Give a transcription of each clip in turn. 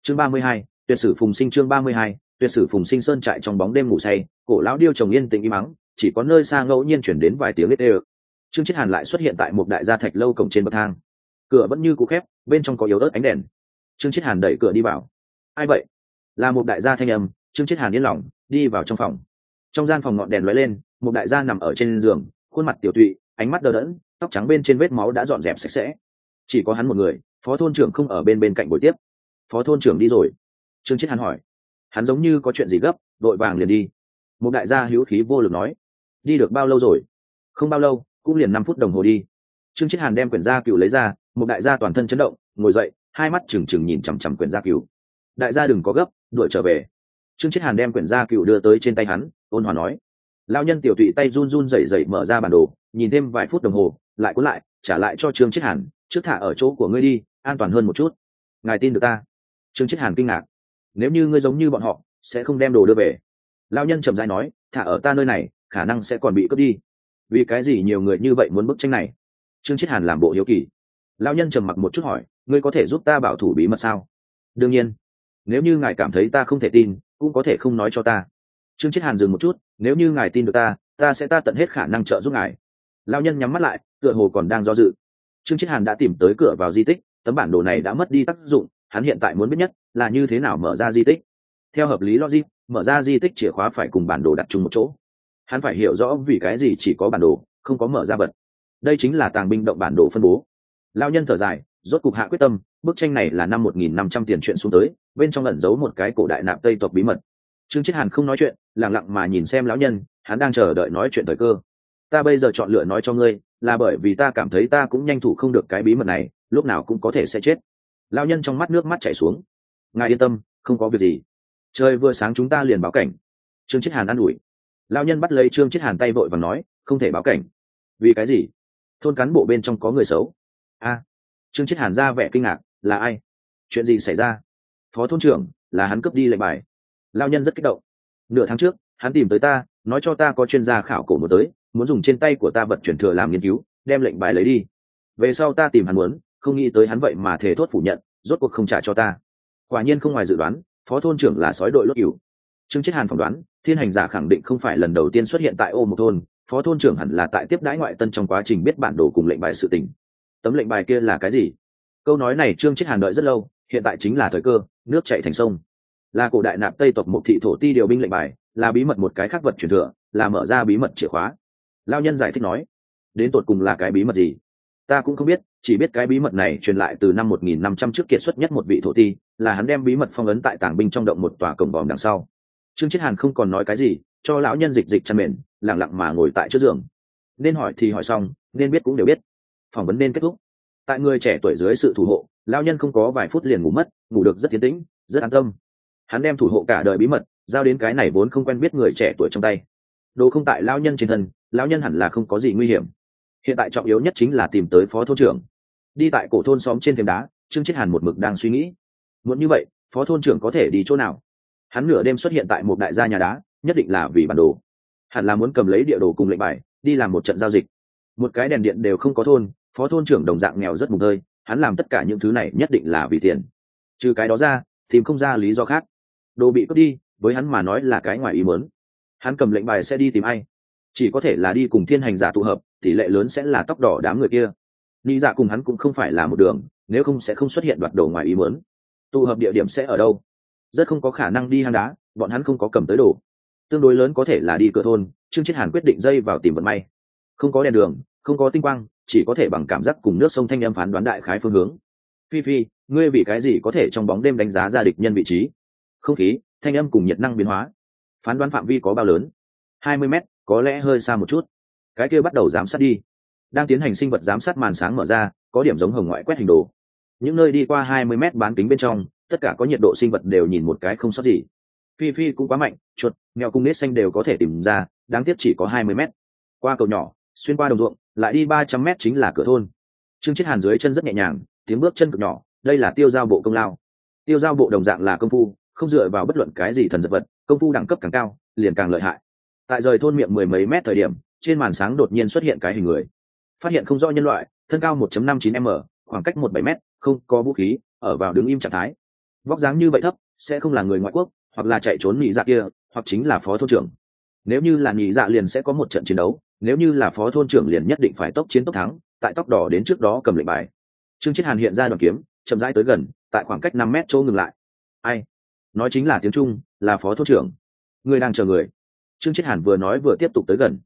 Chương 32, tuyệt sử phùng sinh. Chương 32, tuyệt sử phùng sinh. Sơn trại trong bóng đêm ngủ say, cổ lão điêu trồng yên tĩnh im mắng, chỉ có nơi xa ngẫu nhiên chuyển đến vài tiếng lết ê. Trương Chiết Hàn lại xuất hiện tại một đại gia thạch lâu cổng trên bậc thang, cửa vẫn như cũ khép, bên trong có yếu ớt ánh đèn. Trương Chiết Hàn đẩy cửa đi vào. Ai vậy? Là một đại gia thanh âm. Trương Chiết Hàn yên lòng đi vào trong phòng. Trong gian phòng ngọn đèn lóe lên, một đại gia nằm ở trên giường, khuôn mặt tiểu tụy, ánh mắt đờ đẫn, tóc trắng bên trên vết máu đã dọn dẹp sạch sẽ. Chỉ có hắn một người, phó thôn trưởng không ở bên cạnh buổi tiếp. Phó thôn trưởng đi rồi? Trương Chiết Hàn hỏi. Hắn giống như có chuyện gì gấp, đội vàng liền đi. Một đại gia hữu khí vô lực nói. Đi được bao lâu rồi? Không bao lâu, cũng liền 5 phút đồng hồ đi. Trương Chiết Hàn đem quyển gia cửu lấy ra, một đại gia toàn thân chấn động, ngồi dậy, hai mắt trừng trừng nhìn chằm chằm quyển gia cửu. Đại gia đừng có gấp, đuổi trở về. Trương Chiết Hàn đem quyển gia cửu đưa tới trên tay hắn, ôn hòa nói. Lão nhân tiểu tụy tay run run rẩy rẩy mở ra bản đồ, nhìn thêm vài phút đồng hồ, lại cuốn lại, trả lại cho Trương Chiết Hàn, trước thả ở chỗ của ngươi đi, an toàn hơn một chút. Ngài tin được ta? Trương Chiết Hàn kinh ngạc. Nếu như ngươi giống như bọn họ, sẽ không đem đồ đưa về. Lão nhân trầm rãi nói, thả ở ta nơi này, khả năng sẽ còn bị cướp đi. Vì cái gì nhiều người như vậy muốn bức tranh này? Trương Chiết Hàn làm bộ hiếu kỳ. Lão nhân trầm mặc một chút hỏi, ngươi có thể giúp ta bảo thủ bí mật sao? Đương nhiên. Nếu như ngài cảm thấy ta không thể tin, cũng có thể không nói cho ta. Trương Chiết Hàn dừng một chút, nếu như ngài tin được ta sẽ tận hết khả năng trợ giúp ngài. Lão nhân nhắm mắt lại, tựa hồ còn đang do dự. Trương Chiết Hàn đã tìm tới cửa vào di tích, tấm bản đồ này đã mất đi tác dụng, hắn hiện tại muốn biết nhất là như thế nào mở ra di tích. Theo hợp lý logic, mở ra di tích chìa khóa phải cùng bản đồ đặt chung một chỗ. Hắn phải hiểu rõ vì cái gì chỉ có bản đồ, không có mở ra vật. Đây chính là tàng binh động bản đồ phân bố. Lão nhân thở dài, rốt cục hạ quyết tâm, bức tranh này là năm 1500 tiền chuyện xuống tới, bên trong ẩn giấu một cái cổ đại nạp Tây tộc bí mật. Trương Chiết Hàn không nói chuyện, lặng lặng mà nhìn xem lão nhân, hắn đang chờ đợi nói chuyện thời cơ. Ta bây giờ chọn lựa nói cho ngươi, là bởi vì ta cảm thấy ta cũng nhanh thủ không được cái bí mật này, lúc nào cũng có thể sẽ chết. Lão nhân trong mắt nước mắt chảy xuống. Ngài yên tâm, không có việc gì. Trời vừa sáng chúng ta liền báo cảnh. Trương Chiết Hàn an ủi. Lão nhân bắt lấy Trương Chiết Hàn tay vội và nói, không thể báo cảnh. Vì cái gì? Thôn cán bộ bên trong có người xấu. Trương Chiết Hàn ra vẻ kinh ngạc, là ai? Chuyện gì xảy ra? Phó thôn trưởng, là hắn cướp đi lệnh bài. Lão nhân rất kích động. Nửa tháng trước, hắn tìm tới ta, nói cho ta có chuyên gia khảo cổ muốn tới, muốn dùng trên tay của ta vật chuyển thừa làm nghiên cứu, đem lệnh bài lấy đi. Về sau ta tìm hắn muốn, không nghĩ tới hắn vậy mà thề thốt phủ nhận, rốt cuộc không trả cho ta. Quả nhiên không ngoài dự đoán, phó thôn trưởng là sói đội lốt cừu. Trương Chiết Hàn phỏng đoán, thiên hành giả khẳng định không phải lần đầu tiên xuất hiện tại ô một thôn, phó thôn trưởng hẳn là tại tiếp đãi ngoại tân trong quá trình biết bản đồ cùng lệnh bài sự tình. Tấm lệnh bài kia là cái gì? Câu nói này Trương Chiết Hàn đợi rất lâu, hiện tại chính là thời cơ, nước chảy thành sông. Là cổ đại nạp Tây tộc một thị thổ ti điều binh lệnh bài, là bí mật một cái khác vật truyền thừa, là mở ra bí mật chìa khóa. Lão nhân giải thích nói, đến tột cùng là cái bí mật gì? Ta cũng không biết, chỉ biết cái bí mật này truyền lại từ năm 1500 trước kiệt xuất nhất một vị thổ ti, là hắn đem bí mật phong ấn tại tàng binh trong động một tòa cổng vòm đằng sau. Trương Chiết Hàn không còn nói cái gì, cho lão nhân dịch chăn mền, lặng lặng mà ngồi tại trước giường. Nên hỏi thì hỏi xong, nên biết cũng đều biết. Phỏng vấn nên kết thúc. Tại người trẻ tuổi dưới sự thủ hộ, lão nhân không có vài phút liền ngủ mất, ngủ được rất tiến tĩnh, rất an tâm. Hắn đem thủ hộ cả đời bí mật giao đến cái này vốn không quen biết người trẻ tuổi trong tay. Đồ không tại lão nhân trên thân, lão nhân hẳn là không có gì nguy hiểm. Hiện tại trọng yếu nhất chính là tìm tới phó thôn trưởng. Đi tại cổ thôn xóm trên thềm đá, Trương Chiết Hàn một mực đang suy nghĩ, muốn như vậy phó thôn trưởng có thể đi chỗ nào. Hắn nửa đêm xuất hiện tại một đại gia nhà đá, nhất định là vì bản đồ, hẳn là muốn cầm lấy địa đồ cùng lệnh bài đi làm một trận giao dịch. Một cái đèn điện đều không có thôn, phó thôn trưởng đồng dạng nghèo rất mùng tơi, hắn làm tất cả những thứ này nhất định là vì tiền. Trừ cái đó ra, tìm không ra lý do khác. Đồ bị cướp đi, với hắn mà nói là cái ngoài ý muốn. Hắn cầm lệnh bài sẽ đi tìm ai? Chỉ có thể là đi cùng thiên hành giả tụ hợp, tỷ lệ lớn sẽ là tóc đỏ đám người kia. Lý giả cùng hắn cũng không phải là một đường, nếu không sẽ không xuất hiện đoạt đồ ngoài ý muốn. Tụ hợp địa điểm sẽ ở đâu? Rất không có khả năng đi hang đá, bọn hắn không có cầm tới đồ. Tương đối lớn có thể là đi cửa thôn. Trương Chiết Hàn quyết định dây vào tìm vận may. Không có đèn đường, không có tinh quang, chỉ có thể bằng cảm giác cùng nước sông thanh âm phán đoán đại khái phương hướng. Phi Phi, ngươi vì cái gì có thể trong bóng đêm đánh giá ra địch nhân vị trí? Không khí, thanh âm cùng nhiệt năng biến hóa. Phán đoán phạm vi có bao lớn? 20 mét, có lẽ hơi xa một chút. Cái kia bắt đầu giám sát đi. Đang tiến hành sinh vật giám sát, màn sáng mở ra, có điểm giống hồng ngoại quét hình đồ. Những nơi đi qua 20 mét bán kính bên trong, tất cả có nhiệt độ sinh vật đều nhìn một cái không sót gì. Phi Phi cũng quá mạnh, chuột, mèo cùng nết xanh đều có thể tìm ra, đáng tiếc chỉ có 20 mét. Qua cầu nhỏ, xuyên qua đồng ruộng, lại đi 300 mét chính là cửa thôn. Trương Chiết Hàn dưới chân rất nhẹ nhàng, tiếng bước chân cực nhỏ, đây là tiêu giao bộ công lao. Tiêu giao bộ đồng dạng là công phu, không dựa vào bất luận cái gì thần dật vật, công phu đẳng cấp càng cao, liền càng lợi hại. Tại rời thôn miệng 10 mấy mét thời điểm, trên màn sáng đột nhiên xuất hiện cái hình người. Phát hiện không rõ nhân loại, thân cao 1.59 m, khoảng cách 1.7 m, không có vũ khí, ở vào đứng im trạng thái. vóc dáng như vậy thấp sẽ không là người ngoại quốc, hoặc là chạy trốn nhị dạ kia, hoặc chính là phó thôn trưởng. Nếu như là nhị dạ liền sẽ có một trận chiến đấu, nếu như là phó thôn trưởng liền nhất định phải tốc chiến tốc thắng, tại tóc đỏ đến trước đó cầm lệnh bài. Trương Chiết Hàn hiện ra đoàn kiếm, chậm rãi tới gần, tại khoảng cách 5 mét chỗ ngừng lại. Ai? Nói chính là tiếng Trung, là phó thôn trưởng. Ngươi đang chờ người. Trương Chiết Hàn vừa nói vừa tiếp tục tới gần.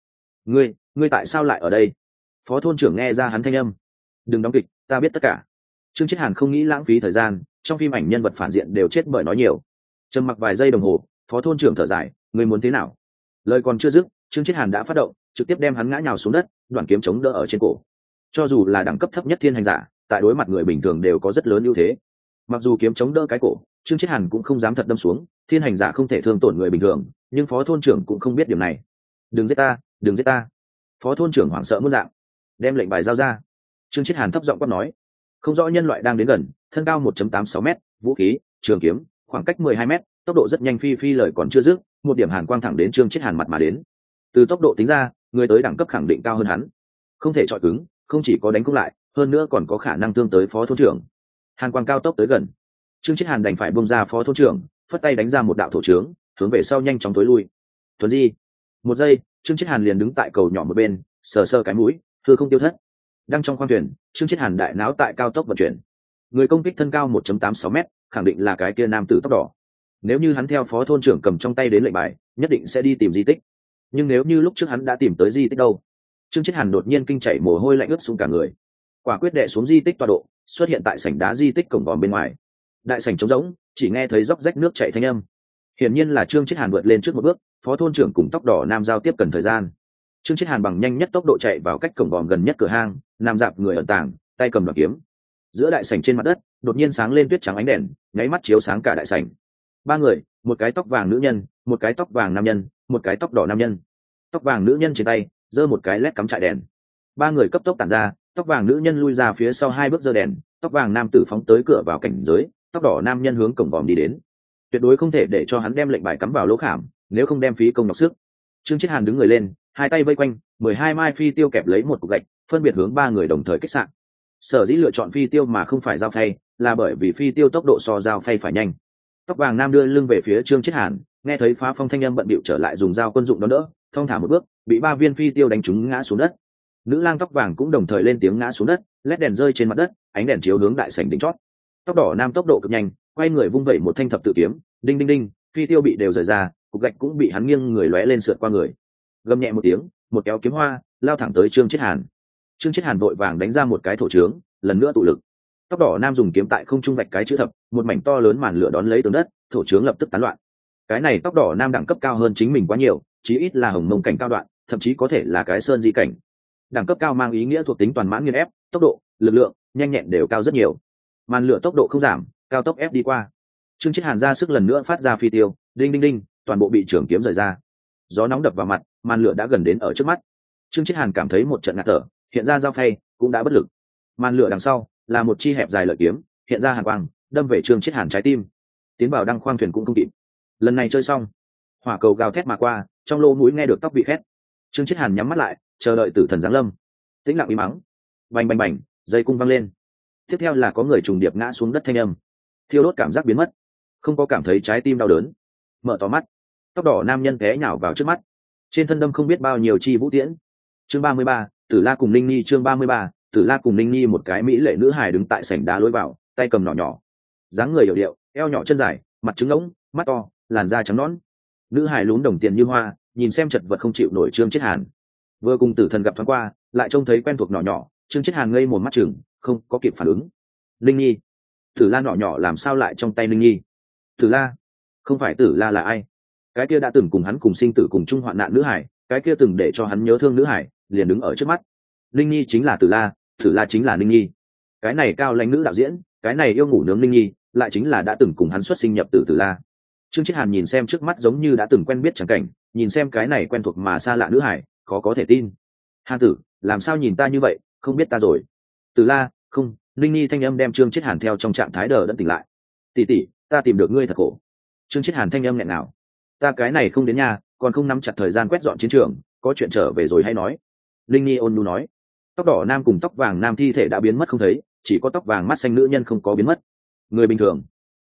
Ngươi tại sao lại ở đây? Phó thôn trưởng nghe ra hắn thanh âm. Đừng đóng kịch, ta biết tất cả. Trương Chiết Hàn không nghĩ lãng phí thời gian, trong phim ảnh nhân vật phản diện đều chết bởi nói nhiều. Trầm mặc vài giây đồng hồ, phó thôn trưởng thở dài, ngươi muốn thế nào? Lời còn chưa dứt, Trương Chiết Hàn đã phát động, trực tiếp đem hắn ngã nhào xuống đất, đoạn kiếm chống đỡ ở trên cổ. Cho dù là đẳng cấp thấp nhất thiên hành giả, tại đối mặt người bình thường đều có rất lớn ưu thế. Mặc dù kiếm chống đỡ cái cổ, Trương Chiết Hàn cũng không dám thật đâm xuống, thiên hành giả không thể thương tổn người bình thường, nhưng phó thôn trưởng cũng không biết điểm này. Đừng giết ta, đừng giết ta. Phó thôn trưởng hoảng sợ muôn dạng, đem lệnh bài giao ra. Trương Chiết Hàn thấp giọng quát nói. Không rõ nhân loại đang đến gần, thân cao 1.86 m, vũ khí, trường kiếm, khoảng cách 12 m, tốc độ rất nhanh, phi lời còn chưa dứt, một điểm hàn quang thẳng đến Trương Chiết Hàn mặt mà đến. Từ tốc độ tính ra, người tới đẳng cấp khẳng định cao hơn hắn, không thể chọi cứng, không chỉ có đánh không lại, hơn nữa còn có khả năng thương tới phó thôn trưởng. Hàn quang cao tốc tới gần, Trương Chiết Hàn đành phải buông ra phó thôn trưởng, phất tay đánh ra một đạo thổ trướng, hướng về sau nhanh chóng tối lui. Thuần di, một giây, Trương Chiết Hàn liền đứng tại cầu nhỏ một bên, sờ sờ cái mũi, hư không tiêu thất. Đang trong khoang thuyền, Trương Chiết Hàn đại não tại cao tốc vận chuyển. Người công kích thân cao 1.86 m, khẳng định là cái kia nam tử tóc đỏ. Nếu như hắn theo phó thôn trưởng cầm trong tay đến lệnh bài, nhất định sẽ đi tìm di tích. Nhưng nếu như lúc trước hắn đã tìm tới di tích đâu? Trương Chiết Hàn đột nhiên kinh chảy mồ hôi lạnh ướt xuống cả người. Quả quyết đệ xuống di tích tọa độ, xuất hiện tại sảnh đá di tích cổng vòm bên ngoài. Đại sảnh trống rỗng, chỉ nghe thấy róc rách nước chảy thanh âm. Hiển nhiên là Trương Chiết Hàn vượt lên trước một bước, phó thôn trưởng cùng tóc đỏ nam giao tiếp cần thời gian. Trương Chiết Hàn bằng nhanh nhất tốc độ chạy vào cách cổng vòm gần nhất cửa hang, nằm dạp người ẩn tàng, tay cầm đoạn kiếm. Giữa đại sảnh trên mặt đất, đột nhiên sáng lên tuyết trắng ánh đèn, nháy mắt chiếu sáng cả đại sảnh. Ba người, một cái tóc vàng nữ nhân, một cái tóc vàng nam nhân, một cái tóc đỏ nam nhân. Tóc vàng nữ nhân trên tay giơ một cái led cắm trại đèn. Ba người cấp tốc tản ra, tóc vàng nữ nhân lui ra phía sau 2 bước giơ đèn, tóc vàng nam tử phóng tới cửa vào cảnh giới, tóc đỏ nam nhân hướng cổng vòm đi đến. Tuyệt đối không thể để cho hắn đem lệnh bài cắm vào lỗ khảm, nếu không đem phí công nhọc sức. Trương Chiết Hàn đứng người lên, hai tay vây quanh, 12 mai phi tiêu kẹp lấy một cục gạch, phân biệt hướng ba người đồng thời kích sạn. Sở dĩ lựa chọn phi tiêu mà không phải dao phay, là bởi vì phi tiêu tốc độ so dao phay phải nhanh. Tóc vàng nam đưa lưng về phía Trương Chiết Hàn, nghe thấy Phá Phong thanh âm bận bịu trở lại dùng dao quân dụng đón đỡ, thong thả một bước, bị 3 viên phi tiêu đánh trúng ngã xuống đất. Nữ lang tóc vàng cũng đồng thời lên tiếng ngã xuống đất, led đèn rơi trên mặt đất, ánh đèn chiếu hướng đại sảnh đỉnh chót. Tóc đỏ nam tốc độ cực nhanh, quay người vung vẩy một thanh thập tự kiếm, đinh đinh đinh, phi tiêu bị đều rời ra, cục gạch cũng bị hắn nghiêng người lóe lên sượt qua người. Gầm nhẹ một tiếng, một kéo kiếm hoa lao thẳng tới Trương Chiết Hàn. Trương Chiết Hàn vội vàng đánh ra một cái thổ trướng, lần nữa tụ lực. Tóc đỏ nam dùng kiếm tại không trung vạch cái chữ thập, một mảnh to lớn màn lửa đón lấy tường đất, thổ trướng lập tức tán loạn. Cái này tóc đỏ nam đẳng cấp cao hơn chính mình quá nhiều, chí ít là hồng mông cảnh cao đoạn, thậm chí có thể là cái sơn di cảnh. Đẳng cấp cao mang ý nghĩa thuộc tính toàn mãn nghiền ép, tốc độ, lực lượng, nhanh nhẹn đều cao rất nhiều. Màn lửa tốc độ không giảm, cao tốc ép đi qua. Trương Chiết Hàn ra sức lần nữa phát ra phi tiêu, đinh đinh đinh, toàn bộ bị trường kiếm rời ra. Gió nóng đập vào mặt, màn lửa đã gần đến ở trước mắt. Trương Chiết Hàn cảm thấy một trận ngạt thở, hiện ra dao phay cũng đã bất lực. Màn lửa đằng sau là một chi hẹp dài lợi kiếm, hiện ra hàn quang, đâm về Trương Chiết Hàn trái tim. Tiến vào đăng khoang thuyền cũng không kịp. Lần này chơi xong, hỏa cầu gào thét mà qua, trong lỗ mũi nghe được tóc bị khét. Trương Chiết Hàn nhắm mắt lại, chờ đợi tử thần giáng lâm. Tĩnh lặng im mắng, bành bành bành, dây cung văng lên. Tiếp theo là có người trùng điệp ngã xuống đất thanh âm. Thiêu đốt cảm giác biến mất, không có cảm thấy trái tim đau đớn. Mở to mắt, tóc đỏ nam nhân té nhào vào trước mắt, trên thân đâm không biết bao nhiêu chi vũ tiễn. Chương 33, Tử La cùng Ninh Nhi. Chương 33, Tử La cùng Ninh Nhi. Một cái mỹ lệ nữ hài đứng tại sảnh đá lối vào, tay cầm nỏ nhỏ, dáng người yểu điệu, eo nhỏ chân dài, mặt trứng ngỗng, mắt to, làn da trắng nõn. Nữ hài lún đồng tiền như hoa, nhìn xem chật vật không chịu nổi Trương Chiết Hàn. Vừa cùng tử thần gặp thoáng qua, lại trông thấy quen thuộc nỏ nhỏ, Trương Chiết Hàn ngây một mắt chừng, không có kịp phản ứng. Ninh Nhi, Tử La nỏ nhỏ làm sao lại trong tay Ninh Nhi? Tử La, không phải Tử La là ai? Cái kia đã từng cùng hắn cùng sinh tử cùng chung hoạn nạn nữ hải, cái kia từng để cho hắn nhớ thương nữ hải, liền đứng ở trước mắt. Ninh Nhi chính là Tử La, Tử La chính là Ninh Nhi. Cái này cao lãnh nữ đạo diễn, cái này yêu ngủ nướng Ninh Nhi, lại chính là đã từng cùng hắn xuất sinh nhập tử Tử La. Trương Chiết Hàn nhìn xem trước mắt giống như đã từng quen biết chẳng cảnh, nhìn xem cái này quen thuộc mà xa lạ nữ hải, khó có thể tin. Hàn tử, làm sao nhìn ta như vậy, không biết ta rồi? Tử La, không. Ninh Nhi thanh âm đem Trương Chiết Hàn theo trong trạng thái đờ đẫn tỉnh lại. Tỷ tỷ, ta tìm được ngươi thật khổ. Trương Chiết Hàn thanh âm nghẹn ngào. Ta cái này không đến nhà, còn không nắm chặt thời gian quét dọn chiến trường, có chuyện trở về rồi hay nói. Linh Nhi ôn nhu nói. Tóc đỏ nam cùng tóc vàng nam thi thể đã biến mất không thấy, chỉ có tóc vàng mắt xanh nữ nhân không có biến mất. Người bình thường.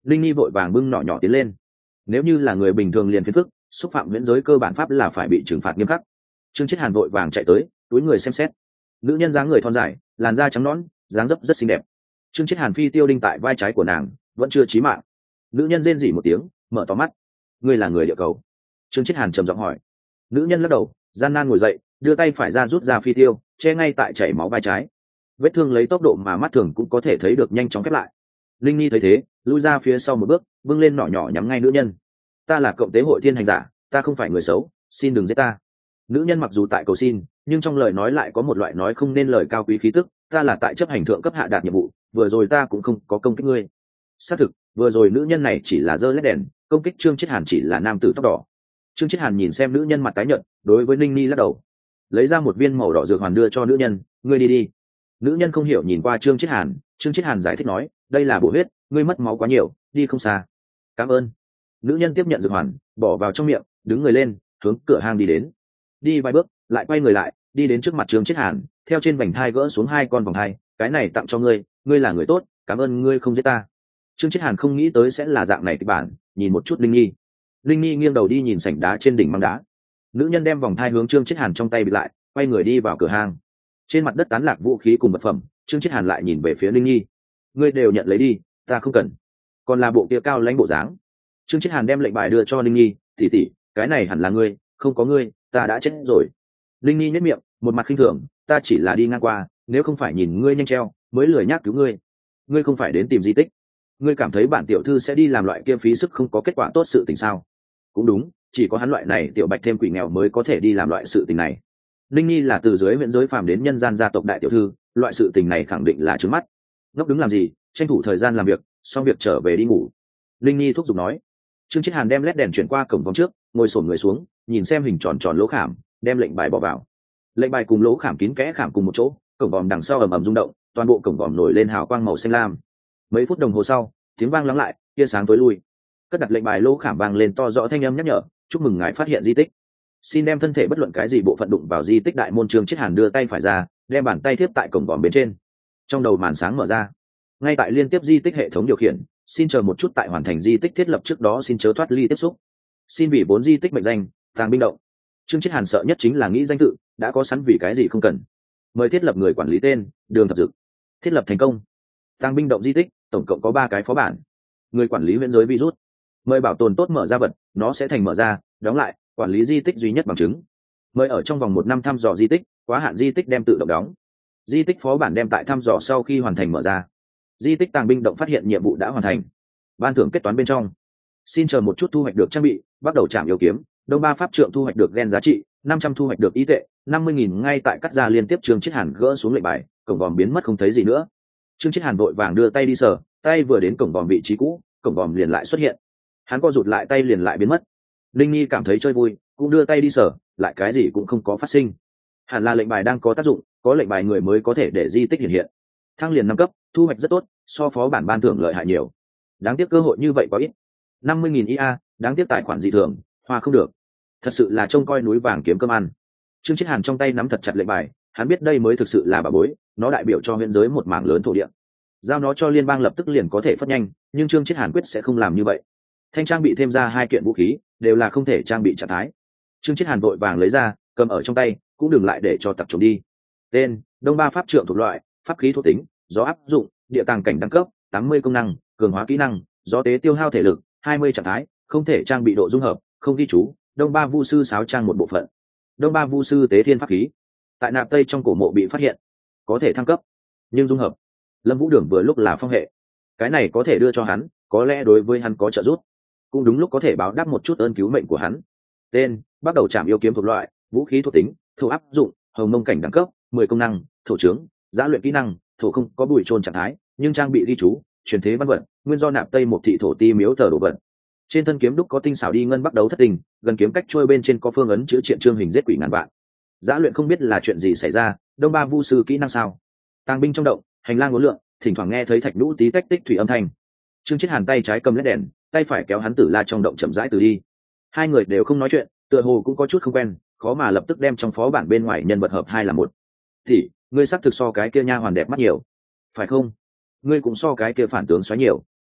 Linh Nhi vội vàng bưng nỏ nhỏ tiến lên. Nếu như là người bình thường liền phiền phức, xúc phạm viễn giới cơ bản pháp là phải bị trừng phạt nghiêm khắc. Trương Chiết Hàn vội vàng chạy tới, túi người xem xét. Nữ nhân dáng người thon dài, làn da trắng nõn, dáng dấp rất xinh đẹp. Trương Chiết Hàn phi tiêu đinh tại vai trái của nàng, vẫn chưa chí mạng. Nữ nhân rên rỉ một tiếng, mở to mắt. Ngươi là người địa cầu? Trương Chiết Hàn trầm giọng hỏi. Nữ nhân lắc đầu, gian nan ngồi dậy, đưa tay phải ra rút ra phi tiêu, che ngay tại chảy máu vai trái. Vết thương lấy tốc độ mà mắt thường cũng có thể thấy được nhanh chóng khép lại. Linh Nhi thấy thế, lui ra phía sau một bước, vươn lên nỏ nhỏ nhắm ngay nữ nhân. Ta là cộng tế hội thiên hành giả, ta không phải người xấu, xin đừng giết ta. Nữ nhân mặc dù tại cầu xin, nhưng trong lời nói lại có một loại nói không nên lời cao quý khí tức. Ta là tại chấp hành thượng cấp hạ đạt nhiệm vụ, vừa rồi ta cũng không có công kích ngươi. Xác thực, vừa rồi nữ nhân này chỉ là giơ led đèn, công kích Trương Chiết Hàn chỉ là nam tử tóc đỏ. Trương Chiết Hàn nhìn xem nữ nhân mặt tái nhợt, đối với Linh Nhi lắc đầu, lấy ra một viên màu đỏ dược hoàn đưa cho nữ nhân. Ngươi đi đi. Nữ nhân không hiểu nhìn qua Trương Chiết Hàn. Trương Chiết Hàn giải thích nói, đây là bổ huyết, ngươi mất máu quá nhiều, đi không xa. Cảm ơn. Nữ nhân tiếp nhận dược hoàn, bỏ vào trong miệng, đứng người lên, hướng cửa hang đi đến. Đi vài bước, lại quay người lại, đi đến trước mặt Trương Chiết Hàn, theo trên vành thai gỡ xuống 2 con vòng thai. Cái này tặng cho ngươi, ngươi là người tốt, cảm ơn ngươi không giết ta. Trương Chiết Hàn không nghĩ tới sẽ là dạng này kịch bản, nhìn một chút Linh Nhi. Linh Nhi nghiêng đầu đi nhìn sảnh đá trên đỉnh măng đá. Nữ nhân đem vòng thai hướng Trương Chiết Hàn trong tay bịt lại, quay người đi vào cửa hang. Trên mặt đất tán lạc vũ khí cùng vật phẩm, Trương Chiết Hàn lại nhìn về phía Linh Nhi. Ngươi đều nhận lấy đi, ta không cần. Còn là bộ kia cao lãnh bộ dáng. Trương Chiết Hàn đem lệnh bài đưa cho Linh Nhi, tỷ tỷ, cái này hẳn là ngươi, không có ngươi, ta đã chết rồi. Linh Nhi nhếch miệng, một mặt khinh thường, ta chỉ là đi ngang qua, nếu không phải nhìn ngươi nhanh treo, mới lười nhác cứu ngươi. Ngươi không phải đến tìm di tích. Ngươi cảm thấy bản tiểu thư sẽ đi làm loại kia phí sức không có kết quả tốt sự tình sao? Cũng đúng, chỉ có hắn loại này tiểu bạch thêm quỷ nghèo mới có thể đi làm loại sự tình này. Linh Nhi là từ dưới huyện giới phàm đến nhân gian gia tộc đại tiểu thư, loại sự tình này khẳng định là trướng mắt. Ngốc đứng làm gì, tranh thủ thời gian làm việc, xong việc trở về đi ngủ. Linh Nhi thúc giục nói. Trương Chiết Hàn đem led đèn chuyển qua cổng vòng trước, ngồi xổm người xuống, nhìn xem hình tròn tròn lỗ khảm, đem lệnh bài bỏ vào. Lệnh bài cùng lỗ khảm kín kẽ khảm cùng một chỗ, cổng vòm đằng sau ầm ầm rung động, toàn bộ cổng vòm nổi lên hào quang màu xanh lam. Mấy phút đồng hồ sau, tiếng vang lắng lại, tia sáng tối lui. Cất đặt lệnh bài lỗ khảm vang lên to rõ thanh âm nhắc nhở, chúc mừng ngài phát hiện di tích. Xin đem thân thể bất luận cái gì bộ phận đụng vào di tích đại môn. Trương Chiết Hàn đưa tay phải ra, đem bàn tay tiếp tại cổng vòm bên trên. Trong đầu màn sáng mở ra. Ngay tại liên tiếp di tích hệ thống điều khiển, xin chờ một chút, tại hoàn thành di tích thiết lập trước đó xin chớ thoát ly tiếp xúc. Xin vì 4 di tích mệnh danh, tàng binh động. Trương Chiết Hàn sợ nhất chính là nghĩ danh tự, đã có sẵn vì cái gì không cần. Mời thiết lập người quản lý tên, Đường Thập Dực. Thiết lập thành công. Tàng binh động di tích, tổng cộng có 3 cái phó bản. Người quản lý huyễn giới virus. Mời bảo tồn tốt mở ra vật, nó sẽ thành mở ra, đóng lại, quản lý di tích duy nhất bằng chứng. Mời ở trong vòng 1 năm thăm dò di tích, quá hạn di tích đem tự động đóng. Di tích phó bản đem tại thăm dò sau khi hoàn thành mở ra. Di tích tàng binh động phát hiện nhiệm vụ đã hoàn thành. Ban thưởng kết toán bên trong. Xin chờ một chút thu hoạch được trang bị, bắt đầu chạm yêu kiếm, Đông Ba pháp trượng thu hoạch được gen giá trị 500, thu hoạch được ý tệ 50.000. Ngay tại cắt ra liên tiếp, Trương Chiết Hàn gỡ xuống lệnh bài, cổng vòm biến mất không thấy gì nữa. Trương Chiết Hàn vội vàng đưa tay đi sờ, tay vừa đến cổng vòm vị trí cũ, cổng vòm liền lại xuất hiện. Hắn co rụt lại tay liền lại biến mất. Linh Nhi cảm thấy chơi vui, cũng đưa tay đi sờ, lại cái gì cũng không có phát sinh. Hẳn là lệnh bài đang có tác dụng, có lệnh bài người mới có thể để di tích hiện hiện. Thăng liền 5 cấp, thu hoạch rất tốt, so phó bản ban thưởng lợi hại nhiều. Đáng tiếc cơ hội như vậy quá ít. 50.000 IA, đáng tiếc tài khoản dị thường, hoa không được. Thật sự là trông coi núi vàng kiếm cơm ăn. Trương Chiết Hàn trong tay nắm thật chặt lệnh bài, hắn biết đây mới thực sự là bảo bối, nó đại biểu cho huyện giới một mảng lớn thổ địa. Giao nó cho liên bang lập tức liền có thể phất nhanh, nhưng Trương Chiết Hàn quyết sẽ không làm như vậy. Thanh trang bị thêm ra 2 kiện vũ khí, đều là không thể trang bị trạng thái. Trương Chiết Hàn vội vàng lấy ra, cầm ở trong tay, cũng đừng lại để cho tặc trộm đi. Tên: Đông Ba pháp trượng thuộc loại, pháp khí thuộc tính, gió áp dụng, địa tàng cảnh đẳng cấp, 80 công năng, cường hóa kỹ năng, gió tế tiêu hao thể lực, 20 trạng thái, không thể trang bị độ dung hợp, không ghi chú. Đông Ba vu sư sáo trang một bộ phận. Đông Ba vu sư tế thiên pháp khí, tại nạp tây trong cổ mộ bị phát hiện, có thể thăng cấp, nhưng dung hợp. Lâm Vũ Đường vừa lúc là phong hệ, cái này có thể đưa cho hắn, có lẽ đối với hắn có trợ giúp, cũng đúng lúc có thể báo đáp một chút ơn cứu mệnh của hắn. Tên: bắt đầu chạm yêu kiếm thuộc loại, vũ khí thuộc tính, thổ áp dụng, hồng mông cảnh đẳng cấp, 10 công năng, thổ trướng, giã luyện kỹ năng, thổ không có bụi trôn trạng thái, nhưng trang bị ghi chú, truyền thế văn vật, nguyên do nạp tây một thị thổ ti miếu thờ đồ vật. Trên thân kiếm đúc có tinh xảo đi ngân bắt đấu thất tình, gần kiếm cách trôi bên trên có phương ấn chữ triện trương hình giết quỷ ngàn vạn. Giã luyện không biết là chuyện gì xảy ra, Đông Ba vu sư kỹ năng sao? Tàng binh trong động, hành lang uốn lượn, thỉnh thoảng nghe thấy thạch nhũ tí tách tích thủy âm thanh. Trương Chiết Hàn tay trái cầm led đèn, tay phải kéo hắn tử la trong động chậm rãi từ đi. Hai người đều không nói chuyện, tựa hồ cũng có chút không quen, khó mà lập tức đem trong phó bản bên ngoài nhân vật hợp 2 làm 1. Thì ngươi xác thực so cái kia nha hoàn đẹp mắt nhiều, phải không? Ngươi cũng so cái kia phản tướng xoáy nhiều.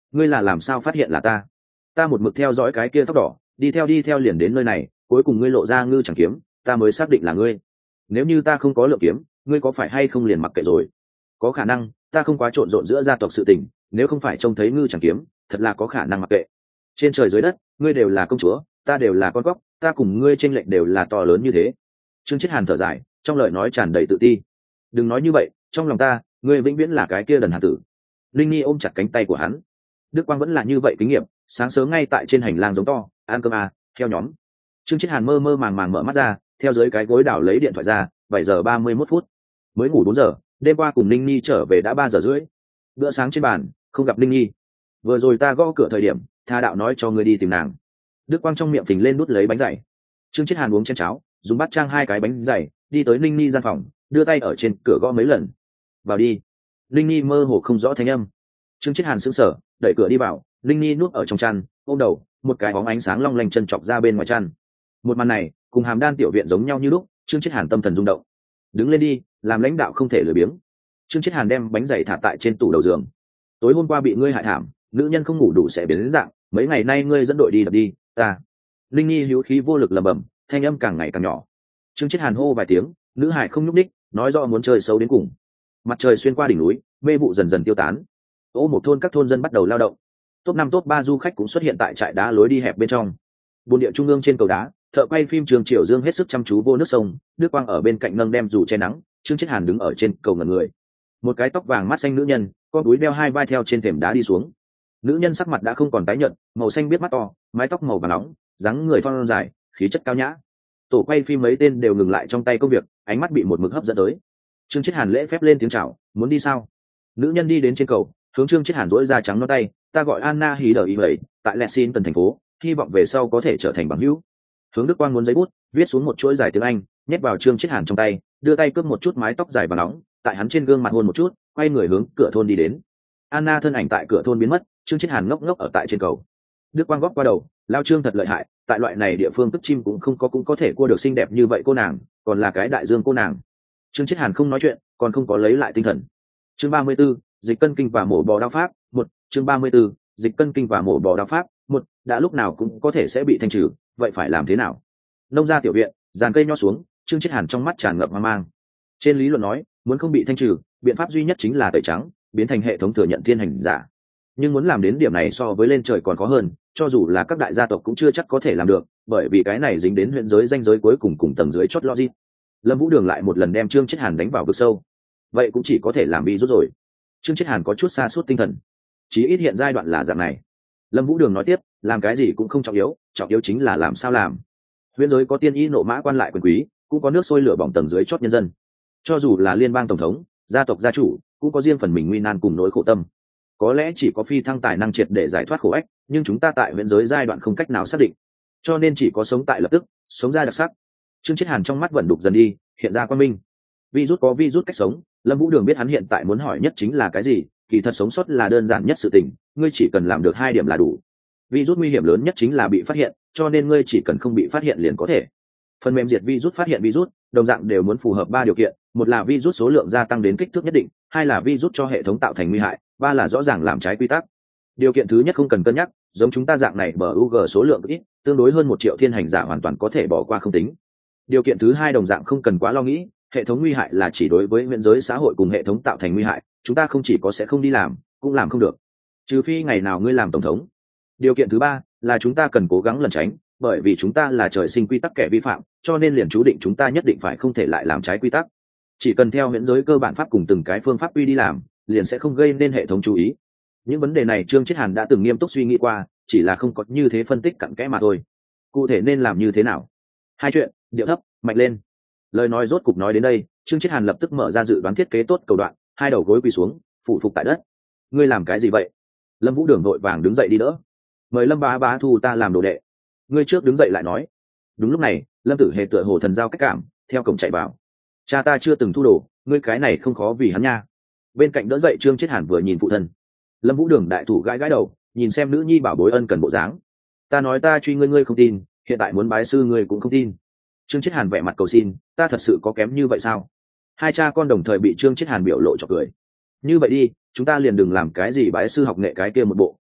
ngươi là làm sao phát hiện là ta một mực theo dõi cái kia tóc đỏ, đi theo liền đến nơi này, cuối cùng ngươi lộ ra ngư chẳng kiếm, ta mới xác định là ngươi. Nếu như ta không có lượng kiếm, ngươi có phải hay không liền mặc kệ rồi? Có khả năng, ta không quá trộn rộn giữa gia tộc sự tình, nếu không phải trông thấy ngư chẳng kiếm, thật là có khả năng mặc kệ. Trên trời dưới đất, ngươi đều là công chúa, ta đều là con cóc, ta cùng ngươi chênh lệch đều là to lớn như thế. Trương Chiết Hàn thở dài, trong lời nói tràn đầy tự ti. Đừng nói như vậy, trong lòng ta, ngươi vĩnh viễn là cái kia đần hàn tử. Linh Nhi ôm chặt cánh tay của hắn. Đức Quang vẫn là như vậy kinh nghiệm, sáng sớm ngay tại trên hành lang giống to, ăn cơm à, theo nhóm. Trương Chiết Hàn mơ mơ màng màng mở mắt ra, theo dưới cái gối đảo lấy điện thoại ra, 7:31, mới ngủ 4 giờ, đêm qua cùng Linh Nhi trở về đã 3:30. Bữa sáng trên bàn, không gặp Linh Nhi. Vừa rồi ta gõ cửa thời điểm, Tha Đạo nói cho ngươi đi tìm nàng. Đức Quang trong miệng phình lên đút lấy bánh dày. Trương Chiết Hàn uống chén cháo, dùng bát trang 2 cái bánh dày, đi tới Linh Nhi gian phòng, đưa tay ở trên cửa gõ mấy lần. Vào đi. Linh Nhi mơ hồ không rõ thanh âm. Trương Chiết Hàn sững sờ, đẩy cửa đi vào. Linh Nhi nuốt ở trong chăn, ôm đầu, một cái bóng ánh sáng long lanh chân chọc ra bên ngoài chăn. Một màn này, cùng Hàm Đan tiểu viện giống nhau như lúc. Trương Chiết Hàn tâm thần rung động. Đứng lên đi, làm lãnh đạo không thể lười biếng. Trương Chiết Hàn đem bánh dày thả tại trên tủ đầu giường. Tối hôm qua bị ngươi hại thảm, nữ nhân không ngủ đủ sẽ biến đến dạng, mấy ngày nay ngươi dẫn đội đi đập đi, ta. Linh Nhi hữu khí vô lực lẩm bẩm, thanh âm càng ngày càng nhỏ. Trương Chiết Hàn hô vài tiếng, nữ hải không nhúc đích, nói rõ muốn chơi xấu đến cùng. Mặt trời xuyên qua đỉnh núi, mê vụ dần dần tiêu tán. Ô một thôn các thôn dân bắt đầu lao động. Top 5 top 3 du khách cũng xuất hiện tại trại đá lối đi hẹp bên trong. Bồn địa trung ương trên cầu đá, thợ quay phim Trường Triều Dương hết sức chăm chú vô nước sông, Đức Quang ở bên cạnh nâng đem dù che nắng, Trương Chiết Hàn đứng ở trên cầu ngẩn người. Một cái tóc vàng mắt xanh nữ nhân, con túi đeo 2 vai theo trên thềm đá đi xuống. Nữ nhân sắc mặt đã không còn tái nhợt, màu xanh biết mắt to, mái tóc màu vàng nóng, dáng người thon dài, khí chất cao nhã. Tổ quay phim mấy tên đều ngừng lại trong tay công việc, ánh mắt bị một mực hấp dẫn tới. Trương Chiết Hàn lễ phép lên tiếng chào, muốn đi sao? Nữ nhân đi đến trên cầu, hướng Trương Chiết Hàn duỗi ra trắng non tay, ta gọi Anna Hí Đờ Y vậy, tại Lexington thành phố, hy vọng về sau có thể trở thành bằng hữu. Hướng Đức Quang muốn giấy bút, viết xuống một chuỗi dài tiếng Anh, nhét vào Trương Chiết Hàn trong tay, đưa tay cướp một chút mái tóc dài và nóng, tại hắn trên gương mặt hôn một chút, quay người hướng cửa thôn đi đến. Anna thân ảnh tại cửa thôn biến mất, Trương Chiết Hàn ngốc ngốc ở tại trên cầu. Đức Quang góp qua đầu, lao Trương thật lợi hại, tại loại này địa phương tức chim cũng có thể cua được xinh đẹp như vậy cô nàng, còn là cái đại dương cô nàng. Trương Chiết Hàn không nói chuyện, còn không có lấy lại tinh thần. Chương 34, dịch cân kinh và mổ bò đao pháp, 1, chương 34, dịch cân kinh và mổ bò đao pháp, 1, đã lúc nào cũng có thể sẽ bị thanh trừ, vậy phải làm thế nào? Nông gia tiểu viện, dàn cây nho xuống, Trương Chiết Hàn trong mắt tràn ngập hoang mang. Trên lý luận nói, muốn không bị thanh trừ, biện pháp duy nhất chính là tẩy trắng, biến thành hệ thống thừa nhận thiên hành giả. Nhưng muốn làm đến điểm này so với lên trời còn khó hơn, cho dù là các đại gia tộc cũng chưa chắc có thể làm được, bởi vì cái này dính đến huyện giới ranh giới cuối cùng tầng dưới chót logic. Lâm Vũ Đường lại một lần đem Trương Chiết Hàn đánh vào vực sâu. Vậy cũng chỉ có thể làm bị rút rồi. Trương Chiết Hàn có chút sa sút tinh thần. Chí ít hiện giai đoạn là dạng này. Lâm Vũ Đường nói tiếp, làm cái gì cũng không trọng yếu chính là làm sao làm. Huyện giới có tiên y nộ mã quan lại quyền quý, cũng có nước sôi lửa bỏng tầng dưới chót nhân dân. Cho dù là liên bang tổng thống, gia tộc gia chủ, cũng có riêng phần mình nguy nan cùng nỗi khổ tâm. Có lẽ chỉ có phi thăng tài năng triệt để giải thoát khổ ách, nhưng chúng ta tại huyện giới giai đoạn không cách nào xác định, cho nên chỉ có sống tại lập tức, sống ra đặc sắc. Trương Chiết Hàn trong mắt vẫn đục dần đi, hiện ra quan minh. Virus có virus cách sống, Lâm Vũ Đường biết hắn hiện tại muốn hỏi nhất chính là cái gì, kỳ thật sống sót là đơn giản nhất sự tình, ngươi chỉ cần làm được 2 điểm là đủ. Virus nguy hiểm lớn nhất chính là bị phát hiện, cho nên ngươi chỉ cần không bị phát hiện liền có thể. Phần mềm diệt virus phát hiện virus, đồng dạng đều muốn phù hợp 3 điều kiện, một là virus số lượng gia tăng đến kích thước nhất định, 2 là virus cho hệ thống tạo thành nguy hại, 3 là rõ ràng làm trái quy tắc. Điều kiện thứ nhất không cần cân nhắc, giống chúng ta dạng này bờ UG số lượng ít, tương đối hơn 1 triệu thiên hành giả hoàn toàn có thể bỏ qua không tính. Điều kiện thứ hai đồng dạng không cần quá lo nghĩ, hệ thống nguy hại là chỉ đối với huyện giới xã hội cùng hệ thống tạo thành nguy hại, chúng ta không chỉ có sẽ không đi làm, cũng làm không được. Trừ phi ngày nào ngươi làm tổng thống. Điều kiện thứ ba là chúng ta cần cố gắng lẩn tránh, bởi vì chúng ta là trời sinh quy tắc kẻ vi phạm, cho nên liền chú định chúng ta nhất định phải không thể lại làm trái quy tắc. Chỉ cần theo huyện giới cơ bản pháp cùng từng cái phương pháp quy đi làm, liền sẽ không gây nên hệ thống chú ý. Những vấn đề này Trương Chiết Hàn đã từng nghiêm túc suy nghĩ qua, chỉ là không có như thế phân tích cặn kẽ mà thôi. Cụ thể nên làm như thế nào? 2 chuyện, điệu thấp, mạnh lên. Lời nói rốt cục nói đến đây, Trương Chiết Hàn lập tức mở ra dự đoán thiết kế tốt cầu đoạn, 2 đầu gối quỳ xuống, phụ phục tại đất. Ngươi làm cái gì vậy? Lâm Vũ Đường vội vàng đứng dậy đi đỡ. Mời Lâm bá bá thu ta làm đồ đệ. Ngươi trước đứng dậy lại nói. Đúng lúc này, Lâm Tử Hề tựa hồ thần giao cách cảm, theo cổng chạy vào. Cha ta chưa từng thu đồ, ngươi cái này không khó vì hắn nha. Bên cạnh đỡ dậy Trương Chiết Hàn vừa nhìn phụ thân. Lâm Vũ Đường đại thủ gãi gãi đầu, nhìn xem nữ nhi bảo bối ân cần bộ dáng. Ta nói ta truy ngươi không tin, hiện tại muốn bái sư ngươi cũng không tin. Trương Chiết Hàn vẻ mặt cầu xin, ta thật sự có kém như vậy sao? 2 cha con đồng thời bị Trương Chiết Hàn biểu lộ chọc cười. Như vậy đi, chúng ta liền đừng làm cái gì bái sư học nghệ cái kia một bộ,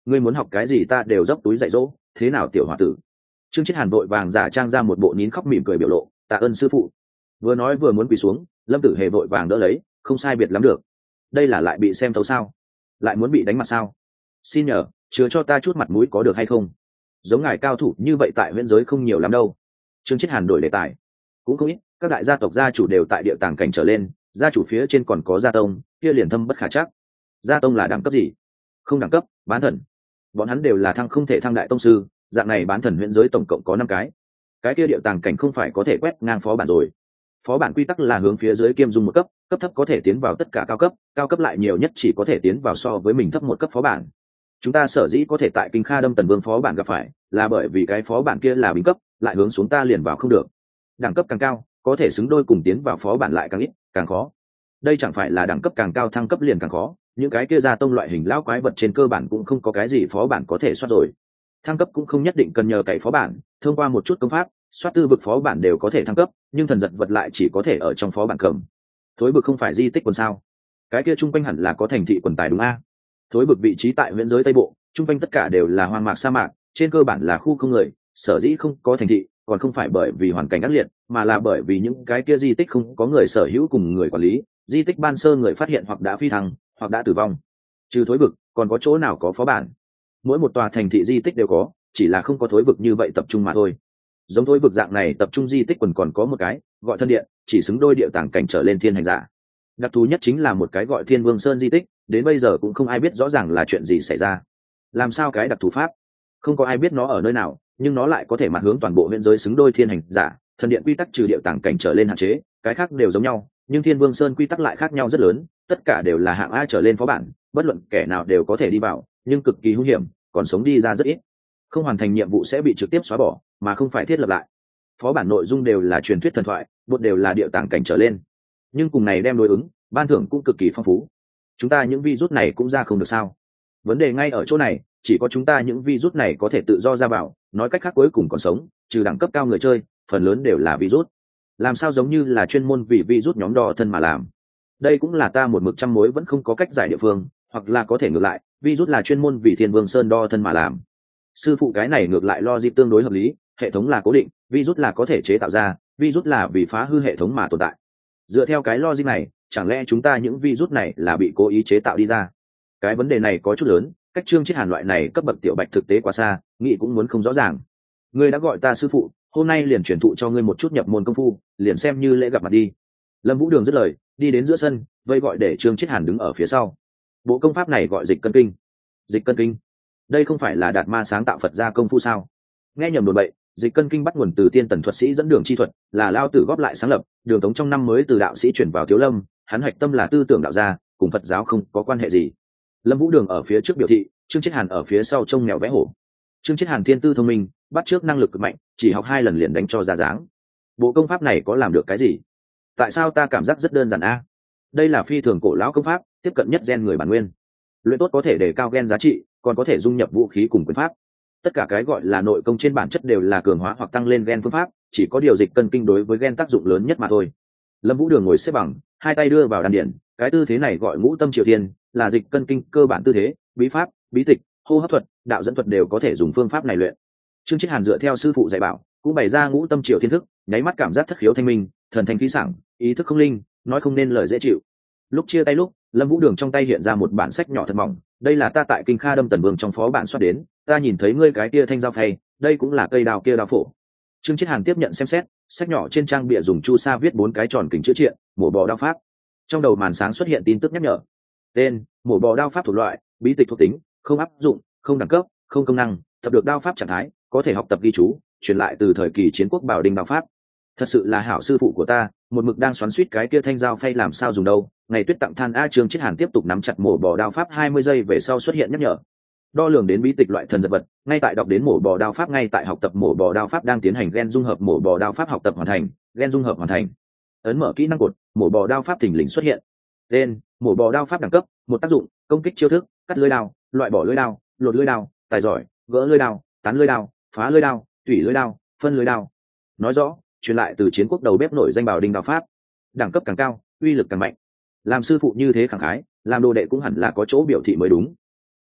ngươi muốn học cái gì ta đều dốc túi dạy dỗ, thế nào tiểu h o a tử. Trương Chiết Hàn vội vàng giả trang ra một bộ nín khóc mỉm cười biểu lộ, tạ ơn sư phụ. Vừa nói vừa muốn quỳ xuống, Lâm Tử Hề vội vàng đỡ lấy, không sai biệt lắm được. Đây là lại bị xem thấu sao, lại muốn bị đánh mặt sao? Xin nhờ, chứa cho ta chút mặt mũi có được hay không? Giống ngài cao thủ như vậy tại huyện giới không nhiều lắm đâu. Trương Chiết Hàn đổi đề tài. Cũng không ít, các đại gia tộc gia chủ đều tại địa tàng cảnh trở lên, gia chủ phía trên còn có gia tông, kia liền thâm bất khả chắc. Gia tông là đẳng cấp gì? Không đẳng cấp, bán thần. Bọn hắn đều là thăng không thể thăng đại tông sư, dạng này bán thần huyện giới tổng cộng có 5 cái kia địa tàng cảnh không phải có thể quét ngang phó bản rồi. Phó bản quy tắc là hướng phía dưới kiêm dung một cấp, cấp thấp có thể tiến vào tất cả cao cấp lại nhiều nhất chỉ có thể tiến vào so với mình thấp một cấp phó bản. Chúng ta sở dĩ có thể tại Kinh Kha Đâm Tần Vương phó bản gặp phải, là bởi vì cái phó bản kia là bình cấp, lại hướng xuống ta liền vào không được. Đẳng cấp càng cao, có thể xứng đôi cùng tiến vào phó bản lại càng ít, càng khó. Đây chẳng phải là đẳng cấp càng cao thăng cấp liền càng khó, những cái kia gia tông loại hình lão quái vật trên cơ bản cũng không có cái gì phó bản có thể soát rồi. Thăng cấp cũng không nhất định cần nhờ cậy phó bản, thông qua một chút công pháp, soát tư vực phó bản đều có thể thăng cấp, nhưng thần giật vật lại chỉ có thể ở trong phó bản cầm. Thối vực không phải di tích quần sao? Cái kia trung quanh hẳn là có thành thị quần tài đúng a? Thối vực vị trí tại huyện giới Tây Bộ, trung quanh tất cả đều là hoang mạc sa mạc, trên cơ bản là khu không người, sở dĩ không có thành thị, còn không phải bởi vì hoàn cảnh ác liệt, mà là bởi vì những cái kia di tích không có người sở hữu cùng người quản lý, di tích ban sơ người phát hiện hoặc đã phi thăng, hoặc đã tử vong. Trừ thối vực, còn có chỗ nào có phó bản? Mỗi một tòa thành thị di tích đều có, chỉ là không có thối vực như vậy tập trung mà thôi. Giống thối vực dạng này tập trung di tích còn có một cái gọi thân điện, chỉ xứng đôi địa tàng cảnh trở lên thiên hành giả. Đặc thù nhất chính là một cái gọi Thiên Vương Sơn di tích, đến bây giờ cũng không ai biết rõ ràng là chuyện gì xảy ra. Làm sao cái đặc thù pháp? Không có ai biết nó ở nơi nào, nhưng nó lại có thể mặt hướng toàn bộ huyện giới xứng đôi thiên hành giả. Thần điện quy tắc trừ địa tàng cảnh trở lên hạn chế, cái khác đều giống nhau, nhưng Thiên Vương Sơn quy tắc lại khác nhau rất lớn, tất cả đều là hạng A trở lên phó bản, bất luận kẻ nào đều có thể đi vào, nhưng cực kỳ hung hiểm, còn sống đi ra rất ít. Không hoàn thành nhiệm vụ sẽ bị trực tiếp xóa bỏ, mà không phải thiết lập lại. Phó bản nội dung đều là truyền thuyết thần thoại, bột đều là địa tàng cảnh trở lên, nhưng cùng này đem đối ứng, ban thưởng cũng cực kỳ phong phú. Chúng ta những virus này cũng ra không được sao? Vấn đề ngay ở chỗ này, chỉ có chúng ta những virus này có thể tự do ra vào, nói cách khác cuối cùng còn sống, trừ đẳng cấp cao người chơi, phần lớn đều là virus. Làm sao giống như là chuyên môn vì virus nhóm đo thân mà làm? Đây cũng là ta một mực trăm mối vẫn không có cách giải địa phương, hoặc là có thể ngược lại, virus là chuyên môn vì Thiên Vương Sơn đo thân mà làm. Sư phụ cái này ngược lại logic tương đối hợp lý, hệ thống là cố định, virus là có thể chế tạo ra, virus là vì phá hư hệ thống mà tồn tại. Dựa theo cái logic này, chẳng lẽ chúng ta những virus này là bị cố ý chế tạo đi ra? Cái vấn đề này có chút lớn, cách Trương Chiết Hàn loại này cấp bậc tiểu bạch thực tế quá xa, nghĩ cũng muốn không rõ ràng. Ngươi đã gọi ta sư phụ, hôm nay liền truyền thụ cho ngươi một chút nhập môn công phu, liền xem như lễ gặp mặt đi. Lâm Vũ Đường dứt lời, đi đến giữa sân, vây gọi để Trương Chiết Hàn đứng ở phía sau. Bộ công pháp này gọi Dịch Cân Kinh. Dịch Cân Kinh, đây không phải là Đạt Ma sáng tạo Phật gia công phu sao? Nghe nhầm đồn bậy, Dịch Cân Kinh bắt nguồn từ Tiên Tần thuật sĩ dẫn đường chi thuật, là Lao Tử góp lại sáng lập, Đường Tống trong năm mới từ đạo sĩ chuyển vào Thiếu Lâm, hắn hạch tâm là tư tưởng đạo gia, cùng Phật giáo không có quan hệ gì. Lâm Vũ Đường ở phía trước biểu thị, Trương Chiết Hàn ở phía sau trông mèo vẽ hổ. Trương Chiết Hàn thiên tư thông minh, bắt trước năng lực cực mạnh, chỉ học 2 lần liền đánh cho ra dáng. Bộ công pháp này có làm được cái gì? Tại sao ta cảm giác rất đơn giản a? Đây là phi thường cổ lão công pháp, tiếp cận nhất gen người bản nguyên. Luyện tốt có thể đề cao gen giá trị, còn có thể dung nhập vũ khí cùng quyền pháp. Tất cả cái gọi là nội công trên bản chất đều là cường hóa hoặc tăng lên gen phương pháp, chỉ có điều Dịch Cân Kinh đối với gen tác dụng lớn nhất mà thôi. Lâm Vũ Đường ngồi xếp bằng, 2 tay đưa vào đan điển, cái tư thế này gọi ngũ tâm triều thiên, là Dịch Cân Kinh cơ bản tư thế, bí pháp, bí tịch, hô hấp thuật, đạo dẫn thuật đều có thể dùng phương pháp này luyện. Trương Chiết Hàn dựa theo sư phụ dạy bảo, cũng bày ra ngũ tâm triều thiên thức, nháy mắt cảm giác thất khiếu thanh minh, thần thanh khí sảng, ý thức không linh, nói không nên lời dễ chịu. Lúc chia tay lúc, Lâm Vũ Đường trong tay hiện ra một bản sách nhỏ thật mỏng, đây là ta tại Kinh Kha Đâm Tần Vương trong phó bản soát đến, ta nhìn thấy ngươi cái kia thanh dao phay, đây cũng là cây đào kia đao phổ. Trương Chiết Hàn tiếp nhận xem xét, sách nhỏ trên trang bìa dùng chu sa viết 4 cái tròn kình chữ triện, mổ bò đao pháp. Trong đầu màn sáng xuất hiện tin tức nhắc nhở. Tên: mổ bò đao pháp thuộc loại, bí tịch thuộc tính, không áp dụng, không đẳng cấp, không công năng, tập được đao pháp trạng thái, có thể học tập ghi chú, truyền lại từ thời kỳ chiến quốc Bảo Đình đao pháp. Thật sự là hảo sư phụ của ta, một mực đang xoắn xuýt cái kia thanh dao phay làm sao dùng đâu. Ngày Tuyết tặng than a. Trương Chiết Hàn tiếp tục nắm chặt mổ bò đao pháp 20 giây về sau xuất hiện nhắc nhở. Đo lường đến bí tịch loại thần dật vật, ngay tại đọc đến mổ bò đao pháp, ngay tại học tập mổ bò đao pháp đang tiến hành gen dung hợp mổ bò đao pháp học tập hoàn thành, gen dung hợp hoàn thành. Ấn mở kỹ năng cột, mổ bò đao pháp thình lình xuất hiện. Tên: mổ bò đao pháp đẳng cấp, một tác dụng, công kích chiêu thức, cắt lưỡi đao, loại bỏ lưỡi đao, lột lưỡi đao, tài giỏi, gỡ lưỡi đao, tán lưỡi đao, phá lưỡi đao, tủy lưỡi đao, phân lưỡi đao. Nói rõ, truyền lại từ chiến quốc đầu bếp nổi danh Bảo Đình đao pháp. Đẳng cấp càng cao, uy lực càng mạnh. Làm sư phụ như thế khẳng khái, làm đồ đệ cũng hẳn là có chỗ biểu thị mới đúng.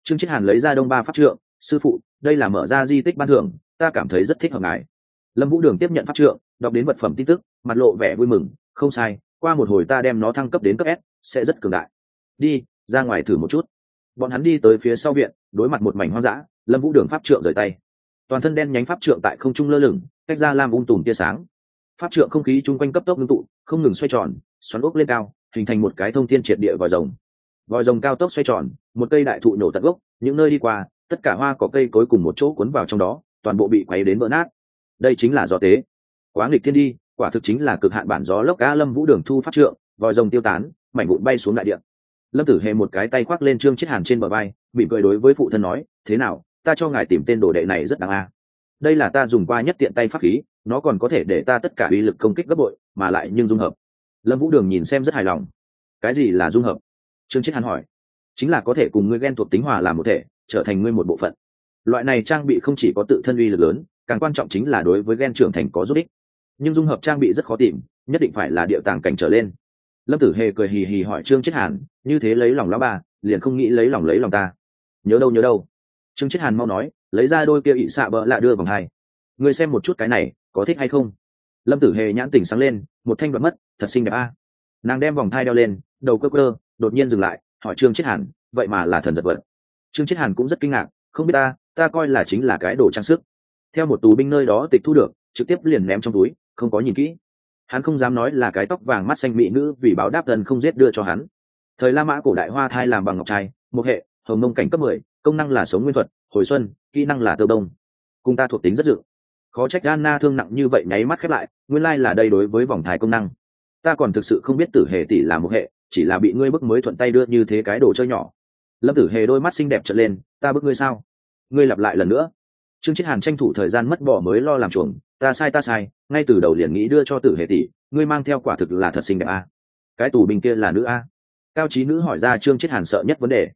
Trương Chiết Hàn lấy ra Đông Ba pháp trượng, sư phụ, đây là mở ra di tích ban thưởng, ta cảm thấy rất thích hợp ngài. Lâm Vũ Đường tiếp nhận pháp trượng, đọc đến vật phẩm tin tức, mặt lộ vẻ vui mừng, không sai, qua một hồi ta đem nó thăng cấp đến cấp S, sẽ rất cường đại. Đi, ra ngoài thử một chút. Bọn hắn đi tới phía sau viện, đối mặt một mảnh hoang dã, Lâm Vũ Đường pháp trượng rời tay. Toàn thân đen nhánh pháp trượng tại không trung lơ lửng, cách ra lam tùm tia sáng. Pháp trượng không khí chung quanh cấp tốc ngưng tụ, không ngừng xoay tròn, xoắn ốc lên cao, hình thành một cái thông thiên triệt địa vòi rồng. Vòi rồng cao tốc xoay tròn, một cây đại thụ nổ tận gốc, những nơi đi qua, tất cả hoa cỏ cây cối cùng một chỗ cuốn vào trong đó, toàn bộ bị quấy đến vỡ nát. Đây chính là gió tế. Quá nghịch thiên đi, quả thực chính là cực hạn bản gió lốc. Lâm Vũ Đường thu pháp trượng, vòi rồng tiêu tán, mảnh vụn bay xuống đại địa. Lâm Tử Hề một cái tay khoác lên Trương Chiết Hàn trên bờ vai, mỉm cười đối với phụ thân nói, thế nào, ta cho ngài tìm tên đồ đệ này rất đáng a. Đây là ta dùng qua nhất tiện tay pháp khí, nó còn có thể để ta tất cả uy lực công kích gấp bội, mà lại nhưng dung hợp. Lâm Vũ Đường nhìn xem rất hài lòng. Cái gì là dung hợp? Trương Chiết Hàn hỏi. Chính là có thể cùng ngươi gen thuộc tính hòa làm một thể, trở thành ngươi một bộ phận. Loại này trang bị không chỉ có tự thân uy lực lớn, càng quan trọng chính là đối với gen trưởng thành có giúp ích. Nhưng dung hợp trang bị rất khó tìm, nhất định phải là địa tàng cảnh trở lên. Lâm Tử Hề cười hì hì hỏi Trương Chiết Hàn, như thế lấy lòng lão bà, liền không nghĩ lấy lòng ta. Nhớ đâu. Trương Chiết Hàn mau nói, lấy ra đôi kia ị xạ bỡ lạ đưa vòng hai. Ngươi xem một chút cái này, có thích hay không? Lâm Tử Hề nhãn tỉnh sáng lên, một thanh đoạt mất, thật xinh đẹp a. Nàng đem vòng thai đeo lên, đầu cơ, đột nhiên dừng lại, hỏi Trương Chiết Hàn, vậy mà là thần giật vật. Trương Chiết Hàn cũng rất kinh ngạc, không biết ta coi là chính là cái đồ trang sức. Theo một tù binh nơi đó tịch thu được, trực tiếp liền ném trong túi, không có nhìn kỹ. Hắn không dám nói là cái tóc vàng mắt xanh mỹ nữ vì báo đáp thần không giết đưa cho hắn. Thời La Mã cổ đại hoa thai làm bằng ngọc trai, một hệ, hồng mông cảnh cấp 10, công năng là sống nguyên thuật, hồi xuân, kỹ năng là tơ đông. Cùng ta thuộc tính rất dự. Khó trách Anna thương nặng như vậy nháy mắt khép lại, nguyên lai là đây đối với vòng thai công năng. Ta còn thực sự không biết Tử Hề tỷ là một hệ, chỉ là bị ngươi bức mới thuận tay đưa như thế cái đồ chơi nhỏ. Lâm Tử Hề đôi mắt xinh đẹp trợn lên, ta bức ngươi sao? Ngươi lặp lại lần nữa. Trương Chiết Hàn tranh thủ thời gian mất bỏ mới lo làm chuồng, ta sai, ngay từ đầu liền nghĩ đưa cho Tử Hề tỷ, ngươi mang theo quả thực là thật xinh đẹp a. Cái tù binh kia là nữ a? Cao Chí Nữ hỏi ra Trương Chiết Hàn sợ nhất vấn đề.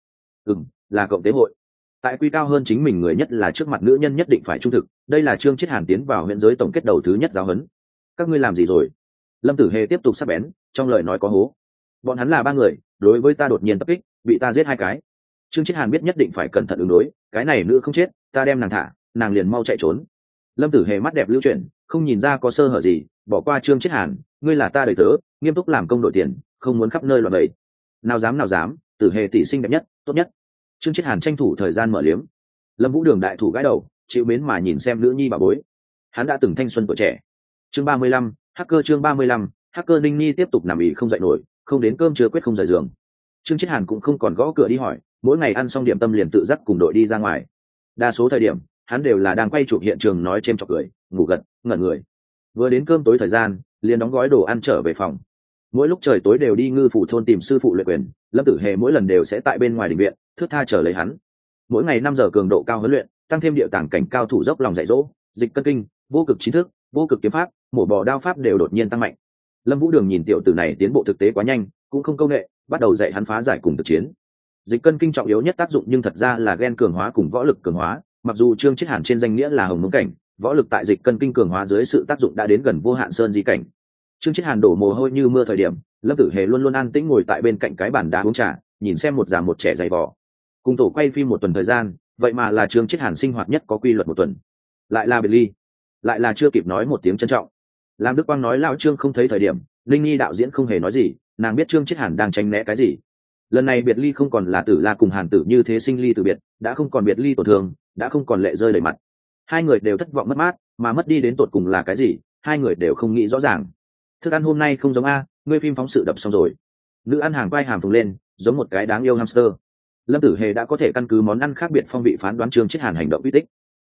Là cộng tế hội. Tại quy cao hơn chính mình người nhất là trước mặt nữ nhân nhất định phải trung thực, đây là Trương Chiết Hàn tiến vào huyện giới tổng kết đầu thứ nhất giáo huấn. Các ngươi làm gì rồi? Lâm Tử Hề tiếp tục sắc bén, trong lời nói có hố. Bọn hắn là 3 người, đối với ta đột nhiên tập kích, bị ta giết 2 cái. Trương Chiết Hàn biết nhất định phải cẩn thận ứng đối, cái này nữ không chết, ta đem nàng thả, nàng liền mau chạy trốn. Lâm Tử Hề mắt đẹp lưu chuyển, không nhìn ra có sơ hở gì, bỏ qua Trương Chiết Hàn, ngươi là ta đời tớ, nghiêm túc làm công đổi tiền, không muốn khắp nơi loạn bậy. Nào dám, Tử Hề tỷ xinh đẹp nhất, tốt nhất. Trương Chiết Hàn tranh thủ thời gian mở liếm. Lâm Vũ Đường đại thủ gãi đầu, chịu mến mà nhìn xem nữ nhi bà bối. Hắn đã từng thanh xuân tuổi trẻ. Chương 35, hacker chương 35, hacker Ninh Nhi tiếp tục nằm ỉ không dậy nổi, không đến cơm trưa quyết không rời giường. Trương Chiết Hàn cũng không còn gõ cửa đi hỏi, mỗi ngày ăn xong điểm tâm liền tự dắt cùng đội đi ra ngoài. Đa số thời điểm, hắn đều là đang quay chụp hiện trường nói chêm chọc cười, ngủ gật, ngẩn người. Vừa đến cơm tối thời gian, liền đóng gói đồ ăn trở về phòng. Mỗi lúc trời tối đều đi Ngư Phủ thôn tìm sư phụ luyện quyền, Lâm Tử Hề mỗi lần đều sẽ tại bên ngoài đình viện, thướt tha chờ lấy hắn. Mỗi ngày 5 giờ cường độ cao huấn luyện, tăng thêm địa tàng cảnh cao thủ dốc lòng dạy dỗ, dịch cân kinh, vô cực chính thức, vô cực kiếm pháp, mổ bò đao pháp đều đột nhiên tăng mạnh. Lâm Vũ Đường nhìn tiểu tử này tiến bộ thực tế quá nhanh, cũng không câu nệ, bắt đầu dạy hắn phá giải cùng thực chiến. Dịch cân kinh trọng yếu nhất tác dụng nhưng thật ra là gen cường hóa cùng võ lực cường hóa, mặc dù Trương Chiết Hàn trên danh nghĩa là hồng mông cảnh, võ lực tại dịch cân kinh cường hóa dưới sự tác dụng đã đến gần vô hạn sơn di cảnh. Trương Chiết Hàn đổ mồ hôi như mưa thời điểm, Lâm Tử Hề luôn luôn an tĩnh ngồi tại bên cạnh cái bàn đá uống trà, nhìn xem một già một trẻ dày vò. Cùng tổ quay phim 1 tuần thời gian, vậy mà là Trương Chiết Hàn sinh hoạt nhất có quy luật 1 tuần. Lại là biệt ly, lại là chưa kịp nói một tiếng trân trọng. Lam Đức Quang nói lão Trương không thấy thời điểm, Linh Nhi đạo diễn không hề nói gì, nàng biết Trương Chiết Hàn đang tránh né cái gì. Lần này biệt ly không còn là Tử La cùng Hàn Tử như thế sinh ly từ biệt, đã không còn biệt ly tổn thương, đã không còn lệ rơi đầy mặt. 2 người đều thất vọng mất mát, mà mất đi đến tột cùng là cái gì, 2 người đều không nghĩ rõ ràng. Thức ăn hôm nay không giống a, ngươi phim phóng sự đập xong rồi. Nữ ăn hàng vai hàm phồng lên, giống một cái đáng yêu hamster. Lâm Tử Hề đã có thể căn cứ món ăn khác biệt phong vị phán đoán Trương Chiết Hàn hành động uy tích.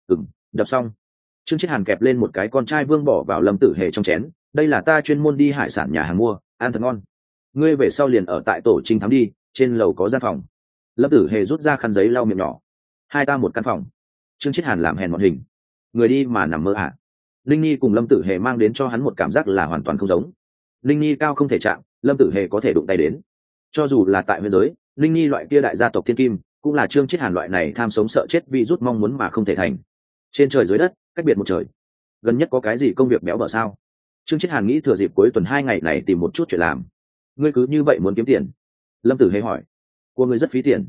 Đập xong. Trương Chiết Hàn kẹp lên một cái con trai vương bỏ vào Lâm Tử Hề trong chén, đây là ta chuyên môn đi hải sản nhà hàng mua, ăn thật ngon. Ngươi về sau liền ở tại tổ Trinh Thám đi, trên lầu có gian phòng. Lâm Tử Hề rút ra khăn giấy lau miệng nhỏ. 2 ta một căn phòng. Trương Chiết Hàn làm hèn mọn hình. Người đi mà nằm mơ à? Linh Nhi cùng Lâm Tử Hề mang đến cho hắn một cảm giác là hoàn toàn không giống. Linh Nhi cao không thể chạm, Lâm Tử Hề có thể đụng tay đến. Cho dù là tại nguyên giới, Linh Nhi loại kia đại gia tộc thiên kim, cũng là Trương Chiết Hàn loại này tham sống sợ chết vì rút mong muốn mà không thể thành. Trên trời dưới đất, cách biệt một trời. Gần nhất có cái gì công việc béo bở sao? Trương Chiết Hàn nghĩ thừa dịp cuối tuần 2 ngày này tìm một chút chuyện làm. Ngươi cứ như vậy muốn kiếm tiền? Lâm Tử Hề hỏi. Của ngươi rất phí tiền.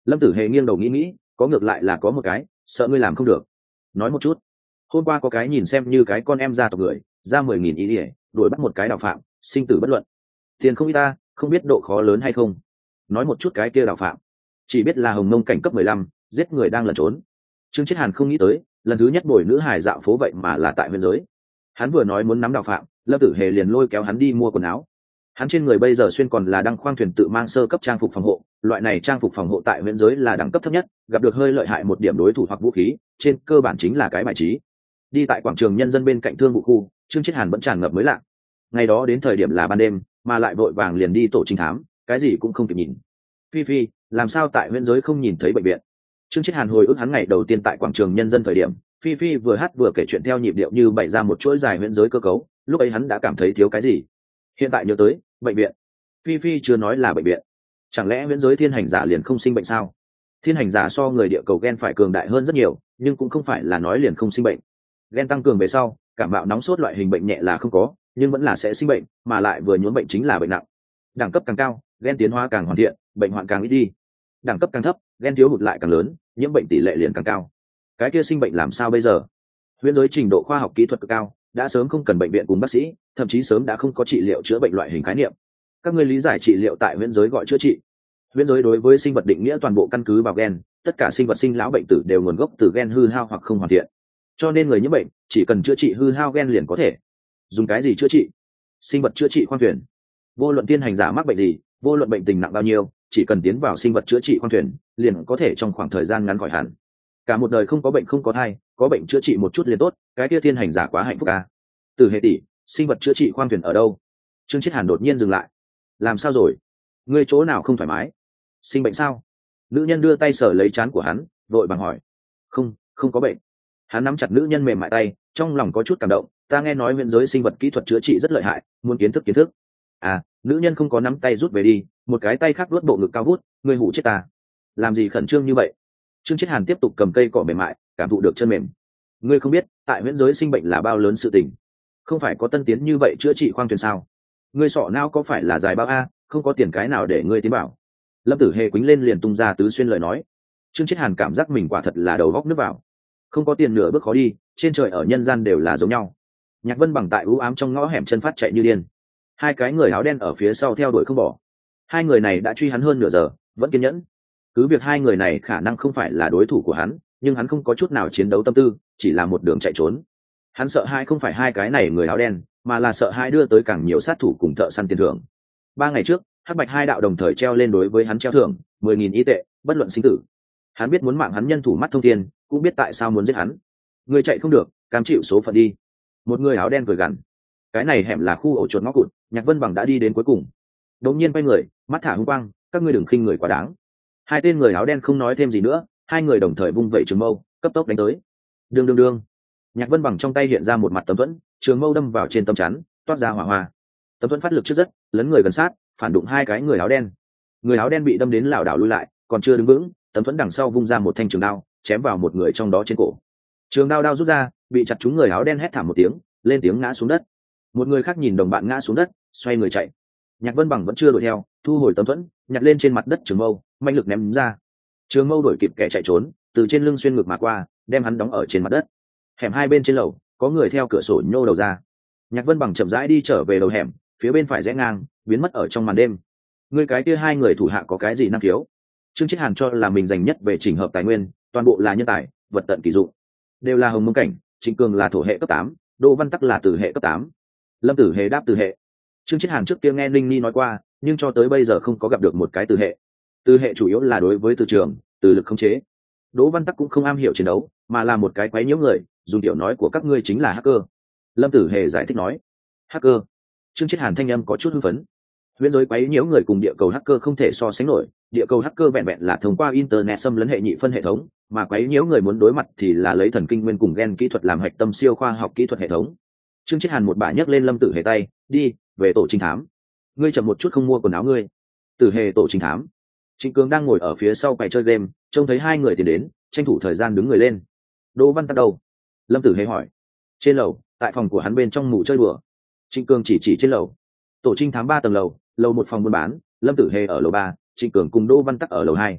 Lâm Tử Hề nghiêng đầu nghĩ, có ngược lại là có một cái, sợ ngươi làm không được. Nói một chút. Hôm qua có cái nhìn xem như cái con em gia tộc người, ra 10.000 ý ỉa, đuổi bắt một cái đạo phạm, sinh tử bất luận. Tiền không ít ta, không biết độ khó lớn hay không. Nói một chút cái kia đạo phạm, chỉ biết là hồng mông cảnh cấp 15, giết người đang lẩn trốn. Trương Chiết Hàn không nghĩ tới, lần thứ nhất bồi nữ hài dạo phố vậy mà là tại huyện giới. Hắn vừa nói muốn nắm đạo phạm, Lâm Tử Hề liền lôi kéo hắn đi mua quần áo. Hắn trên người bây giờ xuyên còn là đăng khoang thuyền tự mang sơ cấp trang phục phòng hộ, loại này trang phục phòng hộ tại huyện giới là đẳng cấp thấp nhất, gặp được hơi lợi hại một điểm đối thủ hoặc vũ khí, trên cơ bản chính là cái bài trí. Đi tại quảng trường nhân dân bên cạnh thương vụ khu, Trương Chiết Hàn vẫn tràn ngập mới lạ. Ngày đó đến thời điểm là ban đêm, mà lại vội vàng liền đi tổ trinh thám, cái gì cũng không kịp nhìn. Phi Phi, làm sao tại huyện giới không nhìn thấy bệnh viện? Trương Chiết Hàn hồi ức hắn ngày đầu tiên tại quảng trường nhân dân thời điểm, Phi Phi vừa hát vừa kể chuyện theo nhịp điệu như bày ra một chuỗi dài huyện giới cơ cấu, lúc ấy hắn đã cảm thấy thiếu cái gì. Hiện tại nhớ tới, bệnh viện. Phi Phi chưa nói là bệnh viện. Chẳng lẽ huyện giới thiên hành giả liền không sinh bệnh sao? Thiên hành giả so người địa cầu gen phải cường đại hơn rất nhiều, nhưng cũng không phải là nói liền không sinh bệnh. Gen tăng cường về sau, cảm mạo nóng sốt loại hình bệnh nhẹ là không có, nhưng vẫn là sẽ sinh bệnh, mà lại vừa nhuốm bệnh chính là bệnh nặng. Đẳng cấp càng cao, gen tiến hóa càng hoàn thiện, bệnh hoạn càng ít đi. Đẳng cấp càng thấp, gen thiếu hụt lại càng lớn, nhiễm bệnh tỷ lệ liền càng cao. Cái kia sinh bệnh làm sao bây giờ? Huyễn giới trình độ khoa học kỹ thuật cực cao, đã sớm không cần bệnh viện cùng bác sĩ, thậm chí sớm đã không có trị liệu chữa bệnh loại hình khái niệm. Các ngươi lý giải trị liệu tại huyễn giới gọi chữa trị. Huyễn giới đối với sinh vật định nghĩa toàn bộ căn cứ vào gen, tất cả sinh vật sinh lão bệnh tử đều nguồn gốc từ gen hư hao hoặc không hoàn thiện. Cho nên người nhiễm bệnh chỉ cần chữa trị hư hao gen liền có thể. Dùng cái gì chữa trị? Sinh vật chữa trị khoang thuyền. Vô luận tiên hành giả mắc bệnh gì, vô luận bệnh tình nặng bao nhiêu, chỉ cần tiến vào sinh vật chữa trị khoang thuyền, liền có thể trong khoảng thời gian ngắn khỏi hẳn. Cả một đời không có bệnh không có thai, có bệnh chữa trị một chút liền tốt, cái kia tiên hành giả quá hạnh phúc à? Từ Hệ tỷ, sinh vật chữa trị khoang thuyền ở đâu? Trương Chiết Hàn đột nhiên dừng lại. Làm sao rồi? Ngươi chỗ nào không thoải mái? Sinh bệnh sao? Nữ nhân đưa tay sờ lấy trán của hắn, vội vàng hỏi. Không, không có bệnh. Hắn nắm chặt nữ nhân mềm mại tay, trong lòng có chút cảm động. Ta nghe nói huyện giới sinh vật kỹ thuật chữa trị rất lợi hại, muốn kiến thức. À, nữ nhân không có nắm tay rút về đi, một cái tay khác luốt bộ ngực cao vút. Ngươi hụ chết ta. Làm gì khẩn trương như vậy? Trương Chiết Hàn tiếp tục cầm cây cỏ mềm mại, cảm thụ được chân mềm. Ngươi không biết, tại huyện giới sinh bệnh là bao lớn sự tình. Không phải có tân tiến như vậy chữa trị khoang thuyền sao? Ngươi sọ não có phải là dài bao a, không có tiền cái nào để ngươi tiến bảo. Lâm Tử Hề quýnh lên liền tung ra tứ xuyên lời nói. Trương Chiết Hàn cảm giác mình quả thật là đầu góc nước vào. Không có tiền nửa bước khó đi, trên trời ở nhân gian đều là giống nhau. Nhạc Vân Bằng tại u ám trong ngõ hẻm chân phát chạy như điên. Hai cái người áo đen ở phía sau theo đuổi không bỏ. Hai người này đã truy hắn hơn nửa giờ, vẫn kiên nhẫn. Cứ việc hai người này khả năng không phải là đối thủ của hắn, nhưng hắn không có chút nào chiến đấu tâm tư, chỉ là một đường chạy trốn. Hắn sợ hai không phải hai cái này người áo đen, mà là sợ hai đưa tới càng nhiều sát thủ cùng thợ săn tiền thưởng. 3 ngày trước, hắc bạch hai đạo đồng thời treo lên đối với hắn treo thưởng 10.000 ý tệ, bất luận sinh tử. Hắn biết muốn mạng hắn nhân thủ mắt thông thiên, cũng biết tại sao muốn giết hắn. Người chạy không được, cam chịu số phận đi. Một người áo đen cười gằn. Cái này hẻm là khu ổ chuột ngõ cụt, Nhạc Vân Bằng đã đi đến cuối cùng. Đột nhiên quay người, mắt thả hung quang, các ngươi đừng khinh người quá đáng. Hai tên người áo đen không nói thêm gì nữa, hai người đồng thời vung vẩy trường mâu, cấp tốc đánh tới. Đương. Nhạc Vân Bằng trong tay hiện ra một mặt tấm thuẫn, trường mâu đâm vào trên tấm chắn, toát ra hỏa hoa. Tấm thuẫn phát lực trước rất, lấn người gần sát, phản đụng hai cái người áo đen. Người áo đen bị đâm đến lảo đảo lui lại, còn chưa đứng vững, tấm thuẫn đằng sau vung ra một thanh trường đao, chém vào một người trong đó trên cổ. Trường đao rút ra, bị chặt trúng người áo đen hét thảm một tiếng, lên tiếng ngã xuống đất. Một người khác nhìn đồng bạn ngã xuống đất, xoay người chạy. Nhạc Vân Bằng vẫn chưa đuổi theo, thu hồi tấm thuẫn, nhặt lên trên mặt đất trường mâu, mạnh lực ném ra. Trường mâu đuổi kịp kẻ chạy trốn, từ trên lưng xuyên ngược mà qua, đem hắn đóng ở trên mặt đất. Hẻm hai bên trên lầu, có người theo cửa sổ nhô đầu ra. Nhạc Vân Bằng chậm rãi đi trở về đầu hẻm, phía bên phải rẽ ngang, biến mất ở trong màn đêm. Người cái kia hai người thủ hạ có cái gì năng khiếu? Trương Chiết Hàn cho là mình dành nhất về chỉnh hợp tài nguyên, toàn bộ là nhân tài, vật tận kỳ dụng, đều là hồng mông cảnh. Trịnh Cường là thổ hệ cấp 8, Đỗ Văn Tắc là tử hệ cấp 8. Lâm Tử Hề đáp tử hệ. Trương Chiết Hàn trước kia nghe Ninh Ni nói qua, nhưng cho tới bây giờ không có gặp được một cái tử hệ. Tử hệ chủ yếu là đối với từ trường, từ lực khống chế. Đỗ Văn Tắc cũng không am hiểu chiến đấu, mà là một cái quấy nhiễu người, dùng tiểu nói của các ngươi chính là hacker. Lâm Tử Hề giải thích nói. Hacker? Trương Chiết Hàn thanh âm có chút hưng phấn. Huyễn giới quấy nhiễu người cùng địa cầu hacker không thể so sánh nổi, địa cầu hacker vẹn vẹn là thông qua internet xâm lấn hệ nhị phân hệ thống, mà quấy nhiễu người muốn đối mặt thì là lấy thần kinh nguyên cùng gen kỹ thuật làm hạch tâm siêu khoa học kỹ thuật hệ thống. Trương Chiết Hàn một bà nhấc lên Lâm Tử Hề tay, đi về tổ trinh thám. Ngươi chậm một chút không mua quần áo ngươi. Tử Hề tổ trinh thám. Trịnh Cường đang ngồi ở phía sau quầy chơi game, trông thấy hai người tiến đến, tranh thủ thời gian đứng người lên. Đỗ Văn Tắc đâu? Lâm Tử Hề hỏi. Trên lầu, tại phòng của hắn bên trong ngủ chơi đùa. Trịnh Cường chỉ trên lầu. Tổ trinh thám 3 tầng lầu, lầu 1 phòng buôn bán, Lâm Tử Hề ở lầu 3, Trịnh Cường cùng Đỗ Văn Tắc ở lầu 2.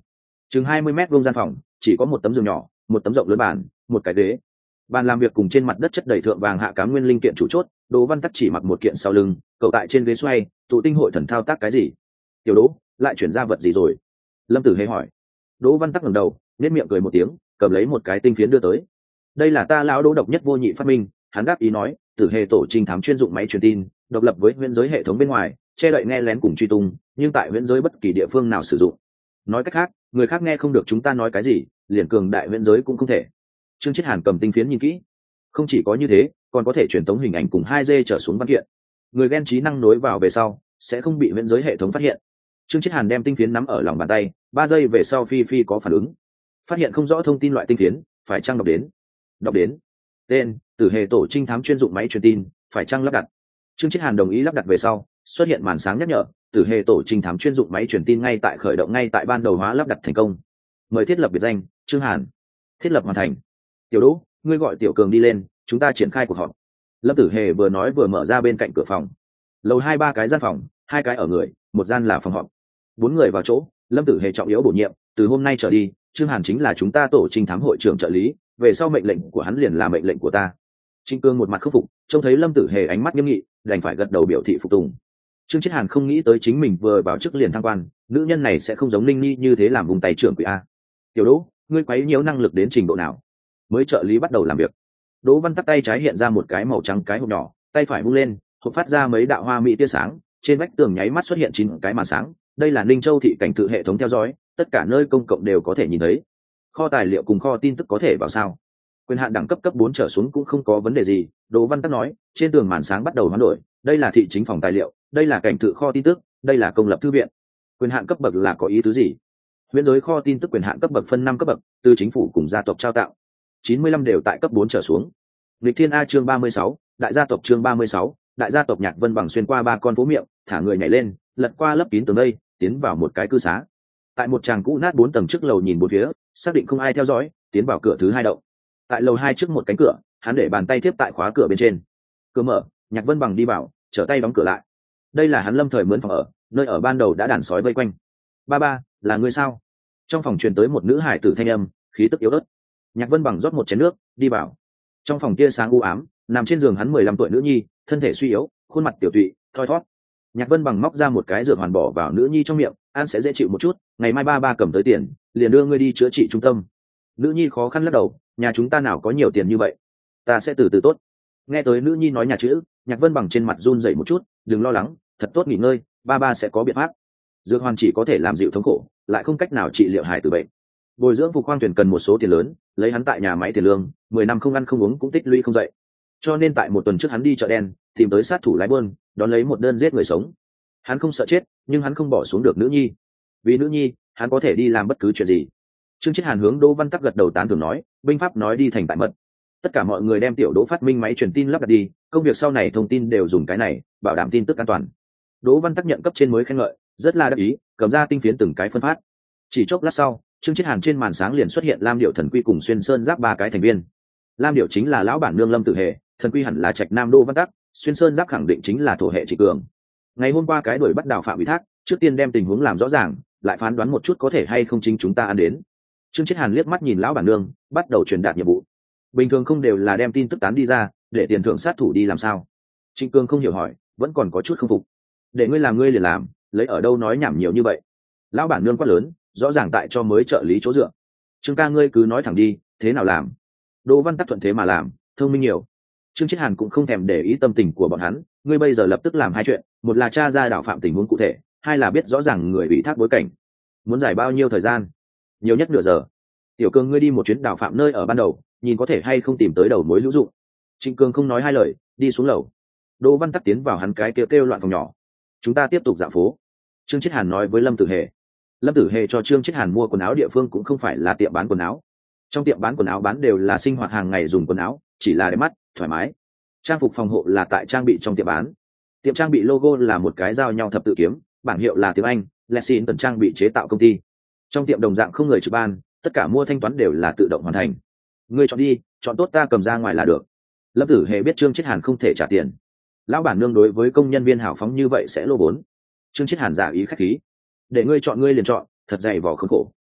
chừng 20 mét vuông gian phòng, chỉ có một tấm giường nhỏ, một tấm rộng lớn bàn, một cái ghế. Bàn làm việc cùng trên mặt đất chất đầy thượng vàng hạ cám nguyên linh kiện chủ chốt. Đỗ Văn Tắc chỉ mặc một kiện sau lưng, cậu tại trên ghế xoay, tụ tinh hội thần thao tác cái gì? Tiểu Đỗ, lại chuyển ra vật gì rồi? Lâm Tử Hề hỏi. Đỗ Văn Tắc ngẩng đầu, nhếch miệng cười một tiếng, cầm lấy một cái tinh phiến đưa tới. Đây là ta lão Đỗ độc nhất vô nhị phát minh. Hắn đáp ý nói, Tử Hề tổ trinh thám chuyên dụng máy truyền tin, độc lập với huyễn giới hệ thống bên ngoài, che đậy nghe lén cùng truy tung, nhưng tại huyễn giới bất kỳ địa phương nào sử dụng. Nói cách khác, người khác nghe không được chúng ta nói cái gì, liền cường đại huyễn giới cũng không thể. Trương Chiết Hàn cầm tinh phiến nhìn kỹ, không chỉ có như thế, còn có thể truyền tống hình ảnh cùng 2D trở xuống văn kiện. Người ghen trí năng nối vào về sau, sẽ không bị huyễn giới hệ thống phát hiện. Trương Chiết Hàn đem tinh phiến nắm ở lòng bàn tay, 3 giây về sau Phi có phản ứng, phát hiện không rõ thông tin loại tinh phiến, phải chăng đọc đến tên Tử Hề tổ trinh thám chuyên dụng máy truyền tin, phải chăng lắp đặt. Trương Chiết Hàn đồng ý lắp đặt về sau, xuất hiện màn sáng nhắc nhở, Tử Hề tổ trinh thám chuyên dụng máy truyền tin ngay tại khởi động, ngay tại ban đầu hóa lắp đặt thành công. Mời thiết lập biệt danh Trương Hàn. Thiết lập hoàn thành. Tiểu Đỗ, ngươi gọi Tiểu Cường đi lên, chúng ta triển khai cuộc họp. Lâm Tử Hề vừa nói vừa mở ra bên cạnh cửa phòng. Lầu 2 3 cái gian phòng, 2 cái ở người, một gian là phòng họp. 4 người vào chỗ. Lâm Tử Hề trọng yếu bổ nhiệm, từ hôm nay trở đi, Trương Hàn chính là chúng ta tổ trinh thám hội trưởng trợ lý, về sau mệnh lệnh của hắn liền là mệnh lệnh của ta. Trinh Cương một mặt khâm phục, trông thấy Lâm Tử Hề ánh mắt nghiêm nghị, đành phải gật đầu biểu thị phục tùng. Trương Chiết Hàn không nghĩ tới chính mình vừa vào chức liền thăng quan, nữ nhân này sẽ không giống Linh Nhi như thế làm vùng tay trưởng quỷ a. Tiểu Đỗ, ngươi quấy nhiễu năng lực đến trình độ nào? Mới trợ lý bắt đầu làm việc. Đỗ Văn Tắc tay trái hiện ra một cái màu trắng cái hộp nhỏ, tay phải vung lên, hộp phát ra mấy đạo hoa mỹ tia sáng, trên vách tường nháy mắt xuất hiện 9 cái màn sáng. Đây là Ninh Châu thị cảnh tự hệ thống theo dõi, tất cả nơi công cộng đều có thể nhìn thấy. Kho tài liệu cùng kho tin tức có thể vào sao? Quyền hạn đẳng cấp cấp 4 trở xuống cũng không có vấn đề gì. Đỗ Văn Tắc nói, trên tường màn sáng bắt đầu hoán đổi, đây là thị chính phòng tài liệu, đây là cảnh tự kho tin tức, đây là công lập thư viện. Quyền hạn cấp bậc là có ý tứ gì? Huyễn giới kho tin tức quyền hạn cấp bậc phân 5 cấp bậc, từ chính phủ cùng gia tộc trao tặng. 95 đều tại cấp 4 trở xuống. Lịch Thiên A chương 36, đại gia tộc chương 36, đại gia tộc Nhạc Vân Bằng xuyên qua 3 con phố miệng, thả người nhảy lên, lật qua lấp kín tường đây, tiến vào một cái cư xá. Tại một tràng cũ nát 4 tầng trước lầu nhìn bốn phía, xác định không ai theo dõi, tiến vào cửa thứ 2 động. Tại lầu 2 trước một cánh cửa, hắn để bàn tay tiếp tại khóa cửa bên trên. Cửa mở, Nhạc Vân Bằng đi vào, trở tay đóng cửa lại. Đây là hắn lâm thời mướn phòng ở, nơi ở ban đầu đã đàn sói vây quanh. Ba, là người sao? Trong phòng truyền tới một nữ hải tử thanh âm, khí tức yếu ớt. Nhạc Vân Bằng rót một chén nước, đi vào. Trong phòng tia sáng u ám, nằm trên giường hắn 15 tuổi nữ nhi, thân thể suy yếu, khuôn mặt tiểu tụy, thoi thót. Nhạc Vân Bằng móc ra một cái dược hoàn bỏ vào nữ nhi trong miệng, ăn sẽ dễ chịu một chút, ngày mai ba cầm tới tiền, liền đưa ngươi đi chữa trị trung tâm. Nữ nhi khó khăn lắc đầu, nhà chúng ta nào có nhiều tiền như vậy, ta sẽ từ từ tốt. Nghe tới nữ nhi nói nhà chữ, Nhạc Vân Bằng trên mặt run rẩy một chút, đừng lo lắng, thật tốt nghỉ ngơi, ba sẽ có biện pháp. Dược hoàn chỉ có thể làm dịu thống khổ, lại không cách nào trị liệu hài tử bệnh. Bồi dưỡng Phục Khoang Thuyền cần một số tiền lớn, lấy hắn tại nhà máy tiền lương, 10 năm không ăn không uống cũng tích lũy không dậy. Cho nên tại một tuần trước hắn đi chợ đen, tìm tới sát thủ lái buôn, đón lấy một đơn giết người sống. Hắn không sợ chết, nhưng hắn không bỏ xuống được nữ nhi. Vì nữ nhi, hắn có thể đi làm bất cứ chuyện gì. Trương Chiết Hàn hướng Đỗ Văn Tắc gật đầu tán thưởng nói, binh pháp nói đi thành tại mật. Tất cả mọi người đem tiểu Đỗ phát minh máy truyền tin lắp đặt đi, công việc sau này thông tin đều dùng cái này, bảo đảm tin tức an toàn. Đỗ Văn Tắc nhận cấp trên mới khen ngợi, rất là đắc ý, cầm ra tinh phiến từng cái phân phát. Chỉ chốc lát sau, Trương Chiết Hàn trên màn sáng liền xuất hiện Lam Điệu Thần Quy cùng Xuyên Sơn Giáp 3 cái thành viên. Lam Điệu chính là lão bản nương Lâm Tử Hề, Thần Quy hẳn là Trạch Nam Đỗ Văn Tắc, Xuyên Sơn Giáp khẳng định chính là thổ hệ Trịnh Cường. Ngày hôm qua cái đuổi bắt đào phạm ủy thác, trước tiên đem tình huống làm rõ ràng, lại phán đoán một chút có thể hay không chính chúng ta ăn đến. Trương Chiết Hàn liếc mắt nhìn lão bản nương, bắt đầu truyền đạt nhiệm vụ. Bình thường không đều là đem tin tức tán đi ra, để tiền thưởng sát thủ đi làm sao? Trịnh Cường không hiểu hỏi, vẫn còn có chút không phục. Để ngươi làm ngươi liền làm, lấy ở đâu nói nhảm nhiều như vậy? Lão bản nương quát lớn, rõ ràng tại cho mới trợ lý chỗ dựa. Trương ca ngươi cứ nói thẳng đi, thế nào làm? Đỗ Văn Tắc thuận thế mà làm, thông minh nhiều. Trương Chiết Hàn cũng không thèm để ý tâm tình của bọn hắn, ngươi bây giờ lập tức làm 2 chuyện, một là tra ra đảo phạm tình huống cụ thể, 2 là biết rõ ràng người bị thác bối cảnh. Muốn giải bao nhiêu thời gian? Nhiều nhất nửa giờ. Tiểu Cường ngươi đi một chuyến đảo phạm nơi ở ban đầu, nhìn có thể hay không tìm tới đầu mối hữu dụng. Trịnh Cường không nói 2 lời, đi xuống lầu. Đỗ Văn Tắc tiến vào hắn cái kêu loạn phòng nhỏ. Chúng ta tiếp tục dạo phố. Trương Chiết Hàn nói với Lâm Tử Hề. Lâm Tử Hề cho Trương Chiết Hàn mua quần áo địa phương cũng không phải là tiệm bán quần áo. Trong tiệm bán quần áo bán đều là sinh hoạt hàng ngày dùng quần áo, chỉ là đẹp mắt, thoải mái. Trang phục phòng hộ là tại trang bị trong tiệm bán. Tiệm trang bị logo là một cái giao nhau thập tự kiếm, bảng hiệu là tiếng Anh, Lexington tần trang bị chế tạo công ty. Trong tiệm đồng dạng không người trực ban, tất cả mua thanh toán đều là tự động hoàn thành. Ngươi chọn đi, chọn tốt ta cầm ra ngoài là được. Lâm Tử Hề biết Trương Chiết Hàn không thể trả tiền. Lão bản nương đối với công nhân viên hảo phóng như vậy sẽ lô vốn. Trương Chiết Hàn giả ý khách khí, để ngươi chọn ngươi liền chọn, thật dày vò khốn khổ.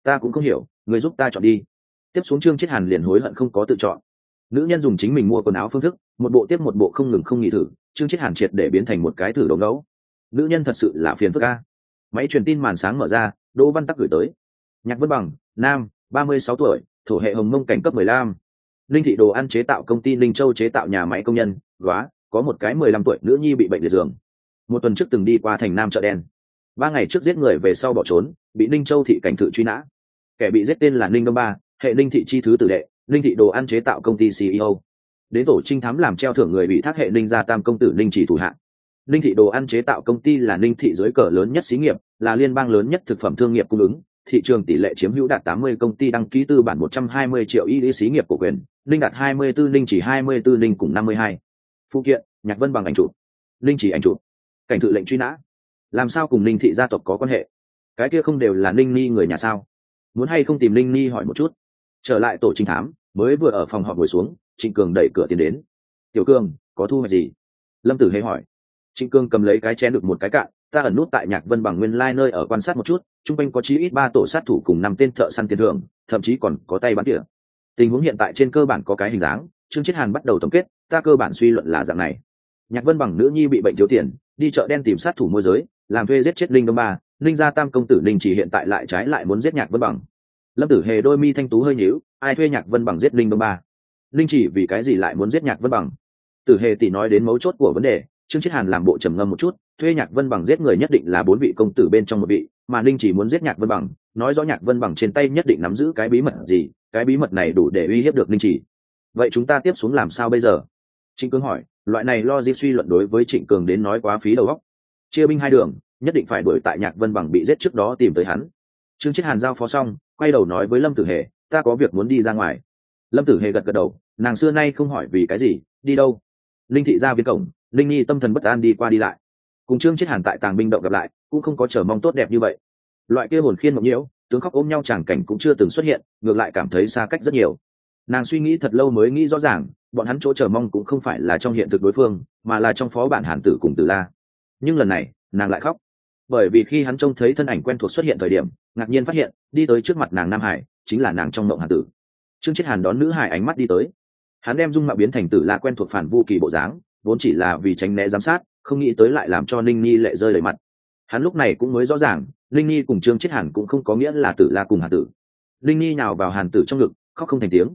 ta cũng không hiểu, người giúp ta chọn đi. Tiếp xuống Trương Chiết Hàn liền hối hận không có tự chọn. Nữ nhân dùng chính mình mua quần áo phương thức, một bộ tiếp một bộ không ngừng không nghỉ thử, Trương Chiết Hàn triệt để biến thành một cái thử đầu ngẫu. Nữ nhân thật sự là phiền phức a. Máy truyền tin màn sáng mở ra, Đỗ Văn Tắc gửi tới. Nhạc Vân Bằng, nam, 36 tuổi, thổ hệ Hồng Mông cảnh cấp 15. Linh thị đồ ăn chế tạo công ty Linh Châu chế tạo nhà máy công nhân, góa, có một cái 15 tuổi nữ nhi bị bệnh liệt giường. Một tuần trước từng đi qua thành Nam chợ đen. 3 ngày trước giết người về sau bỏ trốn, bị Linh Châu thị cảnh thự truy nã. Kẻ bị giết tên là Linh Đông Ba, hệ Linh thị chi thứ tử đệ, Linh thị đồ ăn chế tạo công ty CEO. Đến tổ trinh thám làm treo thưởng người bị thác hệ Linh gia tam công tử Linh chỉ thủ hạng. Linh thị đồ ăn chế tạo công ty là Linh thị dưới cờ lớn nhất xí nghiệp, là liên bang lớn nhất thực phẩm thương nghiệp cung ứng, thị trường tỷ lệ chiếm hữu đạt 80 công ty đăng ký tư bản 120 triệu y xí nghiệp cổ quyền, Linh đạt 24 Linh chỉ 24 Linh cùng 52. Phụ kiện, Nhạc Vân Bằng ảnh chụp. Linh chỉ ảnh chụp. Cảnh thự lệnh truy nã. Làm sao cùng Linh thị gia tộc có quan hệ? Cái kia không đều là Linh Ni người nhà sao? Muốn hay không tìm Linh Ni hỏi một chút. Trở lại tổ trinh thám, mới vừa ở phòng họp ngồi xuống, Trịnh Cường đẩy cửa tiến đến. Tiểu Cường, có thu hoạch gì? Lâm Tử Hề hỏi. Trịnh Cường cầm lấy cái chén được một cái cạn, ta ẩn nút tại Nhạc Vân Bằng nguyên lai nơi ở quan sát một chút, trung quanh có chí ít 3 tổ sát thủ cùng 5 tên thợ săn tiền thưởng, thậm chí còn có tay bắn tỉa. Tình huống hiện tại trên cơ bản có cái hình dáng, Trương Chiết Hàn bắt đầu tổng kết, ta cơ bản suy luận là dạng này. Nhạc Vân Bằng nữ nhi bị bệnh thiếu tiền, đi chợ đen tìm sát thủ môi giới, làm thuê giết chết Linh Đông Ba, Linh gia tam công tử Linh chỉ hiện tại lại trái lại muốn giết Nhạc Vân Bằng. Lâm Tử Hề đôi mi thanh tú hơi nhíu, ai thuê Nhạc Vân Bằng giết Linh Đông Ba? Linh chỉ vì cái gì lại muốn giết Nhạc Vân Bằng? Tử Hề tỷ nói đến mấu chốt của vấn đề, Trương Chiết Hàn làm bộ trầm ngâm một chút, thuê Nhạc Vân Bằng giết người nhất định là 4 vị công tử bên trong một vị, mà Linh chỉ muốn giết Nhạc Vân Bằng, nói rõ Nhạc Vân Bằng trên tay nhất định nắm giữ cái bí mật gì, cái bí mật này đủ để uy hiếp được Linh chỉ. Vậy chúng ta tiếp xuống làm sao bây giờ? Trịnh Cường hỏi, loại này logic suy luận đối với Trịnh Cường đến nói quá phí đầu óc. Chia binh hai đường, nhất định phải đuổi tại Nhạc Vân Bằng bị giết trước đó tìm tới hắn. Trương Chiết Hàn giao phó xong, quay đầu nói với Lâm Tử Hề, ta có việc muốn đi ra ngoài. Lâm Tử Hề gật gật đầu, nàng xưa nay không hỏi vì cái gì, đi đâu? Linh thị ra viên cổng, Linh Nhi tâm thần bất an đi qua đi lại. Cùng Trương Chiết Hàn tại tàng binh động gặp lại, cũng không có chờ mong tốt đẹp như vậy. Loại kia hồn khiên mộng nhiễu, tướng khóc ôm nhau tràng cảnh cũng chưa từng xuất hiện, ngược lại cảm thấy xa cách rất nhiều. Nàng suy nghĩ thật lâu mới nghĩ rõ ràng, bọn hắn chỗ chờ mong cũng không phải là trong hiện thực đối phương, mà là trong phó bản Hàn Tử cùng Tử La. Nhưng lần này, nàng lại khóc, bởi vì khi hắn trông thấy thân ảnh quen thuộc xuất hiện thời điểm, ngạc nhiên phát hiện, đi tới trước mặt nàng Nam Hải, chính là nàng trong mộng Hàn Tử. Trương Chiết Hàn đón nữ hải ánh mắt đi tới, hắn đem dung mạo biến thành Tử La quen thuộc phản vu kỳ bộ dáng, vốn chỉ là vì tránh né giám sát, không nghĩ tới lại làm cho Ninh Nhi lệ rơi đầy mặt. Hắn lúc này cũng mới rõ ràng, Ninh Nhi cùng Trương Chiết Hàn cũng không có nghĩa là Tử La cùng Hàn Tử. Ninh Nhi nào vào Hàn Tử trong ngực, khóc không thành tiếng.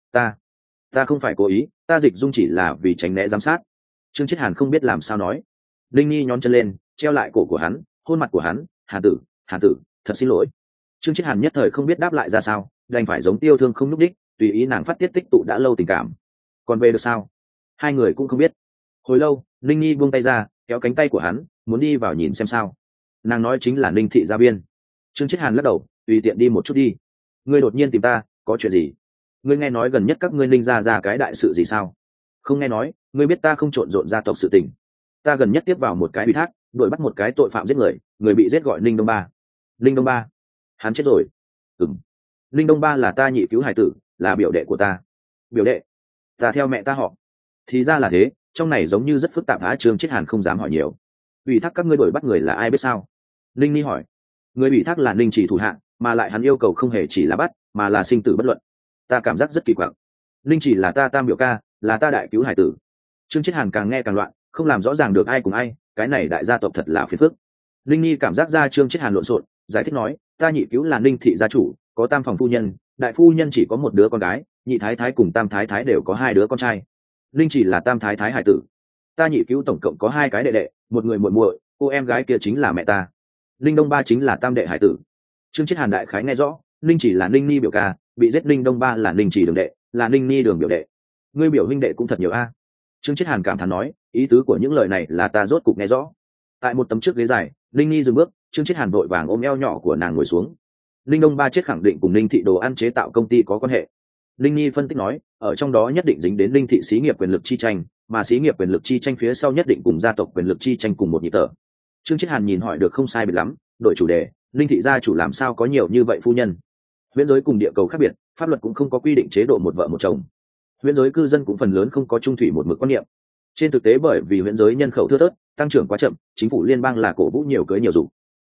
Ta không phải cố ý, ta dịch dung chỉ là vì tránh né giám sát. Trương Chiết Hàn không biết làm sao nói. Ninh Nhi nhón chân lên, treo lại cổ của hắn, hôn mặt của hắn, Hàn Tử, thật xin lỗi. Trương Chiết Hàn nhất thời không biết đáp lại ra sao, đành phải giống tiêu thương không nhúc đích, tùy ý nàng phát tiết tích tụ đã lâu tình cảm. Còn về được sao? Hai người cũng không biết. Hồi lâu, Ninh Nhi buông tay ra, kéo cánh tay của hắn, muốn đi vào nhìn xem sao. Nàng nói chính là Ninh thị gia viên. Trương Chiết Hàn lắc đầu, tùy tiện đi một chút đi. Ngươi đột nhiên tìm ta, có chuyện gì? Ngươi nghe nói gần nhất các ngươi Ninh ra cái đại sự gì sao? Không nghe nói, ngươi biết ta không trộn rộn gia tộc sự tình. Ta gần nhất tiếp vào một cái ủy thác, đuổi bắt một cái tội phạm giết người, người bị giết gọi Ninh Đông Ba. Ninh Đông Ba? Hắn chết rồi. Ừm. Ninh Đông Ba là ta nhị cứu hải tử, là biểu đệ của ta. Biểu đệ? Ta theo mẹ ta họ. Thì ra là thế, trong này giống như rất phức tạp. Trương Chiết Hàn không dám hỏi nhiều. Ủy thác các ngươi đuổi bắt người là ai biết sao? Linh Nhi hỏi. Người ủy thác là Ninh chỉ thủ hạng, mà lại hắn yêu cầu không hề chỉ là bắt, mà là sinh tử bất luận. Ta cảm giác rất kỳ quặc. Ninh chỉ là ta tam biểu ca, là ta đại cứu hải tử. Trương Chiết Hàn càng nghe càng loạn, không làm rõ ràng được ai cùng ai, cái này đại gia tộc thật là phiền phức. Linh Nhi cảm giác ra Trương Chiết Hàn lộn xộn, giải thích nói, ta nhị cứu là Ninh thị gia chủ, có tam phòng phu nhân, đại phu nhân chỉ có một đứa con gái, nhị thái thái cùng tam thái thái đều có 2 đứa con trai. Linh chỉ là tam thái thái hải tử. Ta nhị cứu tổng cộng có 2 cái đệ đệ, một người muội muội, cô em gái kia chính là mẹ ta. Linh Đông Ba chính là tam đệ hải tử. Trương Chiết Hàn đại khái nghe rõ, Linh chỉ là Ninh Ni biểu ca, bị giết Linh Đông Ba là Ninh chỉ đường đệ, là Ninh Ni đường biểu đệ. Ngươi biểu huynh đệ cũng thật nhiều a. Trương Chiết Hàn cảm thán nói, ý tứ của những lời này là ta rốt cục nghe rõ. Tại một tấm trước ghế dài, Linh Ni dừng bước, Trương Chiết Hàn vội vàng ôm eo nhỏ của nàng ngồi xuống. Linh Đông Ba chết khẳng định cùng Linh thị đồ ăn chế tạo công ty có quan hệ. Linh Nhi phân tích nói, ở trong đó nhất định dính đến Linh thị xí nghiệp quyền lực chi tranh, mà xí nghiệp quyền lực chi tranh phía sau nhất định cùng gia tộc quyền lực chi tranh cùng một nhịp thở. Trương Chiết Hàn nhìn hỏi được không sai biệt lắm, đổi chủ đề, Linh thị gia chủ làm sao có nhiều như vậy phu nhân? Huyễn giới cùng địa cầu khác biệt, pháp luật cũng không có quy định chế độ một vợ một chồng. Huyễn giới cư dân cũng phần lớn không có trung thủy một mực quan niệm. Trên thực tế bởi vì huyễn giới nhân khẩu thưa thớt, tăng trưởng quá chậm, chính phủ liên bang là cổ vũ nhiều cưới nhiều dục.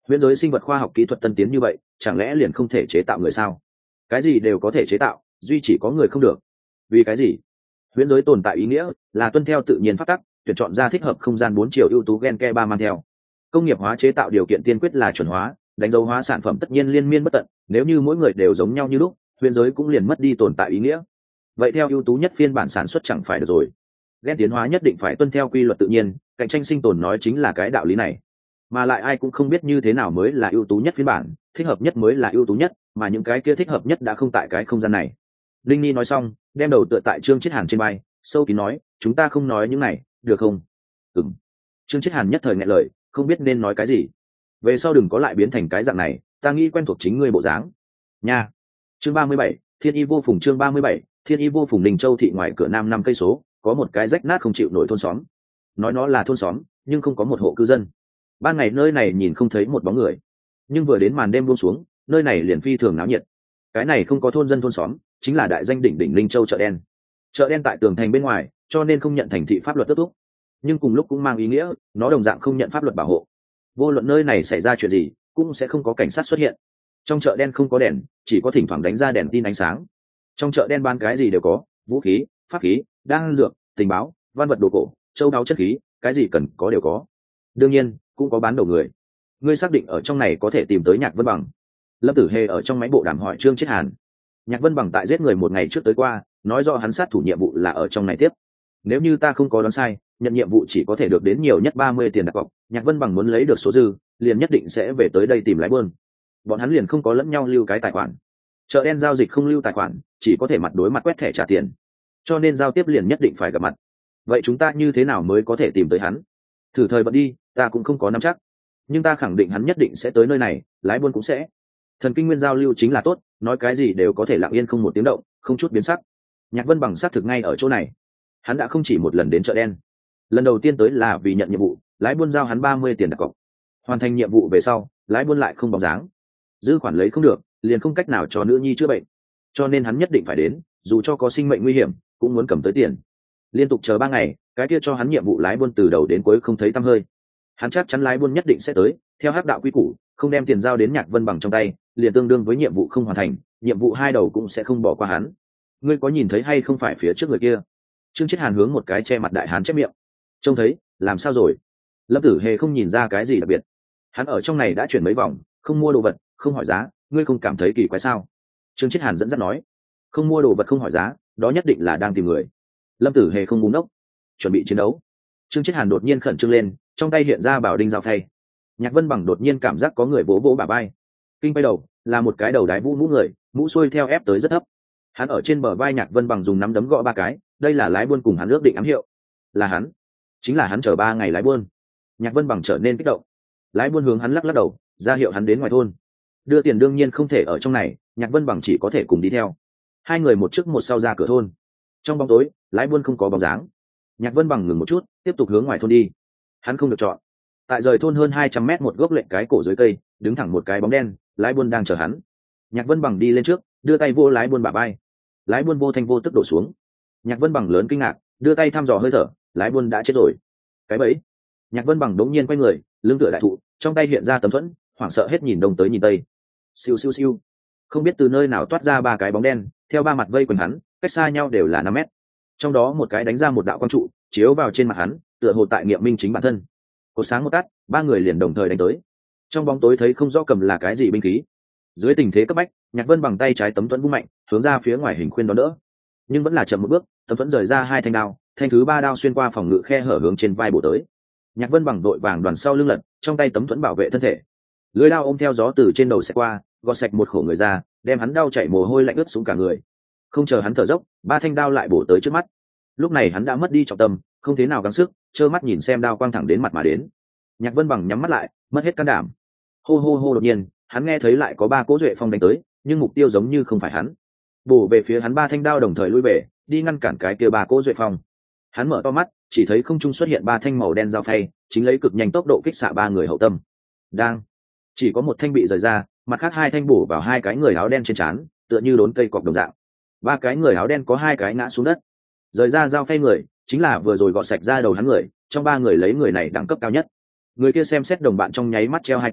Huyễn giới sinh vật khoa học kỹ thuật tân tiến như vậy, chẳng lẽ liền không thể chế tạo người sao? Cái gì đều có thể chế tạo, duy chỉ có người không được. Vì cái gì? Huyễn giới tồn tại ý nghĩa là tuân theo tự nhiên pháp tắc, tuyển chọn ra thích hợp không gian 4 chiều ưu tú gen ke 3 mang theo. Công nghiệp hóa chế tạo điều kiện tiên quyết là chuẩn hóa, đánh dấu hóa sản phẩm tất nhiên liên miên bất tận, nếu như mỗi người đều giống nhau như lúc, huyễn giới cũng liền mất đi tồn tại ý nghĩa. Vậy theo ưu tú nhất phiên bản sản xuất chẳng phải được rồi. Gen tiến hóa nhất định phải tuân theo quy luật tự nhiên, cạnh tranh sinh tồn nói chính là cái đạo lý này. Mà lại ai cũng không biết như thế nào mới là ưu tú nhất phiên bản, thích hợp nhất mới là ưu tú nhất, mà những cái kia thích hợp nhất đã không tại cái không gian này. Linh Nhi nói xong, đem đầu tựa tại Trương Chiết Hàn trên vai, sâu kín nói, chúng ta không nói những này, được không? Ừm. Trương Chiết Hàn nhất thời nghẹn lời, không biết nên nói cái gì. Về sau đừng có lại biến thành cái dạng này, ta nghĩ quen thuộc chính ngươi bộ dáng. Nha. Chương 37, Thiên Y vô phùng. Chương 37, Thiên Y vô phùng. Đình Châu thị ngoài cửa nam 5 cây số, có một cái rách nát không chịu nổi thôn xóm. Nói nó là thôn xóm, nhưng không có một hộ cư dân. Ban ngày nơi này nhìn không thấy một bóng người, nhưng vừa đến màn đêm buông xuống, nơi này liền phi thường náo nhiệt. Cái này không có thôn dân thôn xóm, chính là đại danh đỉnh đỉnh Linh Châu chợ đen. Chợ đen tại tường thành bên ngoài, cho nên không nhận thành thị pháp luật tước thúc, nhưng cùng lúc cũng mang ý nghĩa nó đồng dạng không nhận pháp luật bảo hộ. Vô luận nơi này xảy ra chuyện gì, cũng sẽ không có cảnh sát xuất hiện. Trong chợ đen không có đèn, chỉ có thỉnh thoảng đánh ra đèn tin ánh sáng. Trong chợ đen bán cái gì đều có, vũ khí, pháp khí, đan dược, tình báo, văn vật đồ cổ, châu báu chất khí, cái gì cần có đều có. Đương nhiên cũng có bán đầu người. Ngươi xác định ở trong này có thể tìm tới Nhạc Vân Bằng? Lâm Tử Hề ở trong máy bộ đàm hỏi Trương Chiết Hàn. Nhạc Vân Bằng tại giết người một ngày trước tới qua, nói rõ hắn sát thủ nhiệm vụ là ở trong này tiếp. Nếu như ta không có đoán sai, nhận nhiệm vụ chỉ có thể được đến nhiều nhất 30 tiền đặt cọc. Nhạc Vân Bằng muốn lấy được số dư, liền nhất định sẽ về tới đây tìm lái buôn. Bọn hắn liền không có lẫn nhau lưu cái tài khoản. Chợ đen giao dịch không lưu tài khoản, chỉ có thể mặt đối mặt quét thẻ trả tiền. Cho nên giao tiếp liền nhất định phải gặp mặt. Vậy chúng ta như thế nào mới có thể tìm tới hắn? Thử thời bận đi, ta cũng không có nắm chắc. Nhưng ta khẳng định hắn nhất định sẽ tới nơi này, lái buôn cũng sẽ. Thần kinh nguyên giao lưu chính là tốt, nói cái gì đều có thể lặng yên không một tiếng động, không chút biến sắc. Nhạc Vân Bằng xác thực ngay ở chỗ này. Hắn đã không chỉ một lần đến chợ đen. Lần đầu tiên tới là vì nhận nhiệm vụ, lái buôn giao hắn 30 tiền đặt cọc. Hoàn thành nhiệm vụ về sau, lái buôn lại không bóng dáng. Dư khoản lấy không được, liền không cách nào cho nữ nhi chữa bệnh. Cho nên hắn nhất định phải đến, dù cho có sinh mệnh nguy hiểm, cũng muốn cầm tới tiền. Liên tục chờ 3 ngày, cái kia cho hắn nhiệm vụ lái buôn từ đầu đến cuối không thấy tăm hơi. Hắn chắc chắn lái buôn nhất định sẽ tới, theo hắc đạo quy củ, không đem tiền giao đến Nhạc Vân Bằng trong tay, liền tương đương với nhiệm vụ không hoàn thành, nhiệm vụ hai đầu cũng sẽ không bỏ qua hắn. Ngươi có nhìn thấy hay không phải phía trước người kia? Trương Chiết Hàn hướng một cái che mặt đại hán chép miệng. Trông thấy, làm sao rồi? Lâm Tử Hề không nhìn ra cái gì đặc biệt. Hắn ở trong này đã chuyển mấy vòng, không mua đồ vật, không hỏi giá, ngươi không cảm thấy kỳ quái sao? Trương Chiết Hàn dẫn dắt nói. Không mua đồ vật không hỏi giá, đó nhất định là đang tìm người. Lâm Tử Hề không búng ốc, chuẩn bị chiến đấu. Trương Chiết Hàn đột nhiên khẩn trương lên, trong tay hiện ra bảo đinh dao phay. Nhạc Vân Bằng đột nhiên cảm giác có người vỗ vỗ bả vai. Kinh bay đầu, là một cái đầu đái vũ mũ người, mũ xuôi theo ép tới rất thấp. Hắn ở trên bờ vai Nhạc Vân Bằng dùng nắm đấm gõ 3 cái, đây là lái buôn cùng hắn ước định ám hiệu. Là hắn, chính là hắn chờ 3 ngày lái buôn. Nhạc Vân Bằng trở nên kích động. Lái buôn hướng hắn lắc lắc đầu, ra hiệu hắn đến ngoài thôn. Đưa tiền đương nhiên không thể ở trong này, Nhạc Vân Bằng chỉ có thể cùng đi theo. Hai người một trước một sau ra cửa thôn. Trong bóng tối, lái buôn không có bóng dáng. Nhạc Vân Bằng ngừng một chút, tiếp tục hướng ngoài thôn đi. Hắn không được chọn. Tại rời thôn hơn 200 mét một gốc lệnh cái cổ dưới cây, đứng thẳng một cái bóng đen, lái buôn đang chờ hắn. Nhạc Vân Bằng đi lên trước, đưa tay vô lái buôn bả vai. Lái buôn vô thanh vô tức đổ xuống. Nhạc Vân Bằng lớn kinh ngạc, đưa tay thăm dò hơi thở, lái buôn đã chết rồi. Cái bẫy. Nhạc Vân Bằng đống nhiên quay người, lưng tựa đại thụ, trong tay hiện ra tấm thuẫn, hoảng sợ hết nhìn đông tới nhìn tây. Siêu siêu siêu. Không biết từ nơi nào toát ra 3 cái bóng đen, theo 3 mặt vây quanh hắn, cách xa nhau đều là 5 mét. Trong đó một cái đánh ra một đạo quang trụ, chiếu vào trên mặt hắn, tựa hồ tại nghiệm minh chính bản thân. Cột sáng một tắt, 3 người liền đồng thời đánh tới. Trong bóng tối thấy không rõ cầm là cái gì binh khí. Dưới tình thế cấp bách, Nhạc Vân Bằng tay trái tấm thuẫn vung mạnh, hướng ra phía ngoài hình khuyên đón đỡ. Nhưng vẫn là chậm một bước, tấm thuẫn rời ra 2 thanh đao, thanh thứ 3 đao xuyên qua phòng ngự khe hở hướng trên vai bổ tới. Nhạc Vân Bằng đội vàng đoàn sau lưng lật, trong tay tấm thuẫn bảo vệ thân thể. Lưỡi đao ôm theo gió từ trên đầu xẹt qua, gọt sạch một khổ người ra, đem hắn đau chảy mồ hôi lạnh ướt xuống cả người. Không chờ hắn thở dốc, 3 thanh đao lại bổ tới trước mắt. Lúc này hắn đã mất đi trọng tâm, không thế nào gắng sức, trơ mắt nhìn xem đao quang thẳng đến mặt mà đến. Nhạc Vân Bằng nhắm mắt lại, mất hết can đảm. Hô hô hô, đột nhiên hắn nghe thấy lại có 3 cỗ duệ phong đánh tới, nhưng mục tiêu giống như không phải hắn. Bổ về phía hắn 3 thanh đao đồng thời lui về, đi ngăn cản cái kia 3 cỗ duệ phong. Hắn mở to mắt, chỉ thấy không trung xuất hiện 3 thanh màu đen dao phay, chính lấy cực nhanh tốc độ kích xạ 3 người hậu tâm. Đang chỉ có một thanh bị rời ra, mặt khác 2 thanh bổ vào 2 cái người áo đen trên trán, tựa như đốn cây cọp đồng dạng. 3 cái người áo đen có 2 cái ngã xuống đất. Rời ra dao phay người, chính là vừa rồi gọt sạch ra đầu hắn người, trong 3 người lấy người này đẳng cấp cao nhất. Người kia xem xét đồng bạn trong nháy mắt treo 2 cái,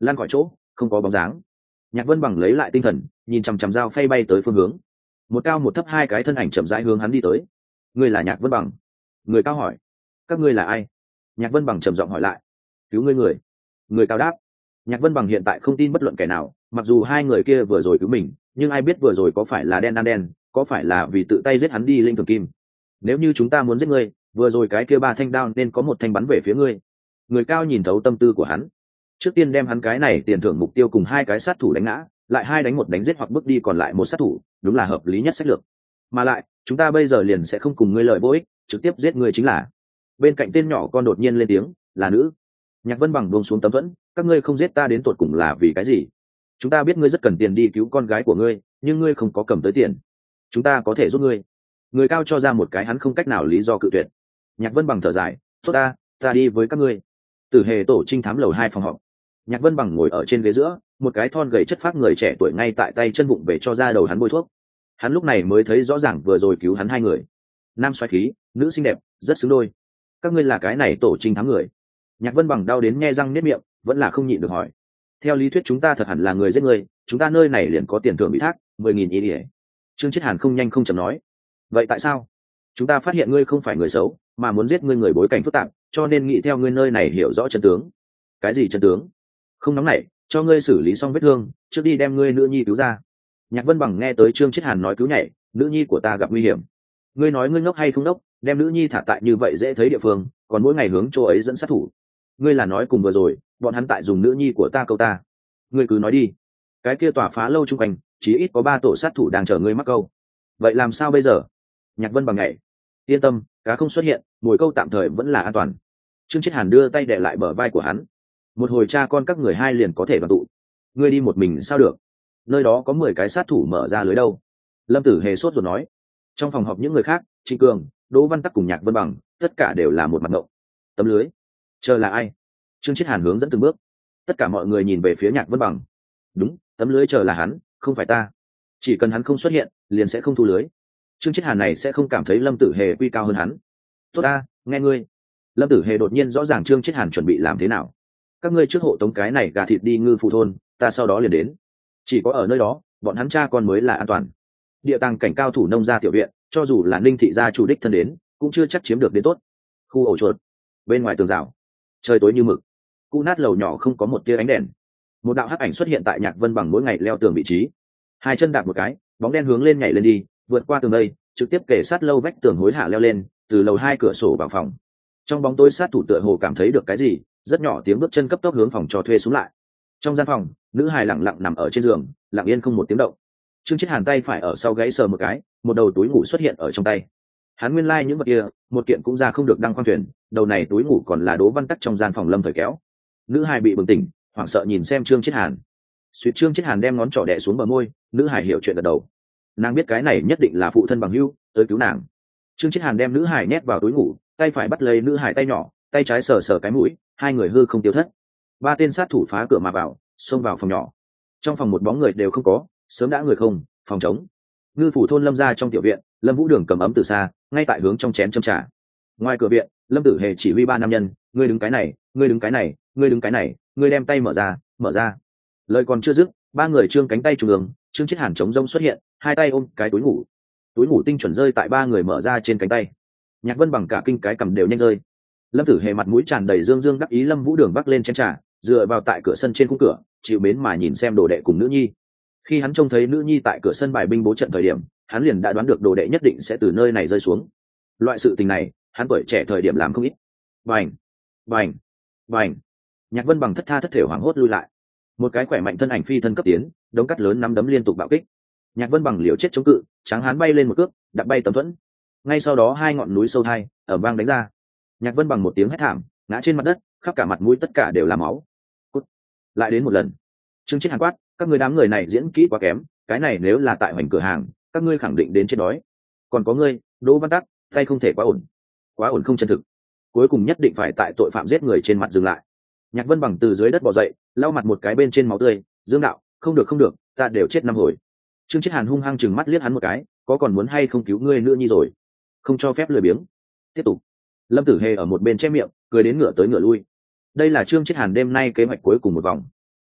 lan khỏi chỗ không có bóng dáng. Nhạc Vân Bằng lấy lại tinh thần, nhìn chằm chằm dao phay bay tới phương hướng. Một cao một thấp hai cái thân ảnh chậm rãi hướng hắn đi tới. Ngươi là Nhạc Vân Bằng? Người cao hỏi. Các ngươi là ai? Nhạc Vân Bằng trầm giọng hỏi lại. Cứu ngươi người. Người cao đáp. Nhạc Vân Bằng hiện tại không tin bất luận kẻ nào, mặc dù hai người kia vừa rồi cứu mình, nhưng ai biết vừa rồi có phải là đen ăn đen, có phải là vì tự tay giết hắn đi linh thường kim. Nếu như chúng ta muốn giết ngươi, vừa rồi cái kia ba thanh đao nên có một thanh bắn về phía ngươi. Người cao nhìn thấu tâm tư của hắn, trước tiên đem hắn cái này tiền thưởng mục tiêu cùng hai cái sát thủ đánh ngã, lại hai đánh một đánh giết hoặc bước đi còn lại một sát thủ, đúng là hợp lý nhất sách lược. Mà lại chúng ta bây giờ liền sẽ không cùng ngươi lợi vô ích, trực tiếp giết ngươi chính là. Bên cạnh tên nhỏ con đột nhiên lên tiếng, là nữ. Nhạc Vân Bằng buông xuống tấm thuẫn, các ngươi không giết ta đến tột cùng là vì cái gì? Chúng ta biết ngươi rất cần tiền đi cứu con gái của ngươi, nhưng ngươi không có cầm tới tiền, chúng ta có thể giúp ngươi. Người cao cho ra một cái hắn không cách nào lý do cự tuyệt. Nhạc Vân Bằng thở dài, tốt ta đi với các ngươi. Tử Hề tổ trinh thám lầu 2 phòng họp. Nhạc Vân Bằng ngồi ở trên ghế giữa, một cái thon gầy chất phác người trẻ tuổi ngay tại tay chân bụng về cho ra đầu hắn bôi thuốc. Hắn lúc này mới thấy rõ ràng vừa rồi cứu hắn hai người, nam xoáy khí, nữ xinh đẹp, rất xứng đôi. Các ngươi là cái này tổ trinh thám người? Nhạc Vân Bằng đau đến nhe răng niết miệng, vẫn là không nhịn được hỏi. Theo lý thuyết chúng ta thật hẳn là người giết người, chúng ta nơi này liền có tiền thưởng bị thác 10.000 ý ỉa. Trương Chiết Hàn không nhanh không chậm nói. Vậy tại sao? Chúng ta phát hiện ngươi không phải người xấu, mà muốn giết ngươi người bối cảnh phức tạp, cho nên nghĩ theo ngươi nơi này hiểu rõ chân tướng. Cái gì chân tướng? Không nóng nảy, cho ngươi xử lý xong vết thương, trước đi đem ngươi nữ nhi cứu ra. Nhạc Vân Bằng nghe tới Trương Chiết Hàn nói cứu nhảy, nữ nhi của ta gặp nguy hiểm. Ngươi nói ngươi ngốc hay không ngốc, đem nữ nhi thả tại như vậy dễ thấy địa phương, còn mỗi ngày hướng chỗ ấy dẫn sát thủ. Ngươi là nói cùng vừa rồi, bọn hắn tại dùng nữ nhi của ta câu ta. Ngươi cứ nói đi. Cái kia tỏa phá lâu chung quanh, chỉ ít có 3 tổ sát thủ đang chờ ngươi mắc câu. Vậy làm sao bây giờ? Nhạc Vân Bằng nhảy. Yên tâm, cá không xuất hiện, mồi câu tạm thời vẫn là an toàn. Trương Chiết Hàn đưa tay đè lại bờ vai của hắn. Một hồi cha con các người hai liền có thể đoàn tụ. Ngươi đi một mình sao được? Nơi đó có 10 cái sát thủ mở ra lưới đâu. Lâm Tử Hề sốt rồi nói. Trong phòng họp những người khác, Trịnh Cường, Đỗ Văn Tắc cùng Nhạc Vân Bằng, tất cả đều là một mặt ngộng. Tấm lưới. Chờ là ai? Trương Chiết Hàn hướng dẫn từng bước. Tất cả mọi người nhìn về phía Nhạc Vân Bằng. Đúng, tấm lưới chờ là hắn, không phải ta. Chỉ cần hắn không xuất hiện, liền sẽ không thu lưới. Trương Chiết Hàn này sẽ không cảm thấy Lâm Tử Hề quy cao hơn hắn. Tốt ta, nghe ngươi. Lâm Tử Hề đột nhiên rõ ràng Trương Chiết Hàn chuẩn bị làm thế nào. Các ngươi trước hộ tống cái này gà thịt đi Ngư Phù thôn, ta sau đó liền đến. Chỉ có ở nơi đó, bọn hắn cha con mới là an toàn. Địa tàng cảnh cao thủ nông gia tiểu viện, cho dù là Ninh thị gia chủ đích thân đến, cũng chưa chắc chiếm được đến tốt. Khu ổ chuột, bên ngoài tường rào, trời tối như mực, cụ nát lầu nhỏ không có một tia ánh đèn. Một đạo hắc ảnh xuất hiện tại Nhạc Vân Bằng mỗi ngày leo tường vị trí, hai chân đạp một cái, bóng đen hướng lên nhảy lên đi, vượt qua tường đây, trực tiếp kề sát lâu vách tường hối hả leo lên, từ lầu 2 cửa sổ vào phòng. Trong bóng tối sát thủ tựa hồ cảm thấy được cái gì, rất nhỏ tiếng bước chân cấp tốc hướng phòng cho thuê xuống lại. Trong gian phòng, nữ hài lặng lặng nằm ở trên giường, lặng yên không một tiếng động. Trương Chiết Hàn tay phải ở sau gáy sờ một cái, một đầu túi ngủ xuất hiện ở trong tay. Hắn nguyên lai những vật kia, một kiện cũng ra không được đăng khoang thuyền, đầu này túi ngủ còn là Đỗ Văn Tắc trong gian phòng Lâm Thời kéo. Nữ hài bị bừng tỉnh, hoảng sợ nhìn xem Trương Chiết Hàn. Suýt Trương Chiết Hàn đem ngón trỏ đè xuống bờ môi, nữ hài hiểu chuyện gật đầu. Nàng biết cái này nhất định là phụ thân bằng hữu tới cứu nàng. Trương Chiết Hàn đem nữ hài nhét vào túi ngủ, tay phải bắt lấy nữ hài tay nhỏ, tay trái sờ sờ cái mũi, hai người hư không tiêu thất. 3 tên sát thủ phá cửa mà vào, xông vào phòng nhỏ. Trong phòng một bóng người đều không có, sớm đã người không, phòng trống. Ngư Phủ thôn Lâm gia trong tiểu viện, Lâm Vũ Đường cầm ấm từ xa, ngay tại hướng trong chén châm trà. Ngoài cửa viện, Lâm Tử Hề chỉ huy 3 nam nhân, ngươi đứng cái này, ngươi đứng cái này, ngươi đứng cái này, ngươi đem tay mở ra, mở ra. Lời còn chưa dứt, 3 người trương cánh tay trung ương, Trương Chiết Hàn chống rông xuất hiện, hai tay ôm cái túi ngủ tinh chuẩn rơi tại 3 người mở ra trên cánh tay. Nhạc Vân Bằng cả kinh cái cầm đều nhanh rơi. Lâm Tử Hề mặt mũi tràn đầy dương dương đắc ý, Lâm Vũ Đường bắc lên chén trà, dựa vào tại cửa sân trên khung cửa, chịu mến mà nhìn xem đồ đệ cùng nữ nhi. Khi hắn trông thấy nữ nhi tại cửa sân bài binh bố trận thời điểm, hắn liền đã đoán được đồ đệ nhất định sẽ từ nơi này rơi xuống. Loại sự tình này, hắn tuổi trẻ thời điểm làm không ít. Bành, bành, bành. Nhạc Vân Bằng thất tha thất thể hoảng hốt lui lại. Một cái khỏe mạnh thân ảnh phi thân cấp tiến, đống cắt lớn nắm đấm liên tục bạo kích. Nhạc Vân Bằng liều chết chống cự, tráng hán bay lên một cước, đạp bay tấm thuẫn. Ngay sau đó 2 ngọn núi sâu hai ở vang đánh ra. Nhạc Vân Bằng một tiếng hét thảm, ngã trên mặt đất, khắp cả mặt mũi tất cả đều là máu. Cút. Lại đến một lần. Trương Chiết Hàn quát, các ngươi đám người này diễn kỹ quá kém, cái này nếu là tại hoành cửa hàng, các ngươi khẳng định đến chết đói. Còn có ngươi, Đỗ Văn Tắc, tay không thể quá ổn không chân thực. Cuối cùng nhất định phải tại tội phạm giết người trên mặt dừng lại. Nhạc Vân Bằng từ dưới đất bò dậy, lau mặt một cái bên trên máu tươi, dương đạo, không được, ta đều chết 5 hồi. Trương Chiết Hàn hung hăng chừng mắt liếc hắn một cái, có còn muốn hay không cứu ngươi nữa nhi rồi, không cho phép lười biếng. Tiếp tục. Lâm Tử Hề ở một bên che miệng, cười đến ngửa tới ngửa lui. Đây là Trương Chiết Hàn đêm nay kế hoạch cuối cùng một vòng.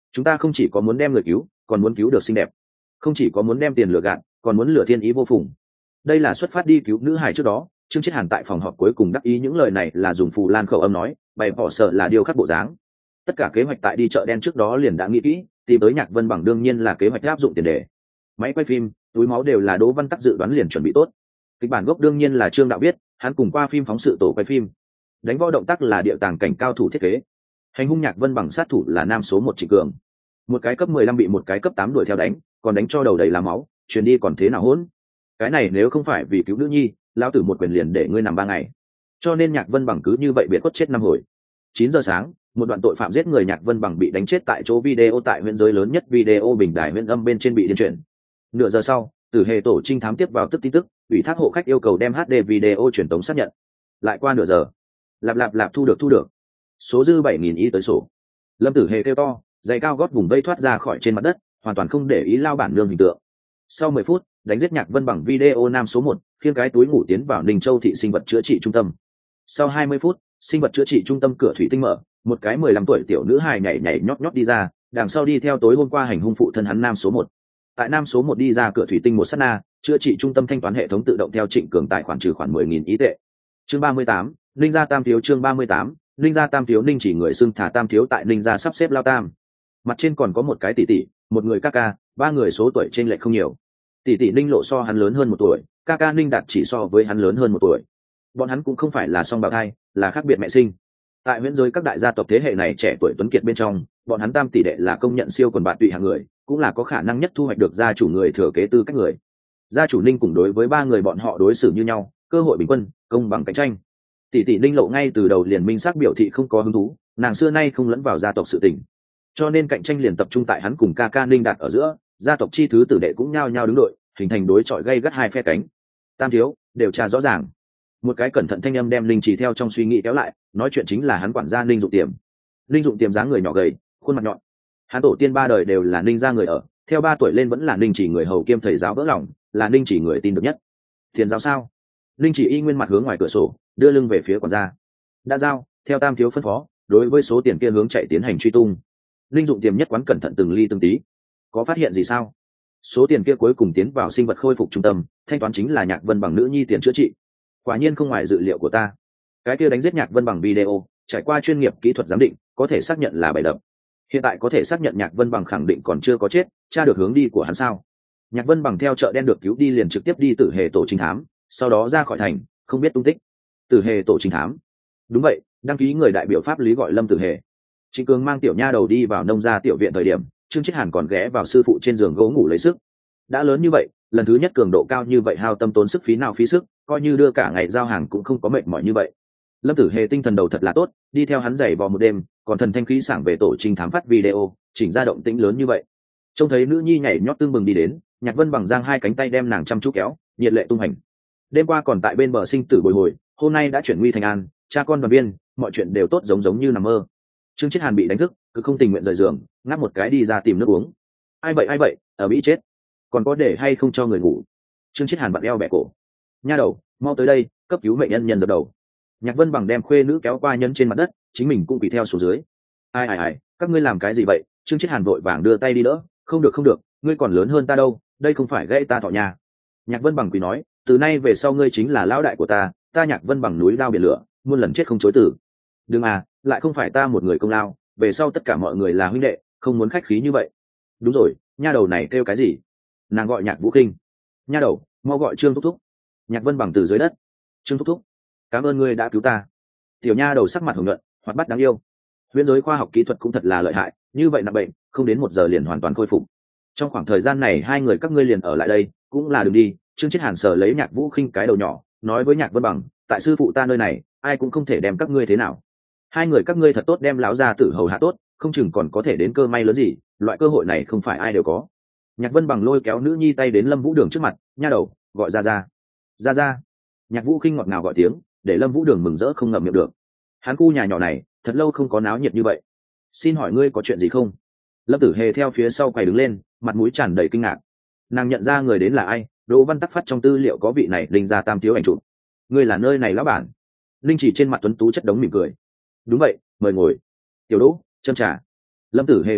chúng ta không chỉ có muốn đem người cứu, còn muốn cứu được xinh đẹp, không chỉ có muốn đem tiền lừa gạt, còn muốn lừa thiên ý vô phùng. Đây là xuất phát đi cứu nữ hài trước đó, Trương Chiết Hàn tại phòng họp cuối cùng đắc ý những lời này là dùng Phù Lan khẩu âm nói, bày bỏ sợ là điều khắc bộ dáng. Tất cả kế hoạch tại đi chợ đen trước đó liền đã nghĩ kỹ, tìm tới Nhạc Vân Bằng đương nhiên là kế hoạch áp dụng tiền đề. Máy quay phim, túi máu đều là Đỗ Văn Tắc dự đoán liền chuẩn bị tốt. Kịch bản gốc đương nhiên là Trương Đạo viết, hắn cùng qua phim phóng sự tổ quay phim. Đánh võ động tác là địa tàng cảnh cao thủ thiết kế. Hành hung Nhạc Vân Bằng sát thủ là nam số 1 Trịnh Cường. Một cái cấp 15 bị một cái cấp 8 đuổi theo đánh, còn đánh cho đầu đầy là máu, truyền đi còn thế nào hỗn. Cái này nếu không phải vì cứu nữ nhi, lão tử một quyền liền để ngươi nằm 3 ngày. Cho nên Nhạc Vân Bằng cứ như vậy biệt khuất chết 5 hồi. 9 giờ sáng, một đoạn tội phạm giết người Nhạc Vân Bằng bị đánh chết tại chỗ video tại huyện giới lớn nhất video bình đài huyện âm bên trên bị điên chuyển. Nửa giờ sau, Tử Hề tổ trinh thám tiếp vào tức tin tức, ủy thác hộ khách yêu cầu đem HD video truyền tống xác nhận. Lại qua nửa giờ, lạp thu được. Số dư 7.000 ý tới sổ. Lâm Tử Hề kêu to, giày cao gót vùng vây thoát ra khỏi trên mặt đất, hoàn toàn không để ý lao bản nương hình tượng. Sau 10 phút, đánh giết Nhạc Vân Bằng video nam số 1, khiêng cái túi ngủ tiến vào Ninh Châu thị sinh vật chữa trị trung tâm. Sau 20 phút, sinh vật chữa trị trung tâm cửa thủy tinh mở, một cái 15 tuổi tiểu nữ hài nhảy nhót đi ra, đằng sau đi theo tối hôm qua hành hung phụ thân hắn nam số 1. Tại nam số 1 đi ra cửa thủy tinh một sát na, chữa trị trung tâm thanh toán hệ thống tự động theo Trịnh Cường tài khoản trừ khoản 10.000 ý tệ. Chương 38, Ninh gia tam thiếu. Chương 38, Ninh gia tam thiếu. Ninh chỉ người xưng thả tam thiếu tại Ninh gia sắp xếp lao tam. Mặt trên còn có một cái tỷ tỷ, một người ca ca, ba người số tuổi trên lệch không nhiều. Tỷ tỷ Ninh Lộ so hắn lớn hơn 1 tuổi, ca ca Ninh Đạt chỉ so với hắn lớn hơn 1 tuổi. Bọn hắn cũng không phải là song bào thai, là khác biệt mẹ sinh. Tại huyện giới các đại gia tộc thế hệ này trẻ tuổi tuấn kiệt bên trong, bọn hắn tam tỷ đệ là công nhận siêu quần bạn tụy hạng người, cũng là có khả năng nhất thu hoạch được gia chủ người thừa kế tư cách người. Gia chủ Ninh cùng đối với ba người bọn họ đối xử như nhau, cơ hội bình quân, công bằng cạnh tranh. Tỷ tỷ Ninh Lộ ngay từ đầu liền minh xác biểu thị không có hứng thú, nàng xưa nay không lẫn vào gia tộc sự tình, cho nên cạnh tranh liền tập trung tại hắn cùng ca ca Ninh Đạt ở giữa, gia tộc chi thứ tử đệ cũng nhao nhao đứng đội, hình thành đối chọi gay gắt hai phe cánh. Tam thiếu, điều tra rõ ràng. Một cái cẩn thận thanh âm đem Linh Chỉ theo trong suy nghĩ kéo lại, nói chuyện chính là hắn quản gia Ninh Dụng Tiềm. Ninh Dụng Tiềm dáng người nhỏ gầy, khuôn mặt nhọn. Hắn tổ tiên 3 đời đều là Ninh gia người ở, theo 3 tuổi lên vẫn là Ninh Chỉ người hầu kiêm thầy giáo vỡ lòng, là Ninh Chỉ người tin được nhất. Tiền giáo sao? Ninh Chỉ y nguyên mặt hướng ngoài cửa sổ, đưa lưng về phía quản gia. Đã giao, theo tam thiếu phân phó, đối với số tiền kia hướng chạy tiến hành truy tung. Ninh Dụng Tiềm nhất quán cẩn thận từng ly từng tí. Có phát hiện gì sao? Số tiền kia cuối cùng tiến vào sinh vật khôi phục trung tâm, thanh toán chính là Nhạc Vân Bằng nữ nhi tiền chữa trị. Quả nhiên không ngoài dự liệu của ta. Cái kia đánh giết Nhạc Vân Bằng video, trải qua chuyên nghiệp kỹ thuật giám định, có thể xác nhận là bày đập. Hiện tại có thể xác nhận Nhạc Vân Bằng khẳng định còn chưa có chết, tra được hướng đi của hắn sao? Nhạc Vân Bằng theo chợ đen được cứu đi liền trực tiếp đi Tử Hề tổ trinh thám, sau đó ra khỏi thành, không biết tung tích. Tử Hề tổ trinh thám? Đúng vậy, đăng ký người đại biểu pháp lý gọi Lâm Tử Hề. Trịnh Cường mang tiểu nha đầu đi vào nông gia tiểu viện thời điểm, Trương Chiết Hàn còn ghé vào sư phụ trên giường gỗ ngủ lấy sức. Đã lớn như vậy, lần thứ nhất cường độ cao như vậy hao tâm tốn sức phí nào phí sức, coi như đưa cả ngày giao hàng cũng không có mệt mỏi như vậy. Lâm Tử Hề tinh thần đầu thật là tốt, đi theo hắn giày vò một đêm, còn thần thanh khí sảng về tổ trinh thám phát video, chỉnh ra động tĩnh lớn như vậy. Trông thấy nữ nhi nhảy nhót tương bừng đi đến, Nhạc Vân Bằng giang hai cánh tay đem nàng chăm chú kéo, nhiệt lệ tung hành. Đêm qua còn tại bên bờ sinh tử bồi hồi, hôm nay đã chuyển nguy thành an, cha con đoàn viên, mọi chuyện đều tốt giống như nằm mơ. Trương Chiết Hàn bị đánh thức, cứ không tình nguyện rời giường, ngáp một cái đi ra tìm nước uống. Ai vậy, ở Mỹ chết. Còn có để hay không cho người ngủ? Trương Chiết Hàn vặn eo bẻ cổ. Nha đầu, mau tới đây, cấp cứu mệnh nhân dập đầu. Nhạc Vân Bằng đem khuê nữ kéo qua nhân trên mặt đất, chính mình cũng quỳ theo xuống dưới. Ai, các ngươi làm cái gì vậy? Trương Chiết Hàn vội vàng đưa tay đi đỡ. Không được, ngươi còn lớn hơn ta đâu, đây không phải gãy ta thọ nhà. Nhạc Vân Bằng quỳ nói, từ nay về sau ngươi chính là lão đại của ta Nhạc Vân Bằng núi đao biển lửa, muôn lần chết không chối từ. Đừng lại không phải ta một người công lao, về sau tất cả mọi người là huynh đệ, không muốn khách khí như vậy. Đúng rồi, nha đầu này kêu cái gì? Nàng gọi Nhạc Vũ Khinh. Nha đầu, mau gọi Trương thúc thúc. Nhạc Vân Bằng từ dưới đất. Trương thúc thúc, cảm ơn ngươi đã cứu ta. Tiểu nha đầu sắc mặt hồng nhuận, hoạt bát đáng yêu. Huyễn giới khoa học kỹ thuật cũng thật là lợi hại, như vậy nặng bệnh, không đến 1 giờ liền hoàn toàn khôi phục. Trong khoảng thời gian này hai người các ngươi liền ở lại đây, cũng là đừng đi. Trương Chiết Hàn sờ lấy Nhạc Vũ Khinh cái đầu nhỏ, nói với Nhạc Vân Bằng, tại sư phụ ta nơi này, ai cũng không thể đem các ngươi thế nào. Hai người các ngươi thật tốt đem lão gia tử hầu hạ tốt, không chừng còn có thể đến cơ may lớn gì, loại cơ hội này không phải ai đều có. Nhạc Vân Bằng lôi kéo nữ nhi tay đến Lâm Vũ Đường trước mặt, nha đầu, gọi ra. Nhạc Vũ Khinh ngọt ngào gọi tiếng, để Lâm Vũ Đường mừng rỡ không ngậm miệng được. Hắn khu nhà nhỏ này, thật lâu không có náo nhiệt như vậy. Xin hỏi ngươi có chuyện gì không? Lâm Tử Hề theo phía sau quay đứng lên, mặt mũi tràn đầy kinh ngạc. Nàng nhận ra người đến là ai, Đỗ Văn Tắc phát trong tư liệu có vị này Linh gia tam thiếu ảnh chụp. Ngươi là nơi này lão bản? Linh chỉ trên mặt tuấn tú chất đống mỉm cười. Đúng vậy, mời ngồi. Tiểu Đỗ, châm trà. Lâm Tử Hề kêu gọi,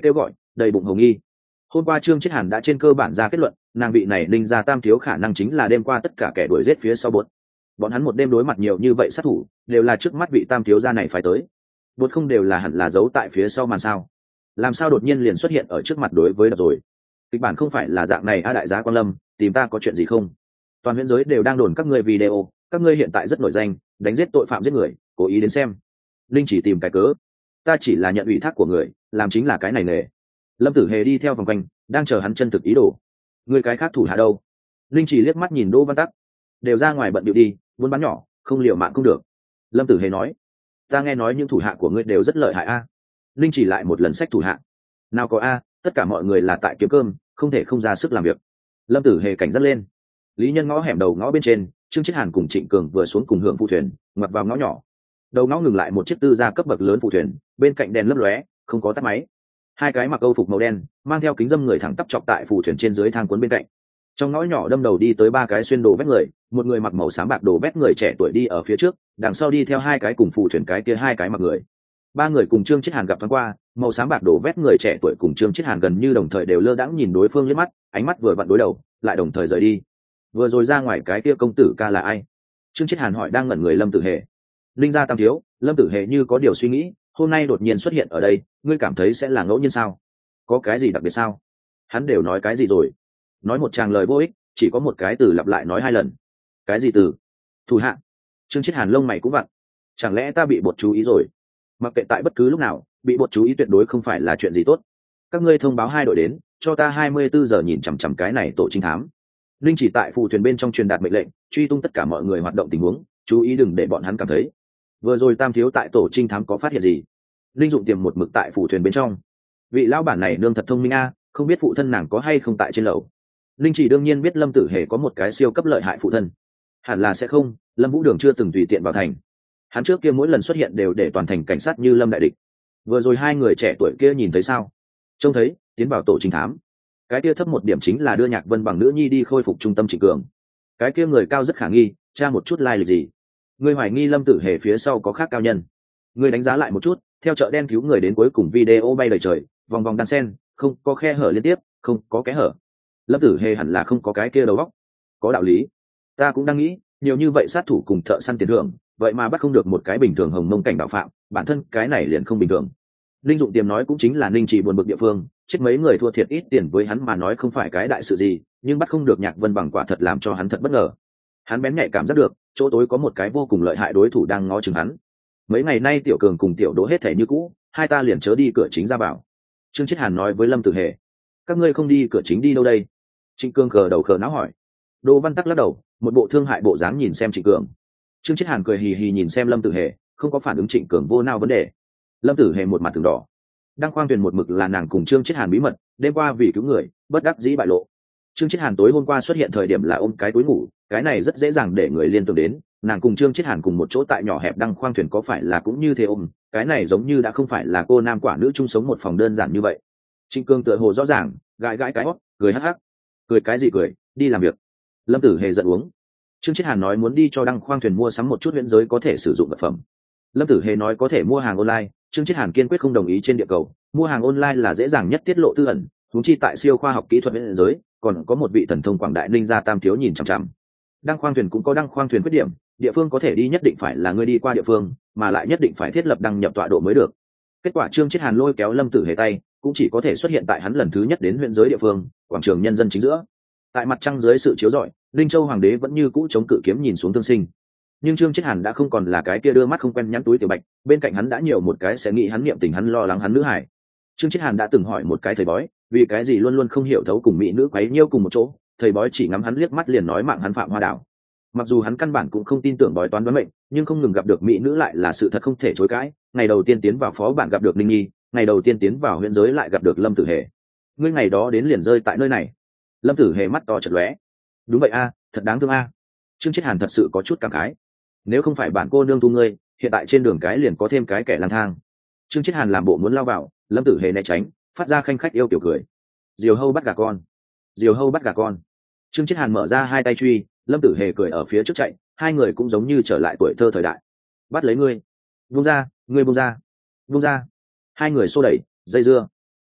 đầy bụng hồng nghi. Hôm qua Trương Chiết Hàn đã trên cơ bản ra kết luận, nàng vị này Ninh gia tam thiếu khả năng chính là đêm qua tất cả kẻ đuổi giết phía sau bột. Bọn hắn một đêm đối mặt nhiều như vậy sát thủ, đều là trước mắt vị tam thiếu gia này phải tới. Bột không đều là hẳn là giấu tại phía sau màn sao? Làm sao đột nhiên liền xuất hiện ở trước mặt đối với đập rồi? Kịch bản không phải là dạng này a, đại giá Quang Lâm, tìm ta có chuyện gì không? Toàn huyện giới đều đang đồn các ngươi video, các ngươi hiện tại rất nổi danh, đánh giết tội phạm giết người, cố ý đến xem. Linh chỉ tìm cái cớ, ta chỉ là nhận ủy thác của người, làm chính là cái này nghề. Lâm Tử Hề đi theo vòng quanh, đang chờ hắn chân thực ý đồ. Người cái khác thủ hạ đâu? Linh chỉ liếc mắt nhìn Đỗ Văn Tắc, đều ra ngoài bận điệu đi, buôn bán nhỏ, không liều mạng cũng được. Lâm Tử Hề nói, ta nghe nói những thủ hạ của ngươi đều rất lợi hại a. Linh chỉ lại một lần sách thủ hạ, nào có a, tất cả mọi người là tại kiếm cơm, không thể không ra sức làm việc. Lâm Tử Hề cảnh giác lên. Lý Nhân ngõ hẻm đầu ngõ bên trên, Trương Chiết Hàn cùng Trịnh Cường vừa xuống cùng hưởng phụ thuyền, ngoặt vào ngõ nhỏ. Đầu ngõ ngừng lại một chiếc tư gia cấp bậc lớn phụ thuyền, bên cạnh đèn lấp lóe, không có tắt máy. Hai cái mặc câu phục màu đen, mang theo kính dâm người thẳng tắp chọc tại phụ thuyền trên dưới thang cuốn bên cạnh. Trong ngõ nhỏ đâm đầu đi tới ba cái xuyên đồ vét người, một người mặc màu xám bạc đồ vét người trẻ tuổi đi ở phía trước, đằng sau đi theo hai cái cùng phụ thuyền cái kia hai cái mặc người. Ba người cùng Trương Chiết Hàn gặp thoáng qua, màu xám bạc đồ vét người trẻ tuổi cùng Trương Chiết Hàn gần như đồng thời đều lơ đãng nhìn đối phương liếc mắt, ánh mắt vừa vặn đối đầu, lại đồng thời rời đi. Vừa rồi ra ngoài cái kia công tử ca là ai? Trương Chiết Hàn hỏi đang ngẩn người Lâm Tử Hề. Linh gia tam thiếu. Lâm Tử Hề như có điều suy nghĩ, hôm nay đột nhiên xuất hiện ở đây, ngươi cảm thấy sẽ là ngẫu nhiên sao? Có cái gì đặc biệt sao? Hắn đều nói cái gì rồi? Nói một tràng lời vô ích, chỉ có một cái từ lặp lại nói hai lần. Cái gì từ? Thủ hạ. Trương Chiết Hàn lông mày cũng vặn. Chẳng lẽ ta bị bột chú ý rồi? Mặc kệ tại bất cứ lúc nào, bị bột chú ý tuyệt đối không phải là chuyện gì tốt. Các ngươi thông báo hai đội đến, cho ta 24 giờ nhìn chằm chằm cái này tổ trinh thám. Linh chỉ tại phù thuyền bên trong truyền đạt mệnh lệnh, truy tung tất cả mọi người hoạt động tình huống, chú ý đừng để bọn hắn cảm thấy. Vừa rồi tam thiếu tại tổ trinh thám có phát hiện gì? Linh dụng tiềm một mực tại phù thuyền bên trong. Vị lão bản này nương thật thông minh a, không biết phụ thân nàng có hay không tại trên lầu. Linh chỉ đương nhiên biết Lâm Tử Hề có một cái siêu cấp lợi hại phụ thân. Hẳn là sẽ không, Lâm Vũ Đường chưa từng tùy tiện vào thành. Hắn trước kia mỗi lần xuất hiện đều để toàn thành cảnh sát như Lâm đại địch. Vừa rồi hai người trẻ tuổi kia nhìn thấy sao? Trông thấy, tiến vào tổ trinh thám. Cái kia thấp một điểm chính là đưa Nhạc Vân bằng nữ nhi đi khôi phục trung tâm Trịnh Cường. Cái kia người cao rất khả nghi, tra một chút lai lịch gì. Ngươi hoài nghi Lâm Tử Hề phía sau có khác cao nhân. Ngươi đánh giá lại một chút, theo chợ đen cứu người đến cuối cùng video bay đầy trời, vòng vòng đan sen, không có khe hở liên tiếp, không có kẽ hở. Lâm Tử Hề hẳn là không có cái kia đầu óc. Có đạo lý. Ta cũng đang nghĩ, nhiều như vậy sát thủ cùng thợ săn tiền thưởng, vậy mà bắt không được một cái bình thường hồng mông cảnh đạo phạm, bản thân cái này liền không bình thường. Linh dụng tiềm nói cũng chính là Ninh chỉ buồn bực địa phương, chết mấy người thua thiệt ít tiền với hắn mà nói không phải cái đại sự gì, nhưng bắt không được Nhạc Vân bằng quả thật làm cho hắn thật bất ngờ. Hắn bén nhạy cảm giác được, chỗ tối có một cái vô cùng lợi hại đối thủ đang ngó chừng hắn. Mấy ngày nay Tiểu Cường cùng Tiểu Đỗ hết thể như cũ, hai ta liền chớ đi cửa chính ra vào. Trương Chiết Hàn nói với Lâm Tử Hề, các ngươi không đi cửa chính đi đâu đây? Trịnh Cường khờ đầu khờ não hỏi. Đỗ Văn Tắc lắc đầu, một bộ thương hại bộ dáng nhìn xem Trịnh Cường. Trương Chiết Hàn cười hì hì nhìn xem Lâm Tử Hề, không có phản ứng Trịnh Cường vô nao vấn đề. Lâm Tử Hề một mặt từng đỏ. Đăng Khoang Tuyền một mực là nàng cùng Trương Chiết Hàn bí mật, đêm qua vì cứu người, bất đắc dĩ bại lộ. Trương Chiết Hàn tối hôm qua xuất hiện thời điểm là ôm cái túi ngủ, cái này rất dễ dàng để người liên tưởng đến, nàng cùng Trương Chiết Hàn cùng một chỗ tại nhỏ hẹp Đăng Khoang Thuyền có phải là cũng như thế ôm, cái này giống như đã không phải là cô nam quả nữ chung sống một phòng đơn giản như vậy. Trịnh Cương tựa hồ rõ ràng, gãi gãi cái hót, cười hắc hắc. Cười cái gì cười, đi làm việc. Lâm Tử Hề giận uống. Trương Chiết Hàn nói muốn đi cho Đăng Khoang Thuyền mua sắm một chút huyễn giới có thể sử dụng vật phẩm. Lâm Tử Hề nói có thể mua hàng online, Trương Chiết Hàn kiên quyết không đồng ý trên địa cầu, mua hàng online là dễ dàng nhất tiết lộ tư ẩn, huống chi tại siêu khoa học kỹ thuật huyễn giới, còn có một vị thần thông quảng đại Ninh gia tam thiếu nhìn chằm chằm. Đăng Khoang Thuyền cũng có Đăng Khoang Thuyền khuyết điểm, địa phương có thể đi nhất định phải là người đi qua địa phương, mà lại nhất định phải thiết lập đăng nhập tọa độ mới được. Kết quả Trương Chiết Hàn lôi kéo Lâm Tử Hề tay, cũng chỉ có thể xuất hiện tại hắn lần thứ nhất đến huyện giới địa phương, quảng trường nhân dân chính giữa. Tại mặt trăng dưới sự chiếu rọi, Linh Châu hoàng đế vẫn như cũ chống cự kiếm nhìn xuống Thương Sinh. Nhưng Trương Chiết Hàn đã không còn là cái kia đưa mắt không quen nhắn túi tiểu bạch, bên cạnh hắn đã nhiều một cái sẽ nghĩ hắn niệm tình hắn lo lắng hắn nữ hải. Trương Chiết Hàn đã từng hỏi một cái thầy bói, vì cái gì luôn luôn không hiểu thấu cùng mỹ nữ quấy nhiêu cùng một chỗ, thầy bói chỉ ngắm hắn liếc mắt liền nói mạng hắn Phạm Hoa Đảo. Mặc dù hắn căn bản cũng không tin tưởng bói toán đoán mệnh, nhưng không ngừng gặp được mỹ nữ lại là sự thật không thể chối cãi. Ngày đầu tiên tiến vào phó bản gặp được Ninh Nhi, ngày đầu tiên tiến vào huyện giới lại gặp được Lâm Tử Hề. Ngươi ngày đó đến liền rơi tại nơi này. Lâm Tử Hề mắt to chật lóe. Đúng vậy a, thật đáng thương a. Trương Chiết Hàn thật sự có chút cảm khái. Nếu không phải bản cô nương tu ngươi, hiện tại trên đường cái liền có thêm cái kẻ lang thang. Trương Chiết Hàn làm bộ muốn lao vào, Lâm Tử Hề né tránh, phát ra khanh khách yêu kiểu cười. Diều hâu bắt gà con, diều hâu bắt gà con. Trương Chiết Hàn mở ra hai tay truy, Lâm Tử Hề cười ở phía trước chạy, hai người cũng giống như trở lại tuổi thơ thời đại. Bắt lấy ngươi, buông ra, ngươi buông ra, buông ra. Hai người xô đẩy, dây dưa.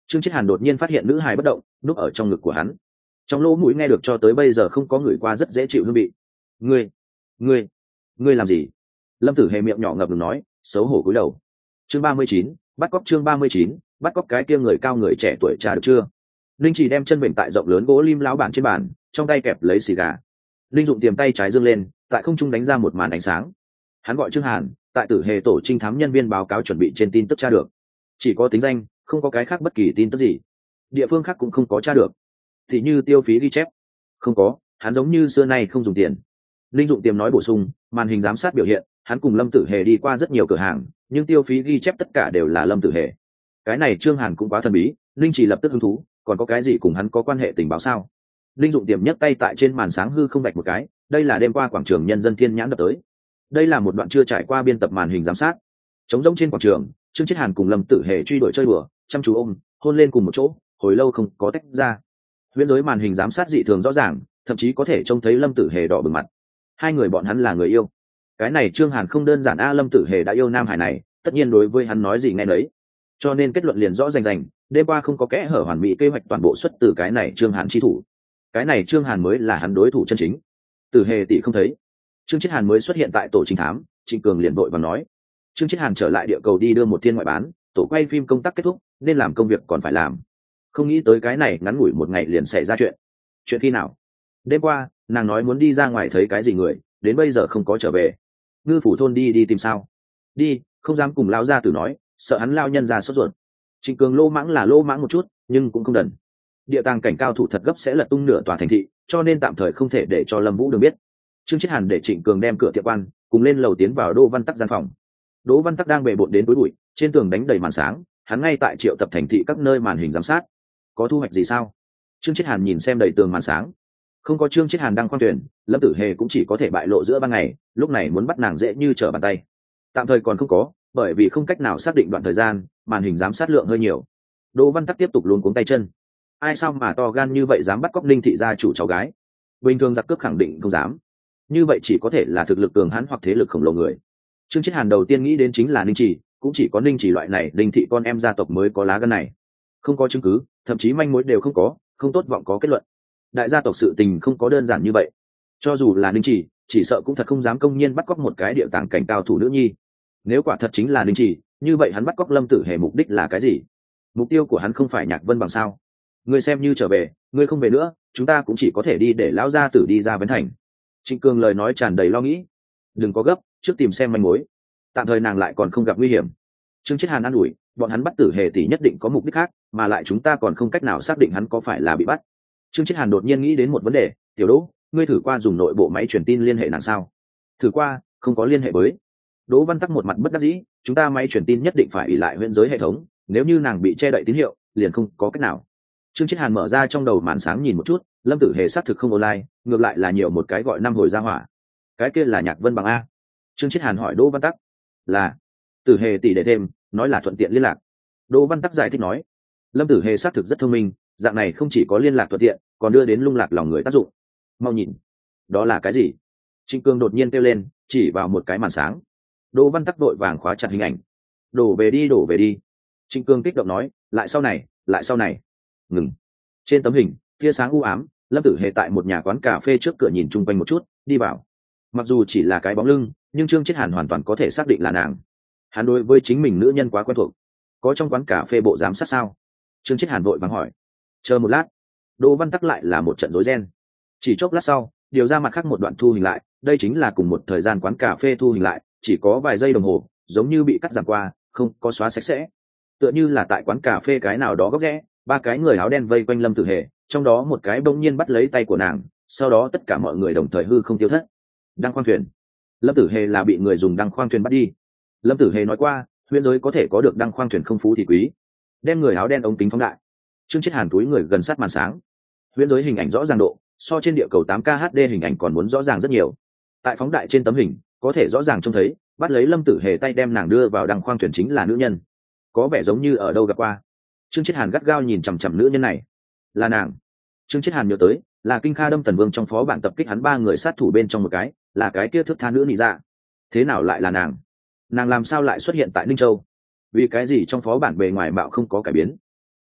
Trương Chiết Hàn đột nhiên phát hiện nữ hài bất động, núp ở trong ngực của hắn. Trong lỗ mũi nghe được cho tới bây giờ không có người qua rất dễ chịu hương vị. Ngươi, ngươi, ngươi làm gì? Lâm Tử Hề miệng nhỏ ngập ngừng nói, xấu hổ cúi đầu. Chương 39, bắt cóc. Chương 39, bắt cóc cái kia người cao người trẻ tuổi trà được chưa? Linh Chỉ đem chân vịnh tại rộng lớn gỗ lim lão bản trên bàn, trong tay kẹp lấy xì gà. Linh Dụng tiềm tay trái dương lên, tại không trung đánh ra một màn ánh sáng. Hắn gọi Trương Hàn, tại Tử Hề tổ trinh thám nhân viên báo cáo chuẩn bị trên tin tức tra được, chỉ có tính danh, không có cái khác bất kỳ tin tức gì. Địa phương khác cũng không có tra được, thì như tiêu phí ghi chép, không có, hắn giống như xưa nay không dùng tiền. Linh Dụng tiềm nói bổ sung, màn hình giám sát biểu hiện, hắn cùng Lâm Tử Hề đi qua rất nhiều cửa hàng, nhưng tiêu phí ghi chép tất cả đều là Lâm Tử Hề. Cái này Trương Hàn cũng quá thần bí. Linh Chỉ lập tức hứng thú, còn có cái gì cùng hắn có quan hệ tình báo sao? Linh Dụng tiềm nhấc tay tại trên màn sáng hư không vạch một cái, đây là đêm qua quảng trường nhân dân thiên nhãn đập tới. Đây là một đoạn chưa trải qua biên tập màn hình giám sát. Trống rỗng trên quảng trường, Trương Chiết Hàn cùng Lâm Tử Hề truy đuổi chơi đùa, chăm chú ôm, hôn lên cùng một chỗ, hồi lâu không có tách ra. Huyễn giới màn hình giám sát dị thường rõ ràng, thậm chí có thể trông thấy Lâm Tử Hề đỏ bừng mặt. Hai người bọn hắn là người yêu. Cái này Trương Hàn không đơn giản a, Lâm Tử Hề đã yêu Nam Hải này, tất nhiên đối với hắn nói gì nghe nấy. Cho nên kết luận liền rõ rành rành, đêm qua không có kẽ hở hoàn mỹ, kế hoạch toàn bộ xuất từ cái này Trương Hàn chi thủ. Cái này Trương Hàn mới là hắn đối thủ chân chính. Tử Hề tỷ không thấy. Trương Chiết Hàn mới xuất hiện tại tổ trinh thám, Trịnh Cường liền vội vàng nói. Trương Chiết Hàn trở lại địa cầu đi đưa một thiên ngoại bán, tổ quay phim công tác kết thúc, nên làm công việc còn phải làm. Không nghĩ tới cái này ngắn ngủi một ngày liền xảy ra chuyện. Chuyện khi nào? Đêm qua, nàng nói muốn đi ra ngoài thấy cái gì người, đến bây giờ không có trở về. Ngư phủ thôn đi tìm sao? Đi, không dám cùng lão gia tử nói, sợ hắn lao nhân ra sốt ruột. Trịnh Cường lô mãng là lô mãng một chút, nhưng cũng không đần. Địa tàng cảnh cao thủ thật gấp sẽ lật tung nửa tòa thành thị, cho nên tạm thời không thể để cho Lâm Vũ Đường biết. Trương Chiết Hàn để Trịnh Cường đem cửa tiệm quan cùng lên lầu tiến vào Đỗ Văn Tắc gian phòng. Đỗ Văn Tắc đang bề bộn đến tối bụi, trên tường đánh đầy màn sáng, hắn ngay tại triệu tập thành thị các nơi màn hình giám sát. Có thu hoạch gì sao? Trương Chiết Hàn nhìn xem đầy tường màn sáng. Không có Trương Chiết Hàn đang khoan thuyền, Lâm Tử Hề cũng chỉ có thể bại lộ giữa ban ngày, lúc này muốn bắt nàng dễ như trở bàn tay. Tạm thời còn không có, bởi vì không cách nào xác định đoạn thời gian, màn hình giám sát lượng hơi nhiều. Đỗ Văn Tắc tiếp tục luống cuống tay chân. Ai sao mà to gan như vậy dám bắt cóc Linh thị gia chủ cháu gái? Bình thường giặc cướp khẳng định không dám. Như vậy chỉ có thể là thực lực cường hãn hoặc thế lực khổng lồ người. Trương Chiết Hàn đầu tiên nghĩ đến chính là Ninh Chỉ, cũng chỉ có Ninh Chỉ loại này Linh thị con em gia tộc mới có lá gan này. Không có chứng cứ, thậm chí manh mối đều không có, không tốt vọng có kết luận. Đại gia tộc sự tình không có đơn giản như vậy. Cho dù là Ninh chỉ sợ cũng thật không dám công nhiên bắt cóc một cái địa tàng cảnh cao thủ nữ nhi. Nếu quả thật chính là Ninh Chỉ, như vậy hắn bắt cóc Lâm Tử Hề mục đích là cái gì? Mục tiêu của hắn không phải Nhạc Vân Bằng sao? Ngươi xem như trở về, ngươi không về nữa, chúng ta cũng chỉ có thể đi để lão gia tử đi ra Vấn Thành. Trịnh Cường lời nói tràn đầy lo nghĩ. Đừng có gấp, trước tìm xem manh mối. Tạm thời nàng lại còn không gặp nguy hiểm. Trương Chiết Hàn an ủi, bọn hắn bắt Tử Hề tỷ nhất định có mục đích khác, mà lại chúng ta còn không cách nào xác định hắn có phải là bị bắt. Trương Chiết Hàn đột nhiên nghĩ đến một vấn đề, Tiểu Đỗ, ngươi thử qua dùng nội bộ máy truyền tin liên hệ nàng sao? Thử qua, không có liên hệ với. Đỗ Văn Tắc một mặt bất đắc dĩ, chúng ta máy truyền tin nhất định phải ỷ lại huyễn giới hệ thống, nếu như nàng bị che đậy tín hiệu, liền không có cách nào. Trương Chiết Hàn mở ra trong đầu màn sáng nhìn một chút, Lâm Tử Hề xác thực không online, ngược lại là nhiều một cái gọi năm hồi ra hỏa. Cái kia là Nhạc Vân Bằng a? Trương Chiết Hàn hỏi Đỗ Văn Tắc. Là. Tử Hề tỷ để thêm, nói là thuận tiện liên lạc. Đỗ Văn Tắc giải thích nói. Lâm Tử Hề xác thực rất thông minh, dạng này không chỉ có liên lạc thuận tiện, còn đưa đến lung lạc lòng người tác dụng. Mau nhìn, đó là cái gì? Trịnh Cường đột nhiên kêu lên, chỉ vào một cái màn sáng. Đỗ Văn Tắc vội vàng khóa chặt hình ảnh. Đổ về đi. Trịnh Cường kích động nói, lại sau này. Ngừng. Trên tấm hình, tia sáng u ám, Lâm Tử Hề tại một nhà quán cà phê trước cửa nhìn chung quanh một chút, đi vào. Mặc dù chỉ là cái bóng lưng, nhưng Trương Chiết Hàn hoàn toàn có thể xác định là nàng. Hắn đối với chính mình nữ nhân quá quen thuộc. Có trong quán cà phê bộ giám sát sao? Trương Chiết Hàn vội vàng hỏi. Chờ một lát. Đỗ Văn Tắc lại là một trận rối ren. Chỉ chốc lát sau, điều ra mặt khác một đoạn thu hình lại, đây chính là cùng một thời gian quán cà phê thu hình lại, chỉ có vài giây đồng hồ, giống như bị cắt giảm qua, không có xóa sạch sẽ. Tựa như là tại quán cà phê cái nào đó góc rẽ, ba cái người áo đen vây quanh Lâm Tử Hề, trong đó một cái bỗng nhiên bắt lấy tay của nàng, sau đó tất cả mọi người đồng thời hư không tiêu thất. Đăng khoang thuyền. Lâm Tử Hề là bị người dùng đăng khoang thuyền bắt đi. Lâm Tử Hề nói qua, huyễn giới có thể có được đăng khoang thuyền không phú thì quý. Đem người áo đen ống kính phóng đại. Trương Chiết Hàn túi người gần sát màn sáng. Huyễn giới hình ảnh rõ ràng độ, so trên địa cầu 8K HD hình ảnh còn muốn rõ ràng rất nhiều. Tại phóng đại trên tấm hình, có thể rõ ràng trông thấy, bắt lấy Lâm Tử Hề tay đem nàng đưa vào đăng khoang thuyền chính là nữ nhân. Có vẻ giống như ở đâu gặp qua. Trương Chiết Hàn gắt gao nhìn chằm chằm nữ nhân này. Là nàng. Trương Chiết Hàn nhớ tới, là Kinh Kha đâm Tần Vương trong phó bản tập kích hắn ba người sát thủ bên trong một cái, là cái kia thước tha nữ nị dạ. Thế nào lại là nàng? Nàng làm sao lại xuất hiện tại Ninh Châu? Vì cái gì trong phó bản bề ngoài mạo không có cải biến?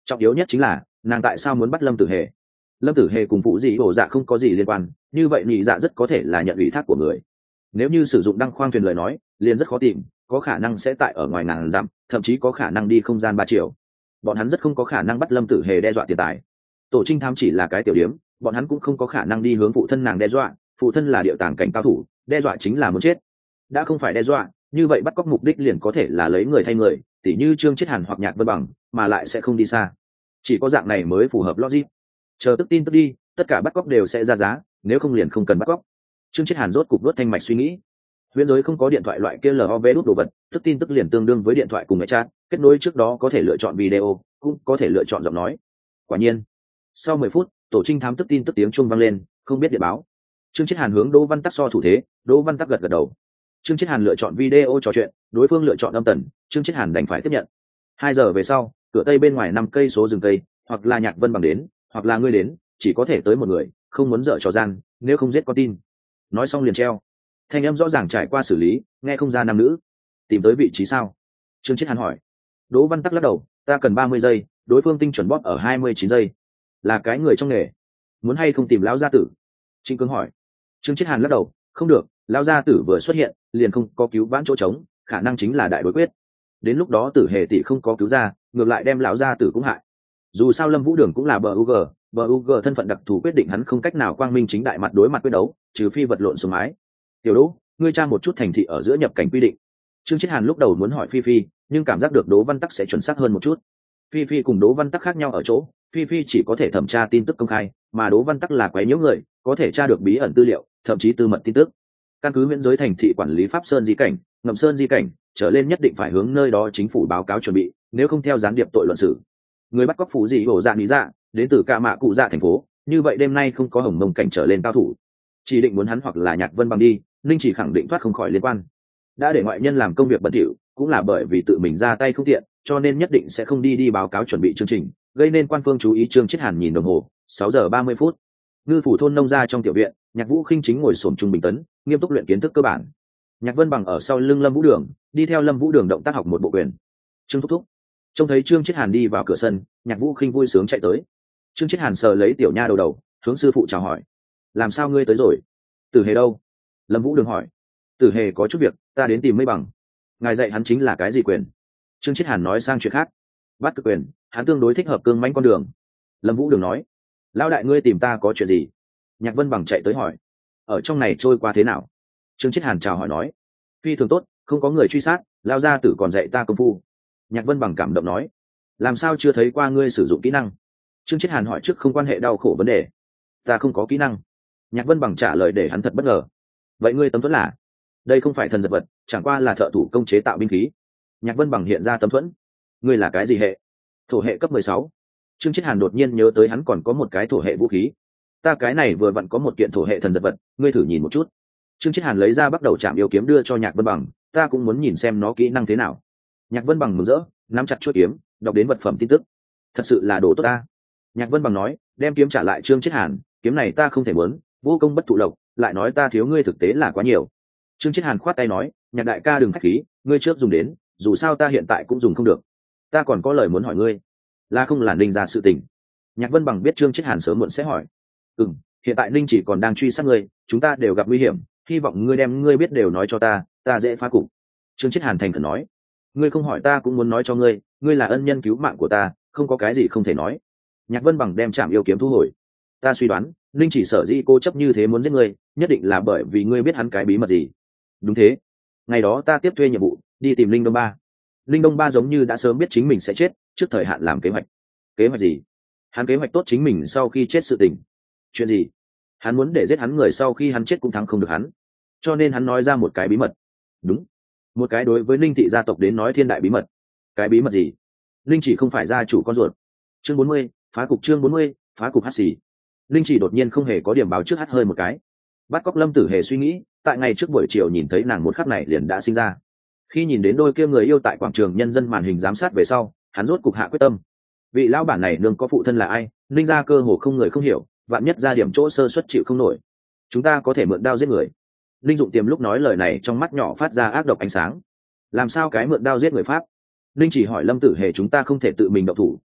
trọng yếu nhất chính là nàng tại sao muốn bắt lâm tử hề. Lâm tử hề cùng phụ dị bổ dạ không có gì liên quan, như vậy nhị dạ rất có thể là nhận ủy thác của người. Nếu như sử dụng đăng khoang thuyền lời nói liền rất khó tìm, có khả năng sẽ tại ở ngoài ngàn dặm, thậm chí có khả năng đi không gian 3 triệu. Bọn hắn rất không có khả năng bắt lâm tử hề đe dọa tiền tài. Tổ trinh thám chỉ là cái tiểu điếm, bọn hắn cũng không có khả năng đi hướng phụ thân nàng đe dọa, phụ thân là địa tàng cảnh cao thủ, đe dọa chính là muốn chết. Đã không phải đe dọa, như vậy bắt cóc mục đích liền có thể là lấy người thay người, tỉ như Trương Chiết Hàn hoặc Nhạc Vân Bằng, mà lại sẽ không đi xa. Chỉ có dạng này mới phù hợp logic. Chờ tức tin tức đi, tất cả bắt cóc đều sẽ ra giá, nếu không liền không cần bắt cóc. Trương Chiết Hàn rốt cục đốt thanh mạch suy nghĩ. Huyễn giới không có điện thoại loại kia LOV đút đồ vật, tức tin tức liền tương đương với điện thoại cùng máy chat, kết nối trước đó có thể lựa chọn video, cũng có thể lựa chọn giọng nói. Quả nhiên, sau 10 phút, tổ trinh thám tức tin tức tiếng chuông vang lên, không biết điện báo. Trương Chiết Hàn hướng Đỗ Văn Tắc so thủ thế, Đỗ Văn Tắc gật gật đầu. Trương Chiết Hàn lựa chọn video trò chuyện, đối phương lựa chọn âm tần, Trương Chiết Hàn đành phải tiếp nhận. 2 giờ về sau, cửa tây bên ngoài 5 cây số rừng tây, hoặc là Nhạc Vân Bằng đến, hoặc là ngươi đến, chỉ có thể tới một người, không muốn dở trò gian, nếu không giết con tin. Nói xong liền treo. Thanh âm rõ ràng trải qua xử lý, nghe không ra nam nữ. Tìm tới vị trí sao? Trương Chiết Hàn hỏi. Đỗ Văn Tắc lắc đầu, ta cần 30 giây, đối phương tinh chuẩn bóp ở 29 giây. Là cái người trong nghề, muốn hay không tìm lão gia tử? Trịnh Cương hỏi. Trương Chiết Hàn lắc đầu, không được, lão gia tử vừa xuất hiện liền không có cứu vãn chỗ trống, khả năng chính là đại đối quyết. Đến lúc đó Tử Hề tỷ không có cứu ra, ngược lại đem lão gia tử cũng hại. Dù sao Lâm Vũ Đường cũng là bug thân phận đặc thù quyết định hắn không cách nào quang minh chính đại mặt đối mặt quyết đấu, trừ phi vật lộn xuống mái. Tiểu Đỗ, ngươi tra một chút thành thị ở giữa nhập cảnh quy định. Trương Chiết Hàn lúc đầu muốn hỏi Phi Phi, nhưng cảm giác được Đỗ Văn Tắc sẽ chuẩn xác hơn một chút. Phi Phi cùng Đỗ Văn Tắc khác nhau ở chỗ, Phi Phi chỉ có thể thẩm tra tin tức công khai, mà Đỗ Văn Tắc là quấy nhiễu người, có thể tra được bí ẩn tư liệu, thậm chí tư mật tin tức. Căn cứ miễn giới thành thị quản lý Pháp Sơn di cảnh, Ngậm Sơn di cảnh, trở lên nhất định phải hướng nơi đó chính phủ báo cáo chuẩn bị, nếu không theo gián điệp tội luận xử. Người bắt cóc phủ gì hổ dạ lý dạ, đến từ Cạ Mạ Cụ Dạ thành phố, như vậy đêm nay không có Hồng Mông cảnh trở lên cao thủ, chỉ định muốn hắn hoặc là Nhạc Vân Bằng đi, Linh chỉ khẳng định thoát không khỏi liên quan. Đã để ngoại nhân làm công việc bẩn thỉu, cũng là bởi vì tự mình ra tay không tiện, cho nên nhất định sẽ không đi báo cáo chuẩn bị chương trình, gây nên quan phương chú ý. Trương Chiết Hàn nhìn đồng hồ, 6 giờ 30 phút. Ngư phủ thôn nông gia trong tiểu viện, Nhạc Vũ Khinh chính ngồi xổm trung bình tấn, nghiêm túc luyện kiến thức cơ bản. Nhạc Vân Bằng ở sau lưng Lâm Vũ Đường, đi theo Lâm Vũ Đường động tác học một bộ quyền. Trương thúc thúc. Trông thấy Trương Chiết Hàn đi vào cửa sân, Nhạc Vũ Khinh vui sướng chạy tới. Trương Chiết Hàn sờ lấy tiểu nha đầu, hướng sư phụ chào hỏi. Làm sao ngươi tới rồi? Tử Hề đâu? Lâm Vũ Đường hỏi. Tử Hề có chút việc, ta đến tìm Mây Bằng. Ngài dạy hắn chính là cái gì quyền? Trương Chiết Hàn nói sang chuyện khác. Bắt cực quyền, hắn tương đối thích hợp cương mãnh con đường. Lâm Vũ Đường nói. Lão đại ngươi tìm ta có chuyện gì? Nhạc Vân Bằng chạy tới hỏi. Ở trong này trôi qua thế nào? Trương Chiết Hàn chào hỏi nói. Phi thường tốt, không có người truy sát, lao gia tử còn dạy ta công phu. Nhạc Vân Bằng cảm động nói. Làm sao chưa thấy qua ngươi sử dụng kỹ năng? Trương Chiết Hàn hỏi trước không quan hệ đau khổ vấn đề. Ta không có kỹ năng. Nhạc Vân Bằng trả lời để hắn thật bất ngờ. Vậy ngươi tấm thuẫn là? Đây không phải thần dật vật, chẳng qua là thợ thủ công chế tạo binh khí. Nhạc Vân Bằng hiện ra tấm thuẫn. Ngươi là cái gì hệ? Thổ hệ cấp 16. Trương Chiết Hàn đột nhiên nhớ tới hắn còn có một cái thổ hệ vũ khí. Ta cái này vừa vặn có một kiện thổ hệ thần dật vật, ngươi thử nhìn một chút. Trương Chiết Hàn lấy ra bắt đầu chạm yêu kiếm đưa cho Nhạc Vân Bằng, ta cũng muốn nhìn xem nó kỹ năng thế nào. Nhạc Vân Bằng mừng rỡ, nắm chặt chuôi kiếm, đọc đến vật phẩm tin tức. Thật sự là đồ tốt ta. Nhạc Vân Bằng nói, đem kiếm trả lại Trương Chiết Hàn, kiếm này ta không thể muốn, vô công bất thụ lộc, lại nói ta thiếu ngươi thực tế là quá nhiều. Trương Chiết Hàn khoát tay nói, Nhạc đại ca đừng khách khí, ngươi trước dùng đến, dù sao ta hiện tại cũng dùng không được. Ta còn có lời muốn hỏi ngươi, là không là Ninh ra sự tình? Nhạc Vân Bằng biết Trương Chiết Hàn sớm muộn sẽ hỏi. Hiện tại Ninh chỉ còn đang truy sát ngươi, chúng ta đều gặp nguy hiểm, hy vọng ngươi đem ngươi biết đều nói cho ta dễ phá cục. Trương Chiết Hàn thành khẩn nói, ngươi không hỏi ta cũng muốn nói cho ngươi, ngươi là ân nhân cứu mạng của ta, không có cái gì không thể nói. Nhạc Vân Bằng đem chạm yêu kiếm thu hồi. Ta suy đoán Ninh chỉ sở dĩ cô chấp như thế muốn giết ngươi, nhất định là bởi vì ngươi biết hắn cái bí mật gì. Đúng thế, ngày đó ta tiếp thuê nhiệm vụ đi tìm Linh Đông Ba. Linh Đông Ba giống như đã sớm biết chính mình sẽ chết, trước thời hạn làm kế hoạch. Kế hoạch gì? Hắn kế hoạch tốt chính mình sau khi chết sự tình. Chuyện gì? Hắn muốn để giết hắn người sau khi hắn chết cũng thắng không được hắn, cho nên hắn nói ra một cái bí mật. Đúng, một cái đối với Ninh thị gia tộc đến nói thiên đại bí mật. Cái bí mật gì? Ninh chỉ không phải gia chủ con ruột. Chương 40, phá cục. Chương 40, phá cục. Hắt xì. Ninh chỉ đột nhiên không hề có điểm báo trước hắt hơi một cái. Bắt cóc Lâm Tử Hề suy nghĩ, tại ngày trước buổi chiều nhìn thấy nàng một khắc này liền đã sinh ra. Khi nhìn đến đôi kia người yêu tại quảng trường nhân dân màn hình giám sát về sau, hắn rốt cục hạ quyết tâm. Vị lão bản này nương có phụ thân là ai, Ninh gia cơ hồ không người không hiểu, vạn nhất ra điểm chỗ sơ xuất chịu không nổi, chúng ta có thể mượn đao giết người. Ninh Dụng Tiềm lúc nói lời này trong mắt nhỏ phát ra ác độc ánh sáng. Làm sao cái mượn đao giết người pháp? Ninh chỉ hỏi Lâm Tử Hề chúng ta không thể tự mình động thủ,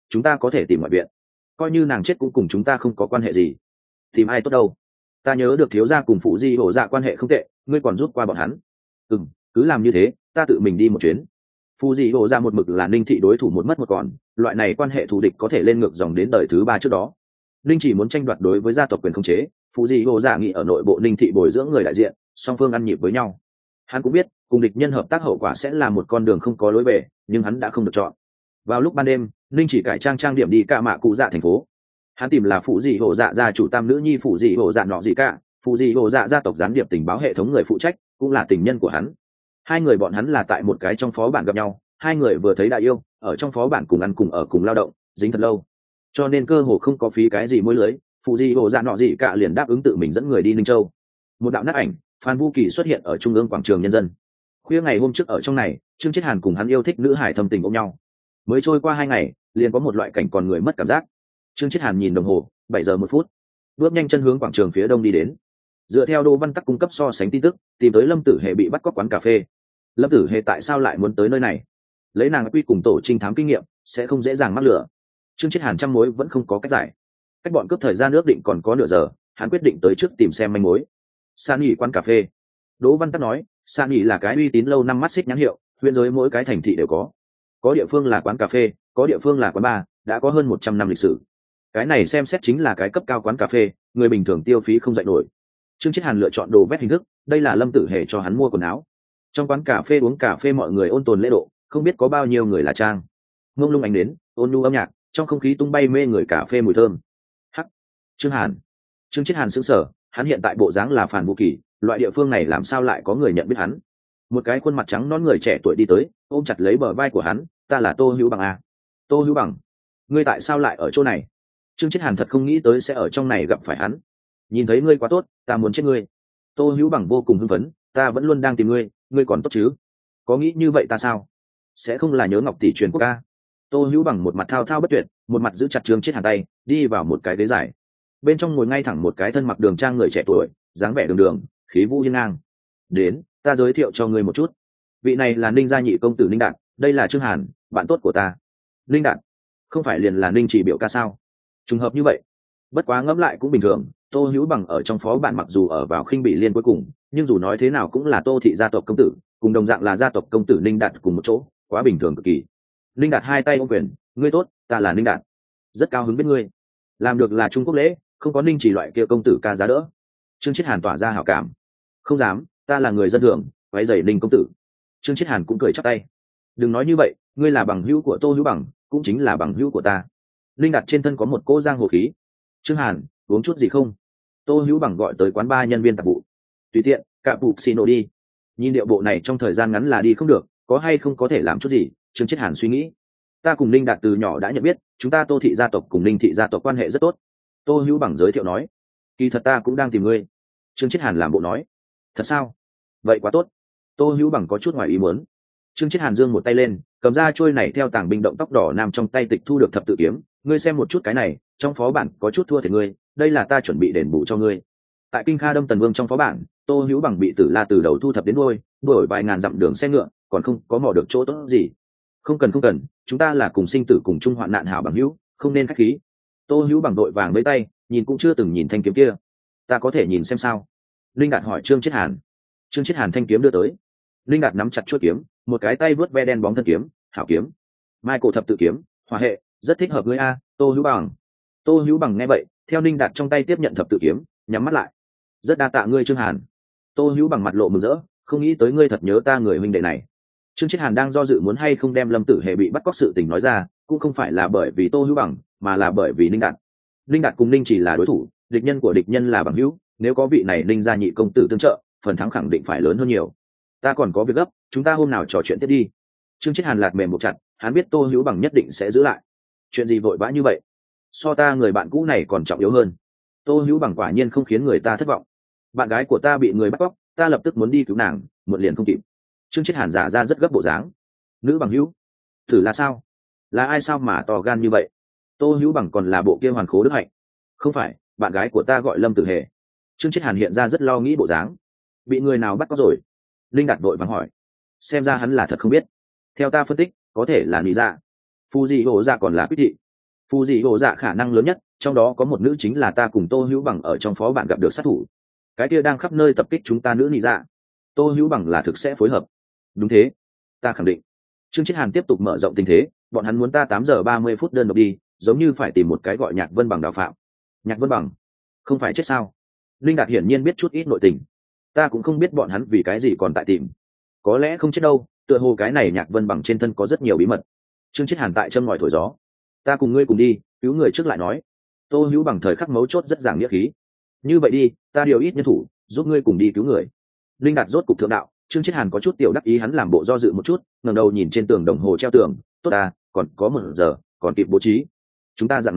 chúng ta có thể tìm ngoại viện, coi như nàng chết cũng cùng chúng ta không có quan hệ gì. Tìm ai tốt đâu? Ta nhớ được thiếu gia cùng phụ di hổ dạ quan hệ không tệ, ngươi còn rút qua bọn hắn. Cứ làm như thế, ta tự mình đi một chuyến. Phụ di hổ dạ một mực là Ninh thị đối thủ một mất một còn, loại này quan hệ thù địch có thể lên ngược dòng đến đời thứ 3 trước đó. Ninh chỉ muốn tranh đoạt đối với gia tộc quyền khống chế, phụ di hổ dạ nghĩ ở nội bộ Ninh thị bồi dưỡng người đại diện, song phương ăn nhịp với nhau. Hắn cũng biết cùng địch nhân hợp tác hậu quả sẽ là một con đường không có lối về, nhưng hắn đã không được chọn. Vào lúc ban đêm, Ninh chỉ cải trang điểm đi cả mạ cụ dạ thành phố. Hắn tìm là phụ dị hộ dạ gia chủ tam nữ nhi phụ dị hộ dạ nọ gì cả, phụ dị hộ dạ gia tộc gián điệp tình báo hệ thống người phụ trách, cũng là tình nhân của hắn. Hai người bọn hắn là tại một cái trong phó bản gặp nhau, hai người vừa thấy đại yêu, ở trong phó bản cùng ăn cùng ở cùng lao động, dính thật lâu, cho nên cơ hồ không có phí cái gì mối lưới. Phụ dị hộ dạ nọ gì cả liền đáp ứng tự mình dẫn người đi Ninh Châu. Một đạo nát ảnh, Phan Vũ Kỳ xuất hiện ở trung ương quảng trường nhân dân. Khuya ngày hôm trước ở trong này, Trương Chiết Hàn cùng hắn yêu thích nữ hải thâm tình ôm nhau. Mới trôi qua 2 ngày, liền có một loại cảnh còn người mất cảm giác. Trương Chiết Hàn nhìn đồng hồ, 7 giờ 1 phút, bước nhanh chân hướng quảng trường phía đông đi đến. Dựa theo Đỗ Văn Tắc cung cấp so sánh tin tức, tìm tới Lâm Tử Hề bị bắt cóc quán cà phê. Lâm Tử Hề tại sao lại muốn tới nơi này? Lấy nàng quy cùng tổ trinh thám kinh nghiệm, sẽ không dễ dàng mắc lửa. Trương Chiết Hàn trăm mối vẫn không có cách giải. Cách bọn cướp thời gian ước định còn có nửa giờ, hắn quyết định tới trước tìm xem manh mối. San nghỉ quán cà phê. Đỗ Văn Tắc nói, San nghỉ là cái uy tín lâu năm mắt xích nhãn hiệu, huyện giới mỗi cái thành thị đều có địa phương là quán cà phê, có địa phương là quán bar, đã có hơn 100 năm lịch sử. Cái này xem xét chính là cái cấp cao quán cà phê, người bình thường tiêu phí không dậy nổi. Trương Chiết Hàn lựa chọn đồ vét hình thức, đây là Lâm Tử Hề cho hắn mua quần áo. Trong quán cà phê uống cà phê mọi người ôn tồn lễ độ, không biết có bao nhiêu người là trang. Ngông lung ánh đến, ôn nhu âm nhạc, trong không khí tung bay mê người cà phê mùi thơm. Hắc, Trương Chiết Hàn sững sờ, hắn hiện tại bộ dáng là Phản Vũ Kỳ, loại địa phương này làm sao lại có người nhận biết hắn? Một cái khuôn mặt trắng nõn người trẻ tuổi đi tới, ôm chặt lấy bờ vai của hắn, ta là Tô Hữu Bằng à? Tô Hữu Bằng, ngươi tại sao lại ở chỗ này? Trương Chiết Hàn thật không nghĩ tới sẽ ở trong này gặp phải hắn. Nhìn thấy ngươi quá tốt, ta muốn chết ngươi. Tô Hữu Bằng vô cùng hưng phấn, ta vẫn luôn đang tìm ngươi, ngươi còn tốt chứ? Có nghĩ như vậy ta sao? Sẽ không là nhớ Ngọc tỷ truyền quốc ca? Tô Hữu Bằng một mặt thao thao bất tuyệt, một mặt giữ chặt Trương Chiết Hàn tay, đi vào một cái ghế dài. Bên trong ngồi ngay thẳng một cái thân mặc đường trang người trẻ tuổi, dáng vẻ đường đường, khí vũ hiên ngang. Đến, ta giới thiệu cho ngươi một chút. Vị này là Ninh gia nhị công tử Ninh Đạt, đây là Trương Hàn, bạn tốt của ta. Ninh Đạt, không phải liền là Ninh chỉ biểu ca sao? Trùng hợp như vậy. Bất quá ngẫm lại cũng bình thường, Tô Hữu Bằng ở trong phó bản mặc dù ở vào khinh bị liên cuối cùng, nhưng dù nói thế nào cũng là Tô thị gia tộc công tử, cùng đồng dạng là gia tộc công tử Ninh Đạt cùng một chỗ, quá bình thường cực kỳ. Ninh Đạt hai tay ôm quyền, ngươi tốt, ta là Ninh Đạt. Rất cao hứng biết ngươi. Làm được là Trung Quốc lễ, không có Ninh chỉ loại kia công tử ca giá đỡ. Trương Chiết Hàn tỏa ra hảo cảm. Không dám, ta là người dân thường, váy giày Ninh công tử. Trương Chiết Hàn cũng cười chắp tay. Đừng nói như vậy, ngươi là bằng hữu của Tô Hữu Bằng, cũng chính là bằng hữu của ta. Linh Đạt trên thân có một cỗ giang hồ khí. Trương Hàn, uống chút gì không? Tô Hữu Bằng gọi tới quán bar nhân viên tạp vụ. Tùy tiện, cạ phụ xì nổ đi. Nhìn điệu bộ này trong thời gian ngắn là đi không được, có hay không có thể làm chút gì? Trương Chiết Hàn suy nghĩ. Ta cùng Linh Đạt từ nhỏ đã nhận biết, chúng ta Tô thị gia tộc cùng Linh thị gia tộc quan hệ rất tốt. Tô Hữu Bằng giới thiệu nói. Kỳ thật ta cũng đang tìm ngươi. Trương Chiết Hàn làm bộ nói. Thật sao? Vậy quá tốt. Tô Hữu Bằng có chút ngoài ý muốn. Trương Chiết Hàn giương một tay lên, cầm ra trôi này theo tảng binh động tóc đỏ nam trong tay tịch thu được thập tự kiếm. Ngươi xem một chút cái này, trong phó bản có chút thua thiệt ngươi, đây là ta chuẩn bị đền bù cho ngươi. Tại Kinh Kha Đâm Tần Vương trong phó bản, Tô Hữu Bằng bị Tử La từ đầu thu thập đến đuôi, đuổi vài ngàn dặm đường xe ngựa, còn không có mò được chỗ tốt gì. Không cần, chúng ta là cùng sinh tử cùng chung hoạn nạn hảo bằng hữu, không nên khách khí. Tô Hữu Bằng đội vàng với tay, nhìn cũng chưa từng nhìn thanh kiếm kia. Ta có thể nhìn xem sao? Linh Đạt hỏi Trương Chiết Hàn. Trương Chiết Hàn thanh kiếm đưa tới. Linh Đạt nắm chặt chuôi kiếm, một cái tay vớt ve đen bóng thân kiếm, hảo kiếm. Mai cổ thập tự kiếm, hỏa hệ, rất thích hợp ngươi a, Tô Hữu Bằng. Tô Hữu Bằng nghe vậy, theo Linh Đạt trong tay tiếp nhận thập tự kiếm, nhắm mắt lại. Rất đa tạ ngươi Trương Hàn. Tô Hữu Bằng mặt lộ mừng rỡ, không nghĩ tới ngươi thật nhớ ta người huynh đệ này. Trương Chiết Hàn đang do dự muốn hay không đem Lâm Tử Hề bị bắt cóc sự tình nói ra, cũng không phải là bởi vì Tô Hữu Bằng, mà là bởi vì Linh Đạt. Linh Đạt cùng Linh chỉ là đối thủ, địch nhân của địch nhân là bằng hữu, nếu có vị này Linh gia nhị công tử tương trợ, phần thắng khẳng định phải lớn hơn nhiều. Ta còn có việc gấp, chúng ta hôm nào trò chuyện tiếp đi. Trương Chiết Hàn lạt mềm một chặt, hắn biết Tô Hữu Bằng nhất định sẽ giữ lại. Chuyện gì vội vã như vậy? So ta người bạn cũ này còn trọng yếu hơn. Tô Hữu Bằng quả nhiên không khiến người ta thất vọng. Bạn gái của ta bị người bắt cóc, ta lập tức muốn đi cứu nàng, muộn liền không kịp. Trương Chiết Hàn giả ra rất gấp bộ dáng. Nữ bằng hữu? Thử là sao? Là ai sao mà to gan như vậy? Tô Hữu Bằng còn là bộ kia hoàn khố đức hạnh. Không phải, bạn gái của ta gọi Lâm Tử Hề. Trương Chiết Hàn hiện ra rất lo nghĩ bộ dáng. Bị người nào bắt cóc rồi? Linh Đạt vội vàng hỏi. Xem ra hắn là thật không biết. Theo ta phân tích, có thể là lý dạ. Phu dị hổ dạ còn là quyết thị. Phù dị hộ dạ khả năng lớn nhất, trong đó có một nữ chính là ta cùng Tô Hữu Bằng ở trong phó bản gặp được sát thủ, cái kia đang khắp nơi tập kích chúng ta nữ nị dạ. Tô Hữu Bằng là thực sẽ phối hợp. Đúng thế, ta khẳng định. Trương Chiết Hàn tiếp tục mở rộng tình thế, bọn hắn muốn ta 8 giờ 30 phút đơn độc đi, giống như phải tìm một cái gọi Nhạc Vân Bằng đào phạm. Nhạc Vân Bằng không phải chết sao? Linh Đạt hiển nhiên biết chút ít nội tình, ta cũng không biết bọn hắn vì cái gì còn tại tìm. Có lẽ không chết đâu, tựa hồ cái này Nhạc Vân Bằng trên thân có rất nhiều bí mật. Trương Chiết Hàn tại châm ngòi thổi gió. Ta cùng ngươi cùng đi, cứu người trước lại nói. Tô Hữu Bằng thời khắc mấu chốt rất giảng nghĩa khí. Như vậy đi, ta điều ít nhân thủ giúp ngươi cùng đi cứu người. Linh Đạt rốt cục thượng đạo. Trương Chiết Hàn có chút tiểu đắc ý, hắn làm bộ do dự một chút, ngẩng đầu nhìn trên tường đồng hồ treo tường. Tốt à, còn có 1 giờ, còn kịp bố trí. Chúng ta dạng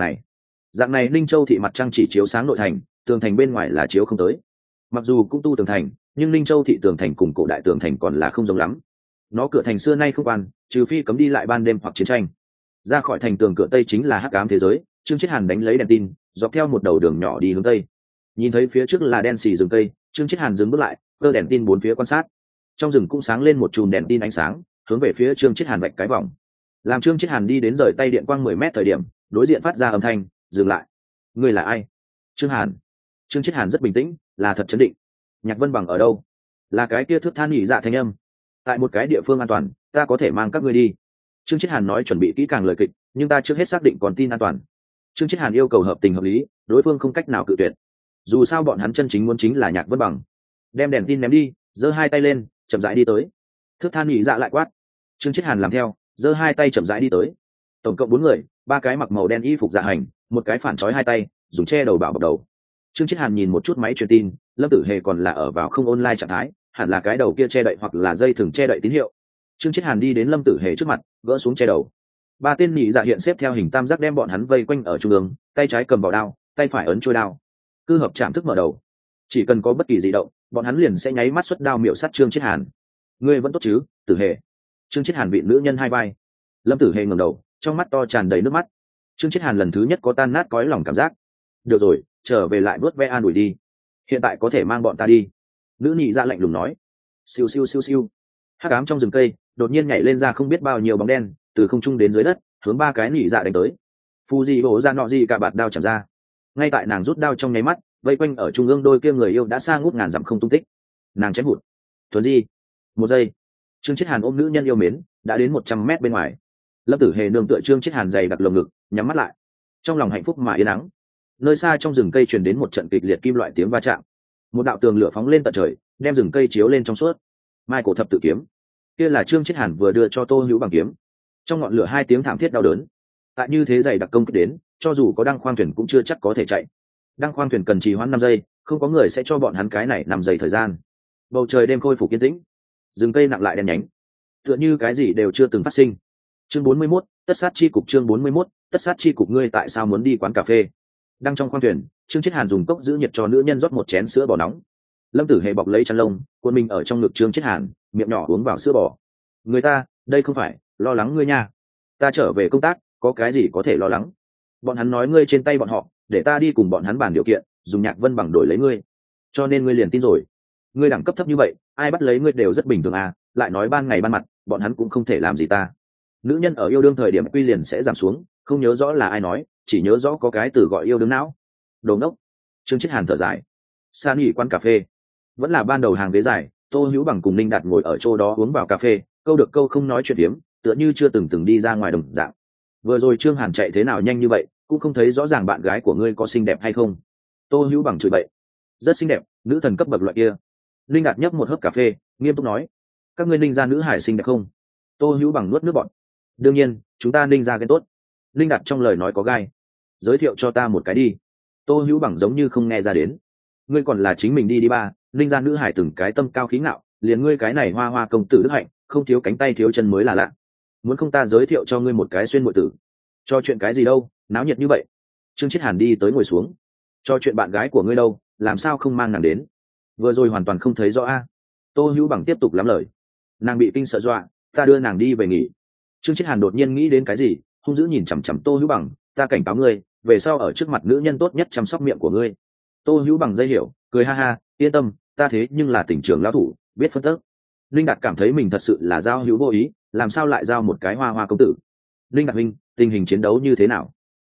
này Linh Châu thị mặt trăng chỉ chiếu sáng nội thành, tường thành bên ngoài là chiếu không tới. Mặc dù cũng tu tường thành, nhưng Linh Châu thị tường thành cùng cổ đại tường thành còn là không giống lắm. Nó cửa thành xưa nay không quan, trừ phi cấm đi lại ban đêm hoặc chiến tranh. Ra khỏi thành tường cửa tây chính là hắc ám thế giới. Trương Chiết Hàn đánh lấy đèn tin, dọc theo một đầu đường nhỏ đi hướng tây. Nhìn thấy phía trước là đen xì rừng cây, Trương Chiết Hàn dừng bước lại, cơ đèn tin bốn phía quan sát. Trong rừng cũng sáng lên một chùm đèn tin ánh sáng, hướng về phía Trương Chiết Hàn vạch cái vòng. Làm Trương Chiết Hàn đi đến rời tay điện quang 10 mét thời điểm, đối diện phát ra âm thanh, dừng lại. Ngươi là ai? Trương Hàn. Trương Chiết Hàn rất bình tĩnh, là thật chấn định. Nhạc Vân Bằng ở đâu? Là cái kia thước than nhị dạ thanh âm. Tại một cái địa phương an toàn, ta có thể mang các ngươi đi. Trương Chiết Hàn nói chuẩn bị kỹ càng lời kịch, nhưng ta trước hết xác định còn tin an toàn. Trương Chiết Hàn yêu cầu hợp tình hợp lý, đối phương không cách nào cự tuyệt. Dù sao bọn hắn chân chính muốn chính là Nhạc Vân Bằng. Đem đèn tin ném đi, giơ hai tay lên, chậm rãi đi tới. Thước than nhị dạ lại quát. Trương Chiết Hàn làm theo, giơ hai tay chậm rãi đi tới. Tổng cộng 4 người, 3 cái mặc màu đen y phục dạ hành, một cái phản trói hai tay, dùng che đầu bảo bọc đầu. Trương Chiết Hàn nhìn một chút máy truyền tin, Lâm Tử Hề còn là ở vào không online trạng thái, hẳn là cái đầu kia che đậy hoặc là dây thừng che đậy tín hiệu. Trương Chiết Hàn đi đến Lâm Tử Hề trước mặt, gỡ xuống che đầu. 3 tên nhị dạ hiện xếp theo hình tam giác đem bọn hắn vây quanh ở trung ương, tay trái cầm vào đao, tay phải ấn chuôi đao. Cư hợp chạm thức mở đầu, chỉ cần có bất kỳ dị động, bọn hắn liền sẽ nháy mắt xuất đao miểu sát Trương Chiết Hàn. Ngươi vẫn tốt chứ, Tử Hề? Trương Chiết Hàn vị nữ nhân hai vai. Lâm Tử Hề ngẩng đầu, trong mắt to tràn đầy nước mắt. Trương Chiết Hàn lần thứ nhất có tan nát cõi lòng cảm giác. Được rồi, trở về lại vuốt ve an ủi đi. Hiện tại có thể mang bọn ta đi. Nữ nhị dạ lạnh lùng nói. Siêu siêu siêu siêu. Hắc ám trong rừng cây đột nhiên nhảy lên ra không biết bao nhiêu bóng đen, từ không trung đến dưới đất, hướng 3 cái nhị dạ đánh tới. Phù dị bổ ra nọ gì cả bạt đao chạm ra. Ngay tại nàng rút đao trong nháy mắt, vây quanh ở trung ương đôi kia người yêu đã xa ngút ngàn dặm không tung tích. Nàng chém hụt. Thuần di. 1 giây. Trương Chiết Hàn ôm nữ nhân yêu mến, đã đến 100 mét bên ngoài. Lâm Tử Hề nương tựa Trương Chiết Hàn dày đặt lồng ngực, nhắm mắt lại, trong lòng hạnh phúc mà yên ắng. Nơi xa trong rừng cây truyền đến một trận kịch liệt kim loại tiếng va chạm, một đạo tường lửa phóng lên tận trời, đem rừng cây chiếu lên trong suốt. Mai cổ thập tự kiếm, kia là Trương Chiết Hàn vừa đưa cho Tô Hữu Bằng kiếm. Trong ngọn lửa 2 tiếng thảm thiết đau đớn. Tại như thế dày đặc công kích đến, cho dù có đăng khoang thuyền cũng chưa chắc có thể chạy. Đăng khoang thuyền cần trì hoãn 5 giây, không có người sẽ cho bọn hắn cái này 5 giây thời gian. Bầu trời đêm khôi phục yên tĩnh, rừng cây nặng lại đen nhánh, tựa như cái gì đều chưa từng phát sinh. Chương 41, tất sát chi cục. Chương 41, tất sát chi cục. Ngươi tại sao muốn đi quán cà phê? Đang trong khoang thuyền, Trương Chiết Hàn dùng cốc giữ nhiệt cho nữ nhân rót một chén sữa bò nóng. Lâm Tử Hề bọc lấy chăn lông, cuộn mình ở trong ngực Trương Chiết Hàn, miệng nhỏ uống vào sữa bò. Người ta, đây không phải lo lắng ngươi nha. Ta trở về công tác, có cái gì có thể lo lắng? Bọn hắn nói ngươi trên tay bọn họ, để ta đi cùng bọn hắn bàn điều kiện, dùng Nhạc Vân Bằng đổi lấy ngươi. Cho nên ngươi liền tin rồi. Ngươi đẳng cấp thấp như vậy, ai bắt lấy ngươi đều rất bình thường à, lại nói ban ngày ban mặt, bọn hắn cũng không thể làm gì ta. Nữ nhân ở yêu đương thời điểm quy liền sẽ giảm xuống, không nhớ rõ là ai nói, chỉ nhớ rõ có cái từ gọi yêu đương não. Đồ ngốc. Trương Chiết Hàn thở dài. San nghỉ quán cà phê, vẫn là ban đầu hàng ghế dài. Tô Hữu Bằng cùng Ninh Đạt ngồi ở chỗ đó uống vào cà phê, câu được câu không nói chuyện hiếm, tựa như chưa từng đi ra ngoài đồng dạng. Vừa rồi Trương Hàn chạy thế nào nhanh như vậy, cũng không thấy rõ ràng bạn gái của ngươi có xinh đẹp hay không. Tô Hữu Bằng chửi bậy. Rất xinh đẹp, nữ thần cấp bậc loại kia. Ninh Đạt nhấp một hớp cà phê, nghiêm túc nói. Các ngươi Ninh gia nữ hải xinh đẹp không? Tô Hữu Bằng nuốt nước bọt. Đương nhiên, chúng ta Ninh gia ghen tốt. Ninh Đạt trong lời nói có gai. Giới thiệu cho ta một cái đi. Tô Hữu Bằng giống như không nghe ra đến. Ngươi còn là chính mình đi ba. Ninh gia nữ hải từng cái tâm cao khí ngạo, liền ngươi cái này hoa hoa công tử đức hạnh, không thiếu cánh tay thiếu chân mới là lạ. Muốn không ta giới thiệu cho ngươi một cái xuyên muội tử? Cho chuyện cái gì đâu, náo nhiệt như vậy. Trương Chiết Hàn đi tới ngồi xuống. Cho chuyện bạn gái của ngươi đâu, làm sao không mang nàng đến? Vừa rồi hoàn toàn không thấy rõ a. Tô Hữu Bằng tiếp tục lắm lời. Nàng bị kinh sợ dọa, ta đưa nàng đi về nghỉ. Trương Chiết Hàn đột nhiên nghĩ đến cái gì, hung dữ nhìn chằm chằm Tô Hữu Bằng. Ta cảnh cáo ngươi, về sau ở trước mặt nữ nhân tốt nhất chăm sóc miệng của ngươi. Tô Hữu Bằng dây hiểu, cười ha ha, yên tâm, ta thế nhưng là tỉnh trưởng lão thủ, biết phân tích. Linh Đạt cảm thấy mình thật sự là giao hữu vô ý, làm sao lại giao một cái hoa hoa công tử. Linh Đạt huynh, tình hình chiến đấu như thế nào?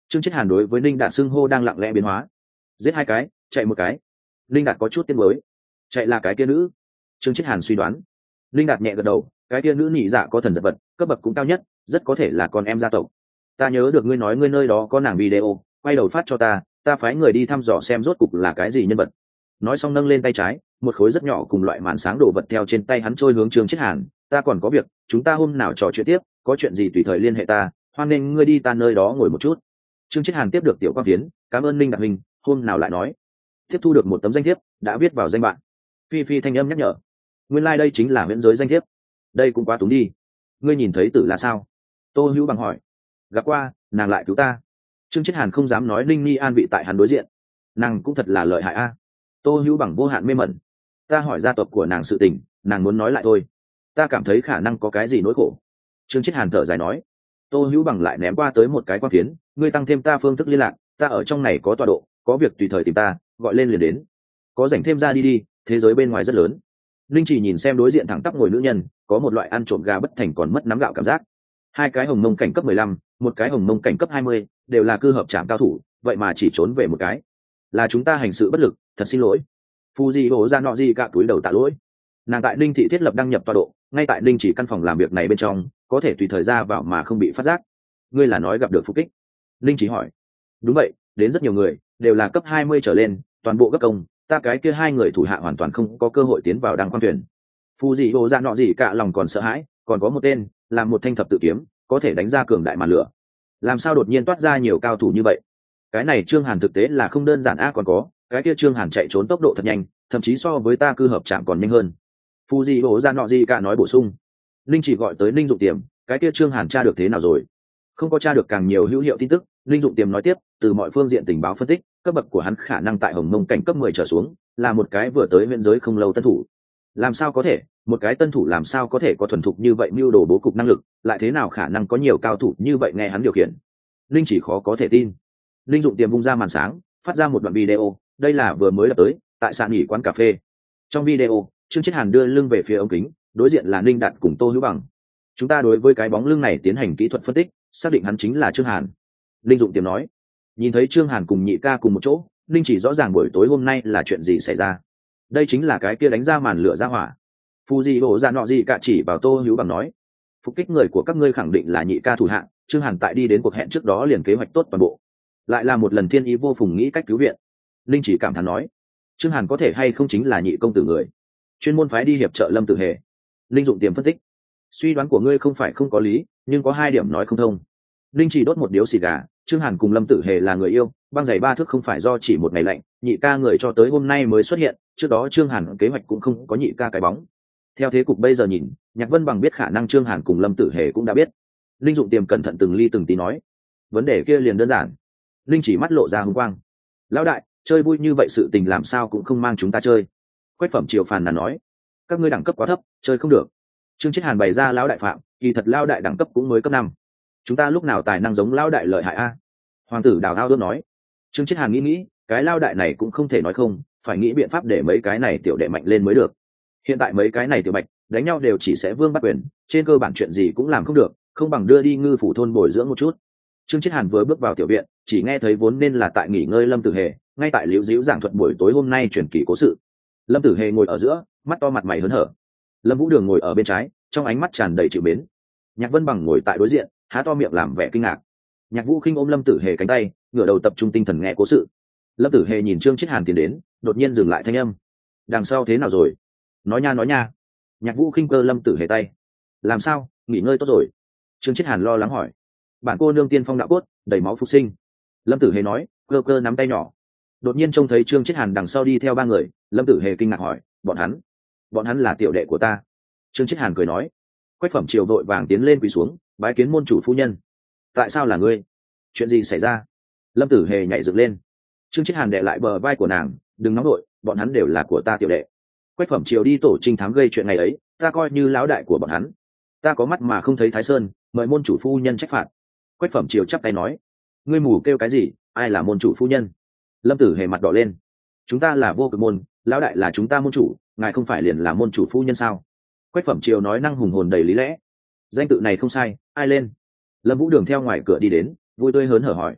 Trương Chiết Hàn đối với Ninh Đạt xưng hô đang lặng lẽ biến hóa. Giết 2 cái, chạy 1 cái. Ninh Đạt có chút tiếc nuối. Chạy là cái kia nữ. Trương Chiết Hàn suy đoán. Ninh Đạt nhẹ gật đầu, cái kia nữ nhị dạ có thần giật vật, cấp bậc cũng cao nhất, rất có thể là con em gia tộc. Ta nhớ được ngươi nói ngươi nơi đó có nàng video, quay đầu phát cho ta phái người đi thăm dò xem rốt cục là cái gì nhân vật. Nói xong nâng lên tay trái, một khối rất nhỏ cùng loại màn sáng đổ vật theo trên tay hắn trôi hướng Trương Chiết Hàn. Ta còn có việc, chúng ta hôm nào trò chuyện tiếp, có chuyện gì tùy thời liên hệ ta, hoan nên ngươi đi ta nơi đó ngồi một chút. Trương Chiết Hàn tiếp được tiểu quang phiến, cảm ơn Ninh Đạt huynh, hôm nào lại nói. Tiếp thu được một tấm danh thiếp, đã viết vào danh bạn. Phi Phi thanh âm nhắc nhở, nguyên lai đây chính là huyễn giới danh thiếp. Đây cũng quá túng đi. Ngươi nhìn thấy Tử là sao? Tô Hữu Bằng hỏi. Gặp qua, nàng lại cứu ta. Trương Chiết Hàn không dám nói Ninh Ni an vị tại hắn đối diện. Nàng cũng thật là lợi hại a. Tô Hữu Bằng vô hạn mê mẩn. Ta hỏi gia tộc của nàng sự tình, nàng muốn nói lại thôi. Ta cảm thấy khả năng có cái gì nỗi khổ. Trương Chiết Hàn thở dài nói. Tô Hữu Bằng lại ném qua tới một cái quang phiến, ngươi tăng thêm ta phương thức liên lạc, ta ở trong này có tọa độ, có việc tùy thời tìm ta, gọi lên liền đến. Có rảnh thêm ra đi, thế giới bên ngoài rất lớn. Linh chỉ nhìn xem đối diện thẳng tắp ngồi nữ nhân, có một loại ăn trộm gà bất thành còn mất nắm gạo cảm giác. 2 cái hồng mông cảnh cấp 15, một cái hồng mông cảnh cấp 20, đều là cư hợp trảm cao thủ, vậy mà chỉ trốn về một cái. Là chúng ta hành sự bất lực, thật xin lỗi. Fuji bổ ra nọ gì cả túi đầu tạ lỗi. Nàng tại Linh thị thiết lập đăng nhập tọa độ, ngay tại Linh chỉ căn phòng làm việc này bên trong, có thể tùy thời ra vào mà không bị phát giác. Ngươi là nói gặp được phục kích? Linh chỉ hỏi. Đúng vậy, đến rất nhiều người, đều là cấp 20 trở lên, toàn bộ cấp công, ta cái kia 2 người thủ hạ hoàn toàn không có cơ hội tiến vào đăng quan thuyền. Fuji bổ ra nọ gì cả lòng còn sợ hãi, còn có một tên, là một thanh thập tự kiếm, có thể đánh ra cường đại màn lửa. Làm sao đột nhiên toát ra nhiều cao thủ như vậy? Cái này Trương Hàn thực tế là không đơn giản còn có, cái kia Trương Hàn chạy trốn tốc độ thật nhanh, thậm chí so với ta cư hợp trạm còn nhanh hơn. Fuji bổ ra nọ gì cả nói bổ sung. Linh chỉ gọi tới Linh Dụng Tiềm, cái kia Trương Hàn tra được thế nào rồi? Không có tra được càng nhiều hữu hiệu tin tức. Linh Dụng Tiềm nói tiếp, từ mọi phương diện tình báo phân tích, cấp bậc của hắn khả năng tại hồng mông cảnh cấp 10 trở xuống, là một cái vừa tới huyện giới không lâu tân thủ. Làm sao có thể, một cái tân thủ làm sao có thể có thuần thục như vậy mưu đồ bố cục năng lực, lại thế nào khả năng có nhiều cao thủ như vậy nghe hắn điều khiển. Linh chỉ khó có thể tin. Linh Dụng Tiềm vung ra màn sáng, phát ra một đoạn video, đây là vừa mới lập tới, tại sàn nghỉ quán cà phê. Trong video, Trương Chiết Hàn đưa lưng về phía ống kính, đối diện là Ninh Đạt cùng Tô Hữu Bằng. Chúng ta đối với cái bóng lưng này tiến hành kỹ thuật phân tích, xác định hắn chính là Trương Hàn. Linh Dụng Tiềm nói. Nhìn thấy Trương Hàn cùng nhị ca cùng một chỗ, Linh chỉ rõ ràng buổi tối hôm nay là chuyện gì xảy ra. Đây chính là cái kia đánh ra màn lửa ra hỏa. Fuji bổ ra nọ gì cả chỉ vào Tô Hữu Bằng nói, phục kích người của các ngươi khẳng định là nhị ca thủ hạng, Trương Hàn tại đi đến cuộc hẹn trước đó liền kế hoạch tốt toàn bộ. Lại là một lần thiên ý vô phùng nghĩ cách cứu viện. Linh chỉ cảm thán nói, Trương Hàn có thể hay không chính là nhị công tử người, chuyên môn phái đi hiệp trợ Lâm Tử Hề. Linh Dụng Tiềm phân tích, suy đoán của ngươi không phải không có lý, nhưng có 2 điểm nói không thông. Linh chỉ đốt một điếu xì gà, Trương Hàn cùng Lâm Tử Hề là người yêu, băng giày 3 thước không phải do chỉ một ngày lạnh, nhị ca người cho tới hôm nay mới xuất hiện, trước đó Trương Hàn kế hoạch cũng không có nhị ca cái bóng. Theo thế cục bây giờ nhìn, Nhạc Vân Bằng biết khả năng Trương Hàn cùng Lâm Tử Hề cũng đã biết. Linh Dụng Tiềm cẩn thận từng ly từng tí nói, vấn đề kia liền đơn giản. Linh chỉ mắt lộ ra hung quang. Lão đại, chơi vui như vậy sự tình làm sao cũng không mang chúng ta chơi. Quách Phẩm Triều phàn nàn nói, các ngươi đẳng cấp quá thấp, chơi không được. Trương Chiết Hàn bày ra lão đại phạm, kỳ thật lão đại đẳng cấp cũng mới cấp 5. Chúng ta lúc nào tài năng giống lão đại lợi hại a? Hoàng tử Đào Ao đốt nói. Trương Chiết Hàn nghĩ, cái lão đại này cũng không thể nói không, phải nghĩ biện pháp để mấy cái này tiểu đệ mạnh lên mới được. Hiện tại mấy cái này tiểu bạch đánh nhau đều chỉ sẽ vương bắt quyền, trên cơ bản chuyện gì cũng làm không được, không bằng đưa đi ngư phủ thôn bồi dưỡng một chút. Trương Chiết Hàn vừa bước vào tiểu viện, chỉ nghe thấy vốn nên là tại nghỉ ngơi Lâm Tử Hề, ngay tại liễu diễu giảng thuật buổi tối hôm nay truyền kỳ cố sự. Lâm Tử Hề ngồi ở giữa, mắt to mặt mày hớn hở. Lâm Vũ Đường ngồi ở bên trái, trong ánh mắt tràn đầy chịu mến. Nhạc Vân Bằng ngồi tại đối diện, há to miệng làm vẻ kinh ngạc. Nhạc Vũ Khinh ôm Lâm Tử Hề cánh tay, ngửa đầu tập trung tinh thần nghe cố sự. Lâm Tử Hề nhìn Trương Chiết Hàn tiến đến, đột nhiên dừng lại thanh âm. Đằng sau thế nào rồi? Nói nha. Nhạc Vũ Khinh cơ Lâm Tử Hề tay. Làm sao, nghỉ ngơi tốt rồi? Trương Chiết Hàn lo lắng hỏi. Bản cô nương tiên phong đạo cốt, đầy máu phục sinh. Lâm Tử Hề nói, cơ nắm tay nhỏ. Đột nhiên trông thấy Trương Chiết Hàn đằng sau đi theo 3 người, Lâm Tử Hề kinh ngạc hỏi, bọn hắn là tiểu đệ của ta. Trương Chiết Hàn cười nói. Quách Phẩm Triều vội vàng tiến lên quỳ xuống, bái kiến môn chủ phu nhân. Tại sao là ngươi? Chuyện gì xảy ra? Lâm Tử Hề nhảy dựng lên. Trương Chiết Hàn đè lại bờ vai của nàng, đừng nóng đội, bọn hắn đều là của ta tiểu đệ. Quách Phẩm Triều đi tổ trinh thám gây chuyện ngày ấy, ta coi như lão đại của bọn hắn. Ta có mắt mà không thấy Thái Sơn, mời môn chủ phu nhân trách phạt. Quách Phẩm Triều chắp tay nói, ngươi mù kêu cái gì, ai là môn chủ phu nhân? Lâm Tử Hề mặt đỏ lên. Chúng ta là vô cực môn, lão đại là chúng ta môn chủ, ngài không phải liền là môn chủ phu nhân sao? Quách Phẩm Triều nói năng hùng hồn đầy lý lẽ. Danh tự này không sai, ai lên? Lâm Vũ Đường theo ngoài cửa đi đến, vui tươi hớn hở hỏi.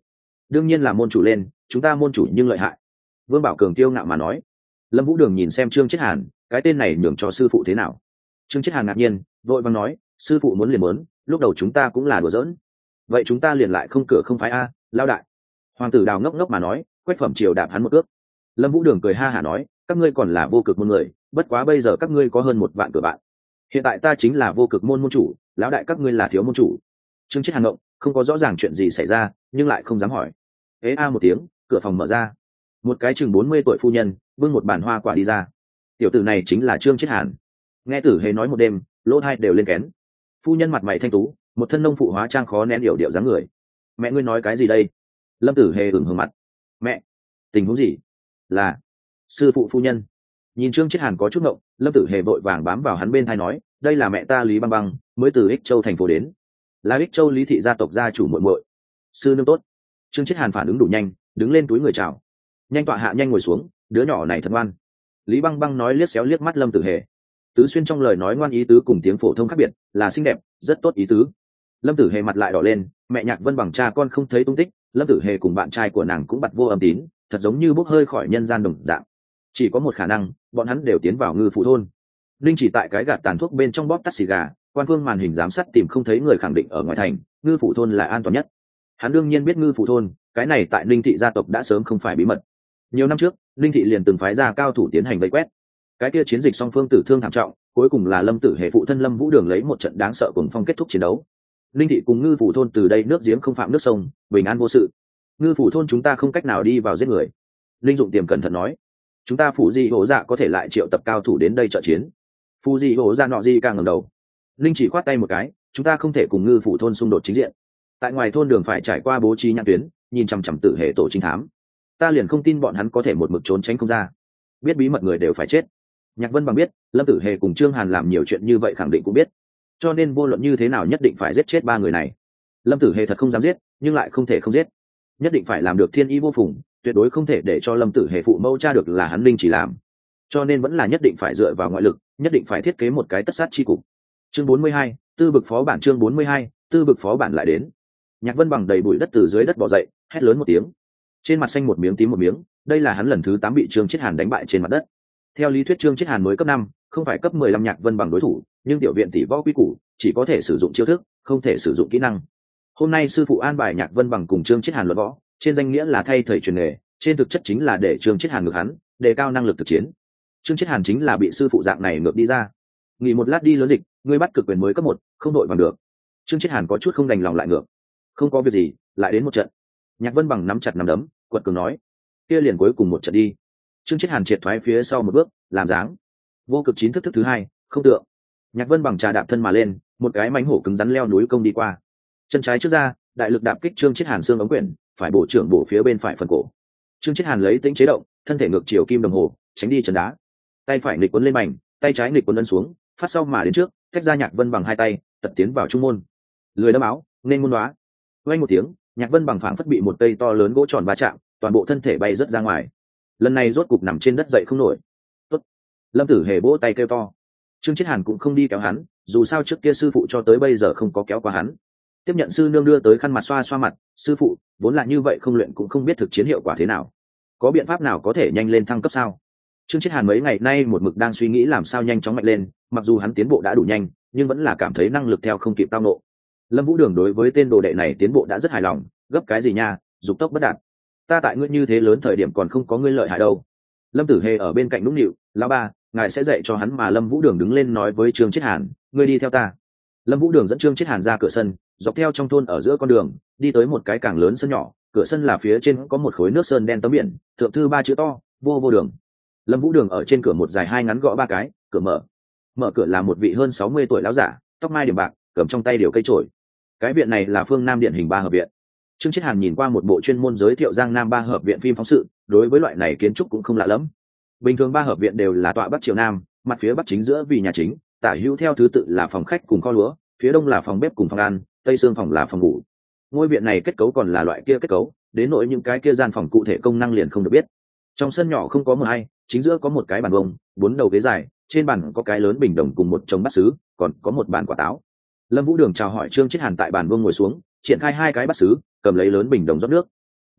đương nhiên là môn chủ lên, chúng ta môn chủ nhưng lợi hại. Vương Bảo Cường kiêu ngạo mà nói. Lâm Vũ Đường nhìn xem Trương Chiết Hàn, cái tên này nhường cho sư phụ thế nào? Trương Chiết Hàn ngạc nhiên, vội vàng nói, sư phụ muốn liền muốn, lúc đầu chúng ta cũng là đùa giỡn. Vậy chúng ta liền lại không cửa không phái a, lao đại. Hoàng tử Đào ngốc ngốc mà nói, Quách Phẩm Triều đạp hắn một cước. Lâm Vũ Đường cười ha hả nói, các ngươi còn là vô cực môn người, bất quá bây giờ các ngươi có hơn 1 vạn cửa bạn. Hiện tại ta chính là vô cực môn môn chủ, lão đại các ngươi là thiếu môn chủ. Trương Chiết Hàn ngộng, không có rõ ràng chuyện gì xảy ra, nhưng lại không dám hỏi. Ế a một tiếng, cửa phòng mở ra. Một cái chừng 40 tuổi phu nhân bưng một bàn hoa quả đi ra. Tiểu tử này chính là Trương Chiết Hàn. Nghe Tử Hề nói một đêm, lỗ tai đều lên kén. Phu nhân mặt mày thanh tú, một thân nông phụ hóa trang khó nén điệu điệu dáng người. Mẹ ngươi nói cái gì đây? Lâm Tử Hề ửng hừng mặt. Mẹ, tình huống gì? Là sư phụ phu nhân. Nhìn Trương Chiết Hàn có chút ngộng, Lâm Tử Hề vội vàng bám vào hắn bên tai nói, đây là mẹ ta Lý Băng Băng, mới từ Ích Châu thành phố đến, là Ích Châu Lý thị gia tộc gia chủ muội muội. Sư nương tốt. Trương Chiết Hàn phản ứng đủ nhanh, đứng lên túi người chào. Nhanh tọa hạ, nhanh ngồi xuống, đứa nhỏ này thật ngoan. Lý Băng Băng nói, liếc xéo liếc mắt Lâm Tử Hề. Tứ xuyên trong lời nói ngoan ý tứ cùng tiếng phổ thông khác biệt, là xinh đẹp, rất tốt ý tứ. Lâm Tử Hề mặt lại đỏ lên, mẹ Nhạc Vân Bằng cha con không thấy tung tích, Lâm Tử Hề cùng bạn trai của nàng cũng bặt vô âm tín, thật giống như bốc hơi khỏi nhân gian đồng dạng. Chỉ có một khả năng, bọn hắn đều tiến vào Ngư Phủ thôn. Linh chỉ tại cái gạt tàn thuốc bên trong bóp tắt xì gà, quan phương màn hình giám sát tìm không thấy người khẳng định ở ngoài thành, Ngư Phủ thôn là an toàn nhất. Hắn đương nhiên biết Ngư Phủ thôn, cái này tại Linh thị gia tộc đã sớm không phải bí mật. Nhiều năm trước, Linh thị liền từng phái ra cao thủ tiến hành vây quét. Cái kia chiến dịch song phương tử thương thảm trọng, cuối cùng là Lâm Tử Hề phụ thân Lâm Vũ Đường lấy một trận đáng sợ cùng phong kết thúc chiến đấu. Linh thị cùng Ngư Phủ thôn từ đây nước giếng không phạm nước sông, bình an vô sự. Ngư Phủ thôn chúng ta không cách nào đi vào giết người. Linh Dụng Tiềm cẩn thận nói, chúng ta Phủ Di Hổ Dạ có thể lại triệu tập cao thủ đến đây trợ chiến. Phủ Di Hổ Dạ nọ gì càng ngẩng đầu. Linh chỉ khoát tay một cái, chúng ta không thể cùng Ngư Phủ thôn xung đột chính diện. Tại ngoài thôn đường phải trải qua bố trí nhãn tuyến, nhìn chằm chằm Tử Hề tổ trinh thám. Ta liền không tin bọn hắn có thể một mực trốn tránh không ra. Biết bí mật người đều phải chết. Nhạc Vân Bằng biết, Lâm Tử Hề cùng Trương Hàn làm nhiều chuyện như vậy khẳng định cũng biết. Cho nên vô luận như thế nào nhất định phải giết chết 3 người này. Lâm Tử Hề thật không dám giết, nhưng lại không thể không giết. Nhất định phải làm được thiên ý vô phùng, tuyệt đối không thể để cho Lâm Tử Hề phụ mẫu tra được là hắn Linh chỉ làm. Cho nên vẫn là nhất định phải dựa vào ngoại lực, nhất định phải thiết kế một cái tất sát chi cục. Chương 42, Tư Bực Phó bản. Chương 42, Tư Bực Phó bản lại đến. Nhạc Vân Bằng đầy bụi đất từ dưới đất bò dậy, hét lớn một tiếng. Trên mặt xanh một miếng tím một miếng, đây là hắn lần thứ 8 bị Trương Chiết Hàn đánh bại trên mặt đất. Theo lý thuyết Trương Chiết Hàn mới cấp 5, không phải cấp 15 Nhạc Vân Bằng đối thủ, nhưng tiểu viện tỷ võ quy củ, chỉ có thể sử dụng chiêu thức, không thể sử dụng kỹ năng. Hôm nay sư phụ an bài Nhạc Vân Bằng cùng Trương Chiết Hàn luận võ, trên danh nghĩa là thay thầy truyền nghề, trên thực chất chính là để Trương Chiết Hàn ngược hắn, đề cao năng lực thực chiến. Trương Chiết Hàn chính là bị sư phụ dạng này ngược đi ra. Nghỉ một lát đi lớn dịch, ngươi bắt cực quyền mới cấp 1, không đội bằng được. Trương Chiết Hàn có chút không đành lòng lại ngược. Không có việc gì, lại đến một trận. Nhạc Vân Bằng nắm chặt nắm đấm, quật cường nói, kia liền cuối cùng một trận đi. Trương Chiết Hàn triệt thoái phía sau một bước, làm dáng. Vô cực 9 thức thứ 2, không tượng. Nhạc Vân Bằng trà đạp thân mà lên, một cái mãnh hổ cứng rắn leo núi công đi qua. Chân trái trước ra, đại lực đạp kích Trương Chiết Hàn xương ống quyển, phải bổ trưởng bổ phía bên phải phần cổ. Trương Chiết Hàn lấy tính chế động, thân thể ngược chiều kim đồng hồ, tránh đi chân đá. Tay phải nghịch quấn lên mảnh, tay trái nghịch quấn ấn xuống, phát sau mà đến trước, tách ra Nhạc Vân Bằng 2 tay, tật tiến vào trung môn. Lười đấm áo, nên môn đoá. Vang một tiếng, Nhạc Vân Bằng phảng phất bị một cây to lớn gỗ tròn va chạm, toàn bộ thân thể bay rất ra ngoài. Lần này rốt cục nằm trên đất dậy không nổi. Tốt. Lâm Tử Hề vỗ tay kêu to. Trương Chiết Hàn cũng không đi kéo hắn, dù sao trước kia sư phụ cho tới bây giờ không có kéo qua hắn. Tiếp nhận sư nương đưa tới khăn mặt xoa xoa mặt, sư phụ, vốn là như vậy không luyện cũng không biết thực chiến hiệu quả thế nào. Có biện pháp nào có thể nhanh lên thăng cấp sao? Trương Chiết Hàn mấy ngày nay một mực đang suy nghĩ làm sao nhanh chóng mạnh lên, mặc dù hắn tiến bộ đã đủ nhanh, nhưng vẫn là cảm thấy năng lực theo không kịp tao nộ. Lâm Vũ Đường đối với tên đồ đệ này tiến bộ đã rất hài lòng, gấp cái gì nha, dục tốc bất đạt. Ta tại ngươi như thế lớn thời điểm còn không có ngươi lợi hại đâu. Lâm Tử Hề ở bên cạnh nũng nịu, lão ba, ngài sẽ dạy cho hắn mà. Lâm Vũ Đường đứng lên nói với Trương Chiết Hàn, ngươi đi theo ta. Lâm Vũ Đường dẫn Trương Chiết Hàn ra cửa sân, dọc theo trong thôn ở giữa con đường, đi tới một cái càng lớn sân nhỏ, cửa sân là phía trên có một khối nước sơn đen tấm biển, thượng thư 3 chữ to, vô vô đường. Lâm Vũ Đường ở trên cửa một dài 2 ngắn gõ 3 cái, cửa mở. Mở cửa là một vị hơn 60 tuổi lão giả, tóc mai điểm bạc, cầm trong tay điều cây chổi. Cái viện này là phương Nam điển hình 3 hợp viện. Trương Chiết Hàn nhìn qua một bộ chuyên môn giới thiệu Giang Nam 3 hợp viện phim phóng sự, đối với loại này kiến trúc cũng không lạ lắm. Bình thường 3 hợp viện đều là tọa bắc chiều nam, mặt phía bắc chính giữa vì nhà chính, tả hữu theo thứ tự là phòng khách cùng kho lúa, phía đông là phòng bếp cùng phòng ăn, tây xương phòng là phòng ngủ. Ngôi viện này kết cấu còn là loại kia kết cấu, đến nỗi những cái kia gian phòng cụ thể công năng liền không được biết. Trong sân nhỏ không có mờ hay, chính giữa có một cái bàn bông, 4 đầu ghế dài, trên bàn có cái lớn bình đồng cùng một chồng bát sứ, còn có một bàn quả táo. Lâm Vũ Đường chào hỏi Trương Chiết Hàn tại bàn bông ngồi xuống, triển khai 2 cái bát sứ, cầm lấy lớn bình đồng rót nước.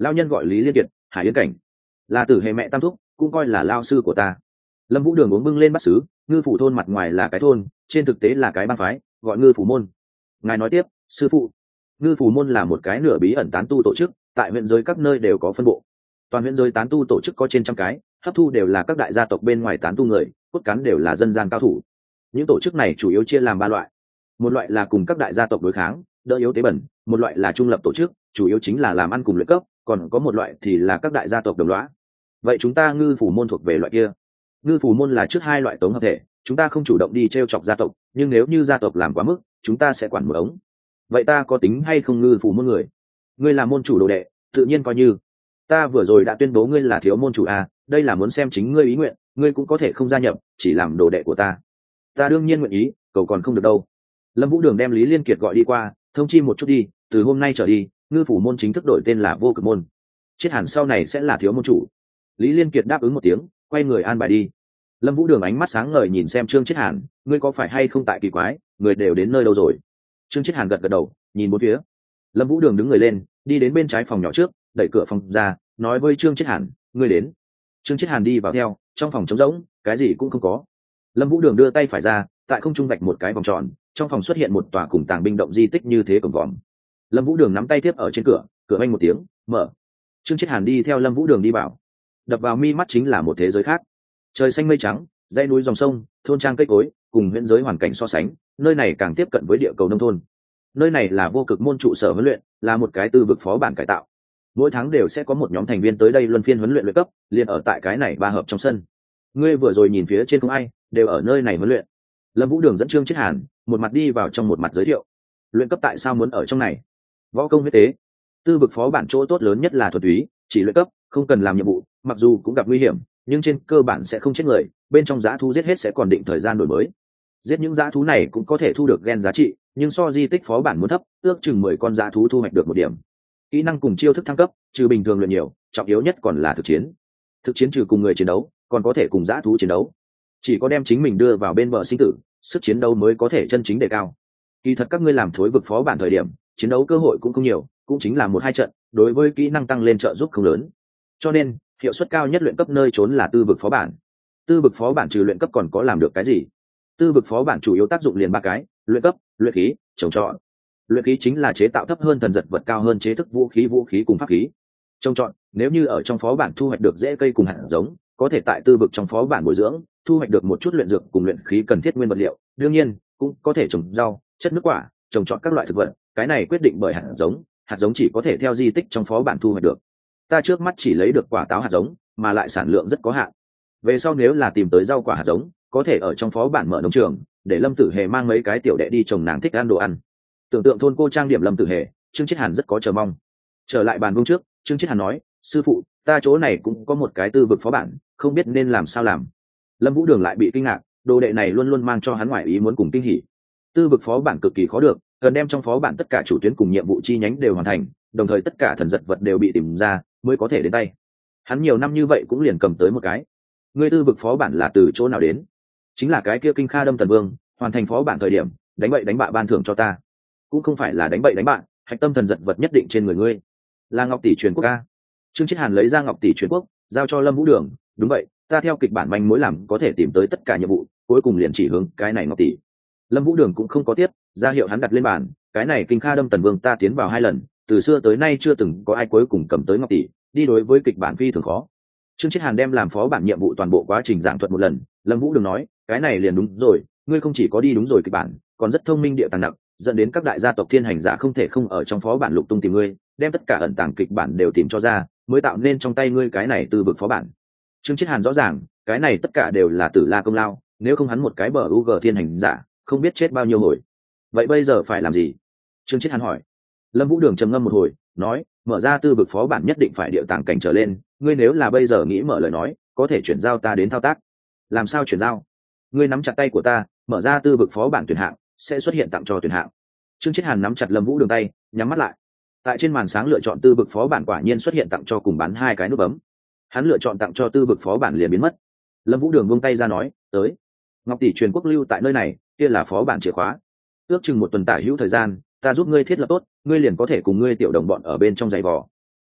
Lao nhân gọi Lý Liên Kiệt, Hải Yến Cảnh, là Tử Hề mẹ tam thúc, cũng coi là lao sư của ta. Lâm Vũ Đường uống bưng lên bát sứ. Ngư phủ thôn mặt ngoài là cái thôn, trên thực tế là cái bang phái, gọi Ngư phủ môn. Ngài nói tiếp, sư phụ. Ngư phủ môn là một cái nửa bí ẩn tán tu tổ chức, tại huyện giới các nơi đều có phân bộ. Toàn huyện giới tán tu tổ chức có trên trăm cái, hấp thu đều là các đại gia tộc bên ngoài tán tu người, cốt cán đều là dân gian cao thủ. Những tổ chức này chủ yếu chia làm ba loại. Một loại là cùng các đại gia tộc đối kháng, đỡ yếu tế bẩn. Một loại là trung lập tổ chức, chủ yếu chính là làm ăn cùng luyện cấp. Còn có một loại thì là các đại gia tộc đồng lõa. Vậy chúng ta Ngư phủ môn thuộc về loại kia. Ngư phủ môn là trước hai loại tống hợp thể, chúng ta không chủ động đi t chọc gia tộc, nhưng nếu như gia tộc làm quá mức, chúng ta sẽ quản một ống. Vậy ta có tính hay không Ngư phủ môn người? Ngươi là môn chủ đồ đệ, tự nhiên coi như. Ta vừa rồi đã tuyên bố ngươi là thiếu môn chủ à, đây là muốn xem chính ngươi ý nguyện, ngươi cũng có thể không gia nhập, chỉ làm đồ đệ của ta. Ta đương nhiên nguyện ý, cầu còn không được đâu. Lâm Vũ Đường đem Lý Liên Kiệt gọi đi qua, thông chi một chút đi, từ hôm nay trở đi, Ngư phủ môn chính thức đổi tên là Vô Cực môn. Chết hẳn sau này sẽ là thiếu môn chủ. Lý Liên Kiệt đáp ứng một tiếng, quay người an bài đi. Lâm Vũ Đường ánh mắt sáng ngời nhìn xem Trương Chiết Hàn, ngươi có phải hay không tại kỳ quái, người đều đến nơi đâu rồi? Trương Chiết Hàn gật gật đầu, nhìn bốn phía. Lâm Vũ Đường đứng người lên, đi đến bên trái phòng nhỏ trước, đẩy cửa phòng ra, nói với Trương Chiết Hàn, ngươi đến. Trương Chiết Hàn đi vào theo, trong phòng trống rỗng, cái gì cũng không có. Lâm Vũ Đường đưa tay phải ra, tại không trung vạch một cái vòng tròn, trong phòng xuất hiện một tòa cùng tàng binh động di tích như thế cổng vòm. Lâm Vũ Đường nắm tay tiếp ở trên cửa, cửa vang một tiếng, mở. Trương Chiết Hàn đi theo Lâm Vũ Đường đi vào. Đập vào mi mắt chính là một thế giới khác. Trời xanh mây trắng, dãy núi dòng sông, thôn trang cây cối, cùng huyễn giới hoàn cảnh so sánh, nơi này càng tiếp cận với địa cầu nông thôn. Nơi này là Vô Cực môn trụ sở huấn luyện, là một cái tư vực phó bản cải tạo. Mỗi tháng đều sẽ có một nhóm thành viên tới đây luân phiên huấn luyện luyện cấp, liền ở tại cái này ba hợp trong sân. Ngươi vừa rồi nhìn phía trên không ai, đều ở nơi này huấn luyện. Lâm Vũ Đường dẫn Trương Chiết Hàn, một mặt đi vào trong một mặt giới thiệu. Luyện cấp tại sao muốn ở trong này? Võ công huyết tế. Tư vực phó bản chỗ tốt lớn nhất là thuần túy, chỉ luyện cấp, không cần làm nhiệm vụ, mặc dù cũng gặp nguy hiểm, nhưng trên cơ bản sẽ không chết người, bên trong dã thú giết hết sẽ còn định thời gian đổi mới. Giết những dã thú này cũng có thể thu được gen giá trị, nhưng so di tích phó bản muốn thấp, ước chừng 10 con dã thú thu hoạch được 1 điểm. Kỹ năng cùng chiêu thức thăng cấp, trừ bình thường luyện nhiều, trọng yếu nhất còn là thực chiến. Thực chiến trừ cùng người chiến đấu, còn có thể cùng dã thú chiến đấu. Chỉ có đem chính mình đưa vào bên bờ sinh tử, sức chiến đấu mới có thể chân chính đề cao. Kỳ thật các ngươi làm thối vực phó bản thời điểm, chiến đấu cơ hội cũng không nhiều, cũng chính là 1-2 trận, đối với kỹ năng tăng lên trợ giúp không lớn. Cho nên, hiệu suất cao nhất luyện cấp nơi trốn là tư vực phó bản. Tư vực phó bản trừ luyện cấp còn có làm được cái gì? Tư vực phó bản chủ yếu tác dụng liền 3 cái: luyện cấp, luyện khí, trồng trọt. Luyện khí chính là chế tạo thấp hơn thần giật vật, cao hơn chế thức vũ khí cùng pháp khí. Trồng trọt, nếu như ở trong phó bản thu hoạch được rễ cây cùng hạt giống, có thể tại tư vực trong phó bản bồi dưỡng, thu hoạch được một chút luyện dược cùng luyện khí cần thiết nguyên vật liệu. Đương nhiên, cũng có thể trồng rau, chất nước quả, trồng trọt các loại thực vật, cái này quyết định bởi hạt giống chỉ có thể theo di tích trong phó bản thu hoạch được. Ta trước mắt chỉ lấy được quả táo hạt giống, mà lại sản lượng rất có hạn. Về sau nếu là tìm tới rau quả hạt giống, có thể ở trong phó bản mở nông trường, để Lâm Tử Hề mang mấy cái tiểu đệ đi trồng nàng thích ăn đồ ăn. Tưởng tượng thôn cô trang điểm Lâm Tử Hề, Trương Chiết Hàn rất có chờ mong. Trở lại bàn vuông trước, Trương Chiết Hàn nói, sư phụ, ta chỗ này cũng có một cái tư vực phó bản, không biết nên làm sao làm. Lâm Vũ Đường lại bị kinh ngạc, đồ đệ này luôn luôn mang cho hắn ngoại ý muốn cùng kinh hỉ. Tư vực phó bản cực kỳ khó được, cần đem trong phó bản tất cả chủ tuyến cùng nhiệm vụ chi nhánh đều hoàn thành, đồng thời tất cả thần giật vật đều bị tìm ra mới có thể đến tay. Hắn nhiều năm như vậy cũng liền cầm tới một cái. Ngươi tư vực phó bản là từ chỗ nào đến? Chính là cái kia Kinh Kha Đâm Tần Vương, hoàn thành phó bản thời điểm, đánh bậy đánh bạ ban thưởng cho ta. Cũng không phải là đánh bậy đánh bạ, hạch tâm thần giật vật nhất định trên người ngươi. Là ngọc tỷ truyền quốc a. Trương Chiết Hàn lấy ra ngọc tỷ truyền quốc, giao cho Lâm Vũ Đường, đúng vậy, ta theo kịch bản manh mối làm có thể tìm tới tất cả nhiệm vụ, cuối cùng liền chỉ hướng cái này ngọc tỷ. Lâm Vũ Đường cũng không có tiếp, ra hiệu hắn đặt lên bàn, cái này Kinh Kha Đâm Tần Vương ta tiến vào 2 lần, từ xưa tới nay chưa từng có ai cuối cùng cầm tới ngọc tỷ, đi đối với kịch bản phi thường khó. Trương Chiết Hàn đem làm phó bản nhiệm vụ toàn bộ quá trình giảng thuật một lần. Lâm Vũ Đường nói, cái này liền đúng rồi, ngươi không chỉ có đi đúng rồi kịch bản, còn rất thông minh địa tàng nặng, dẫn đến các đại gia tộc thiên hành giả không thể không ở trong phó bản lục tung tìm ngươi, đem tất cả ẩn tàng kịch bản đều tìm cho ra, mới tạo nên trong tay ngươi cái này từ vực phó bản. Trương Chiết Hàn rõ ràng, cái này tất cả đều là Tử La công lao, nếu không hắn một cái bờ UG thiên hành giả, không biết chết bao nhiêu hồi. Vậy bây giờ phải làm gì? Trương Chiết Hàn hỏi. Lâm Vũ Đường trầm ngâm một hồi, nói, mở ra tư vực phó bản nhất định phải điệu tàng cảnh trở lên, ngươi nếu là bây giờ nghĩ mở lời nói, có thể chuyển giao ta đến thao tác. Làm sao chuyển giao? Ngươi nắm chặt tay của ta, mở ra tư vực phó bản tuyển hạng, sẽ xuất hiện tặng cho tuyển hạng. Trương Chiết Hàn nắm chặt Lâm Vũ Đường tay, nhắm mắt lại. Tại trên màn sáng lựa chọn tư vực phó bản quả nhiên xuất hiện tặng cho cùng bán 2 cái nút bấm. Hắn lựa chọn tặng cho tư vực phó bản liền biến mất. Lâm Vũ Đường buông tay ra nói, tới. Ngọc tỷ truyền quốc lưu tại nơi này, kia là phó bản chìa khóa. Ước chừng 1 tuần tả hữu thời gian, ta giúp ngươi thiết lập tốt, ngươi liền có thể cùng ngươi tiểu đồng bọn ở bên trong giày vò.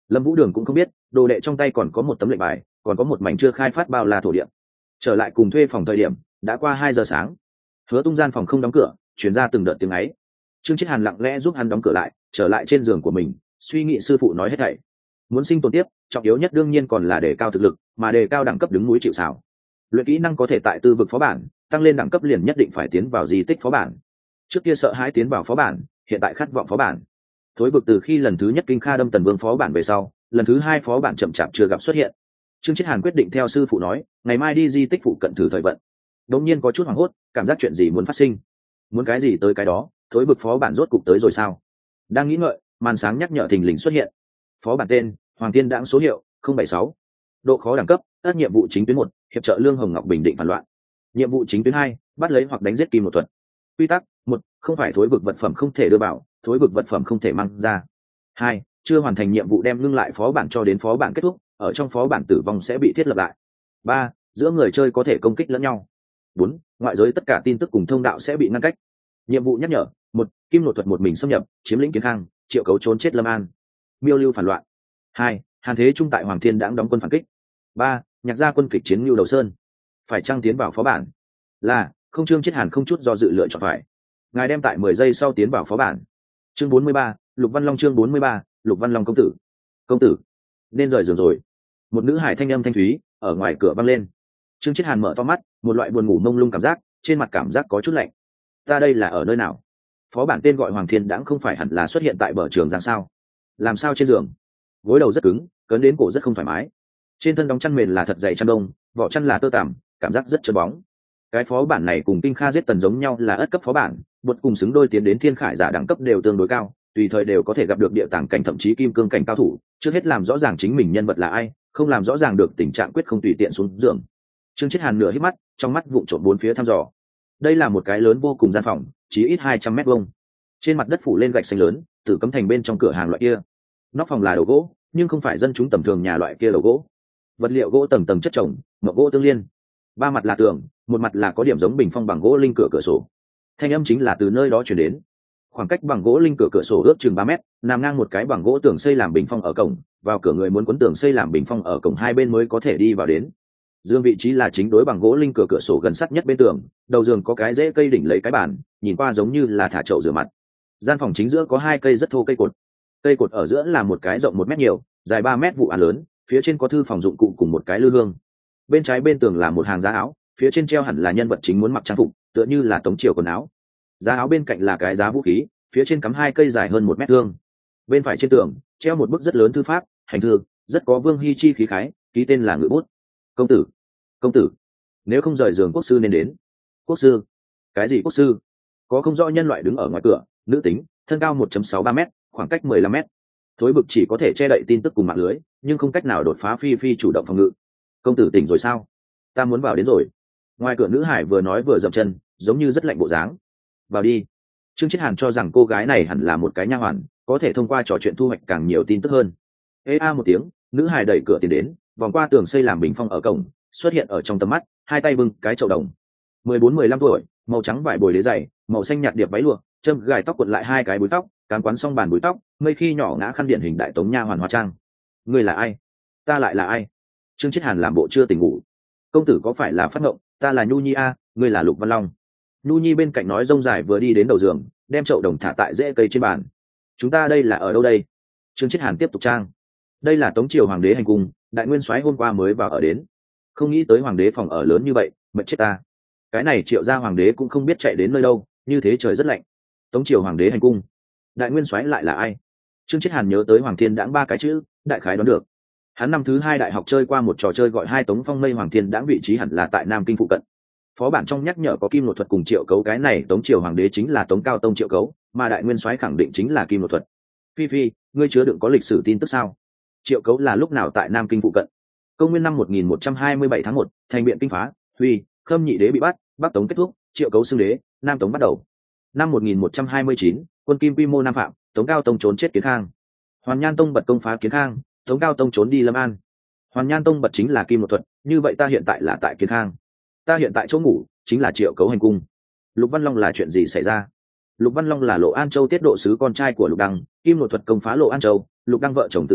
Lâm Vũ Đường cũng không biết đồ đệ trong tay còn có một tấm lệnh bài, còn có một mảnh chưa khai phát bao la thổ địa. Trở lại cùng thuê phòng thời điểm đã qua 2 giờ sáng. Hứa Tung gian phòng không đóng cửa, truyền ra từng đợt tiếng ấy. Trương Chiết Hàn lặng lẽ giúp hắn đóng cửa lại, trở lại trên giường của mình, suy nghĩ sư phụ nói hết thảy. Muốn sinh tồn tiếp, trọng yếu nhất đương nhiên còn là đề cao thực lực, mà đề cao đẳng cấp đứng núi chịu sào. Luyện kỹ năng có thể tại tư vực phó bản, tăng lên đẳng cấp liền nhất định phải tiến vào di tích phó bản. Trước kia sợ hãi tiến vào phó bản, hiện tại khát vọng phó bản. Thối vực từ khi lần thứ nhất kinh kha đâm tần vương phó bản về sau, lần thứ 2 phó bản chậm chạp chưa gặp xuất hiện. Trương Chiết Hàn quyết định theo sư phụ nói, ngày mai đi di tích phụ cận thử thời vận. Đống nhiên có chút hoảng hốt, cảm giác chuyện gì muốn phát sinh. Muốn cái gì tới cái đó, thối vực phó bản rốt cục tới rồi sao? Đang nghĩ ngợi, màn sáng nhắc nhở thình lình xuất hiện. Phó bản tên: Hoàng Thiên Đãng, số hiệu 076. Độ khó đẳng cấp: ất. Nhiệm vụ chính tuyến 1, hiệp trợ Lương Hồng Ngọc bình định phản loạn. Nhiệm vụ chính tuyến 2, bắt lấy hoặc đánh giết Kim Một Thuật. Quy tắc: 1, không phải thối vực vật phẩm không thể đưa vào, thối vực vật phẩm không thể mang ra. 2, chưa hoàn thành nhiệm vụ đem ngưng lại phó bản cho đến phó bản kết thúc, ở trong phó bản tử vong sẽ bị thiết lập lại. 3, giữa người chơi có thể công kích lẫn nhau. 4, ngoại giới tất cả tin tức cùng thông đạo sẽ bị ngăn cách. Nhiệm vụ nhắc nhở: 1, Kim Nội Thuật một mình xâm nhập, chiếm lĩnh Kiến Khang, Triệu Cấu trốn chết Lâm An. Miêu lưu phản loạn. 2, Hàn Thế Trung tại Hoàng Thiên Đãng đóng quân phản kích. 3, Nhạc gia quân kịch chiến Lưu Đầu Sơn. Phải chăng tiến vào phó bản? Là, không. Trương Chiết Hàn không chút do dự lựa chọn phải. Ngài đem tại 10 giây sau tiến vào phó bản. Chương 43, Lục Văn Long. Chương 43, Lục Văn Long. Công tử, nên rời giường rồi. Một nữ hải thanh âm thanh thúy ở ngoài cửa vang lên. Trương Chiết Hàn mở to mắt, một loại buồn ngủ mông lung cảm giác, trên mặt cảm giác có chút lạnh. Ta đây là ở nơi nào? Phó bản tên gọi Hoàng Thiên Đãng không phải hẳn là xuất hiện tại bờ trường giang sao? Làm sao trên giường? Gối đầu rất cứng, cấn đến cổ rất không thoải mái. Trên thân đóng chăn mền là thật dày chăn đông, vỏ chăn là tơ tằm, cảm giác rất trơn bóng. Cái phó bản này cùng Kinh Kha giết tần giống nhau là ất cấp phó bản, bột cùng xứng đôi tiến đến thiên khải giả đẳng cấp đều tương đối cao, tùy thời đều có thể gặp được địa tàng cảnh thậm chí kim cương cảnh cao thủ. Trước hết làm rõ ràng chính mình nhân vật là ai, không làm rõ ràng được tình trạng quyết không tùy tiện xuống giường. Trương Chiết Hàn nửa hít mắt, trong mắt vụng trộm bốn phía thăm dò. Đây là một cái lớn vô cùng gian phòng, chí ít 200 mét vuông. Trên mặt đất phủ lên gạch xanh lớn, Tử Cấm Thành bên trong cửa hàng loại kia. Nóc phòng là đồ gỗ, nhưng không phải dân chúng tầm thường nhà loại kia đồ gỗ. Vật liệu gỗ tầng tầng chất chồng, mộc gỗ tương liên. Ba mặt là tường, một mặt là có điểm giống bình phong bằng gỗ linh cửa sổ. Thanh âm chính là từ nơi đó truyền đến. Khoảng cách bằng gỗ linh cửa sổ ước chừng 3 mét, nằm ngang một cái bằng gỗ tường xây làm bình phong ở cổng, vào cửa người muốn quấn tường xây làm bình phong ở cổng hai bên mới có thể đi vào đến. Dương vị trí là chính đối bằng gỗ linh cửa sổ gần sát nhất bên tường, đầu giường có cái rễ cây đỉnh lấy cái bàn, nhìn qua giống như là thả chậu rửa mặt. Gian phòng chính giữa có 2 cây rất thô cây cột. Cây cột ở giữa là một cái rộng 1 mét nhiều, dài 3 mét vụ án lớn, phía trên có thư phòng dụng cụ cùng một cái lư hương. Bên trái bên tường là một hàng giá áo, phía trên treo hẳn là nhân vật chính muốn mặc trang phục, tựa như là tống triều quần áo. Giá áo bên cạnh là cái giá vũ khí, phía trên cắm 2 cây dài hơn 1 mét thương. Bên phải trên tường treo một bức rất lớn thư pháp, hành thư, rất có vương hy chi khí khái, ký tên là Ngự Bút. Công tử, công tử, nếu không rời giường quốc sư nên đến. Quốc sư? Cái gì quốc sư? Có không rõ nhân loại đứng ở ngoài cửa, nữ tính, thân cao 1.63 m, khoảng cách 15 m. Thối vực chỉ có thể che đậy tin tức cùng mạng lưới, nhưng không cách nào đột phá phi chủ động phòng ngự. Công tử tỉnh rồi sao? Ta muốn vào đến rồi. Ngoài cửa nữ hải vừa nói vừa dậm chân, giống như rất lạnh bộ dáng. Vào đi. Trương Chiết Hàn cho rằng cô gái này hẳn là một cái nha hoàn, có thể thông qua trò chuyện thu hoạch càng nhiều tin tức hơn. Ê a một tiếng, nữ hải đẩy cửa tiến đến, vòng qua tường xây làm bình phong ở cổng, xuất hiện ở trong tầm mắt, hai tay bưng cái chậu đồng. 14-15 tuổi, màu trắng vải bồi đế dày, màu xanh nhạt điệp váy lụa, châm gài tóc cuộn lại 2 cái búi tóc, cán quán xong bàn búi tóc, mây khi nhỏ ngã khăn điển hình đại tống nha hoàn hóa trang. Ngươi là ai? Ta lại là ai? Trương Chiết Hàn làm bộ chưa tỉnh ngủ. Công tử có phải là phát ngộng? Ta là Nhu Nhi a, ngươi là Lục Văn Long. Nhu Nhi bên cạnh nói rông dài vừa đi đến đầu giường, đem chậu đồng thả tại rễ cây trên bàn. Chúng ta đây là ở đâu đây? Trương Chiết Hàn tiếp tục trang. Đây là Tống triều hoàng đế hành cung, đại nguyên soái hôm qua mới vào ở đến. Không nghĩ tới hoàng đế phòng ở lớn như vậy, mệt chết ta. Cái này Triệu gia hoàng đế cũng không biết chạy đến nơi đâu, như thế trời rất lạnh. Tống triều hoàng đế hành cung, đại nguyên soái lại là ai? Trương Chiết Hàn nhớ tới Hoàng Thiên Đãng 3 cái chữ, đại khái đoán được. Hắn năm thứ 2 đại học chơi qua một trò chơi gọi Hai Tống Phong Mây, Hoàng Thiên Đãng vị trí hẳn là tại Nam Kinh phụ cận. Phó bản trong nhắc nhở có Kim Nội Thuật cùng Triệu Cấu, cái này Tống triều hoàng đế chính là Tống Cao Tông Triệu Cấu, mà đại nguyên soái khẳng định chính là Kim Nội Thuật. Phi, ngươi chứa đựng có lịch sử tin tức sao? Triệu Cấu là lúc nào tại Nam Kinh phụ cận? Công nguyên năm 1127 tháng 1, thành biện kinh phá, Huy, Khâm Nhị đế bị bắt, Bắc Tống kết thúc, Triệu Cấu xưng đế, Nam Tống bắt đầu. Năm 1129, quân Kim quy mô Nam Phạm, Tống Cao Tông trốn chết Kiến Khang. Hoàn Nhan Tông bật công phá Kiến Khang, Tống Cao Tông trốn đi Lâm An. Hoàn Nhan Tông bật chính là Kim Nội Thuật, như vậy ta hiện tại là tại Kiến Khang. Ta hiện tại chỗ ngủ chính là Triệu Cấu hành cung. Lục Văn Long là chuyện gì xảy ra? Lục Văn Long là Lộ An Châu tiết độ sứ con trai của Lục Đăng, Kim Nội Thuật công phá Lộ An Châu, Lục Đăng vợ chồng tự sát,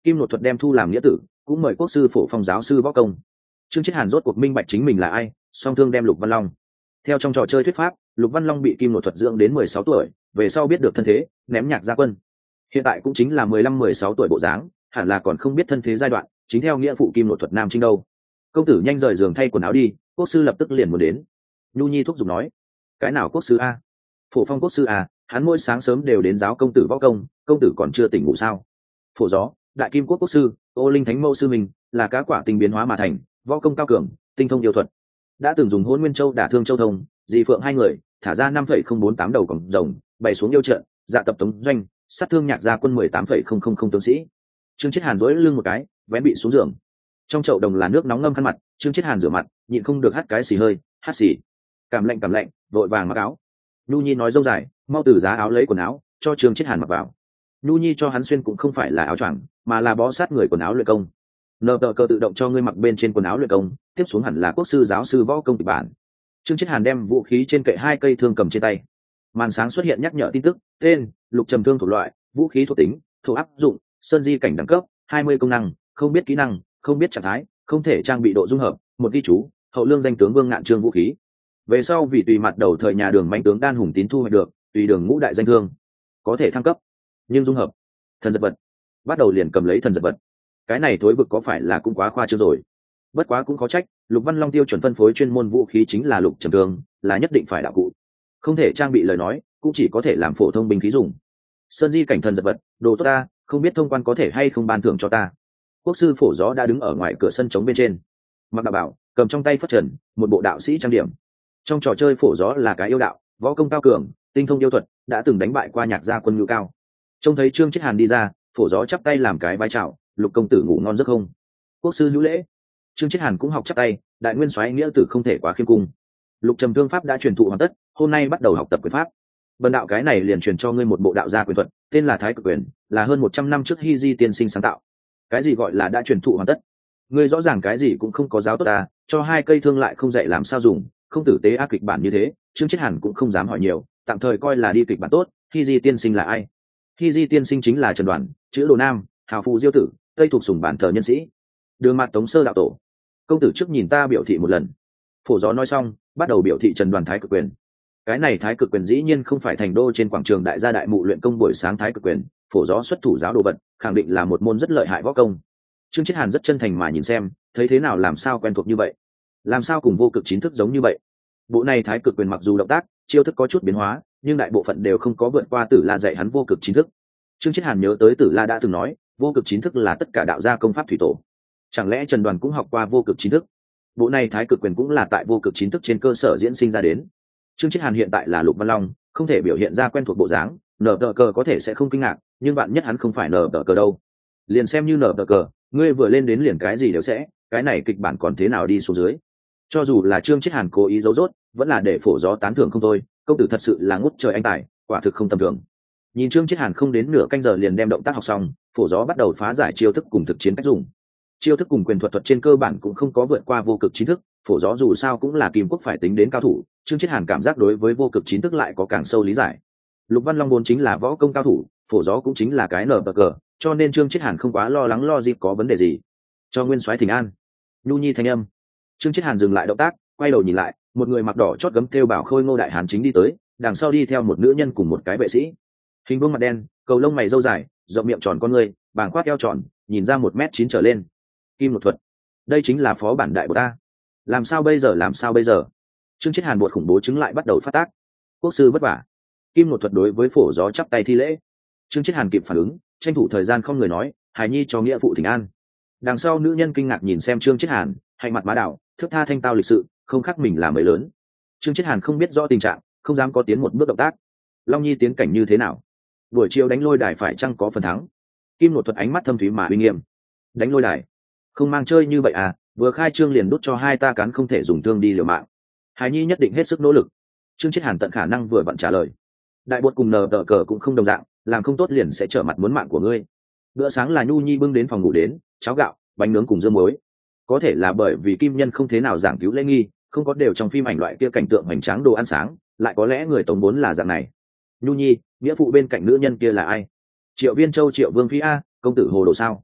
Kim Nội Thuật đem thu làm nghĩa tử, cũng mời quốc sư Phổ Phong giáo sư võ công. Trương Chiết Hàn rốt cuộc minh bạch chính mình là ai, song thương đem Lục Văn Long. Theo trong trò chơi thuyết pháp, Lục Văn Long bị Kim Nội Thuật dưỡng đến 16 tuổi, về sau biết được thân thế, ném nhạc ra quân. Hiện tại cũng chính là 15-16 tuổi bộ dáng, hẳn là còn không biết thân thế giai đoạn, chính theo nghĩa phụ Kim Nội Thuật nam trinh đâu. Công tử nhanh rời giường thay quần áo đi, quốc sư lập tức liền muốn đến. Nhu Nhi thúc giục nói. Cái nào quốc sư a? Phổ Phong quốc sư à, hắn mỗi sáng sớm đều đến giáo công tử võ công tử còn chưa tỉnh ngủ sao? Phổ gió, đại kim quốc quốc sư, Ô Linh Thánh Mẫu sư mình, là cá quả tinh biến hóa mà thành, võ công cao cường, tinh thông yêu thuật. Đã từng dùng Hỗn Nguyên Châu đả thương Châu Thông, Dị Phượng hai người, thả ra 5,048 đầu cổng rồng, bày xuống yêu trận, dạ tập tống doanh, sát thương nhạc gia quân 18,000 tướng sĩ. Trương Chiết Hàn duỗi lưng một cái, vén bị xuống giường. Trong chậu đồng là nước nóng ngâm khăn mặt, Trương Chiết Hàn rửa mặt, nhịn không được hắt cái xì hơi, hắt xì. Cảm lạnh, vội vàng mặc áo. Nhu Nhi nói dâu dài, mau từ giá áo lấy quần áo, cho Trương Chiết Hàn mặc vào. Nhu Nhi cho hắn xuyên cũng không phải là áo choàng, mà là bó sát người quần áo luyện công. Nờ tờ cờ tự động cho ngươi mặc bên trên quần áo luyện công, tiếp xuống hẳn là quốc sư giáo sư võ công kịch bản. Trương Chiết Hàn đem vũ khí trên kệ 2 cây thương cầm trên tay. Màn sáng xuất hiện nhắc nhở tin tức, tên, lục trầm thương thuộc loại, vũ khí thuộc tính, thủ áp dụng, sơn di cảnh đẳng cấp, 20 công năng, không biết kỹ năng, không biết trạng thái, không thể trang bị độ dung hợp, một ghi chú, hậu lương danh tướng Vương Ngạn Trương vũ khí. Về sau vì tùy mặt đầu thời nhà Đường mãnh tướng Đan Hùng Tín thu hoạch được, tùy đường ngũ đại danh thương, có thể thăng cấp, nhưng dung hợp thần giật vật, bắt đầu liền cầm lấy thần giật vật. Cái này thối vực có phải là cũng quá khoa trương rồi? Bất quá cũng có trách, Lục Văn Long tiêu chuẩn phân phối chuyên môn vũ khí chính là lục trầm thương, là nhất định phải đạo cụ, không thể trang bị lời nói, cũng chỉ có thể làm phổ thông binh khí dùng. Sơn di cảnh thần giật vật, đồ tốt ta, không biết thông quan có thể hay không ban thưởng cho ta. Quốc sư Phổ Gió đã đứng ở ngoài cửa sân trống bên trên, mặc đạo bảo, cầm trong tay phất trần, một bộ đạo sĩ trang điểm. Trong trò chơi Phổ Gió là cái yêu đạo, võ công cao cường, tinh thông yêu thuật, đã từng đánh bại qua nhạc gia quân ngự cao. Trông thấy Trương Chiết Hàn đi ra, Phổ Gió chắp tay làm cái vai chào, Lục công tử ngủ ngon giấc không? Quốc sư hữu lễ. Trương Chiết Hàn cũng học chắp tay, đại nguyên soái nghĩa tử không thể quá khiêm cung. Lục trầm thương pháp đã truyền thụ hoàn tất, hôm nay bắt đầu học tập quyền pháp. Bần đạo cái này liền truyền cho ngươi một bộ đạo gia quyền thuật, tên là Thái Cực Quyền, là hơn 100 năm trước Hy Di tiên sinh sáng tạo. Cái gì gọi là đã truyền thụ hoàn tất? Ngươi rõ ràng cái gì cũng không có giáo tốt ta, cho 2 cây thương lại không dạy làm sao dùng, không tử tế ác kịch bản như thế. Trương Chiết Hàn cũng không dám hỏi nhiều, tạm thời coi là đi kịch bản tốt. Hy Di tiên sinh là ai? Hy Di tiên sinh chính là Trần Đoàn, chữ Đồ Nam, hào phù diêu tử, tây thuộc sùng bản thờ nhân sĩ, đường mặt Tống Sơ đạo tổ. Công tử trước nhìn ta biểu thị một lần. Phổ Gió nói xong, bắt đầu biểu thị Trần Đoàn Thái Cực Quyền. Cái này Thái Cực Quyền dĩ nhiên không phải thành đô trên quảng trường đại gia đại mụ luyện công buổi sáng Thái Cực Quyền, Phổ Gió xuất thủ giáo đồ vật, khẳng định là một môn rất lợi hại võ công. Trương Chiết Hàn rất chân thành mà nhìn xem, thấy thế nào làm sao quen thuộc như vậy, làm sao cùng vô cực chín thức giống như vậy. Bộ này Thái Cực Quyền mặc dù động tác, chiêu thức có chút biến hóa, nhưng đại bộ phận đều không có vượt qua Tử La dạy hắn vô cực chín thức. Trương Chiết Hàn nhớ tới Tử La đã từng nói, vô cực chín thức là tất cả đạo gia công pháp thủy tổ. Chẳng lẽ Trần Đoàn cũng học qua vô cực chín thức? Bộ này Thái Cực Quyền cũng là tại vô cực chín thức trên cơ sở diễn sinh ra đến. Trương Chiết Hàn hiện tại là Lục Văn Long, không thể biểu hiện ra quen thuộc bộ dáng, nở tờ cờ có thể sẽ không kinh ngạc, nhưng bạn nhất hắn không phải nở tờ cờ đâu. Liền xem như nở tờ cờ, ngươi vừa lên đến liền cái gì đều sẽ, cái này kịch bản còn thế nào đi xuống dưới. Cho dù là Trương Chiết Hàn cố ý giấu dốt, vẫn là để Phổ Gió tán thưởng không thôi, công tử thật sự là ngút trời anh tài, quả thực không tầm thường. Nhìn Trương Chiết Hàn không đến nửa canh giờ liền đem động tác học xong, Phổ Gió bắt đầu phá giải chiêu thức cùng thực chiến cách dùng. Chiêu thức cùng quyền thuật trên cơ bản cũng không có vượt qua vô cực chín thức, Phổ Gió dù sao cũng là Kim Quốc phải tính đến cao thủ, Trương Chiết Hàn cảm giác đối với vô cực chín thức lại có càng sâu lý giải. Lục Văn Long vốn chính là võ công cao thủ, Phổ Gió cũng chính là cái nở bờ cờ, cho nên Trương Chiết Hàn không quá lo lắng lo dịp có vấn đề gì. Cho nguyên soái thỉnh an. Nhu Nhi thanh âm. Trương Chiết Hàn dừng lại động tác, quay đầu nhìn lại, một người mặc đỏ chót gấm thêu bảo khôi ngô đại hán chính đi tới, đằng sau đi theo một nữ nhân cùng một cái vệ sĩ. Hình vuông mặt đen, cầu lông mày râu dài, rộng miệng tròn con người, bàng khoát eo tròn, nhìn ra 1m9 trở lên. Kim Nội Thuật, đây chính là phó bản đại của ta. Làm sao bây giờ? Trương Chiết Hàn buột khủng bố chứng lại bắt đầu phát tác. Quốc sư vất vả. Kim Nội Thuật đối với Phổ Gió chắp tay thi lễ. Trương Chiết Hàn kịp phản ứng, tranh thủ thời gian không người nói, hài nhi cho nghĩa phụ thỉnh an. Đằng sau nữ nhân kinh ngạc nhìn xem Trương Chiết Hàn, hạnh mặt má đảo, thước tha thanh tao lịch sự, không khác mình là mới lớn. Trương Chiết Hàn không biết rõ tình trạng, không dám có tiến một bước động tác. Long Nhi tiến cảnh như thế nào? Buổi chiều đánh lôi đài phải chăng có phần thắng? Kim Nội Thuật ánh mắt thâm thúy mà uy nghiêm. Đánh lôi đài? Không mang chơi như vậy à, vừa khai trương liền đút cho hai ta cán không thể dùng thương đi liều mạng. Hài nhi nhất định hết sức nỗ lực. Trương Chiết Hàn tận khả năng vừa vặn trả lời. Đại bột cùng nờ tờ cờ cũng không đồng dạng, làm không tốt liền sẽ trở mặt muốn mạng của ngươi. Bữa sáng là Nhu Nhi bưng đến phòng ngủ đến, cháo gạo, bánh nướng cùng dưa muối. Có thể là bởi vì Kim Nhân không thế nào giảng cứu lễ nghi, không có đều trong phim ảnh loại kia cảnh tượng hoành tráng đồ ăn sáng, lại có lẽ người Tống vốn là dạng này. Nhu Nhi, nghĩa phụ bên cạnh nữ nhân kia là ai? Triệu Viên Châu Triệu Vương Phi a, công tử hồ đồ sao?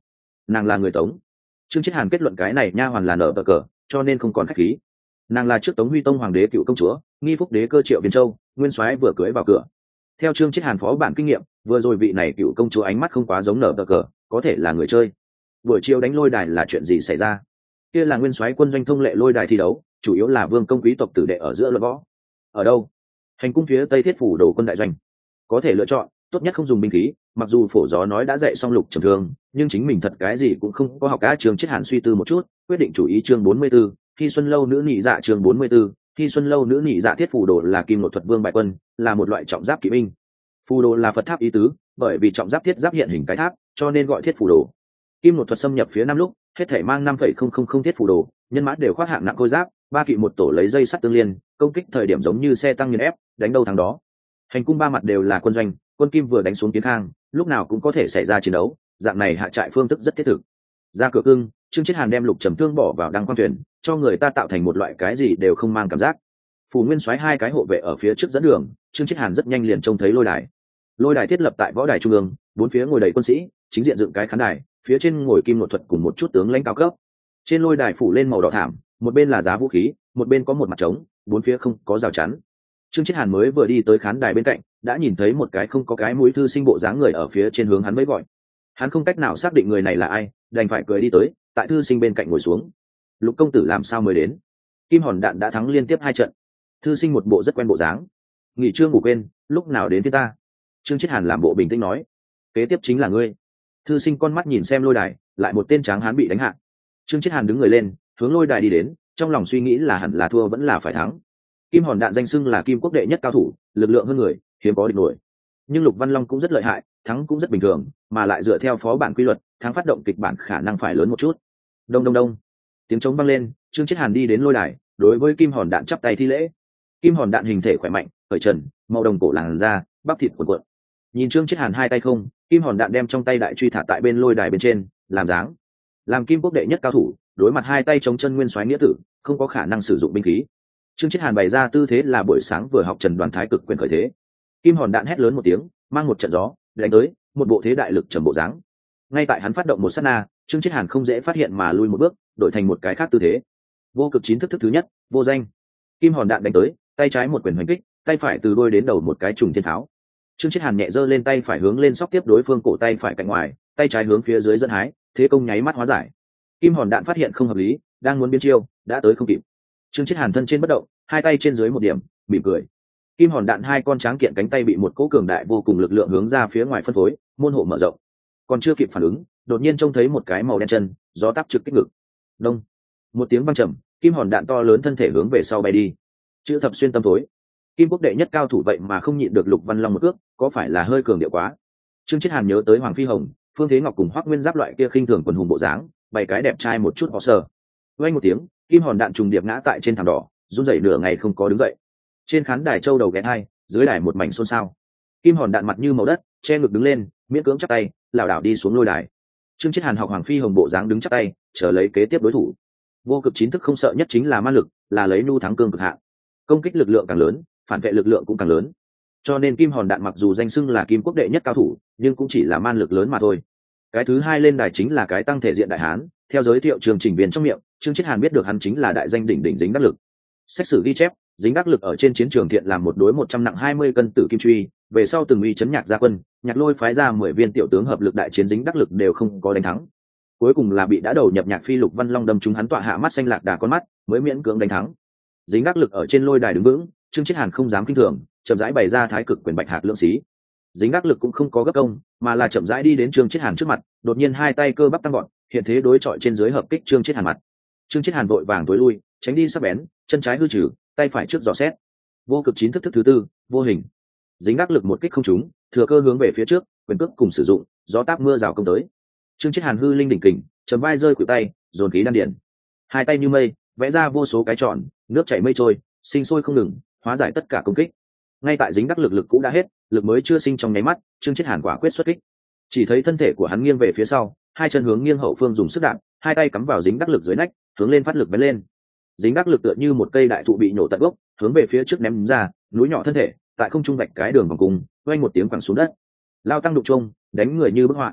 nàng là người Tống. Trương Chiết Hàn kết luận cái này nha hoàn là nở cờ, cho nên không còn khách khí. Nàng là trước Tống Huy Tông hoàng đế cựu công chúa, nghi phúc đế cơ Triệu Viên Châu, nguyên soái vừa cưới vào cửa. Theo Trương Chiết Hàn phó bản kinh nghiệm, vừa rồi vị này cựu công chúa ánh mắt không quá giống nở cờ, có thể là người chơi. Buổi chiều đánh lôi đài là chuyện gì xảy ra? Kia là nguyên soái quân doanh thông lệ lôi đài thi đấu, chủ yếu là vương công quý tộc tử đệ ở giữa luận võ. Ở đâu? Hành cung phía tây thiết phủ đồ quân đại doanh. Có thể lựa chọn, tốt nhất không dùng binh khí, mặc dù phổ gió nói đã dạy xong lục trầm thương, nhưng chính mình thật cái gì cũng không có học. Cả Trương Chiết Hàn suy tư một chút, quyết định chủ ý chương 44, khi xuân lâu nữ nhị dạ chương 44, khi xuân lâu nữ nhị dạ thiết phủ đồ là kim nội thuật vương bại quân, là một loại trọng giáp kỵ binh. Phù đồ là Phật tháp ý tứ, bởi vì trọng giáp thiết giáp hiện hình cái tháp, cho nên gọi thiết phủ đồ. Kim nội thuật xâm nhập phía Nam lúc, hết thể mang 5,000 thiết phủ đồ, nhân mã đều khoác hạng nặng khôi giáp, ba kỵ một tổ lấy dây sắt tương liên, công kích thời điểm giống như xe tăng nghiền ép, đánh đâu thắng đó. Hành cung ba mặt đều là quân doanh, quân kim vừa đánh xuống Kiến Khang, lúc nào cũng có thể xảy ra chiến đấu, dạng này hạ trại phương thức rất thiết thực. Ra cửa cưng, Trương Chiết Hàn đem lục trầm thương bỏ vào đăng quang thuyền, cho người ta tạo thành một loại cái gì đều không mang cảm giác. Phủ nguyên soái hai cái hộ vệ ở phía trước dẫn đường, Trương Chiết Hàn rất nhanh liền trông thấy lôi đài. Lôi đài thiết lập tại võ đài trung ương, bốn phía ngồi đầy quân sĩ, chính diện dựng cái khán đài, phía trên ngồi kim nội thuật cùng một chút tướng lãnh cao cấp. Trên lôi đài phủ lên màu đỏ thảm, một bên là giá vũ khí, một bên có một mặt trống, bốn phía không có rào chắn. Trương Chiết Hàn mới vừa đi tới khán đài bên cạnh, đã nhìn thấy một cái không có cái mũi thư sinh bộ dáng người ở phía trên hướng hắn mới gọi. Hắn không cách nào xác định người này là ai, đành phải cười đi tới, tại thư sinh bên cạnh ngồi xuống. Lục công tử làm sao mới đến? Kim Hòn Đạn đã thắng liên tiếp 2 trận. Thư sinh một bộ rất quen bộ dáng. Nghỉ trưa ngủ quên, lúc nào đến phía ta? Trương Chiết Hàn làm bộ bình tĩnh nói. Kế tiếp chính là ngươi. Thư sinh con mắt nhìn xem lôi đài, lại một tên tráng hán bị đánh hạ. Trương Chiết Hàn đứng người lên, hướng lôi đài đi đến, trong lòng suy nghĩ là hẳn là thua vẫn là phải thắng. Kim Hòn Đạn danh xưng là kim quốc đệ nhất cao thủ, lực lượng hơn người, hiếm có địch nổi. Nhưng Lục Văn Long cũng rất lợi hại, thắng cũng rất bình thường, mà lại dựa theo phó bản quy luật, thắng phát động kịch bản khả năng phải lớn một chút. Đông đông đông, tiếng trống vang lên, Trương Chiết Hàn đi đến lôi đài, đối với Kim Hòn Đạn chắp tay thi lễ. Kim Hòn Đạn hình thể khỏe mạnh, khởi trần, màu đồng cổ làn da, bắp thịt cuộn cuộn. Nhìn Trương Chiết Hàn hai tay không, Kim Hòn Đạn đem trong tay đại truy thả tại bên lôi đài bên trên, làm dáng. Làm kim quốc đệ nhất cao thủ, đối mặt hai tay chống chân nguyên soái nghĩa tử, không có khả năng sử dụng binh khí. Trương Chiết Hàn bày ra tư thế là buổi sáng vừa học Trần Đoàn Thái cực quyền khởi thế. Kim Hòn Đạn hét lớn một tiếng, mang một trận gió, đánh tới, một bộ thế đại lực trầm bộ dáng. Ngay tại hắn phát động một sát na, Trương Chiết Hàn không dễ phát hiện mà lui một bước, đổi thành một cái khác tư thế. Vô cực chín thức thứ nhất, vô danh. Kim Hòn Đạn đánh tới, tay trái một quyền hoành kích, tay phải từ đuôi đến đầu một cái trùng thiên tháo. Trương Chiết Hàn nhẹ giơ lên tay phải hướng lên sóc tiếp đối phương cổ tay phải cạnh ngoài, tay trái hướng phía dưới dẫn hái, thế công nháy mắt hóa giải. Kim Hòn Đạn phát hiện không hợp lý, đang muốn biến chiêu, đã tới không kịp. Trương Chiết Hàn thân trên bất động, hai tay trên dưới một điểm, mỉm cười. Kim Hòn Đạn hai con tráng kiện cánh tay bị một cỗ cường đại vô cùng lực lượng hướng ra phía ngoài phân phối, môn hộ mở rộng. Còn chưa kịp phản ứng, đột nhiên trông thấy một cái màu đen chân, gió táp trực kích ngực. Đông, một tiếng vang trầm, Kim Hòn Đạn to lớn thân thể hướng về sau bay đi. Chữ thập xuyên tâm tối. Kim quốc đệ nhất cao thủ vậy mà không nhịn được Lục Văn Long một cước, có phải là hơi cường điệu quá? Trương Chiết Hàn nhớ tới Hoàng Phi Hồng, Phương Thế Ngọc cùng Hoắc Nguyên Giáp loại kia khinh thường quần hùng bộ dáng, bày cái đẹp trai một chút họ sờ. Vang một tiếng, Kim Hòn Đạn trùng điệp ngã tại trên thảm đỏ, run rẩy nửa ngày không có đứng dậy. Trên khán đài châu đầu ghé hai, dưới đài một mảnh xôn xao. Kim Hòn Đạn mặt như màu đất, che ngực đứng lên, miễn cưỡng chắp tay, lảo đảo đi xuống lôi đài. Trương Chiết Hàn học Hoàng Phi Hồng bộ dáng đứng chắp tay, chờ lấy kế tiếp đối thủ. Vô cực chín thức không sợ nhất chính là ma lực, là lấy nhu thắng cương cực hạn. Công kích lực lượng càng lớn, phản vệ lực lượng cũng càng lớn. Cho nên Kim Hòn Đạn mặc dù danh xưng là kim quốc đệ nhất cao thủ, nhưng cũng chỉ là man lực lớn mà thôi. Cái thứ hai lên đài chính là cái tăng thể diện đại hán, theo giới thiệu chương trình viên trong miệng, Trương Chiết Hàn biết được hắn chính là đại danh đỉnh đỉnh Dính Đắc Lực. Xét xử ghi chép, Dính Đắc Lực ở trên chiến trường thiện làm một đối 100 nặng 20 cân tử kim truy, về sau từng uy chấn nhạc gia quân, nhạc lôi phái ra 10 viên tiểu tướng hợp lực đại chiến Dính Đắc Lực đều không có đánh thắng. Cuối cùng là bị đã đầu nhập nhạc phi Lục Văn Long đâm trúng hắn tọa hạ mắt xanh lạc đà con mắt, mới miễn cưỡng đánh thắng. Dính Đắc Lực ở trên lôi đài đứng vững, Trương Chiết Hàn không dám kinh thường, chậm rãi bày ra thái cực quyền bạch hạc lưỡng xí. Dính Đắc Lực cũng không có gấp công, mà là chậm rãi đi đến Trương Chiết Hàn trước mặt, đột nhiên hai tay cơ bắp tăng gọn, hiện thế đối chọi trên dưới hợp kích Trương Chiết Hàn mặt. Trương Chiết Hàn vội vàng tối lui, tránh đi sắc bén, chân trái hư trừ, tay phải trước dò xét. Vô cực chín thức thứ tư, vô hình. Dính Đắc Lực một kích không trúng, thừa cơ hướng về phía trước, quyền cước cùng sử dụng, gió táp mưa rào công tới. Trương Chiết Hàn hư linh đỉnh kình, chấm vai rơi khuỷu tay, dồn khí đan điền. Hai tay như mây, vẽ ra vô số cái tròn, nước chảy mây trôi, sinh sôi không ngừng, hóa giải tất cả công kích. Ngay tại Dính Đắc Lực lực cũ đã hết, lực mới chưa sinh trong nháy mắt, Trương Chiết Hàn quả quyết xuất kích. Chỉ thấy thân thể của hắn nghiêng về phía sau, hai chân hướng nghiêng hậu phương dùng sức đạp, hai tay cắm vào Dính Đắc Lực dưới nách, hướng lên phát lực bén lên. Dính Đắc Lực tựa như một cây đại thụ bị nhổ tận gốc, hướng về phía trước ném ra, núi nhỏ thân thể, tại không trung vạch cái đường vòng cung, vang một tiếng quẳng xuống đất. Lao tăng đục trung, đánh người như bức họa.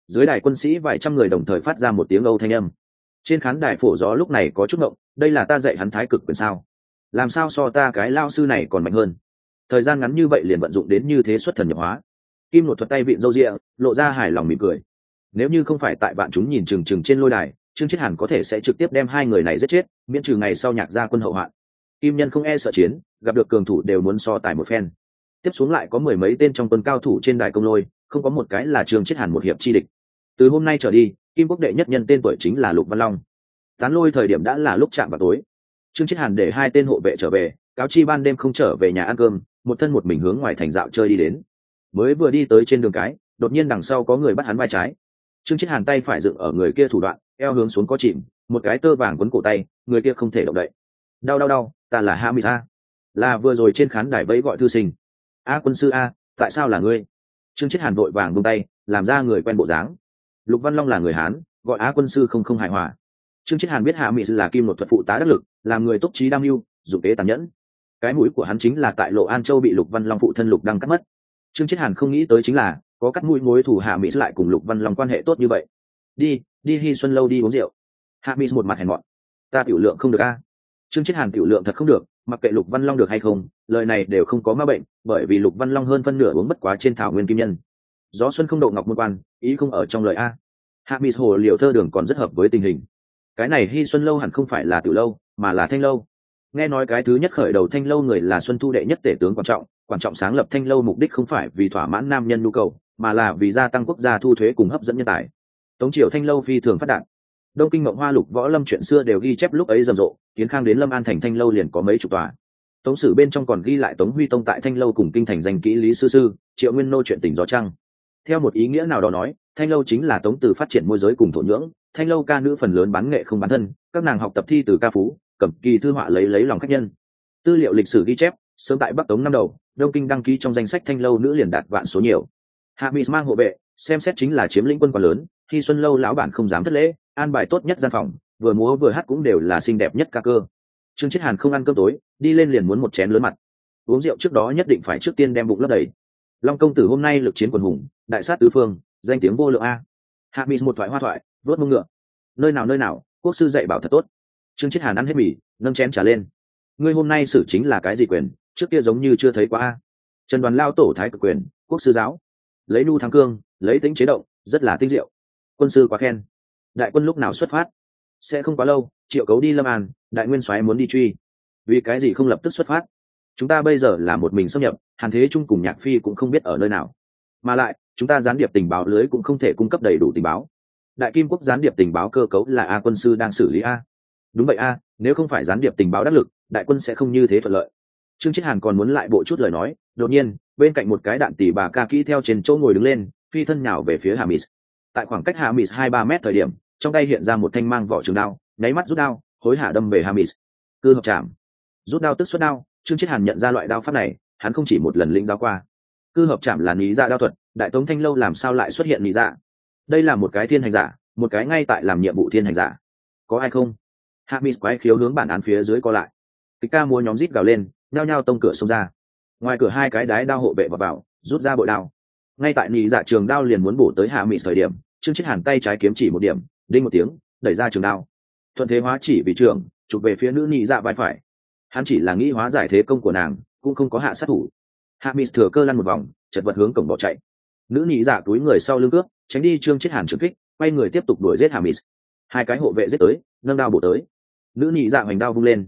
Dưới đài quân sĩ vài trăm người đồng thời phát ra một tiếng âu thanh âm. Trên khán đài phổ gió lúc này có chút ngộng, đây là ta dạy hắn thái cực quyền sao? Làm sao so ta cái lao sư này còn mạnh hơn? Thời gian ngắn như vậy liền vận dụng đến như thế xuất thần nhập hóa. Kim Nội thuật tay vịn râu ria, lộ ra hài lòng mỉm cười. Nếu như không phải tại bạn chúng nhìn chừng chừng trên lôi đài, Trương Chiết Hàn có thể sẽ trực tiếp đem hai người này giết chết, miễn trừ ngày sau Nhạc gia quân hậu hoạn. Kim Nhân không e sợ chiến, gặp được cường thủ đều muốn so tài một phen. Tiếp xuống lại có mười mấy tên trong quân cao thủ trên đài công lôi, không có một cái là Trương Chiết Hàn một hiệp chi địch. Từ hôm nay trở đi, Kim Quốc đệ nhất nhân tên tuổi chính là Lục Văn Long. Tán lôi thời điểm đã là lúc chạm vào tối. Trương Chiết Hàn để hai tên hộ vệ trở về, cáo chi ban đêm không trở về nhà ăn cơm, một thân một mình hướng ngoài thành dạo chơi đi đến. Mới vừa đi tới trên đường cái, đột nhiên đằng sau có người bắt hắn vai trái. Trương Chiết Hàn tay phải dựng ở người kia thủ đoạn, eo hướng xuống có chìm, một cái tơ vàng quấn cổ tay, người kia không thể động đậy. Đau, ta là Hamid A. Là vừa rồi trên khán đài vẫy gọi thư sinh. A quân sư A, tại sao là ngươi? Trương Chiết Hàn vội vàng buông tay, làm ra người quen bộ dáng. Lục Văn Long là người Hán, gọi Á quân sư không hài hòa. Trương Chiết Hàn biết Hamid là Kim Nội thuật phụ tá đắc lực, làm người túc trí đam mưu, dụng kế tàn nhẫn. Cái mũi của hắn chính là tại Lộ An Châu bị Lục Văn Long phụ thân Lục Đăng cắt mất. Trương Chiết Hàn không nghĩ tới chính là có cắt mũi mối thù Hamid lại cùng Lục Văn Long quan hệ tốt như vậy. Đi Hy Xuân lâu đi uống rượu. Hamid một mặt hèn mọn. Ta tiểu lượng không được a. Trương Chiết Hàn tiểu lượng thật không được, mặc kệ Lục Văn Long được hay không, lời này đều không có ma bệnh, bởi vì Lục Văn Long hơn phân nửa uống bất quá trên thảo nguyên kim nhân. Gió xuân không độ ngọc môn quan, ý không ở trong lời a. Hamid hồ liều thơ đường còn rất hợp với tình hình. Cái này Hy Xuân lâu hẳn không phải là tiểu lâu, mà là Thanh lâu. Nghe nói cái thứ nhất khởi đầu Thanh lâu người là Xuân Thu đệ nhất tể tướng Quan Trọng sáng lập Thanh lâu mục đích không phải vì thỏa mãn nam nhân nhu cầu, mà là vì gia tăng quốc gia thu thuế cùng hấp dẫn nhân tài. Tống triều Thanh lâu phi thường phát đạt. Đông Kinh Mộng Hoa Lục Võ Lâm chuyện xưa đều ghi chép lúc ấy rầm rộ, Kiến Khang đến Lâm An thành Thanh lâu liền có mấy chục tòa. Tống sử bên trong còn ghi lại Tống Huy Tông tại Thanh lâu cùng kinh thành danh kỹ Lý Sư, Triệu Nguyên Nô chuyện tình gió trăng. Theo một ý nghĩa nào đó nói, Thanh lâu chính là Tống từ phát triển môi giới cùng thổ nhưỡng. Thanh lâu ca nữ phần lớn bán nghệ không bán thân, các nàng học tập thi từ ca phú, cầm kỳ thư họa lấy lòng khách nhân. Tư liệu lịch sử ghi chép, sớm tại Bắc Tống năm đầu, Đông Kinh đăng ký trong danh sách Thanh lâu nữ liền đạt vạn số nhiều. Hamid mang hộ vệ, xem xét chính là chiếm lĩnh quân quá lớn, khi Xuân lâu lão bản không dám thất lễ, an bài tốt nhất gian phòng, vừa múa vừa hát cũng đều là xinh đẹp nhất ca cơ. Trương Chiết Hàn không ăn cơm tối, đi lên liền muốn một chén lớn mặt. Uống rượu trước đó nhất định phải trước tiên đem bụng lấp đầy. Long công tử hôm nay lực chiến quần hùng, đại sát tứ phương, danh tiếng vô lượng a. Hamid một thoại hoa thoại, vớt mông ngựa. Nơi nào, quốc sư dạy bảo thật tốt. Trương Chiết Hàn ăn hết mì, nâng chén trả lên. Ngươi hôm nay xử chính là cái gì quyền, trước kia giống như chưa thấy qua a. Trần Đoàn lao tổ thái cực quyền, quốc sư giáo. Lấy nu thắng cương, lấy tính chế động, rất là tinh diệu. Quân sư quá khen. Đại quân lúc nào xuất phát? Sẽ không quá lâu, Triệu Cấu đi Lâm An, đại nguyên soái muốn đi truy. Vì cái gì không lập tức xuất phát? Chúng ta bây giờ là một mình xâm nhập, Hàn Thế Trung cùng Nhạc Phi cũng không biết ở nơi nào. Mà lại, chúng ta gián điệp tình báo lưới cũng không thể cung cấp đầy đủ tình báo. Đại Kim quốc gián điệp tình báo cơ cấu là A quân sư đang xử lý a. Đúng vậy a, nếu không phải gián điệp tình báo đắc lực, đại quân sẽ không như thế thuận lợi. Trương Chiết Hàn còn muốn lại bộ chút lời nói, đột nhiên, bên cạnh một cái đạn tỷ bà ca kỹ theo trên chỗ ngồi đứng lên, phi thân nhào về phía Hamid. Tại khoảng cách Hamid 2-3 mét thời điểm, trong tay hiện ra một thanh mang vỏ trường đao, nháy mắt rút đao, hối hả đâm về Hamid. Cư hợp chạm. Rút đao tức xuất đao, Trương Chiết Hàn nhận ra loại đao pháp này, hắn không chỉ một lần lĩnh giáo qua. Cư hợp chạm là lý dạ đao thuật, đại tống Thanh lâu làm sao lại xuất hiện lý dạ? Đây là một cái thiên hành giả, một cái ngay tại làm nhiệm vụ thiên hành giả. Có ai không? Hamid quái khiếu hướng bản án phía dưới co lại. Kịch ca múa nhóm rít gào lên, nhao nhao tông cửa xông ra. Ngoài cửa hai cái đái đao hộ vệ vào, rút ra bội đao. Ngay tại nhị dạ trường đao liền muốn bổ tới Hamid thời điểm, Trương Chiết Hàn tay trái kiếm chỉ một điểm, đinh một tiếng, đẩy ra trường đao. Thuận thế hóa chỉ vì trường, chụp về phía nữ nhị dạ vai phải. Hắn chỉ là nghĩ hóa giải thế công của nàng, cũng không có hạ sát thủ. Hamid thừa cơ lăn một vòng, chật vật hướng cổng bỏ chạy. Nữ nhị dạ túi người sau lưng cướp, tránh đi Trương Chiết Hàn trường kích, quay người tiếp tục đuổi giết Hamid. Hai cái hộ vệ giết tới, nâng đao bổ tới. Nữ nhị dạ hoành đao vung lên,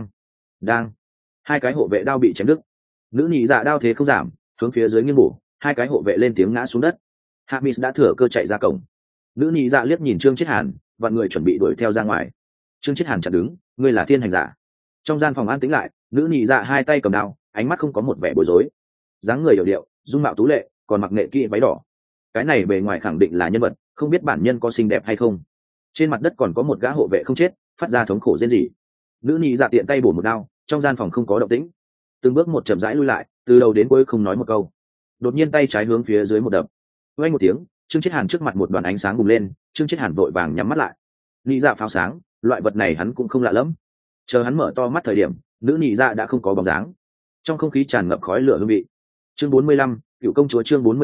đang. Hai cái hộ vệ đao bị chém đứt. Nữ nhị dạ đao thế không giảm, hướng phía dưới nghiêng bổ, hai cái hộ vệ lên tiếng ngã xuống đất. Hamid đã thừa cơ chạy ra cổng. Nữ nhị dạ liếc nhìn Trương Chiết Hàn, vặn người chuẩn bị đuổi theo ra ngoài. Trương Chiết Hàn chặn đứng, ngươi là thiên hành giả. Trong gian phòng an tĩnh lại, nữ nhị dạ hai tay cầm đao, ánh mắt không có một vẻ bối rối. Dáng người hiểu điệu, dung mạo tú lệ, còn mặc nghệ kỹ váy đỏ. Cái này bề ngoài khẳng định là nhân vật, không biết bản nhân có xinh đẹp hay không. Trên mặt đất còn có một gã hộ vệ không chết, phát ra thống khổ rên rỉ. Nữ nhị dạ tiện tay bổ một đao, trong gian phòng không có động tĩnh. Từng bước một chậm rãi lui lại, từ đầu đến cuối không nói một câu. Đột nhiên tay trái hướng phía dưới một đập. Vang một tiếng, Trương Chiết Hàn trước mặt một đoàn ánh sáng bùng lên, Trương Chiết Hàn vội vàng nhắm mắt lại. Nhị dạ pháo sáng, loại vật này hắn cũng không lạ lắm. Chờ hắn mở to mắt thời điểm, nữ nhị dạ đã không có bóng dáng. Trong không khí tràn ngập khói lửa hương vị. Chương 45, Cựu công chúa chương 45,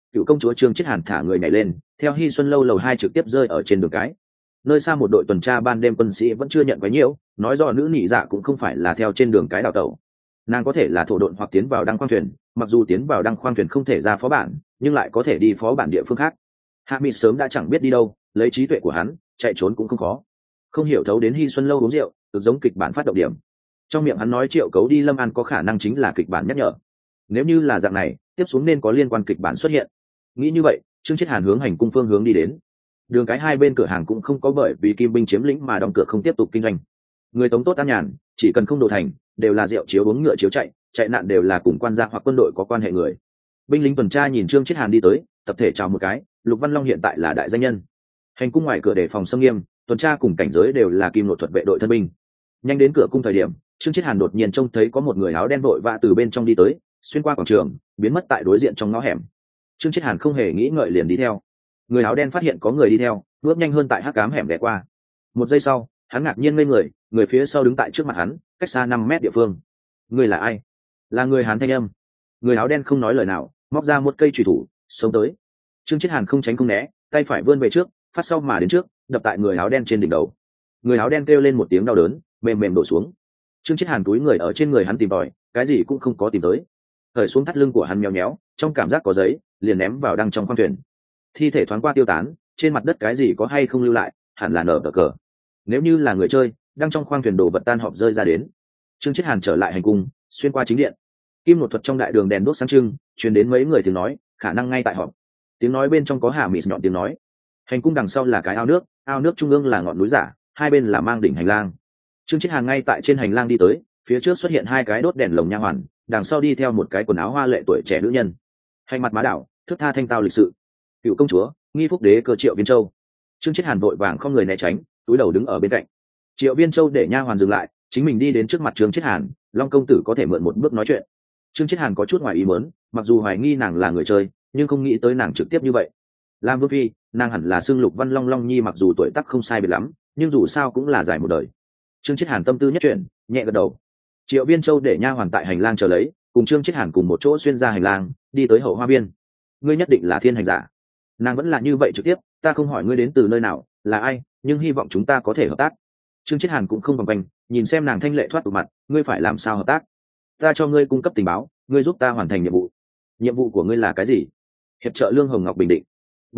cựu công chúa Trương Chiết Hàn thả người nhảy lên, theo Hy Xuân lâu lầu 2 trực tiếp rơi ở trên đường cái. Nơi xa một đội tuần tra ban đêm quân sĩ vẫn chưa nhận quấy nhiễu, nói rõ nữ nhị dạ cũng không phải là theo trên đường cái đào tẩu. Nàng có thể là thổ độn hoặc tiến vào đăng khoang thuyền, mặc dù tiến vào đăng khoang thuyền không thể ra phó bản, nhưng lại có thể đi phó bản địa phương khác. Hạ Mị sớm đã chẳng biết đi đâu, lấy trí tuệ của hắn, chạy trốn cũng không khó. Không hiểu thấu đến Hy Xuân lâu uống rượu, cực giống kịch bản phát động điểm. Trong miệng hắn nói Triệu Cấu đi Lâm An có khả năng chính là kịch bản nhắc nhở. Nếu như là dạng này, tiếp xuống nên có liên quan kịch bản xuất hiện. Nghĩ như vậy, Trương Chiết Hàn hướng hành cung phương hướng đi đến. Đường cái hai bên cửa hàng cũng không có bởi vì kim binh chiếm lĩnh mà đóng cửa không tiếp tục kinh doanh. Người tống tốt an nhàn, chỉ cần không đổ thành, đều là rượu chiếu uống ngựa chiếu chạy nạn đều là cùng quan gia hoặc quân đội có quan hệ người. Binh lính tuần tra nhìn Trương Chiết Hàn đi tới, tập thể chào một cái. Lục Văn Long hiện tại là đại danh nhân. Hành cung ngoài cửa đề phòng xâm nghiêm, tuần tra cùng cảnh giới đều là kim nội thuật vệ đội thân binh. Nhanh đến cửa cung thời điểm, Trương Chiết Hàn đột nhiên trông thấy có một người áo đen vội vã từ bên trong đi tới, xuyên qua quảng trường, biến mất tại đối diện trong ngõ hẻm. Trương Chiết Hàn không hề nghĩ ngợi liền đi theo. Người áo đen phát hiện có người đi theo, bước nhanh hơn tại hắc ám hẻm ghé qua. Một giây sau, hắn ngạc nhiên ngây người, người phía sau đứng tại trước mặt hắn, cách xa 5 mét địa phương. Người là ai? Là người Hán thanh âm. Người áo đen không nói lời nào, móc ra một cây chùy thủ, xông tới. Trương Chiết Hàn không tránh không né, tay phải vươn về trước, phát sau mà đến trước, đập tại người áo đen trên đỉnh đầu. Người áo đen kêu lên một tiếng đau đớn, mềm mềm đổ xuống. Trương Chiết Hàn túi người ở trên người hắn tìm tòi, cái gì cũng không có tìm tới. Thời xuống thắt lưng của hắn méo méo, trong cảm giác có giấy, liền ném vào đăng trong khoang thuyền. Thi thể thoáng qua tiêu tán, trên mặt đất cái gì có hay không lưu lại, hẳn là nở cờ. Nếu như là người chơi, đăng trong khoang thuyền đồ vật tan họp rơi ra đến. Trương Chiết Hàn trở lại hành cung, xuyên qua chính điện. Kim Nội thuật trong đại đường đèn đuốc sáng trưng, truyền đến mấy người tiếng nói, khả năng ngay tại họp. Tiếng nói bên trong có Hà Mị nhọn tiếng nói. Hành cung đằng sau là cái ao nước trung ương là ngọn núi giả, hai bên là mang đỉnh hành lang. Trương Chiết Hàn ngay tại trên hành lang đi tới, phía trước xuất hiện hai cái đốt đèn lồng nha hoàn, đằng sau đi theo một cái quần áo hoa lệ tuổi trẻ nữ nhân. Hành mặt má đảo, thước tha thanh tao lịch sự. Cựu công chúa, nghi phúc đế cơ Triệu Viên Châu. Trương Chiết Hàn vội vàng không người né tránh, túi đầu đứng ở bên cạnh. Triệu Viên Châu để nha hoàn dừng lại, chính mình đi đến trước mặt Trương Chiết Hàn, Long công tử có thể mượn một bước nói chuyện. Trương Chiết Hàn có chút ngoài ý muốn, mặc dù hoài nghi nàng là người chơi, nhưng không nghĩ tới nàng trực tiếp như vậy. Lam Vương phi, nàng hẳn là xương Lục Văn Long Long Nhi, mặc dù tuổi tác không sai biệt lắm, nhưng dù sao cũng là dài một đời. Trương Chiết Hàn tâm tư nhất chuyển, nhẹ gật đầu. Triệu Viên Châu để nha hoàn tại hành lang chờ lấy, cùng Trương Chiết Hàn cùng một chỗ xuyên ra hành lang, đi tới hậu hoa viên. Ngươi nhất định là thiên hành giả. Nàng vẫn là như vậy trực tiếp, ta không hỏi ngươi đến từ nơi nào, là ai, nhưng hy vọng chúng ta có thể hợp tác. Trương Chiết Hàn cũng không vòng quanh, nhìn xem nàng thanh lệ thoát tục mặt, ngươi phải làm sao hợp tác? Ta cho ngươi cung cấp tình báo, ngươi giúp ta hoàn thành nhiệm vụ. Nhiệm vụ của ngươi là cái gì? Hiệp trợ Lương Hồng Ngọc bình định.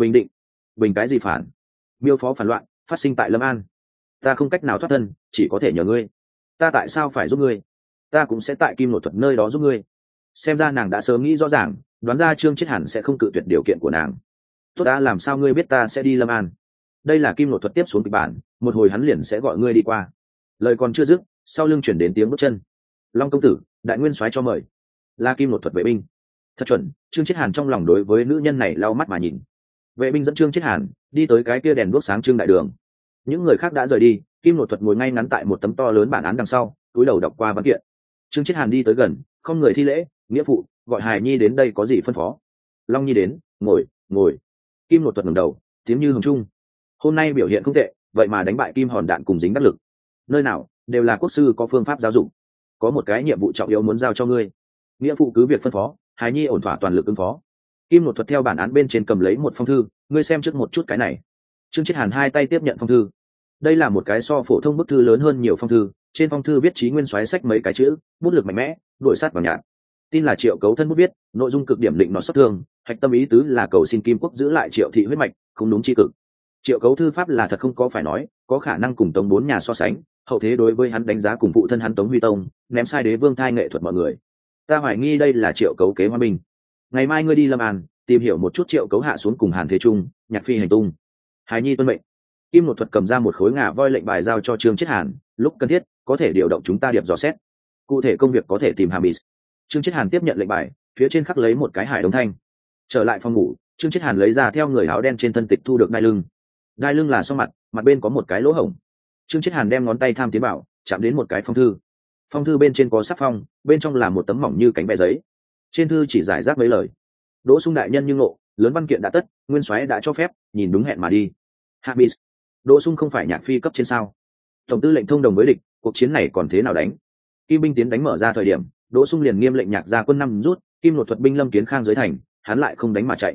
Bình cái gì phản? Miêu phó phản loạn phát sinh tại Lâm An. Ta không cách nào thoát thân, chỉ có thể nhờ ngươi. Ta tại sao phải giúp ngươi? Ta cũng sẽ tại Kim Nội thuật nơi đó giúp ngươi. Xem ra nàng đã sớm nghĩ rõ ràng, đoán ra Trương Chiết Hàn sẽ không cự tuyệt điều kiện của nàng. Tốt, ta làm sao ngươi biết ta sẽ đi Lâm An? Đây là Kim Nội thuật tiếp xuống kịch bản, một hồi hắn liền sẽ gọi ngươi đi qua. Lời còn chưa dứt, sau lưng chuyển đến tiếng bước chân. Long công tử, đại nguyên soái cho mời. Là Kim Nội thuật vệ binh. Thật chuẩn. Trương Chiết Hàn trong lòng đối với nữ nhân này lau mắt mà nhìn. Vệ binh dẫn Trương Chiết Hàn đi tới cái kia đèn đuốc sáng trưng đại đường. Những người khác đã rời đi, Kim Nội thuật ngồi ngay ngắn tại một tấm to lớn bản án đằng sau, cúi đầu đọc qua văn kiện. Trương Chiết Hàn đi tới gần, không người thi lễ, nghĩa phụ, gọi Hải Nhi đến đây có gì phân phó? Long Nhi đến, ngồi. Kim Nội thuật ngẩng đầu, tiếng như hồng trung. Hôm nay biểu hiện không tệ, vậy mà đánh bại Kim Hòn Đạn cùng dính đắc lực. Nơi nào đều là quốc sư có phương pháp giáo dục. Có một cái nhiệm vụ trọng yếu muốn giao cho ngươi. Nghĩa phụ cứ việc phân phó, Hải Nhi ổn thỏa toàn lực ứng phó. Kim Nội thuật theo bản án bên trên cầm lấy một phong thư, ngươi xem trước một chút cái này. Trương Chiết Hàn hai tay tiếp nhận phong thư. Đây là một cái so phổ thông bức thư lớn hơn nhiều phong thư, trên phong thư viết Chí Nguyên soái sách mấy cái chữ, bút lực mạnh mẽ, đổi sát vào nhạt. Tin là Triệu Cấu thân bút viết, nội dung cực điểm định nó xuất thương, hạch tâm ý tứ là cầu xin Kim Quốc giữ lại Triệu thị huyết mạch, không đúng chi cực. Triệu Cấu thư pháp là thật không có phải nói, có khả năng cùng Tống bốn nhà so sánh, hậu thế đối với hắn đánh giá cùng phụ thân hắn Tống Huy Tông, ném sai đế vương thai nghệ thuật mọi người. Ta hoài nghi đây là Triệu Cấu kế hoa binh. Ngày mai ngươi đi Lâm An, tìm hiểu một chút Triệu Cấu hạ xuống cùng Hàn Thế Trung, Nhạc Phi hành tung. Hải Nhi tuân mệnh. Kim Nội thuật cầm ra một khối ngà voi lệnh bài giao cho Trương Chiết Hàn, lúc cần thiết có thể điều động chúng ta điệp dò xét. Cụ thể công việc có thể tìm Hàm Bỉ. Trương Chiết Hàn tiếp nhận lệnh bài, phía trên khắc lấy một cái hải đống thanh. Trở lại phòng ngủ, Trương Chiết Hàn lấy ra theo người áo đen trên thân tịch thu được đai lưng. Đai lưng là sau mặt bên có một cái lỗ hổng. Trương Chiết Hàn đem ngón tay tham tiến vào, chạm đến một cái phong thư. Phong thư bên trên có sắc phong, bên trong là một tấm mỏng như cánh ve giấy. Trên thư chỉ giải rác mấy lời: Đỗ Xung đại nhân như ngộ, lớn văn kiện đã tất, nguyên soái đã cho phép, nhìn đúng hẹn mà đi. Hạ Bỉ. Đỗ Xung không phải Nhạc Phi cấp trên sao? Tổng tư lệnh thông đồng với địch, cuộc chiến này còn thế nào đánh? Kim binh tiến đánh mở ra thời điểm, Đỗ Xung liền nghiêm lệnh Nhạc ra quân năm rút, Kim Nội thuật binh lâm kiến khang dưới thành, hắn lại không đánh mà chạy.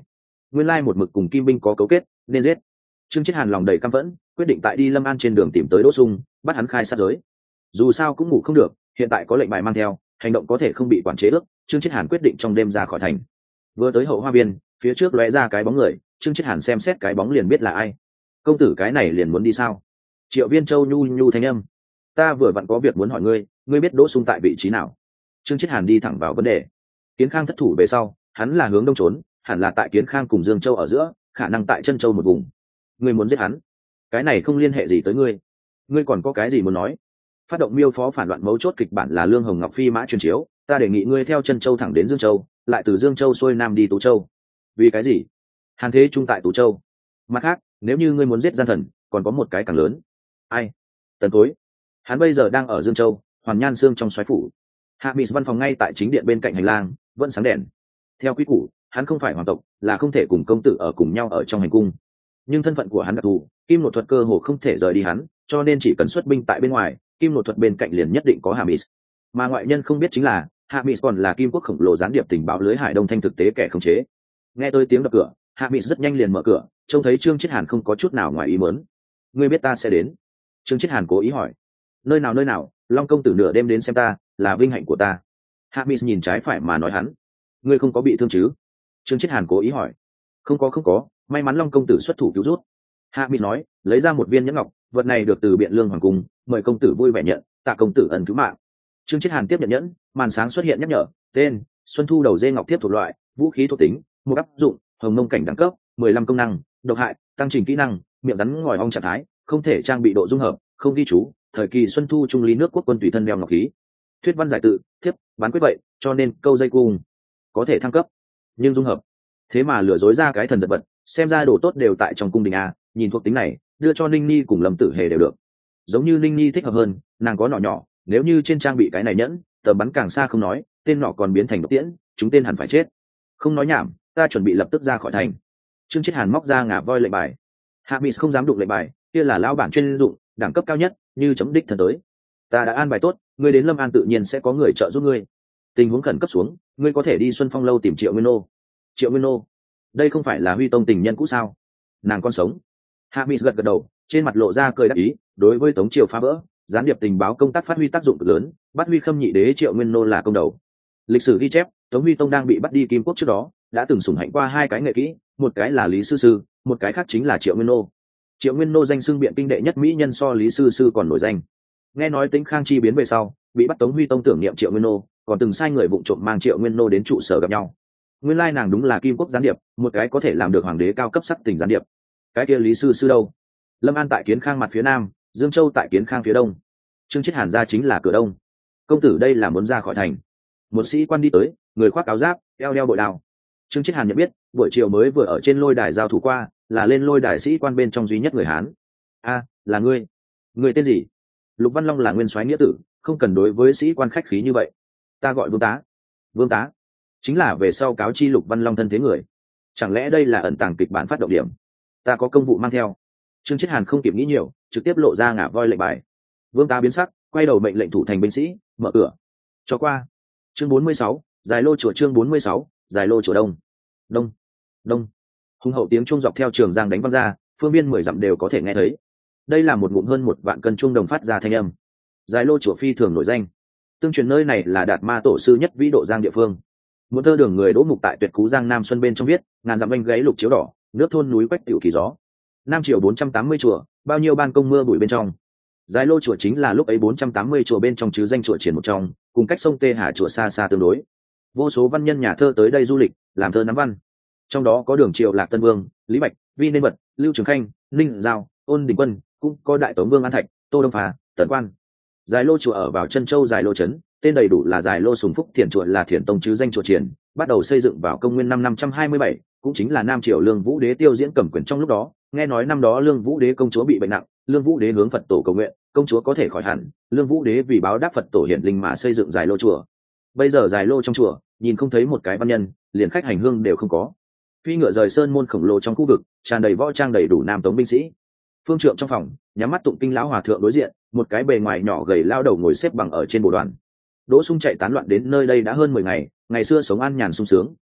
nguyên lai một mực cùng kim binh có cấu kết nên giết. Trương Chiết Hàn lòng đầy căm phẫn, quyết định tại đi Lâm An trên đường tìm tới Đỗ Sung, bắt hắn khai sát giới. Dù sao cũng ngủ không được, hiện tại có lệnh bài mang theo, hành động có thể không bị quản chế ước. Trương Chiết Hàn quyết định trong đêm ra khỏi thành. Vừa tới hậu hoa viên, phía trước lóe ra cái bóng người, Trương Chiết Hàn xem xét cái bóng liền biết là ai. Công tử cái này liền muốn đi sao? Triệu Viên Châu nhu nhu thanh âm. Ta vừa vặn có việc muốn hỏi ngươi, ngươi biết Đỗ Sung tại vị trí nào? Trương Chiết Hàn đi thẳng vào vấn đề. Kiến Khang thất thủ về sau, hắn là hướng đông trốn, hẳn là tại Kiến Khang cùng Dương Châu ở giữa, khả năng tại Chân Châu một vùng. Ngươi muốn giết hắn? Cái này không liên hệ gì tới ngươi. Ngươi còn có cái gì muốn nói? Phát động miêu phó phản loạn mấu chốt kịch bản là Lương Hồng Ngọc phi mã truyền chiếu, ta đề nghị ngươi theo Chân Châu thẳng đến Dương Châu, lại từ Dương Châu xuôi nam đi Tú Châu. Vì cái gì? Hàn Thế Trung tại Tú Châu. Mặt khác, nếu như ngươi muốn giết gian thần, còn có một cái càng lớn. Ai? Tần Tối. Hắn bây giờ đang ở Dương Châu, Hoàn Nhan Sương trong soái phủ. Hạ Mị văn phòng ngay tại chính điện bên cạnh hành lang, vẫn sáng đèn. Theo quy củ, hắn không phải hoàng tộc, là không thể cùng công tử ở cùng nhau ở trong hành cung. Nhưng thân phận của hắn đặc thù, Kim Nội Thuật cơ hồ không thể rời đi hắn, cho nên chỉ cần xuất binh tại bên ngoài, Kim Nội Thuật bên cạnh liền nhất định có Hạ Mị. Mà ngoại nhân không biết chính là, Hạ Mị còn là Kim Quốc khổng lồ gián điệp tình báo lưới Hải Đông Thanh thực tế kẻ khống chế. Nghe tới tiếng đập cửa, Hạ Mị rất nhanh liền mở cửa, trông thấy Trương Chiết Hàn không có chút nào ngoài ý muốn. Ngươi biết ta sẽ đến? Trương Chiết Hàn cố ý hỏi. Nơi nào, Long công tử nửa đêm đến xem ta, là vinh hạnh của ta. Hạ Mị nhìn trái phải mà nói hắn. Ngươi không có bị thương chứ? Trương Chiết Hàn cố ý hỏi. Không có, may mắn Long công tử xuất thủ cứu rút. Hạ Mị nói, lấy ra một viên nhẫn ngọc, vật này được từ Biện Lương hoàng cung, mời công tử vui vẻ nhận, tạ công tử ân cứu mạng. Trương Chiết Hàn tiếp nhận nhẫn, màn sáng xuất hiện nhắc nhở, tên: Xuân Thu đầu dê ngọc tiếp thuộc loại, vũ khí thuộc tính, một áp dụng, hồng mông cảnh đẳng cấp, 15 công năng, độc hại, tăng trình kỹ năng, miệng rắn ngòi ong trạng thái, không thể trang bị độ dung hợp, không ghi chú, thời kỳ Xuân Thu trung lý nước quốc quân tùy thân đeo ngọc khí. Thuyết văn giải tự, thiếp, bán quyết vậy, cho nên câu dây cung có thể thăng cấp, nhưng dung hợp. Thế mà lừa dối ra cái thần giật vật, xem ra đồ tốt đều tại trong cung đình a, nhìn thuộc tính này, đưa cho Ninh Nhi cùng Lâm Tử Hề đều được. Giống như Ninh Nhi thích hợp hơn, nàng có nỏ nhỏ, nếu như trên trang bị cái này nhẫn, tầm bắn càng xa không nói, tên nỏ còn biến thành độc tiễn, chúng tên hẳn phải chết. Không nói nhảm, ta chuẩn bị lập tức ra khỏi thành. Trương Chiết Hàn móc ra ngà voi lệnh bài. Hạ Mị không dám đụng lệnh bài, kia là lão bản chuyên dụng, đẳng cấp cao nhất, như chấm đích thần tới. Ta đã an bài tốt, ngươi đến Lâm An tự nhiên sẽ có người trợ giúp ngươi. Tình huống khẩn cấp xuống, ngươi có thể đi Xuân Phong lâu tìm Triệu Nguyên Nô. Triệu Nguyên Nô? Đây không phải là Huy Tông tình nhân cũ sao? Nàng còn sống. Hạ Mị gật gật đầu, trên mặt lộ ra cười đắc ý, đối với Tống Triều phá vỡ, gián điệp tình báo công tác phát huy tác dụng cực lớn, bắt Huy Khâm nhị đế Triệu Nguyên Nô là công đầu. Lịch sử ghi chép, Tống Huy Tông đang bị bắt đi Kim Quốc trước đó, đã từng sủng hạnh qua hai cái nghệ kỹ, một cái là Lý Sư Sư, một cái khác chính là Triệu Nguyên Nô. Triệu Nguyên Nô danh xưng biện kinh đệ nhất mỹ nhân so Lý Sư Sư còn nổi danh. Nghe nói Tĩnh Khang chi biến về sau, bị bắt Tống Huy Tông tưởng niệm Triệu Nguyên Nô, còn từng sai người vụng trộm mang Triệu Nguyên Nô đến trụ sở gặp nhau. Nguyên lai nàng đúng là Kim Quốc gián điệp, một cái có thể làm được hoàng đế cao cấp sắc tình gián điệp. Cái kia Lý Sư Sư đâu? Lâm An tại Kiến Khang mặt phía nam, Dương Châu tại Kiến Khang phía đông. Trương Chiết Hàn ra chính là cửa đông. Công tử đây là muốn ra khỏi thành. Một sĩ quan đi tới, người khoác áo giáp, eo đeo bội đao. Trương Chiết Hàn nhận biết, buổi chiều mới vừa ở trên lôi đài giao thủ qua, là lên lôi đài sĩ quan bên trong duy nhất người Hán. A, là ngươi. Người tên gì? Lục Văn Long là nguyên soái nghĩa tử, không cần đối với sĩ quan khách khí như vậy. Ta gọi Vương tá. Vương tá chính là về sau cáo chi Lục Văn Long thân thế người. Chẳng lẽ đây là ẩn tàng kịch bản phát động điểm? Ta có công vụ mang theo. Trương Chiết Hàn không kịp nghĩ nhiều, trực tiếp lộ ra ngả voi lệnh bài. Vương tá biến sắc, quay đầu mệnh lệnh thủ thành binh sĩ mở cửa cho qua. Chương 46, dài lô chùa. Chương 46, dài lô chùa. Đông đông đông. Hùng hậu tiếng chuông dọc theo trường giang đánh văng ra, phương biên 10 dặm đều có thể nghe thấy. Đây là một ngụm hơn 1 vạn cân chuông đồng phát ra thanh âm. Dài lô chùa phi thường nổi danh, tương truyền nơi này là đạt ma tổ sư nhất vĩ độ giang địa phương. Một thơ đường người Đỗ Mục tại Tuyệt Cú Giang Nam Xuân bên trong viết, ngàn dặm anh gáy lục chiếu đỏ, nước thôn núi quách tiểu kỳ gió. Nam triều 480 chùa, bao nhiêu ban công mưa bụi bên trong. Dài lô chùa chính là lúc ấy 480 chùa bên trong chứ danh chùa triển một trong, cùng cách sông Tê Hà chùa xa xa tương đối. Vô số văn nhân nhà thơ tới đây du lịch, làm thơ nắm văn. Trong đó có Đường Triệu Lạc Tân Vương, Lý Bạch, Vi Nên Vật, Lưu Trường Khanh, Ninh Giao, Ôn Đình Quân, cũng có Đại Tống Vương An Thạch, Tô Đông Phà, Tần Quan. Dài lô chùa ở vào Chân Châu Dài lô trấn, tên đầy đủ là Dài lô Sùng Phúc Thiền chùa, là Thiền Tông chứ danh chùa triển, bắt đầu xây dựng vào công nguyên năm 527, cũng chính là Nam triều Lương Vũ Đế Tiêu Diễn cầm quyền trong lúc đó. Nghe nói năm đó Lương Vũ Đế công chúa bị bệnh nặng, Lương Vũ Đế hướng Phật tổ cầu nguyện, công chúa có thể khỏi hẳn, Lương Vũ Đế vì báo đáp Phật tổ hiển linh mà xây dựng Dài lô chùa. Bây giờ Dài lô trong chùa, nhìn không thấy một cái văn nhân, liền khách hành hương đều không có. Phi ngựa rời sơn môn khổng lồ trong khu vực, tràn đầy võ trang đầy đủ nam tống binh sĩ. Phương trượng trong phòng, nhắm mắt tụng kinh lão hòa thượng đối diện, một cái bề ngoài nhỏ gầy lao đầu ngồi xếp bằng ở trên bồ đoàn. Đỗ Sung chạy tán loạn đến nơi đây đã hơn 10 ngày, ngày xưa sống an nhàn sung sướng,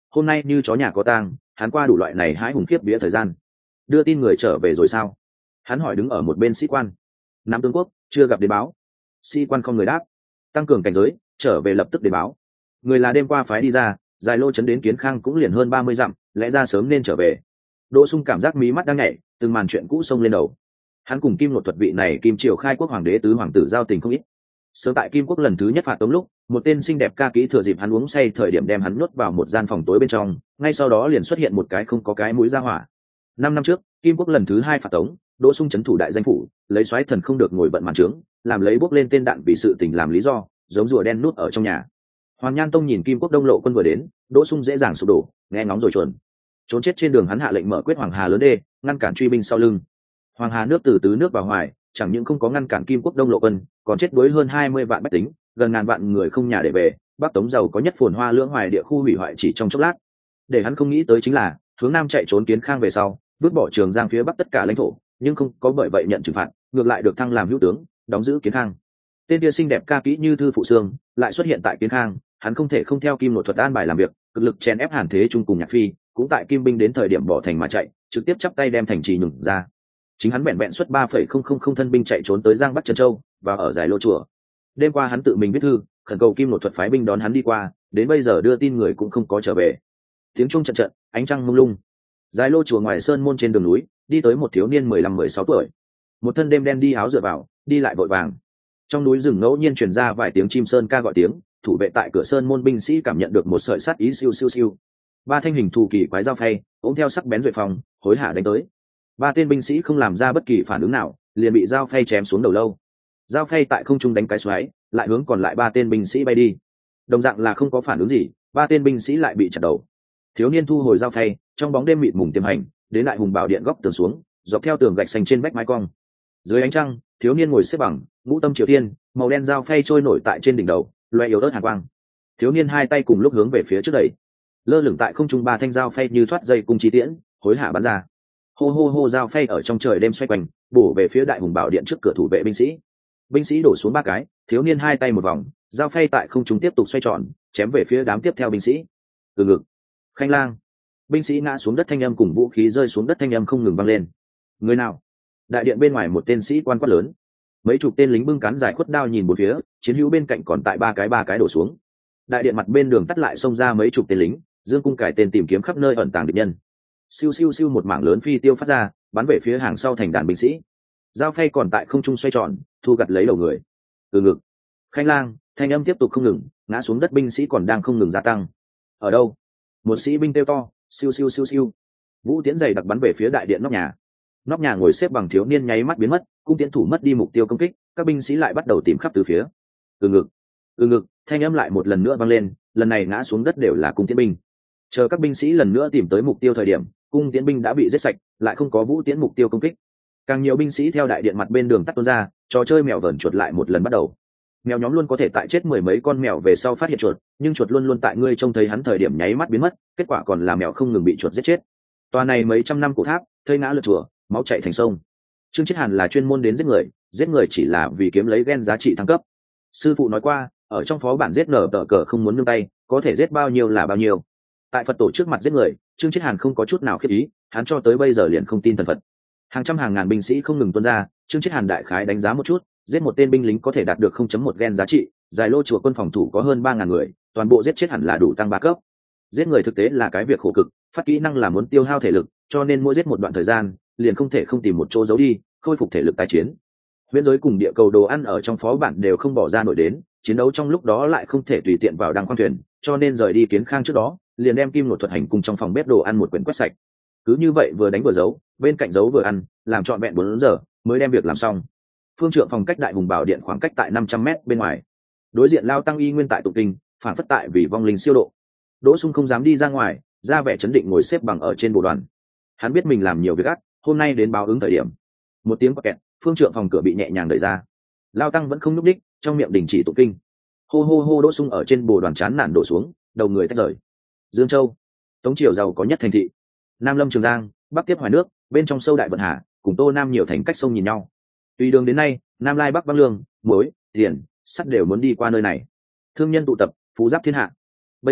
hôm nay như chó nhà có tang, hắn qua đủ loại này hãi hùng khiếp vía thời gian. Đưa tin người trở về rồi sao? Hắn hỏi đứng ở một bên sĩ quan. Nam tướng quốc chưa gặp đến báo. Sĩ quan không người đáp. Tăng cường cảnh giới, trở về lập tức đến báo. Người là đêm qua phái đi ra, dài lô chấn đến Kiến Khang cũng liền hơn 30 dặm, lẽ ra sớm nên trở về. Đỗ Sung cảm giác mí mắt đang nhảy, từng màn chuyện cũ xông lên đầu. Hắn cùng Kim Nội thuật vị này Kim Triều khai quốc hoàng đế tứ hoàng tử giao tình không ít. Sớm tại Kim Quốc lần thứ nhất phạt Tống lúc, một tên xinh đẹp ca kỹ thừa dịp hắn uống say thời điểm đem hắn nhốt vào một gian phòng tối bên trong, ngay sau đó liền xuất hiện một cái không có cái mũi ra hỏa. 5 năm trước, Kim Quốc lần thứ hai phạt Tống, Đỗ Sung trấn thủ đại danh phủ, lấy soái thần không được ngồi bận màn trướng, làm lấy bốc lên tên đạn vì sự tình làm lý do, giống rùa đen nút ở trong nhà. Hoàn Nhan Tông nhìn Kim Quốc đông lộ quân vừa đến, Đỗ Sung dễ dàng sụp đổ, nghe ngóng rồi chuẩn. Trốn chết trên đường hắn hạ lệnh mở quyết Hoàng Hà lớn đê, ngăn cản truy binh sau lưng. Hoàng Hà nước từ tứ nước vào hoài, chẳng những không có ngăn cản Kim Quốc đông lộ quân, còn chết đuối hơn 20 vạn bách tính, gần ngàn vạn người không nhà để về. Bắc Tống giàu có nhất phồn hoa lưỡng hoài địa khu hủy hoại chỉ trong chốc lát. Để hắn không nghĩ tới chính là, hướng nam chạy trốn Kiến Khang về sau, vứt bỏ Trường Giang phía bắc tất cả lãnh thổ, nhưng không có bởi vậy nhận trừng phạt, ngược lại được thăng làm hữu tướng, đóng giữ Kiến Khang. Tên kia xinh đẹp ca kỹ như thư phụ xương, lại xuất hiện tại Kiến Khang, hắn không thể không theo Kim Nội thuật an bài làm việc, cực lực chèn ép Hàn Thế Trung cùng Nhạc Phi, cũng tại Kim binh đến thời điểm bỏ thành mà chạy, trực tiếp chắp tay đem thành trì nhường ra. Chính hắn vẹn xuất 3,000 thân binh chạy trốn tới Giang Bắc Trần Châu và ở giải lô chùa. Đêm qua hắn tự mình viết thư, khẩn cầu Kim Nội thuật phái binh đón hắn đi qua, đến bây giờ đưa tin người cũng không có trở về. Tiếng chuông trận trận, ánh trăng mông lung. Giải lô chùa ngoài sơn môn trên đường núi, đi tới một thiếu niên 15-16 tuổi. Một thân đêm đen đi áo dựa vào, đi lại vội vàng. Trong núi rừng ngẫu nhiên truyền ra vài tiếng chim sơn ca gọi tiếng, thủ vệ tại cửa sơn môn binh sĩ cảm nhận được một sợi sát ý siêu siêu siêu. Ba thanh hình thù kỳ quái dao phay, ôm theo sắc bén duệ phòng, hối hả đánh tới. Ba tên binh sĩ không làm ra bất kỳ phản ứng nào, liền bị dao phay chém xuống đầu lâu. Dao phay tại không trung đánh cái xoáy, lại hướng còn lại ba tên binh sĩ bay đi. Đồng dạng là không có phản ứng gì, ba tên binh sĩ lại bị chặt đầu. Thiếu niên thu hồi dao phay, trong bóng đêm mịt mùng tiềm hành, đến lại hùng bảo điện góc tường xuống, dọc theo tường gạch xanh trên vách mái cong. Dưới ánh trăng, thiếu niên ngồi xếp bằng, ngũ tâm triều thiên, màu đen dao phay trôi nổi tại trên đỉnh đầu, loe yếu ớt hàn quang. Thiếu niên hai tay cùng lúc hướng về phía trước đẩy, lơ lửng tại không trung ba thanh dao phay như thoát dây cung chi tiễn, hối hả bắn ra. Hô hô hô, dao phay ở trong trời đêm xoay quanh, bổ về phía đại hùng bảo điện trước cửa thủ vệ binh sĩ. Binh sĩ đổ xuống ba cái, thiếu niên hai tay một vòng, dao phay tại không trung tiếp tục xoay tròn, chém về phía đám tiếp theo binh sĩ. Từ ngực, khanh lang, binh sĩ ngã xuống đất thanh âm cùng vũ khí rơi xuống đất thanh âm không ngừng vang lên. Người nào? Đại điện bên ngoài một tên sĩ quan quát lớn. Mấy chục tên lính bưng cán dài khuất đao nhìn bốn phía, chiến hữu bên cạnh còn tại ba cái đổ xuống. Đại điện mặt bên đường tắt lại xông ra mấy chục tên lính, dương cung cải tên tìm kiếm khắp nơi ẩn tàng địch nhân. Siêu siêu siêu, một mảng lớn phi tiêu phát ra, bắn về phía hàng sau thành đàn binh sĩ. Dao phay còn tại không trung xoay tròn, thu gặt lấy đầu người. Từ ngực, khanh lang, thanh âm tiếp tục không ngừng, ngã xuống đất binh sĩ còn đang không ngừng gia tăng. Ở đâu? Một sĩ binh kêu to. Siêu siêu siêu siêu, vũ tiễn dày đặc bắn về phía đại điện nóc nhà. Nóc nhà ngồi xếp bằng thiếu niên nháy mắt biến mất, cung tiễn thủ mất đi mục tiêu công kích, các binh sĩ lại bắt đầu tìm khắp từ phía. Từ ngực, thanh âm lại một lần nữa vang lên, lần này ngã xuống đất đều là cung tiễn binh. Chờ các binh sĩ lần nữa tìm tới mục tiêu thời điểm, cung tiễn binh đã bị giết sạch, lại không có vũ tiễn mục tiêu công kích. Càng nhiều binh sĩ theo đại điện mặt bên đường tắt tuôn ra, trò chơi mèo vờn chuột lại một lần bắt đầu. Mèo nhóm luôn có thể tại chết mười mấy con mèo về sau phát hiện chuột, nhưng chuột luôn luôn tại ngươi trông thấy hắn thời điểm nháy mắt biến mất, kết quả còn là mèo không ngừng bị chuột giết chết. Tòa này mấy trăm năm cổ tháp, thây ngã lật chùa, máu chảy thành sông. Trương Chiết Hàn là chuyên môn đến giết người chỉ là vì kiếm lấy gen giá trị thăng cấp. Sư phụ nói qua, ở trong phó bản giết nở tờ cờ không muốn nương tay, có thể giết bao nhiêu là bao nhiêu. Tại Phật tổ trước mặt giết người, Trương Chiết Hàn không có chút nào khiếp ý, hắn cho tới bây giờ liền không tin thần Phật. Hàng trăm hàng ngàn binh sĩ không ngừng tuôn ra, Trương Chiết Hàn đại khái đánh giá một chút, giết một tên binh lính có thể đạt được 0.1 gen giá trị, giải lô chùa quân phòng thủ có hơn 3.000 người, toàn bộ giết chết hẳn là đủ tăng 3 cấp. Giết người thực tế là cái việc khổ cực, phát kỹ năng là muốn tiêu hao thể lực, cho nên mỗi giết một đoạn thời gian, liền không thể không tìm một chỗ giấu đi, khôi phục thể lực tái chiến. Viễn giới cùng địa cầu đồ ăn ở trong phó bản đều không bỏ ra nổi đến, chiến đấu trong lúc đó lại không thể tùy tiện vào đăng khoang thuyền, cho nên rời đi Kiến Khang trước đó, liền đem Kim Nội thuật hành cùng trong phòng bếp đồ ăn một quyển quét sạch. Cứ như vậy vừa đánh vừa giấu, bên cạnh giấu vừa ăn, làm trọn vẹn 4 giờ mới đem việc làm xong. Phương trượng phòng cách đại hùng bảo điện khoảng cách tại 500 mét bên ngoài. Đối diện Lao Tăng y nguyên tại tụng kinh, phản phất tại vì vong linh siêu độ. Đỗ Sung không dám đi ra ngoài, ra vẻ chấn định ngồi xếp bằng ở trên bộ đoàn. Hắn biết mình làm nhiều việc ác, hôm nay đến báo ứng thời điểm. Một tiếng quạt kẹt, phương trượng phòng cửa bị nhẹ nhàng đẩy ra. Lao Tăng vẫn không nhúc đích, trong miệng đình chỉ tụng kinh. Hô hô hô, Đỗ Sung ở trên bồ đoàn chán nản đổ xuống, đầu người tách rời. Dương Châu, Tống triều giàu có nhất thành thị. Nam Lâm Trường Giang, Bắc tiếp Hoài nước, bên trong sâu đại vận hà, cùng Tô Nam nhiều thành cách sông nhìn nhau. Tùy đường đến nay, Nam Lai Bắc Bắc Lương, muối, tiền, sắt đều muốn đi qua nơi này. Thương nhân tụ tập, phú giáp thiên hạ. Bây giờ,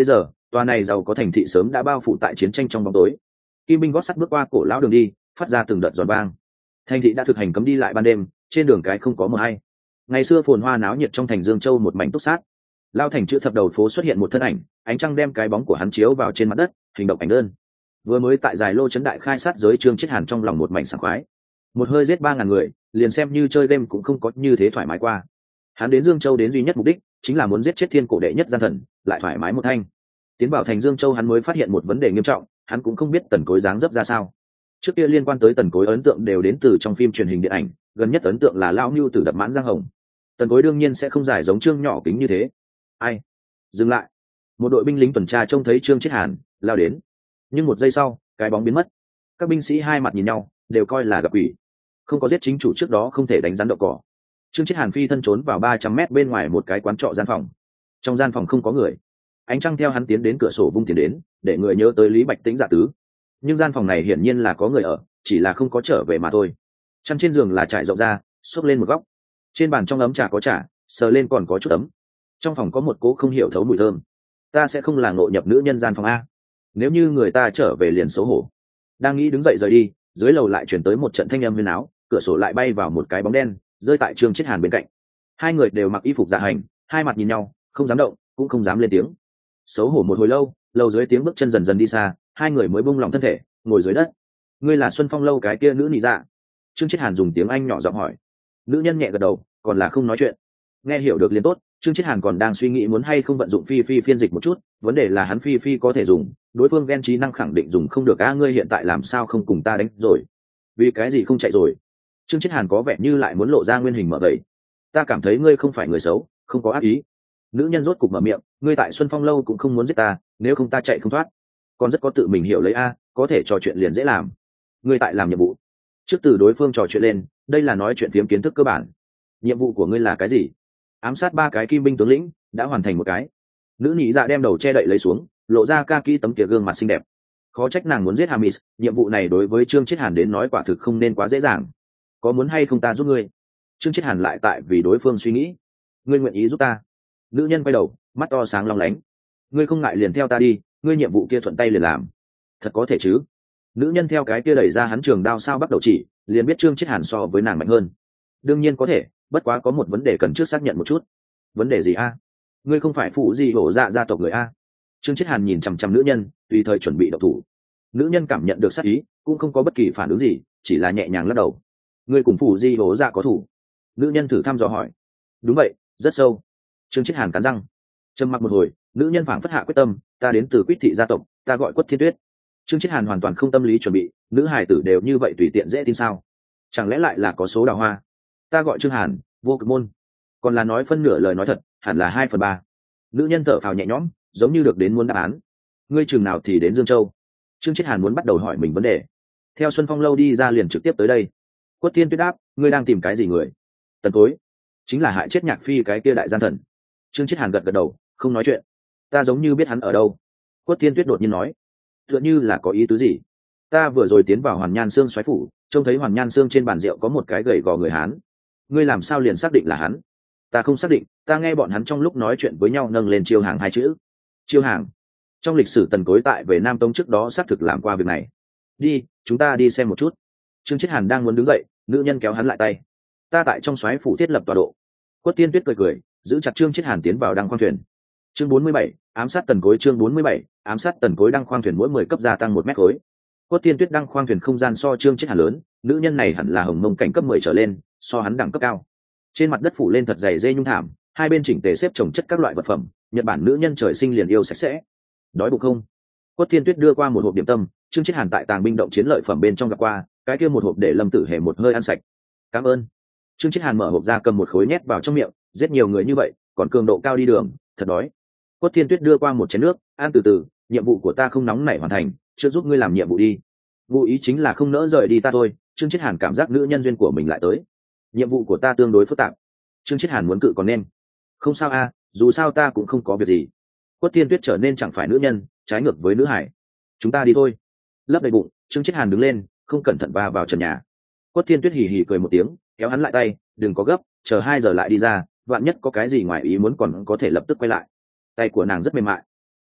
tòa này giàu có thành thị sớm đã bao phủ tại chiến tranh trong bóng tối. Kim binh gót sắt bước qua cổ lão đường đi, phát ra từng đợt giòn vang. Thành thị đã thực hành cấm đi lại ban đêm, trên đường cái không có mờ hay. Ngày xưa phồn hoa náo nhiệt trong thành Dương Châu một mảnh túc sát. Lao thành chữ thập đầu phố xuất hiện một thân ảnh, ánh trăng đem cái bóng của hắn chiếu vào trên mặt đất, hình động ảnh đơn. Vừa mới tại dài lô trấn đại khai sát giới Trương Chiết Hàn trong lòng một mảnh sảng khoái. Một hơi giết 3.000 người, liền xem như chơi game cũng không có như thế thoải mái qua. Hắn đến Dương Châu đến duy nhất mục đích chính là muốn giết chết thiên cổ đệ nhất gian thần, lại thoải mái một thanh. Tiến vào thành Dương Châu hắn mới phát hiện một vấn đề nghiêm trọng, hắn cũng không biết Tần Cối dáng dấp ra sao. Trước kia liên quan tới Tần Cối ấn tượng đều đến từ trong phim truyền hình điện ảnh, gần nhất ấn tượng là Lão Nưu Tử đập mãn Giang Hồng. Tần Cối đương nhiên sẽ không dài giống Trương nhỏ kính như thế. Ai? Dừng lại. Một đội binh lính tuần tra trông thấy Trương Chiết Hàn lao đến, nhưng một giây sau cái bóng biến mất. Các binh sĩ hai mặt nhìn nhau, đều coi là gặp ủy. Không có giết chính chủ trước đó không thể đánh rắn đậu cỏ. Trương Chiết Hàn phi thân trốn vào 300 mét bên ngoài một cái quán trọ gian phòng. Trong gian phòng không có người, ánh trăng theo hắn tiến đến cửa sổ vung tiền đến, để người nhớ tới Lý Bạch Tĩnh dạ tứ. Nhưng gian phòng này hiển nhiên là có người ở, chỉ là không có trở về mà thôi. Chăn trên giường là trải rộng ra, xốc lên một góc. Trên bàn trong ấm trà có trà, sờ lên còn có chút ấm. Trong phòng có một cỗ không hiểu thấu mùi thơm. Ta sẽ không là ngộ nhập nữ nhân gian phòng a. Nếu như người ta trở về liền xấu hổ. Đang nghĩ đứng dậy rời đi, dưới lầu lại chuyển tới một trận thanh âm huyên áo, cửa sổ lại bay vào một cái bóng đen, rơi tại Trương Chiết Hàn bên cạnh. Hai người đều mặc y phục dạ hành, hai mặt nhìn nhau, không dám động, cũng không dám lên tiếng. Xấu hổ một hồi lâu, lầu dưới tiếng bước chân dần dần đi xa, hai người mới buông lòng thân thể, ngồi dưới đất. Ngươi là Xuân Phong lâu cái kia nữ nị dạ? Trương Chiết Hàn dùng tiếng Anh nhỏ giọng hỏi. Nữ nhân nhẹ gật đầu, còn là không nói chuyện. Nghe hiểu được liền tốt. Trương Chiết Hàn còn đang suy nghĩ muốn hay không vận dụng phi phi phiên dịch một chút, vấn đề là hắn phi phi có thể dùng, đối phương ghen trí năng khẳng định dùng không được. Ngươi hiện tại làm sao không cùng ta đánh rồi? Vì cái gì không chạy rồi? Trương Chiết Hàn có vẻ như lại muốn lộ ra nguyên hình mở bậy. Ta cảm thấy ngươi không phải người xấu, không có ác ý. Nữ nhân rốt cục mở miệng, ngươi tại Xuân Phong lâu cũng không muốn giết ta, nếu không ta chạy không thoát. Còn rất có tự mình hiểu lấy có thể trò chuyện liền dễ làm. Ngươi tại làm nhiệm vụ. Trước từ đối phương trò chuyện lên, đây là nói chuyện phiếm kiến thức cơ bản. Nhiệm vụ của ngươi là cái gì? Ám sát 3 cái kim binh tướng lĩnh, đã hoàn thành một cái. Nữ nhị dạ đem đầu che đậy lấy xuống, lộ ra ca kỹ tấm kia gương mặt xinh đẹp. Khó trách nàng muốn giết Hamis, nhiệm vụ này đối với Trương Chiết Hàn đến nói quả thực không nên quá dễ dàng. Có muốn hay không ta giúp ngươi? Trương Chiết Hàn lại tại vì đối phương suy nghĩ. Ngươi nguyện ý giúp ta? Nữ nhân quay đầu, mắt to sáng long lánh. Ngươi không ngại liền theo ta đi, ngươi nhiệm vụ kia thuận tay liền làm. Thật có thể chứ? Nữ nhân theo cái kia đẩy ra hắn trường đao sao bắt đầu chỉ, liền biết Trương Chiết Hàn so với nàng mạnh hơn. Đương nhiên có thể, bất quá có một vấn đề cần trước xác nhận một chút. Vấn đề gì ngươi không phải phụ gì hổ dạ gia tộc người Trương Chiết Hàn nhìn chằm chằm nữ nhân, tùy thời chuẩn bị động thủ. Nữ nhân cảm nhận được sát ý, cũng không có bất kỳ phản ứng gì, chỉ là nhẹ nhàng lắc đầu. Ngươi cùng phụ di hổ dạ có thủ? Nữ nhân thử thăm dò hỏi. Đúng vậy, rất sâu. Trương Chiết Hàn cắn răng. Trầm mặc một hồi, nữ nhân phảng phất hạ quyết tâm. Ta đến từ Quýt thị gia tộc, ta gọi Quất Thiên Tuyết. Trương Chiết Hàn hoàn toàn không tâm lý chuẩn bị, nữ hài tử đều như vậy tùy tiện dễ tin sao? Chẳng lẽ lại là có số đào hoa? Ta gọi Trương Hàn, vô cực môn. Còn là nói phân nửa lời nói thật, hẳn là 2/3. Nữ nhân thở phào nhẹ nhõm, giống như được đến muốn đáp án. Ngươi chừng nào thì đến Dương Châu? Trương Chiết Hàn muốn bắt đầu hỏi mình vấn đề. Theo Xuân Phong lâu đi ra liền trực tiếp tới đây. Quất Thiên Tuyết đáp, ngươi đang tìm cái gì người? Tần Cối, chính là hại chết Nhạc Phi cái kia đại gian thần. Trương Chiết Hàn gật gật đầu, không nói chuyện. Ta giống như biết hắn ở đâu. Quất Thiên Tuyết đột nhiên nói, tựa như là có ý tứ gì. Ta vừa rồi tiến vào Hoàn Nhan Xương xoáy phủ, trông thấy Hoàn Nhan Xương trên bàn rượu có một cái gầy gò người Hán. Ngươi làm sao liền xác định là hắn? Ta không xác định, ta nghe bọn hắn trong lúc nói chuyện với nhau nâng lên Chiêu Hàng 2 chữ. Chiêu Hàng. Trong lịch sử Tần Cối tại về Nam Tông trước đó xác thực làm qua việc này. Đi, chúng ta đi xem một chút. Trương Chiết Hàn đang muốn đứng dậy, nữ nhân kéo hắn lại tay. Ta tại trong xoáy phủ thiết lập tọa độ. Quất Tiên Tuyết cười cười, giữ chặt Trương Chiết Hàn tiến vào đăng khoang thuyền. Chương 47, ám sát Tần Cối. Chương 47, ám sát Tần Cối. Đăng khoang thuyền mỗi 10 cấp gia tăng 1 mét khối. Quất Tiên Tuyết đăng khoang thuyền không gian so Trương Chiết Hàn lớn, nữ nhân này hẳn là hồng mông cảnh cấp 10 trở lên, so hắn đẳng cấp cao. Trên mặt đất phủ lên thật dày dây nhung thảm, hai bên chỉnh tề xếp chồng chất các loại vật phẩm. Nhật Bản nữ nhân trời sinh liền yêu sạch sẽ. Đói bụng không? Quất Thiên Tuyết đưa qua một hộp điểm tâm. Trương Chiết Hàn tại tàng binh động chiến lợi phẩm bên trong gặp qua, cái kia một hộp để Lâm Tử Hề một hơi ăn sạch. Cảm ơn. Trương Chiết Hàn mở hộp ra cầm một khối nhét vào trong miệng, giết nhiều người như vậy, còn cường độ cao đi đường, thật đói. Quất Thiên Tuyết đưa qua một chén nước, ăn từ từ, nhiệm vụ của ta không nóng nảy hoàn thành, chưa giúp ngươi làm nhiệm vụ đi. Vụ ý chính là không nỡ rời đi ta thôi. Trương Chiết Hàn cảm giác nữ nhân duyên của mình lại tới. Nhiệm vụ của ta tương đối phức tạp. Trương Chiết Hàn muốn cự còn nên. Không sao dù sao ta cũng không có việc gì. Quất Thiên Tuyết trở nên chẳng phải nữ nhân, trái ngược với nữ hải. Chúng ta đi thôi. Lấp đầy bụng, Trương Chiết Hàn đứng lên, không cẩn thận va vào trần nhà. Quất Thiên Tuyết hì hì cười một tiếng, kéo hắn lại tay, đừng có gấp, chờ 2 giờ lại đi ra, vạn nhất có cái gì ngoài ý muốn còn có thể lập tức quay lại. Tay của nàng rất mềm mại.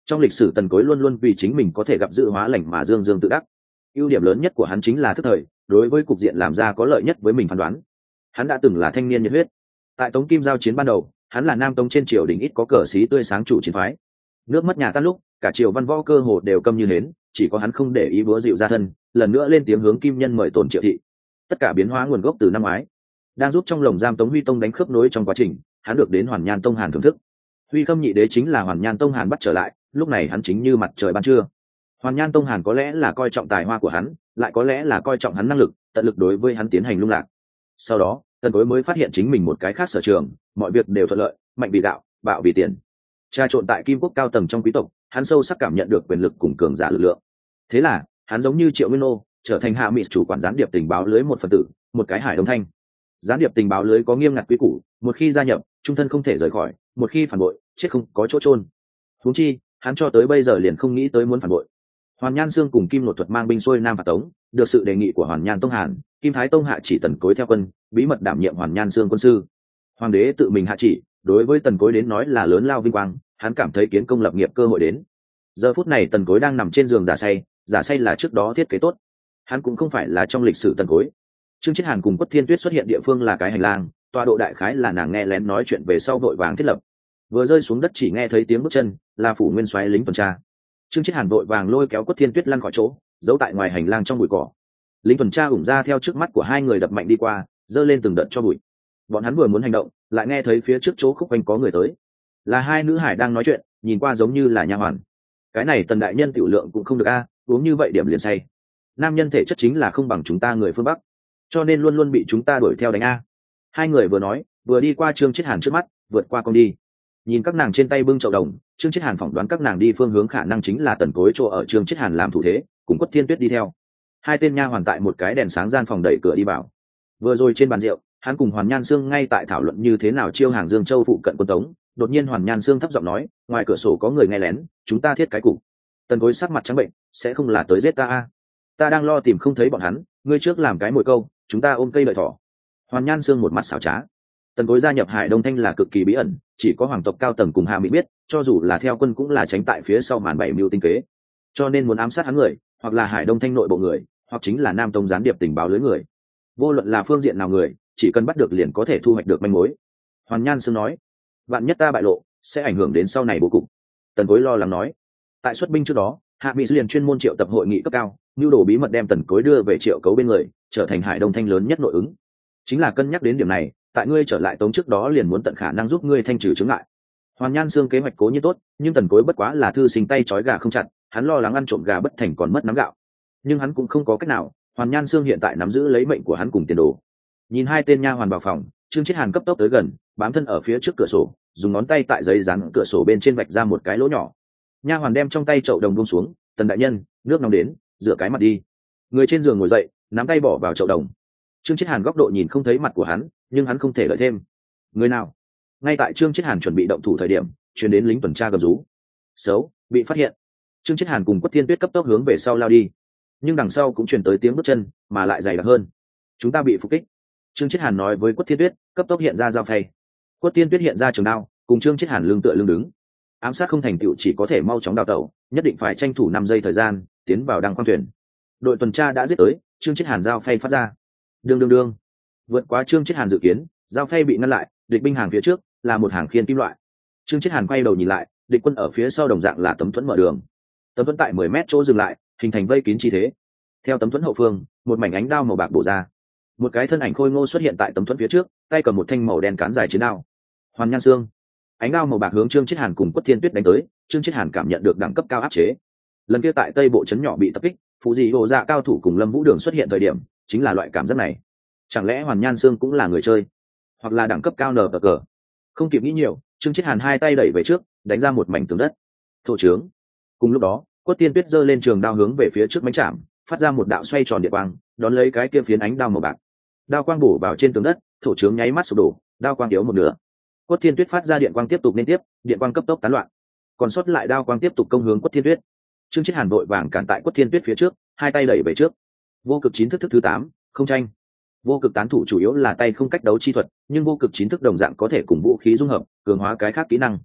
Trong lịch sử Tần Cối luôn luôn vì chính mình có thể gặp dự hóa lành mà dương dương tự đắc. Ưu điểm lớn nhất của hắn chính là thức thời, đối với cục diện làm ra có lợi nhất với mình phán đoán. Hắn đã từng là thanh niên nhiệt huyết. Tại Tống Kim giao chiến ban đầu, hắn là nam tống trên triều đình ít có cờ xí tươi sáng chủ chiến phái. Nước mất nhà tan lúc, cả triều văn võ cơ hồ đều câm như hến, chỉ có hắn không để ý búa dịu ra thân, lần nữa lên tiếng hướng Kim Nhân mời tổn Triệu thị. Tất cả biến hóa nguồn gốc từ năm ngoái, đang giúp trong lồng giam Tống Huy Tông đánh khớp nối trong quá trình, hắn được đến Hoàn Nhan Tông Hàn thưởng thức. Huy Khâm nhị đế chính là Hoàn Nhan Tông Hàn bắt trở lại, lúc này hắn chính như mặt trời ban trưa. Hoàn Nhan Tông Hàn có lẽ là coi trọng tài hoa của hắn, lại có lẽ là coi trọng hắn năng lực, tận lực đối với hắn tiến hành lung lạc. Sau đó, Tần Cối mới phát hiện chính mình một cái khác sở trường, mọi việc đều thuận lợi, mạnh vì gạo, bạo vì tiền. Tra trộn tại Kim Quốc cao tầng trong quý tộc, hắn sâu sắc cảm nhận được quyền lực cùng cường giả lực lượng. Thế là, hắn giống như Triệu Nguyên Nô, trở thành hạ mị chủ quản gián điệp tình báo lưới một phần tử, một cái Hải Đông Thanh. Gián điệp tình báo lưới có nghiêm ngặt quy củ, một khi gia nhập, trung thân không thể rời khỏi, một khi phản bội, chết không có chỗ chôn. Huống chi, hắn cho tới bây giờ liền không nghĩ tới muốn phản bội. Hoàn Nhan Xương cùng Kim Nội Thuật mang binh xuôi Nam phạt Tống, được sự đề nghị của Hoàn Nhan Tông Hàn, Kim Thái Tông hạ chỉ Tần Cối theo quân, bí mật đảm nhiệm Hoàn Nhan Xương quân sư. Hoàng đế tự mình hạ chỉ, đối với Tần Cối đến nói là lớn lao vinh quang, hắn cảm thấy kiến công lập nghiệp cơ hội đến. Giờ phút này Tần Cối đang nằm trên giường giả say là trước đó thiết kế tốt. Hắn cũng không phải là trong lịch sử Tần Cối. Trương Chiết Hàn cùng Quất Thiên Tuyết xuất hiện địa phương là cái hành lang, tọa độ đại khái là nàng nghe lén nói chuyện về sau vội vàng thiết lập. Vừa rơi xuống đất chỉ nghe thấy tiếng bước chân, là phủ nguyên soái lính tuần tra. Trương Chiết Hàn vội vàng lôi kéo Quất Thiên Tuyết lăn khỏi chỗ, giấu tại ngoài hành lang trong bụi cỏ. Lính tuần tra ủng ra theo trước mắt của hai người đập mạnh đi qua, giơ lên từng đợt cho bụi. Bọn hắn vừa muốn hành động, lại nghe thấy phía trước chỗ khúc quanh có người tới. Là hai nữ hải đang nói chuyện, nhìn qua giống như là nha hoàn. Cái này Tần đại nhân tiểu lượng cũng không được a, uống như vậy điểm liền say. Nam nhân thể chất chính là không bằng chúng ta người phương Bắc, cho nên luôn luôn bị chúng ta đuổi theo đánh a. Hai người vừa nói, vừa đi qua Trương Chiết Hàn trước mắt, vượt qua con đi. Nhìn các nàng trên tay bưng chậu đồng, Trương Chiết Hàn phỏng đoán các nàng đi phương hướng khả năng chính là Tần Cối chỗ ở. Trương Chiết Hàn làm thủ thế, cùng Quất Thiên Tuyết đi theo. Hai tên nha hoàn tại một cái đèn sáng gian phòng đẩy cửa đi vào. Vừa rồi trên bàn rượu, hắn cùng Hoàn Nhan Xương ngay tại thảo luận như thế nào chiêu hàng Dương Châu phụ cận quân Tống. Đột nhiên Hoàn Nhan Xương thấp giọng nói, ngoài cửa sổ có người nghe lén, chúng ta thiết cái cục. Tần Cối sắc mặt trắng bệnh, sẽ không là tới giết ta a? Ta đang lo tìm không thấy bọn hắn, ngươi trước làm cái mồi câu, chúng ta ôm cây đợi thỏ. Hoàn Nhan Xương một mặt xảo trá. Tần Cối gia nhập Hải Đông Thanh là cực kỳ bí ẩn, chỉ có hoàng tộc cao tầng cùng Hạ Mỹ biết, cho dù là theo quân cũng là tránh tại phía sau màn bảy mưu tinh kế. Cho nên muốn ám sát hắn người, hoặc là Hải Đông Thanh nội bộ người, hoặc chính là Nam Tông gián điệp tình báo lưới người. Vô luận là phương diện nào người, chỉ cần bắt được liền có thể thu hoạch được manh mối. Hoàn Nhan Xương nói, vạn nhất ta bại lộ, sẽ ảnh hưởng đến sau này bố cục. Tần Cối lo lắng nói, tại xuất binh trước đó, Hạ Mỹ liền chuyên môn triệu tập hội nghị cấp cao, nhu đồ bí mật đem Tần Cối đưa về Triệu Cấu bên người, trở thành Hải Đông Thanh lớn nhất nội ứng. Chính là cân nhắc đến điểm này, tại ngươi trở lại Tống trước đó liền muốn tận khả năng giúp ngươi thanh trừ chướng ngại. Hoàn Nhan Xương kế hoạch cố nhiên tốt, nhưng Tần Cối bất quá là thư sinh tay trói gà không chặt, hắn lo lắng ăn trộm gà bất thành còn mất nắm gạo. Nhưng hắn cũng không có cách nào, Hoàn Nhan Xương hiện tại nắm giữ lấy mệnh của hắn cùng tiền đồ. Nhìn hai tên nha hoàn vào phòng, Trương Chiết Hàn cấp tốc tới gần, bám thân ở phía trước cửa sổ, dùng ngón tay tại giấy dán cửa sổ bên trên vạch ra một cái lỗ nhỏ. Nha hoàn đem trong tay chậu đồng buông xuống, Tần đại nhân, nước nóng đến, rửa cái mặt đi. Người trên giường ngồi dậy, nắm tay bỏ vào chậu đồng. Trương Chiết Hàn góc độ nhìn không thấy mặt của hắn, nhưng hắn không thể đợi thêm. Người nào? Ngay tại Trương Chiết Hàn chuẩn bị động thủ thời điểm, truyền đến lính tuần tra gầm rú. Xấu, bị phát hiện. Trương Chiết Hàn cùng Quất Thiên Tuyết cấp tốc hướng về sau lao đi, nhưng đằng sau cũng truyền tới tiếng bước chân, mà lại dày đặc hơn. Chúng ta bị phục kích. Trương Chiết Hàn nói với Quất Thiên Tuyết, cấp tốc hiện ra dao phay. Quất Thiên Tuyết hiện ra trường đao, cùng Trương Chiết Hàn lưng tựa lưng đứng. Ám sát không thành tựu chỉ có thể mau chóng đào tẩu, nhất định phải tranh thủ 5 giây thời gian, tiến vào đăng khoang thuyền. Đội tuần tra đã giết tới, Trương Chiết Hàn dao phay phát ra. Đương. Vượt quá Trương Chiết Hàn dự kiến, dao phay bị ngăn lại, địch binh hàng phía trước là một hàng khiên kim loại. Trương Chiết Hàn quay đầu nhìn lại, địch quân ở phía sau đồng dạng là tấm thuẫn mở đường. Tấm thuẫn tại 10 mét chỗ dừng lại, hình thành vây kín chi thế. Theo tấm thuẫn hậu phương, một mảnh ánh đao màu bạc bổ ra. Một cái thân ảnh khôi ngô xuất hiện tại tấm thuẫn phía trước, tay cầm một thanh màu đen cán dài chiến đao. Hoàn Nhan Xương. Ánh đao màu bạc hướng Trương Chiết Hàn cùng Quất Thiên Tuyết đánh tới, Trương Chiết Hàn cảm nhận được đẳng cấp cao áp chế. Lần kia tại Tây Bộ trấn nhỏ bị tập kích, phụ dị hồ dạ cao thủ cùng Lâm Vũ Đường xuất hiện thời điểm, chính là loại cảm giác này. Chẳng lẽ Hoàn Nhan Xương cũng là người chơi, hoặc là đẳng cấp cao nở cờ? Không kịp nghĩ nhiều, Trương Chiết Hàn hai tay đẩy về trước, đánh ra một mảnh tường đất. Thổ trướng. Cùng lúc đó, Quất Thiên Tuyết giơ lên trường đao hướng về phía trước mánh chạm, phát ra một đạo xoay tròn điện quang, đón lấy cái kia phiến ánh đao màu bạc. Đao quang bổ vào trên tường đất, thổ trướng nháy mắt sụp đổ, đao quang yếu một nửa. Quất Thiên Tuyết phát ra điện quang tiếp tục liên tiếp, điện quang cấp tốc tán loạn. Còn sót lại đao quang tiếp tục công hướng Quất Thiên Tuyết. Trương Chiết Hàn vội vàng cản tại Quất Thiên Tuyết phía trước, hai tay đẩy về trước. Vô cực chín thức thứ 8, không tranh. Vô cực tán thủ chủ yếu là tay không cách đấu chi thuật, nhưng vô cực chín thức đồng dạng có thể cùng vũ khí dung hợp, cường hóa cái khác kỹ năng.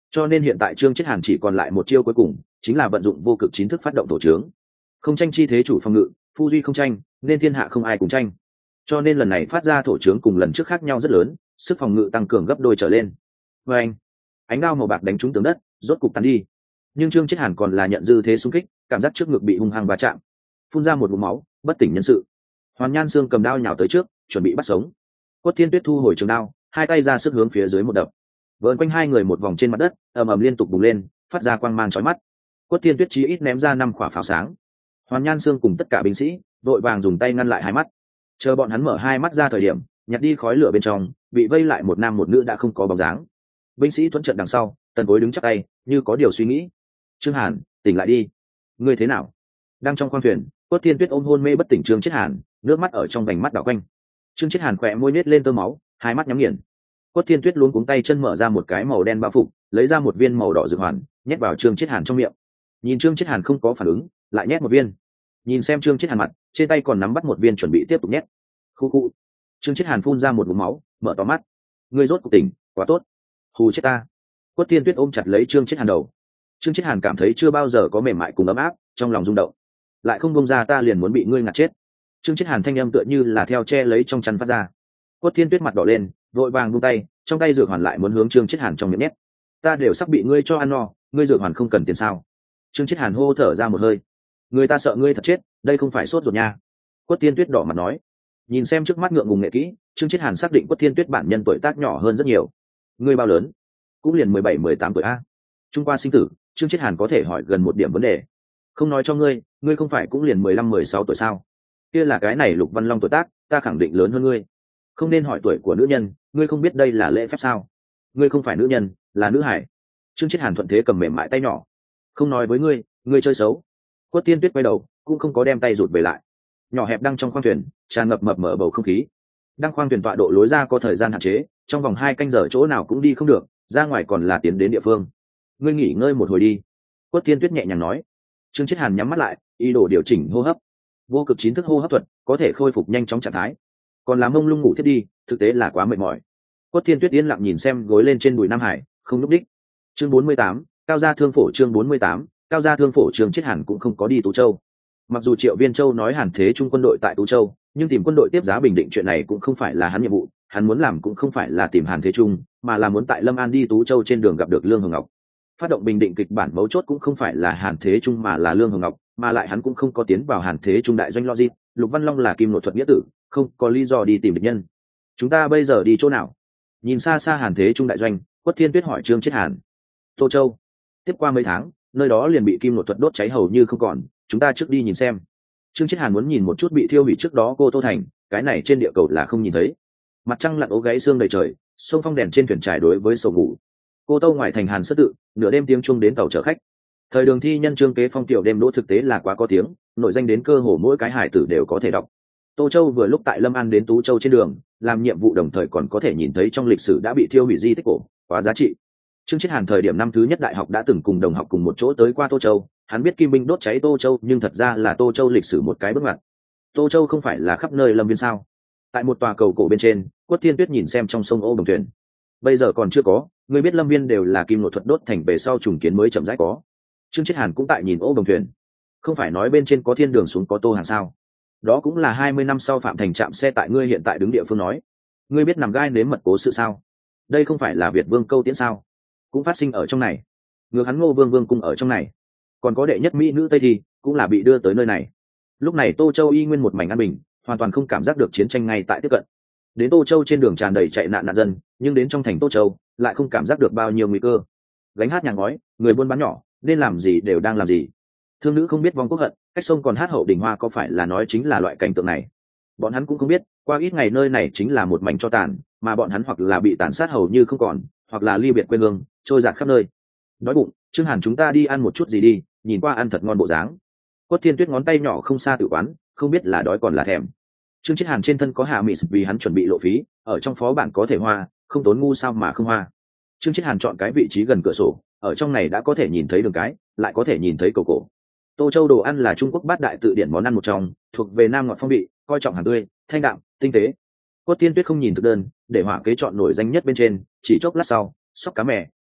cho nên hiện tại Trương Chiết Hàn chỉ còn lại một chiêu cuối cùng, chính là vận dụng vô cực chín thức phát động thổ trướng. Không tranh chi thế chủ phòng ngự, phu duy không tranh, nên thiên hạ không ai cùng tranh. Cho nên lần này phát ra thổ trướng cùng lần trước khác nhau rất lớn, sức phòng ngự tăng cường gấp đôi trở lên. Và ánh đao màu bạc đánh trúng tường đất, rốt cục tan đi. Nhưng Trương Chiết Hàn còn là nhận dư thế xung kích, cảm giác trước ngực bị hung hăng va chạm, phun ra một ngụm máu, bất tỉnh nhân sự. Hoàn Nhan Xương cầm đao nhào tới trước, chuẩn bị bắt sống. Quất Thiên Tuyết thu hồi trường đao, hai tay ra sức hướng phía dưới một đập, vợn quanh hai người một vòng trên mặt đất, ầm ầm liên tục bùng lên, phát ra quang mang chói mắt. Quất Thiên Tuyết chí ít ném ra 5 quả pháo sáng. Hoàn Nhan Xương cùng tất cả binh sĩ vội vàng dùng tay ngăn lại hai mắt, chờ bọn hắn mở hai mắt ra thời điểm, nhặt đi khói lửa bên trong, bị vây lại một nam một nữ đã không có bóng dáng. Binh sĩ thuận trận đằng sau, Tần Bối đứng chắp tay, như có điều suy nghĩ. Trương Hàn, tỉnh lại đi. Ngươi thế nào? Đang trong khoang thuyền, Quất Thiên Tuyết ôm hôn mê bất tỉnh Trương Chiết Hàn, nước mắt ở trong vành mắt đảo quanh. Trương Chiết Hàn khỏe môi nết lên tơ máu, hai mắt nhắm nghiền. Quất Thiên Tuyết luống cuống tay chân mở ra một cái màu đen bao phục, lấy ra một viên màu đỏ dược hoàn, nhét vào Trương Chiết Hàn trong miệng. Nhìn Trương Chiết Hàn không có phản ứng, lại nhét một viên. Nhìn xem Trương Chiết Hàn mặt, trên tay còn nắm bắt một viên chuẩn bị tiếp tục nhét. Khu khu. Trương Chiết Hàn phun ra một ngụm máu, mở to mắt. Ngươi rốt cuộc tỉnh, quá tốt. Hù chết ta. Quất Thiên Tuyết ôm chặt lấy Trương Chiết Hàn đầu. Trương Chiết Hàn cảm thấy chưa bao giờ có mềm mại cùng ấm áp, trong lòng rung động. Lại không buông ra ta liền muốn bị ngươi ngạt chết. Trương Chiết Hàn thanh âm tựa như là theo che lấy trong chăn phát ra. Quất Thiên Tuyết mặt đỏ lên, vội vàng buông tay, trong tay dược hoàn lại muốn hướng Trương Chiết Hàn trong miệng nhét. Ta đều sắp bị ngươi cho ăn no, ngươi dược hoàn không cần tiền sao? Trương Chiết Hàn hô thở ra một hơi. Người ta sợ ngươi thật chết, đây không phải sốt ruột nha. Quất Thiên Tuyết đỏ mặt nói. Nhìn xem trước mắt ngượng ngùng nghệ kỹ, Trương Chiết Hàn xác định Quất Thiên Tuyết bản nhân tuổi tác nhỏ hơn rất nhiều. Ngươi bao lớn? Cũng liền 17-18 tuổi a. Trung qua sinh tử, Trương Chiết Hàn có thể hỏi gần một điểm vấn đề. Không nói cho ngươi, ngươi không phải cũng liền 15-16 tuổi sao? Kia là cái này Lục Văn Long tuổi tác, ta khẳng định lớn hơn ngươi. Không nên hỏi tuổi của nữ nhân, ngươi không biết đây là lễ phép sao? Ngươi không phải nữ nhân, là nữ hải. Trương Chiết Hàn thuận thế cầm mềm mại tay nhỏ. Không nói với ngươi, ngươi chơi xấu. Quất Thiên Tuyết quay đầu, cũng không có đem tay rụt về lại. Nhỏ hẹp đang trong khoang thuyền, tràn ngập mập mờ bầu không khí. Đang khoang thuyền tọa độ lối ra có thời gian hạn chế, trong vòng 2 canh giờ chỗ nào cũng đi không được, ra ngoài còn là tiến đến địa phương. Ngươi nghỉ ngơi một hồi đi. Quất Thiên Tuyết nhẹ nhàng nói. Trương Chiết Hàn nhắm mắt lại, ý đồ điều chỉnh hô hấp. Vô cực chín thức hô hấp thuật có thể khôi phục nhanh chóng trạng thái, còn làm mông lung ngủ thiết đi, thực tế là quá mệt mỏi. Quất Thiên Tuyết yên lặng nhìn xem gối lên trên đùi Nam Hải, không núp đích. Chương 48, cao gia thương phổ. Chương 48, cao gia thương phổ. Trương Chiết Hàn cũng không có đi Tú Châu. Mặc dù Triệu Viên Châu nói Hàn Thế Trung quân đội tại Tú Châu, nhưng tìm quân đội tiếp giá Bình Định chuyện này cũng không phải là hắn nhiệm vụ. Hắn muốn làm cũng không phải là tìm Hàn Thế Trung, mà là muốn tại Lâm An đi Tú Châu trên đường gặp được Lương Hồng Ngọc. Phát động Bình Định kịch bản mấu chốt cũng không phải là Hàn Thế Trung mà là Lương Hồng Ngọc, mà lại hắn cũng không có tiến vào Hàn Thế Trung đại doanh logic. Lục Văn Long là kim nội thuật nghĩa tử, không có lý do đi tìm địch nhân. Chúng ta bây giờ đi chỗ nào? Nhìn xa xa Hàn Thế Trung đại doanh, Quất Thiên Tuyết hỏi Trương Chiết Hàn. Tô Châu. Tiếp qua mấy tháng, nơi đó liền bị kim nội thuật đốt cháy hầu như không còn, chúng ta trước đi nhìn xem. Trương Chiết Hàn muốn nhìn một chút bị thiêu hủy trước đó cô Tô Thành, cái này trên địa cầu là không nhìn thấy. Mặt trăng lặn ố gáy xương đầy trời, sông phong đèn trên thuyền trải đối với sầu ngủ. Cô Tô ngoài thành Hàn Sơ Tự, nửa đêm tiếng chuông đến tàu chở khách. Thời Đường thi nhân Trương Kế Phong tiểu đêm đỗ thực tế là quá có tiếng, nội danh đến cơ hồ mỗi cái hải tử đều có thể đọc. Tô Châu vừa lúc tại Lâm An đến Tú Châu trên đường, làm nhiệm vụ đồng thời còn có thể nhìn thấy trong lịch sử đã bị thiêu hủy di tích cổ, quá giá trị. Trương Chiết Hàn thời điểm năm thứ nhất đại học đã từng cùng đồng học cùng một chỗ tới qua Tô Châu, hắn biết kim binh đốt cháy Tô Châu, nhưng thật ra là Tô Châu lịch sử một cái bước ngoặt. Tô Châu không phải là khắp nơi lâm viên sao? Tại một tòa cầu cổ bên trên, Quất Thiên Tuyết nhìn xem trong sông ô đồng thuyền. Bây giờ còn chưa có, người biết lâm viên đều là kim nội thuật đốt thành về sau trùng kiến mới chậm rãi có. Trương Chiết Hàn cũng tại nhìn ô đồng thuyền. Không phải nói bên trên có thiên đường xuống có tô hàng sao? Đó cũng là 20 năm sau Phạm Thành trạm xe tại ngươi hiện tại đứng địa phương nói. Ngươi biết nằm gai nếm mật cố sự sao? Đây không phải là Việt Vương câu tiễn sao? Cũng phát sinh ở trong này. Ngược hắn Ngô Vương Vương cung ở trong này. Còn có đệ nhất mỹ nữ Tây Thi, cũng là bị đưa tới nơi này. Lúc này Tô Châu y nguyên một mảnh an bình, hoàn toàn không cảm giác được chiến tranh ngay tại tiếp cận. Đến Tô Châu trên đường tràn đầy chạy nạn nạn dân, nhưng đến trong thành Tô Châu lại không cảm giác được bao nhiêu nguy cơ. Gánh hát nhạc ngói, người buôn bán nhỏ, nên làm gì đều đang làm gì. Thương nữ không biết vong quốc hận, cách sông còn hát hậu đình hoa, có phải là nói chính là loại cảnh tượng này? Bọn hắn cũng không biết, qua ít ngày nơi này chính là một mảnh tro tàn, mà bọn hắn hoặc là bị tàn sát hầu như không còn, hoặc là ly biệt quê hương, trôi dạt khắp nơi. Đói bụng, Trương Hàn chúng ta đi ăn một chút gì đi, nhìn qua ăn thật ngon bộ dáng. Quất Thiên Tuyết ngón tay nhỏ không xa tự quán, không biết là đói còn là thèm. Trương Chiết Hàn trên thân có hạ mị vì hắn chuẩn bị lộ phí, ở trong phó bản có thể hoa, không tốn ngu sao mà không hoa. Trương Chiết Hàn chọn cái vị trí gần cửa sổ, ở trong này đã có thể nhìn thấy đường cái, lại có thể nhìn thấy cầu cổ. Tô Châu đồ ăn là Trung Quốc bát đại tự điển món ăn một trong, thuộc về nam ngọt phong vị, coi trọng hàng tươi, thanh đạm, tinh tế. Quất Thiên Tuyết không nhìn thực đơn, để hỏa kế chọn nổi danh nhất bên trên, chỉ chốc lát sau, sóc cá mè,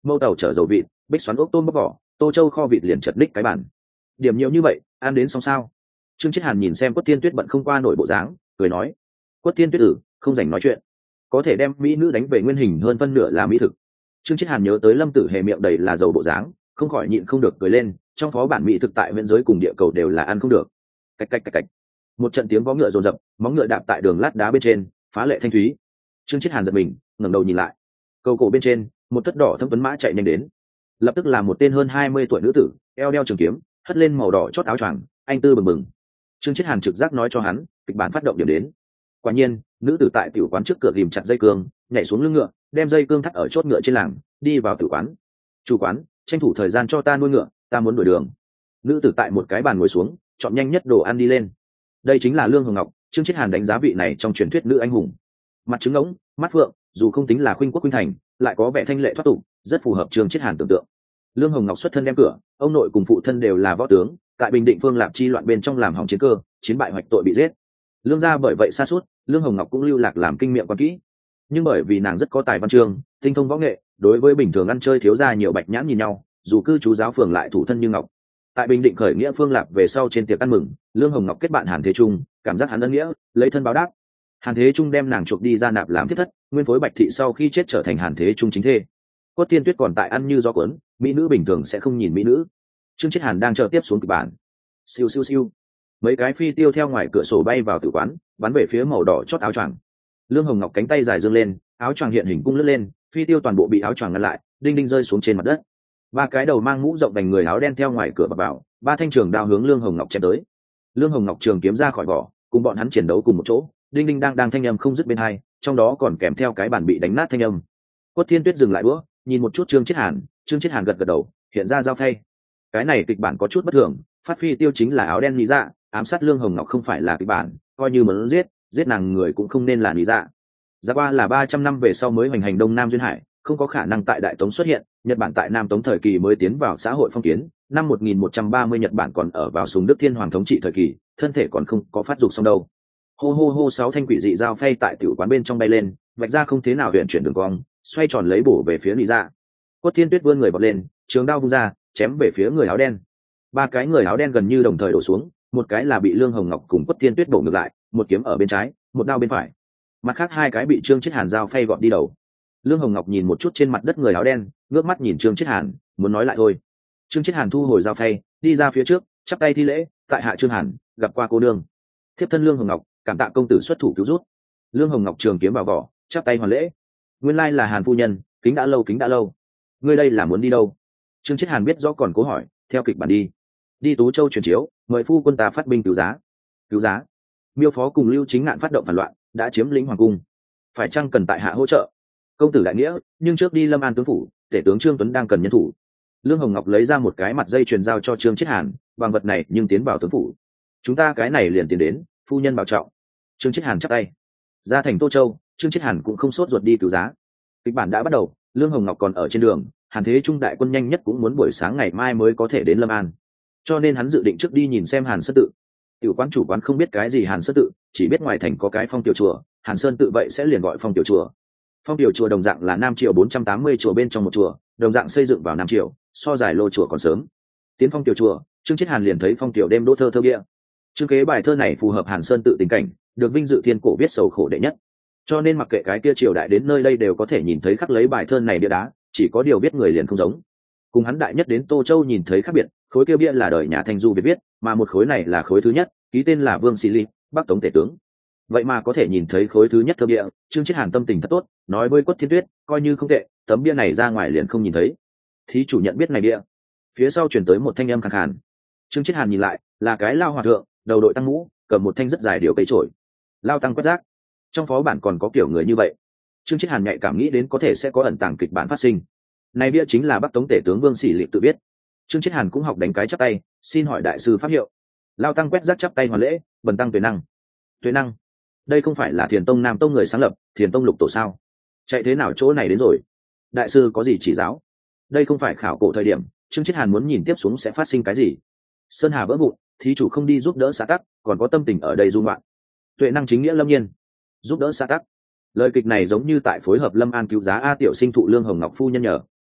mâu tàu chở dầu vịt, bích xoắn ốc tôm bóc vỏ, tô châu kho vịt liền chật ních cái bản. Điểm nhiều như vậy, ăn đến xong sao? Trương Chiết Hàn nhìn xem Quất Thiên Tuyết bận không qua nổi bộ dáng, cười nói: Quất Thiên Tuyết không dành nói chuyện, có thể đem mỹ nữ đánh về nguyên hình hơn phân nửa là mỹ thực. Trương Chiết Hàn nhớ tới Lâm Tử Hề miệng đầy là dầu bộ dáng, không khỏi nhịn không được cười lên. Trong phó bản mỹ thực tại huyện giới cùng địa cầu đều là ăn không được. Cạch cạch cạch cạch, một trận tiếng vó ngựa rồn rập, móng ngựa đạp tại đường lát đá bên trên, phá lệ thanh thúy. Trương Chiết Hàn giật mình, ngẩng đầu nhìn lại, cầu cổ bên trên một thất đỏ thâm tuấn mã chạy nhanh đến, lập tức là một tên hơn 20 tuổi nữ tử, eo đeo trường kiếm, hất lên màu đỏ chót áo choàng, anh tư bừng bừng. Trương Chiết Hàn trực giác nói cho hắn, kịch bản phát động điểm đến. Quả nhiên, nữ tử tại tiểu quán trước cửa ghìm chặt dây cương, nhảy xuống lưng ngựa, đem dây cương thắt ở chốt ngựa trên làng, đi vào tử quán. Chủ quán, tranh thủ thời gian cho ta nuôi ngựa, ta muốn đổi đường. Nữ tử tại một cái bàn ngồi xuống, chọn nhanh nhất đồ ăn đi lên. Đây chính là Lương Hồng Ngọc. Trương Chiết Hàn đánh giá vị này trong truyền thuyết nữ anh hùng. Mặt trứng ngỗng, mắt phượng, dù không tính là khuynh quốc khuynh thành, lại có vẻ thanh lệ thoát tục, rất phù hợp Trương Chiết Hàn tưởng tượng. Lương Hồng Ngọc xuất thân đem cửa, ông nội cùng phụ thân đều là võ tướng, tại Bình Định Phương Lạp chi loạn bên trong làm hỏng chiến cơ, chiến bại hoạch tội bị giết. Lương gia bởi vậy sa sút, Lương Hồng Ngọc cũng lưu lạc làm kinh miệng quan kỹ. Nhưng bởi vì nàng rất có tài văn chương, tinh thông võ nghệ, đối với bình thường ăn chơi thiếu gia nhiều bạch nhãn nhìn nhau, dù cư trú giáo phường lại thủ thân như ngọc. Tại Bình Định khởi nghĩa Phương Lạp về sau trên tiệc ăn mừng, Lương Hồng Ngọc kết bạn Hàn Thế Trung, cảm giác hắn ân nghĩa, lấy thân báo đáp. Hàn Thế Trung đem nàng chuộc đi ra nạp làm thiết thất, nguyên phối Bạch thị sau khi chết trở thành Hàn Thế Trung chính thê. Cốt Tiên Tuyết còn tại ăn như gió cuốn, mỹ nữ bình thường sẽ không nhìn mỹ nữ. Trương Chiết Hàn đang chờ tiếp xuống kịch bản. Siêu siêu siêu, mấy cái phi tiêu theo ngoài cửa sổ bay vào tử quán, bắn về phía màu đỏ chót áo choàng. Lương Hồng Ngọc cánh tay dài dương lên, áo choàng hiện hình cung lướt lên, phi tiêu toàn bộ bị áo choàng ngăn lại, đinh đinh rơi xuống trên mặt đất. Ba cái đầu mang mũ rộng đành người áo đen theo ngoài cửa bập vào, ba thanh trường đao hướng Lương Hồng Ngọc chém tới. Lương Hồng Ngọc trường kiếm ra khỏi vỏ, cùng bọn hắn chiến đấu cùng một chỗ, đinh đinh đang thanh âm không dứt bên hai, trong đó còn kèm theo cái bản bị đánh nát thanh âm. Cốt Thiên Tuyết dừng lại bữa, nhìn một chút Trương Chiết Hàn, Trương Chiết Hàn gật gật đầu, hiện ra giao phay. Cái này kịch bản có chút bất thường, phát phi tiêu chính là áo đen lý dạ, ám sát Lương Hồng Ngọc không phải là kịch bản, coi như muốn giết nàng người cũng không nên là lý dạ. Dạ qua là 300 năm về sau mới hoành hành Đông Nam duyên hải, không có khả năng tại Đại Tống xuất hiện, Nhật Bản tại Nam Tống thời kỳ mới tiến vào xã hội phong kiến, năm 1130 Nhật Bản còn ở vào Sùng Đức Thiên Hoàng thống trị thời kỳ, thân thể còn không có phát dục xong đâu. Hô hô hô, 6 thanh quỷ dị dao phay tại tiểu quán bên trong bay lên, vạch ra không thế nào huyền chuyển đường cong, xoay tròn lấy bổ về phía lý dạ. Cốt Thiên Tuyết vươn người bật lên, trường đao vung ra, chém về phía người áo đen. Ba cái người áo đen gần như đồng thời đổ xuống, một cái là bị Lương Hồng Ngọc cùng Cốt Thiên Tuyết bổ ngược lại, một kiếm ở bên trái, một đao bên phải. Mặt khác hai cái bị Trương Chiết Hàn dao phay gọt đi đầu. Lương Hồng Ngọc nhìn một chút trên mặt đất người áo đen, ngước mắt nhìn Trương Chiết Hàn, muốn nói lại thôi. Trương Chiết Hàn thu hồi dao phay, đi ra phía trước, chắp tay thi lễ, tại hạ Trương Hàn, gặp qua cô nương. Thiếp thân Lương Hồng Ngọc, cảm tạ công tử xuất thủ cứu rút. Lương Hồng Ngọc trường kiếm vào vỏ, chắp tay hoàn lễ. Nguyên lai là Hàn phu nhân, kính đã lâu. Ngươi đây là muốn đi đâu? Trương Chiết Hàn biết rõ còn cố hỏi, theo kịch bản đi Tú Châu truyền chiếu, mời phu quân ta phát binh cứu giá. Miêu Phó cùng Lưu Chính Ngạn phát động phản loạn, đã chiếm lĩnh hoàng cung, phải chăng cần tại hạ hỗ trợ? Công tử đại nghĩa, nhưng trước đi Lâm An tướng phủ, tể tướng Trương Tuấn đang cần nhân thủ. Lương Hồng Ngọc lấy ra một cái mặt dây truyền giao cho Trương Chiết Hàn, bằng vật này nhưng tiến vào tướng phủ. Chúng ta cái này liền tiến đến, phu nhân bảo trọng. Trương Chiết Hàn chắp tay. Ra thành Tô Châu, Trương Chiết Hàn cũng không sốt ruột đi cứu giá. Kịch bản đã bắt đầu, Lương Hồng Ngọc còn ở trên đường, Hàn Thế Trung đại quân nhanh nhất cũng muốn buổi sáng ngày mai mới có thể đến Lâm An, cho nên hắn dự định trước đi nhìn xem Hàn Sơn tự. Tiểu quán chủ quán không biết cái gì Hàn Sơn tự, chỉ biết ngoài thành có cái Phong Tiểu chùa, Hàn Sơn tự vậy sẽ liền gọi Phong Tiểu chùa. Phong Tiểu chùa đồng dạng là Nam Triều 480 chùa bên trong một chùa, đồng dạng xây dựng vào Nam Triều, so giải lô chùa còn sớm. Tiến Phong Tiểu chùa, Trương Chiết Hàn liền thấy Phong Tiểu đêm đỗ thơ bia. Chương kế bài thơ này phù hợp Hàn Sơn tự tình cảnh, được vinh dự thiên cổ viết sầu khổ đệ nhất. Cho nên mặc kệ cái kia triều đại đến nơi đây đều có thể nhìn thấy khắc lấy bài thơ này bia đá, chỉ có điều biết người liền không giống. Cùng hắn đại nhất đến Tô Châu nhìn thấy khác biệt, khối kia bia là đời nhà Thanh Du viết, mà một khối này là khối thứ nhất, ký tên là Vương Sĩ Ly, Bắc Tống tể tướng. Vậy mà có thể nhìn thấy khối thứ nhất thơ bia, Trương Chiết Hàn tâm tình thật tốt, nói với Quất Thiên Tuyết, coi như không tệ, tấm bia này ra ngoài liền không nhìn thấy. Thí chủ nhận biết này bia. Phía sau truyền tới một thanh âm khàn khàn. Trương Chiết Hàn nhìn lại, là cái lao hòa thượng, đầu đội tăng mũ, cầm một thanh rất dài điều cây chổi. Lao tăng quét rác. Trong phó bản còn có kiểu người như vậy. Trương Chiết Hàn nhạy cảm nghĩ đến có thể sẽ có ẩn tàng kịch bản phát sinh. Này bia chính là Bắc Tống tể tướng Vương Sĩ Lị tự viết. Trương Chiết Hàn cũng học đánh cái chắp tay, xin hỏi đại sư pháp hiệu. Lao tăng quét rác chắp tay hoàn lễ, bần tăng Tuệ Năng. Đây không phải là Thiền Tông Nam Tông người sáng lập, Thiền Tông lục tổ sao? Chạy thế nào chỗ này đến rồi? Đại sư có gì chỉ giáo? Đây không phải khảo cổ thời điểm, Trương Chiết Hàn muốn nhìn tiếp xuống sẽ phát sinh cái gì. Sơn hà vỡ vụn, thí chủ không đi giúp đỡ xã tắc, còn có tâm tình ở đây dung loạn. Tuệ Năng chính nghĩa lâm nhiên, giúp đỡ xã tắc. Lời kịch này giống như tại phối hợp Lâm An cứu giá A tiểu sinh thụ Lương Hồng Ngọc phu nhân nhờ,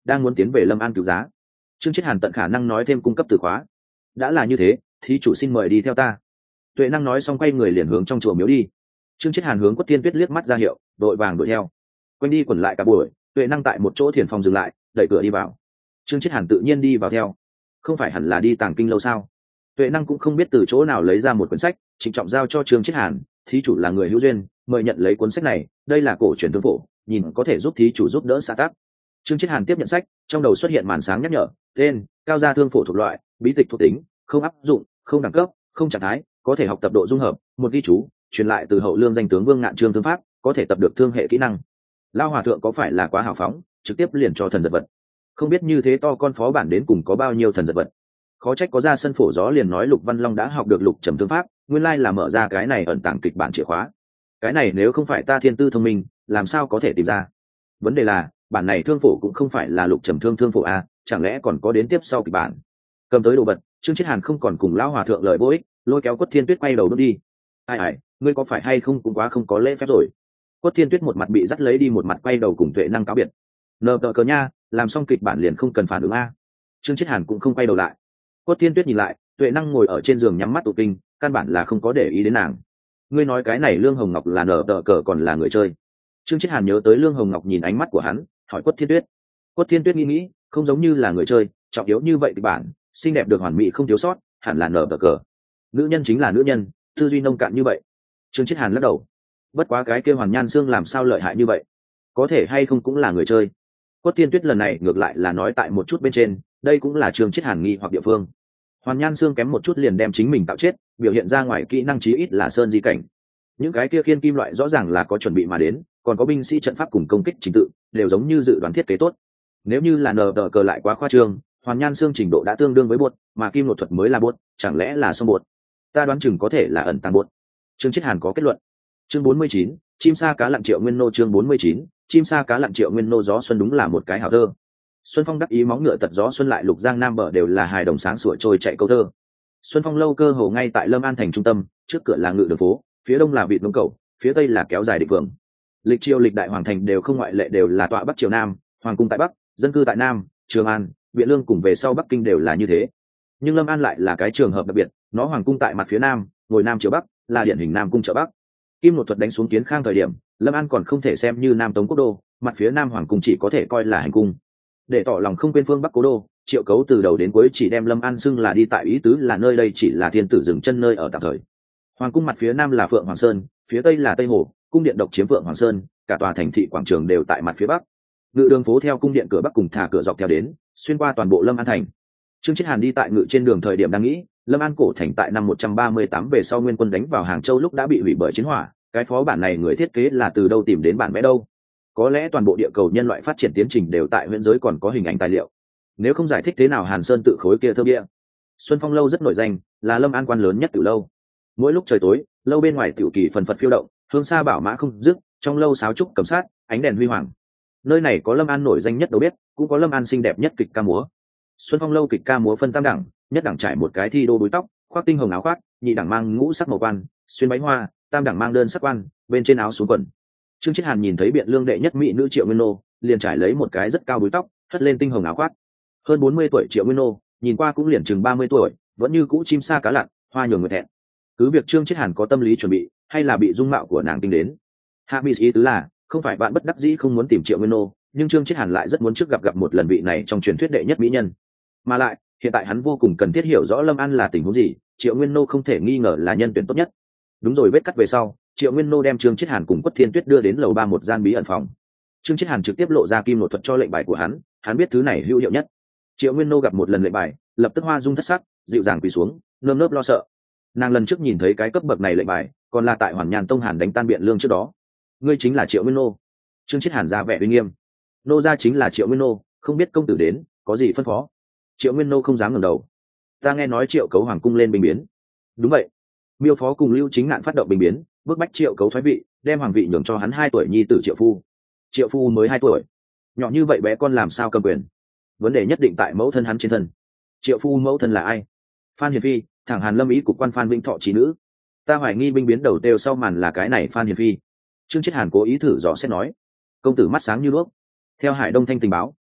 đang muốn tiến về Lâm An cứu giá. Trương Chiết Hàn tận khả năng nói thêm cung cấp từ khóa. Đã là như thế, thí chủ xin mời đi theo ta. Tuệ Năng nói xong quay người liền hướng trong chùa miếu đi. Trương Chiết Hàn hướng Quất Thiên Tuyết liếc mắt ra hiệu, đội vàng đuổi theo. Quanh đi quẩn lại cả buổi, Tuệ Năng tại một chỗ thiền phòng dừng lại, đẩy cửa đi vào. Trương Chiết Hàn tự nhiên đi vào theo. Không phải hẳn là đi tàng kinh lâu sao? Tuệ Năng cũng không biết từ chỗ nào lấy ra một quyển sách, trịnh trọng giao cho Trương Chiết Hàn. Thí chủ là người hữu duyên, mời nhận lấy cuốn sách này, đây là cổ truyền thương phổ, nhìn có thể giúp thí chủ giúp đỡ xã tác. Trương Chiết Hàn tiếp nhận sách, trong đầu xuất hiện màn sáng nhắc nhở, tên, cao gia thương phổ thuộc loại, bí tịch thuộc tính, không áp dụng, không đẳng cấp, không trạng thái, có thể học tập độ dung hợp, một ghi chú, truyền lại từ hậu lương danh tướng Vương Ngạn Trương thương pháp, có thể tập được thương hệ kỹ năng. Lao hòa thượng có phải là quá hào phóng, trực tiếp liền cho thần giật vật. Không biết như thế to con phó bản đến cùng có bao nhiêu thần giật vật. Khó trách có ra sân phổ gió liền nói Lục Văn Long đã học được lục trầm thương pháp, nguyên lai là mở ra cái này ẩn tàng kịch bản chìa khóa. Cái này nếu không phải ta thiên tư thông minh, làm sao có thể tìm ra? Vấn đề là, bản này thương phổ cũng không phải là lục trầm thương phổ a, chẳng lẽ còn có đến tiếp sau kịch bản? Cầm tới đồ vật, Trương Chiết Hàn không còn cùng lão hòa thượng lời vô ích, lôi kéo Quất Thiên Tuyết quay đầu bước đi. Ai, ngươi có phải hay không cũng quá không có lễ phép rồi. Quất Thiên Tuyết một mặt bị dắt lấy đi, một mặt quay đầu cùng Tuệ Năng cáo biệt. Nờ tờ cờ nha, làm xong kịch bản liền không cần phản ứng a. Trương Chiết Hàn cũng không quay đầu lại. Quất Thiên Tuyết nhìn lại, Tuệ Năng ngồi ở trên giường nhắm mắt tụ kinh, căn bản là không có để ý đến nàng. Ngươi nói cái này Lương Hồng Ngọc là nờ tờ cờ còn là người chơi? Trương Chiết Hàn nhớ tới Lương Hồng Ngọc nhìn ánh mắt của hắn, hỏi Quất Thiên Tuyết. Quất Thiên Tuyết nghĩ, không giống như là người chơi, trọng yếu như vậy kịch bản, xinh đẹp được hoàn mỹ không thiếu sót, hẳn là nờ tờ cờ. Nữ nhân chính là nữ nhân, tư duy nông cạn như vậy. Trương Chiết Hàn lắc đầu. Bất quá cái kia Hoàn Nhan Xương làm sao lợi hại như vậy? Có thể hay không cũng là người chơi. Quất Thiên Tuyết lần này ngược lại là nói tại một chút bên trên, đây cũng là Trương Chiết Hàn nghi hoặc địa phương. Hoàn Nhan Xương kém một chút liền đem chính mình tạo chết, biểu hiện ra ngoài kỹ năng chí ít là sơn di cảnh. Những cái kia khiên kim loại rõ ràng là có chuẩn bị mà đến, còn có binh sĩ trận pháp cùng công kích trình tự, đều giống như dự đoán thiết kế tốt. Nếu như là nờ tờ cờ lại quá khoa trương, Hoàn Nhan Xương trình độ đã tương đương với bột, mà kim nội thuật mới là bột, chẳng lẽ là song bột? Ta đoán chừng có thể là ẩn tàng bột. Trương Chiết Hàn có kết luận. Chương 49, chim sa cá lặn Triệu Nguyên Nô. Chương 49, chim sa cá lặn Triệu Nguyên Nô. Gió xuân đúng là một cái hảo thơ. Xuân Phong đắc ý móng ngựa tật gió xuân lại lục giang nam bờ đều là hài đồng sáng sủa trôi chạy câu thơ. Xuân Phong lâu cơ hồ ngay tại Lâm An thành trung tâm, trước cửa là ngự đường phố, phía đông là vịt ngông cầu, phía tây là kéo dài định phường. Lịch triều lịch đại hoàng thành đều không ngoại lệ, đều là tọa bắc triều nam, hoàng cung tại bắc, dân cư tại nam, Trường An, Viện Lương cùng về sau Bắc Kinh đều là như thế. Nhưng Lâm An lại là cái trường hợp đặc biệt, nó hoàng cung tại mặt phía nam, ngồi nam chiều bắc, là điển hình nam cung trợ bắc. Kim nội thuật đánh xuống Kiến Khang thời điểm, Lâm An còn không thể xem như nam tống quốc đô, mặt phía nam hoàng cung chỉ có thể coi là hành cung. Để tỏ lòng không quên phương bắc cố đô, Triệu Cấu từ đầu đến cuối chỉ đem Lâm An xưng là đi tại, ý tứ là nơi đây chỉ là thiên tử dừng chân nơi ở tạm thời. Hoàng cung mặt phía nam là Phượng Hoàng Sơn, phía tây là Tây Hồ, cung điện độc chiếm Phượng Hoàng Sơn, cả tòa thành thị quảng trường đều tại mặt phía bắc. Ngự đường phố theo cung điện cửa bắc cùng thả cửa dọc theo đến, xuyên qua toàn bộ Lâm An thành. Trương Chiết Hàn đi tại ngự trên đường thời điểm đang nghĩ, Lâm An cổ thành tại năm 138 về sau Nguyên quân đánh vào Hàng Châu lúc đã bị hủy bởi chiến hỏa, cái phó bản này người thiết kế là từ đâu tìm đến bản vẽ đâu? Có lẽ toàn bộ địa cầu nhân loại phát triển tiến trình đều tại huyễn giới còn có hình ảnh tài liệu. Nếu không giải thích thế nào Hàn Sơn tự khối kia thơ bia. Xuân Phong lâu rất nổi danh, là Lâm An quan lớn nhất tiểu lâu. Mỗi lúc trời tối, lâu bên ngoài tiểu kỳ phần phật phiêu động, hương xa bảo mã không dứt, trong lâu sáo trúc cầm sát, ánh đèn huy hoàng. Nơi này có Lâm An nổi danh nhất đầu bếp, cũng có Lâm An xinh đẹp nhất kịch ca múa. Xuân Phong lâu kịch ca múa phân tam đẳng, nhất đẳng trải một cái thi đô búi tóc, khoác tinh hồng áo khoác, nhị đẳng mang ngũ sắc màu quan, xuyên váy hoa, tam đẳng mang đơn sắc quan, bên trên áo xuống quần. Trương Chiết Hàn nhìn thấy Biện Lương đệ nhất mỹ nữ Triệu Nguyên Nô, liền trải lấy một cái rất cao búi tóc, hất lên tinh hồng áo khoác. Hơn 40 tuổi Triệu Nguyên Nô, nhìn qua cũng liền chừng 30 tuổi, vẫn như cũ chim sa cá lặn, hoa nhường người thẹn. Cứ việc Trương Chiết Hàn có tâm lý chuẩn bị, hay là bị dung mạo của nàng kinh đến. Hạ Mỹ ý tứ là, không phải bạn bất đắc dĩ không muốn tìm Triệu Nguyên Nô, nhưng Trương Chiết Hàn lại rất muốn trước gặp một lần vị này trong truyền thuyết đệ nhất mỹ nhân. Mà lại, hiện tại hắn vô cùng cần thiết hiểu rõ Lâm An là tình huống gì, Triệu Nguyên Nô không thể nghi ngờ là nhân tuyển tốt nhất. Đúng rồi, vết cắt về sau, Triệu Nguyên Nô đem Trương Chiết Hàn cùng Quất Thiên Tuyết đưa đến lầu 3 một gian bí ẩn phòng. Trương Chiết Hàn trực tiếp lộ ra kim nội thuật cho lệnh bài của hắn biết thứ này hữu hiệu nhất. Triệu Nguyên Nô gặp một lần lệnh bài, lập tức hoa dung thất sắc, dịu dàng quỳ xuống, nơm nớp lo sợ. Nàng lần trước nhìn thấy cái cấp bậc này lệnh bài, còn là tại Hoàn Nhàn Tông Hàn đánh tan Biện Lương trước đó. Ngươi chính là Triệu Nguyên Nô? Trương Chiết Hàn ra vẻ uy nghiêm. Nô gia chính là Triệu Nguyên Nô, không biết công tử đến, có gì phân phó? Triệu Nguyên Nô không dám ngẩng đầu. Ta nghe nói Triệu Cấu hoàng cung lên binh biến. Đúng vậy. Miêu Phó cùng Lưu Chính Ngạn phát động binh biến, bức bách Triệu Cấu thoái vị, đem hoàng vị nhường cho hắn 2 tuổi nhi tử Triệu Phu. Triệu Phu mới 2 tuổi, nhỏ như vậy bé con làm sao cầm quyền? Vấn đề nhất định tại mẫu thân hắn trên thân. Triệu Phu mẫu thân là ai? Phan Hiền Phi, thẳng Hàn Lâm ý cục quan Phan Vĩnh Thọ trí nữ. Ta hoài nghi binh biến đầu têu sau màn là cái này Phan Hiền Phi. Trương Chiết Hàn cố ý thử dò xét nói. Công tử mắt sáng như đuốc. Theo Hải Đông Thanh tình báo,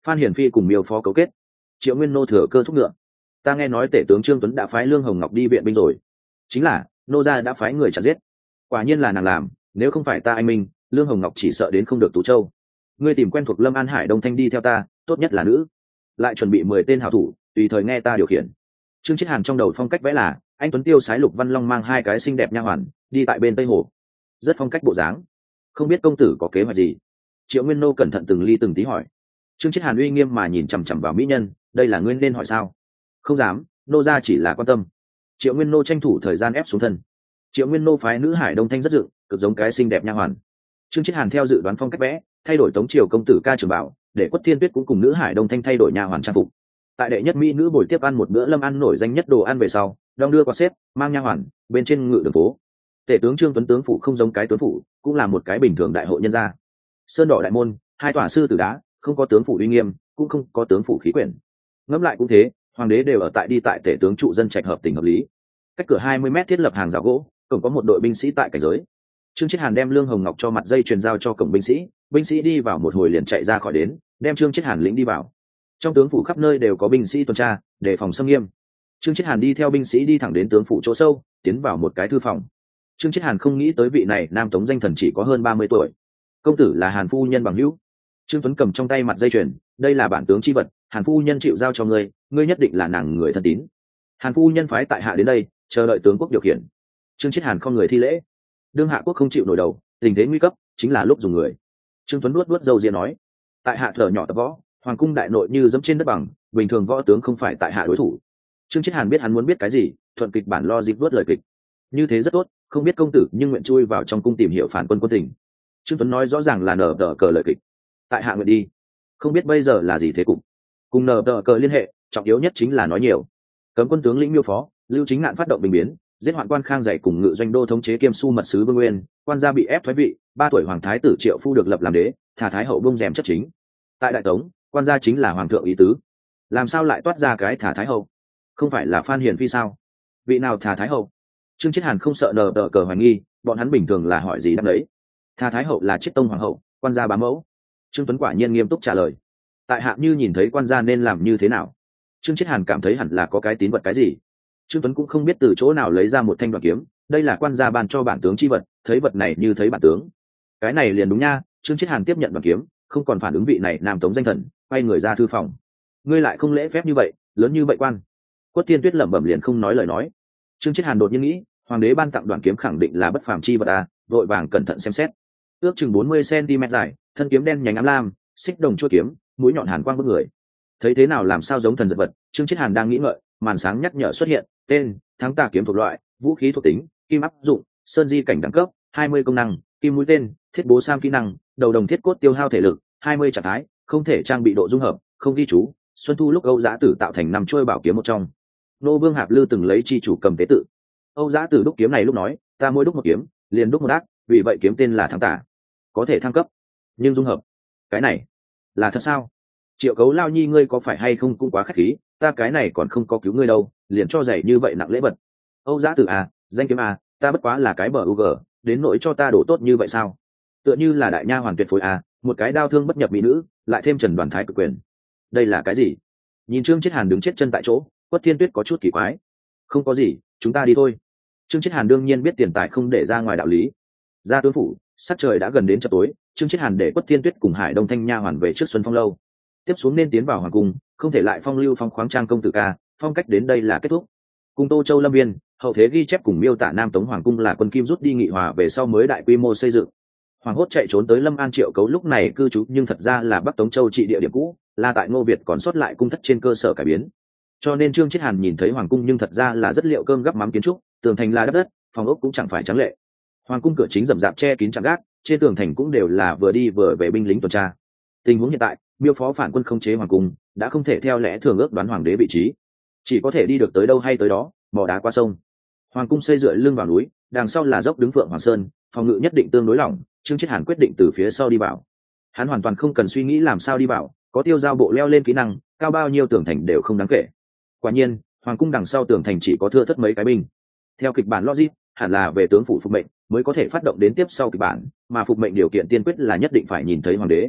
Phan Hiển Phi cùng Miêu Phó cấu kết. Triệu Nguyên Nô thừa cơ thúc ngựa. Ta nghe nói tể tướng Trương Tuấn đã phái Lương Hồng Ngọc đi viện binh rồi. Chính là, nô gia đã phái người chặn giết. Quả nhiên là nàng làm, nếu không phải ta anh minh, Lương Hồng Ngọc chỉ sợ đến không được Tú Châu. Ngươi tìm quen thuộc Lâm An Hải Đông Thanh đi theo ta, tốt nhất là nữ. Lại chuẩn bị 10 tên hảo thủ, tùy thời nghe ta điều khiển. Trương Chiết Hàn trong đầu phong cách vẽ là, anh tuấn tiêu sái Lục Văn Long mang 2 cái xinh đẹp nha hoàn, đi tại bên Tây Hồ. Rất phong cách bộ dáng. Không biết công tử có kế hoạch gì? Triệu Nguyên Nô cẩn thận từng ly từng tí hỏi. Trương Chiết Hàn uy nghiêm mà nhìn chằm chằm vào mỹ nhân, đây là ngươi nên hỏi sao? Không dám, nô gia chỉ là quan tâm. Triệu Nguyên Nô tranh thủ thời gian ép xuống thân. Triệu Nguyên Nô phái nữ Hải Đông Thanh rất dựng, cực giống cái xinh đẹp nha hoàn. Trương Chiết Hàn theo dự đoán phong cách vẽ, thay đổi Tống Triều công tử ca trường bảo, để Quất Thiên Tuyết cũng cùng nữ Hải Đông Thanh thay đổi nha hoàn trang phục. Tại đệ nhất mỹ nữ buổi tiếp ăn một bữa lâm ăn nổi danh nhất đồ ăn về sau, đong đưa qua xếp, mang nha hoàn, bên trên ngự đường phố. Tể tướng Trương Tuấn tướng phủ không giống cái tướng phủ, cũng là một cái bình thường đại hội nhân gia. Sơn đỏ đại môn, 2 tòa sư tử đá, không có tướng phủ uy nghiêm, cũng không có tướng phủ khí quyển. Ngẫm lại cũng thế, hoàng đế đều ở tại đi tại tể tướng trụ dân trạch hợp tình hợp lý. Cách cửa 20 mét thiết lập hàng rào gỗ, cổng có một đội binh sĩ tại cảnh giới. Trương Chiết Hàn đem Lương Hồng Ngọc cho mặt dây truyền giao cho cổng binh sĩ đi vào một hồi liền chạy ra khỏi đến, đem Trương Chiết Hàn lĩnh đi vào. Trong tướng phủ khắp nơi đều có binh sĩ tuần tra, đề phòng xâm nghiêm. Trương Chiết Hàn đi theo binh sĩ đi thẳng đến tướng phủ chỗ sâu, tiến vào một cái thư phòng. Trương Chiết Hàn không nghĩ tới vị này nam tống danh thần chỉ có hơn 30 tuổi. Công tử là Hàn phu nhân bằng hữu. Trương Tuấn cầm trong tay mặt dây chuyền, đây là bản tướng chi vật, Hàn phu nhân chịu giao cho ngươi, ngươi nhất định là nàng người thân tín. Hàn phu nhân phái tại hạ đến đây, chờ đợi tướng quốc điều khiển. Trương Chiết Hàn không người thi lễ. Đương hạ quốc không chịu nổi đầu, tình thế nguy cấp, chính là lúc dùng người. Trương Tuấn nuốt râu ria nói, tại hạ thở nhỏ tập võ, hoàng cung đại nội như dẫm trên đất bằng, bình thường võ tướng không phải tại hạ đối thủ. Trương Chiết Hàn biết hắn muốn biết cái gì, thuận kịch bản lo dịp vớt lời kịch. Như thế rất tốt, không biết công tử nhưng nguyện chui vào trong cung tìm hiểu phản quân quân tình. Trương Tuấn nói rõ ràng là nở tờ cờ lời kịch. Tại hạ nguyện đi. Không biết bây giờ là gì thế cục. Cùng nở tờ cờ liên hệ, trọng yếu nhất chính là nói nhiều. Cấm quân tướng lĩnh Miêu Phó, Lưu Chính Ngạn phát động bình biến, giết hoạn quan Khang Dày cùng ngự doanh đô thống chế kiêm su mật sứ Vương Nguyên, quan gia bị ép thoái vị, 3 tuổi hoàng thái tử Triệu Phu được lập làm đế, thả thái hậu bông rèm chấp chính. Tại đại tống, quan gia chính là hoàng thượng ý tứ. Làm sao lại toát ra cái thả thái hậu? Không phải là Phan Hiển Phi sao? Vị nào thả thái hậu? Trương Chiết Hàn không sợ nở tờ cờ hoài nghi, bọn hắn bình thường là hỏi gì đáp đấy. Thả thái hậu là chiết tông hoàng hậu, quan gia bám mẫu. Trương Tuấn quả nhiên nghiêm túc trả lời. Tại hạ như nhìn thấy quan gia nên làm như thế nào? Trương Chiết Hàn cảm thấy hẳn là có cái tín vật cái gì. Trương Tuấn cũng không biết từ chỗ nào lấy ra một thanh đoản kiếm, đây là quan gia ban cho bản tướng chi vật, thấy vật này như thấy bản tướng. Cái này liền đúng nha. Trương Chiết Hàn tiếp nhận đoản kiếm, không còn phản ứng vị này nam tống danh thần, quay người ra thư phòng. Ngươi lại không lễ phép như vậy, lớn như vậy quan. Quất Thiên Tuyết lẩm bẩm liền không nói lời nói. Trương Chiết Hàn đột nhiên nghĩ, hoàng đế ban tặng đoản kiếm khẳng định là bất phàm chi vật à, vội vàng cẩn thận xem xét. Ước chừng 40 cm dài, thân kiếm đen nhánh ám lam, xích đồng chuôi kiếm, mũi nhọn hàn quang bức người. Thấy thế nào làm sao giống thần giật vật. Trương Chiết Hàn đang nghĩ ngợi, màn sáng nhắc nhở xuất hiện, tên, thắng tà kiếm thuộc loại, vũ khí thuộc tính, kim áp dụng, sơn di cảnh đẳng cấp, 20 công năng, kim mũi tên, thiết bố sam kỹ năng, đầu đồng thiết cốt tiêu hao thể lực, 20 trạng thái, không thể trang bị độ dung hợp, không ghi chú. Xuân thu lúc Âu Giá Tử tạo thành 5 chuôi bảo kiếm một trong. Nô Vương Hạp Lư từng lấy chi chủ cầm tế tự. Âu Giá Tử đúc kiếm này lúc nói, ta mỗi đúc một kiếm, liền đúc một ác, vì vậy kiếm tên là thắng tà. Có thể thăng cấp, nhưng dung hợp, cái này là thật sao? Triệu Cấu Lao Nhi ngươi có phải hay không cũng quá khách khí, ta cái này còn không có cứu ngươi đâu, liền cho giày như vậy nặng lễ vật. Âu Giá Tử à, danh kiếm à, ta bất quá là cái bờ UG, đến nỗi cho ta đổ tốt như vậy sao? Tựa như là đại nha hoàn tuyệt phối à, một cái đao thương bất nhập mỹ nữ, lại thêm Trần Đoàn Thái cực quyền. Đây là cái gì? Nhìn Trương Chiết Hàn đứng chết chân tại chỗ, Quất Thiên Tuyết có chút kỳ quái. Không có gì, chúng ta đi thôi. Trương Chiết Hàn đương nhiên biết tiền tài không để ra ngoài đạo lý. Ra tướng phủ, sắc trời đã gần đến chập tối, Trương Chiết Hàn để Quất Thiên Tuyết cùng Hải Đông Thanh nha hoàn về trước Xuân Phong lâu. Tiếp xuống nên tiến vào hoàng cung, không thể lại phong lưu phong khoáng trang công tử ca, phong cách đến đây là kết thúc. Cung Tô Châu Lâm Viên, hậu thế ghi chép cùng miêu tả Nam Tống hoàng cung là quân Kim rút đi nghị hòa về sau mới đại quy mô xây dựng. Hoàng hốt chạy trốn tới Lâm An Triệu Cấu lúc này cư trú nhưng thật ra là Bắc Tống Châu trị địa điểm cũ, là tại Ngô Việt còn sót lại cung thất trên cơ sở cải biến. Cho nên Trương Chiết Hàn nhìn thấy hoàng cung nhưng thật ra là rất liệu cơm gắp mắm kiến trúc, tường thành là đất, phòng ốc cũng chẳng phải trắng lệ. Hoàng cung cửa chính rậm rạp che kín chạm gác, trên tường thành cũng đều là vừa đi vừa về binh lính tuần tra. Tình huống hiện tại, Miêu Phó phản quân không chế hoàng cung, đã không thể theo lẽ thường ước đoán hoàng đế vị trí, chỉ có thể đi được tới đâu hay tới đó, mò đá qua sông. Hoàng cung xây dựa lưng vào núi, đằng sau là dốc đứng Phượng Hoàng Sơn, phòng ngự nhất định tương đối lỏng. Trương Chiết Hàn quyết định từ phía sau đi vào. Hắn hoàn toàn không cần suy nghĩ làm sao đi vào, có tiêu giao bộ leo lên kỹ năng, cao bao nhiêu tường thành đều không đáng kể. Quả nhiên, hoàng cung đằng sau tường thành chỉ có thưa thớt mấy cái binh. Theo kịch bản logic, hẳn là về tướng phủ phục mệnh mới có thể phát động đến tiếp sau kịch bản, mà phục mệnh điều kiện tiên quyết là nhất định phải nhìn thấy hoàng đế.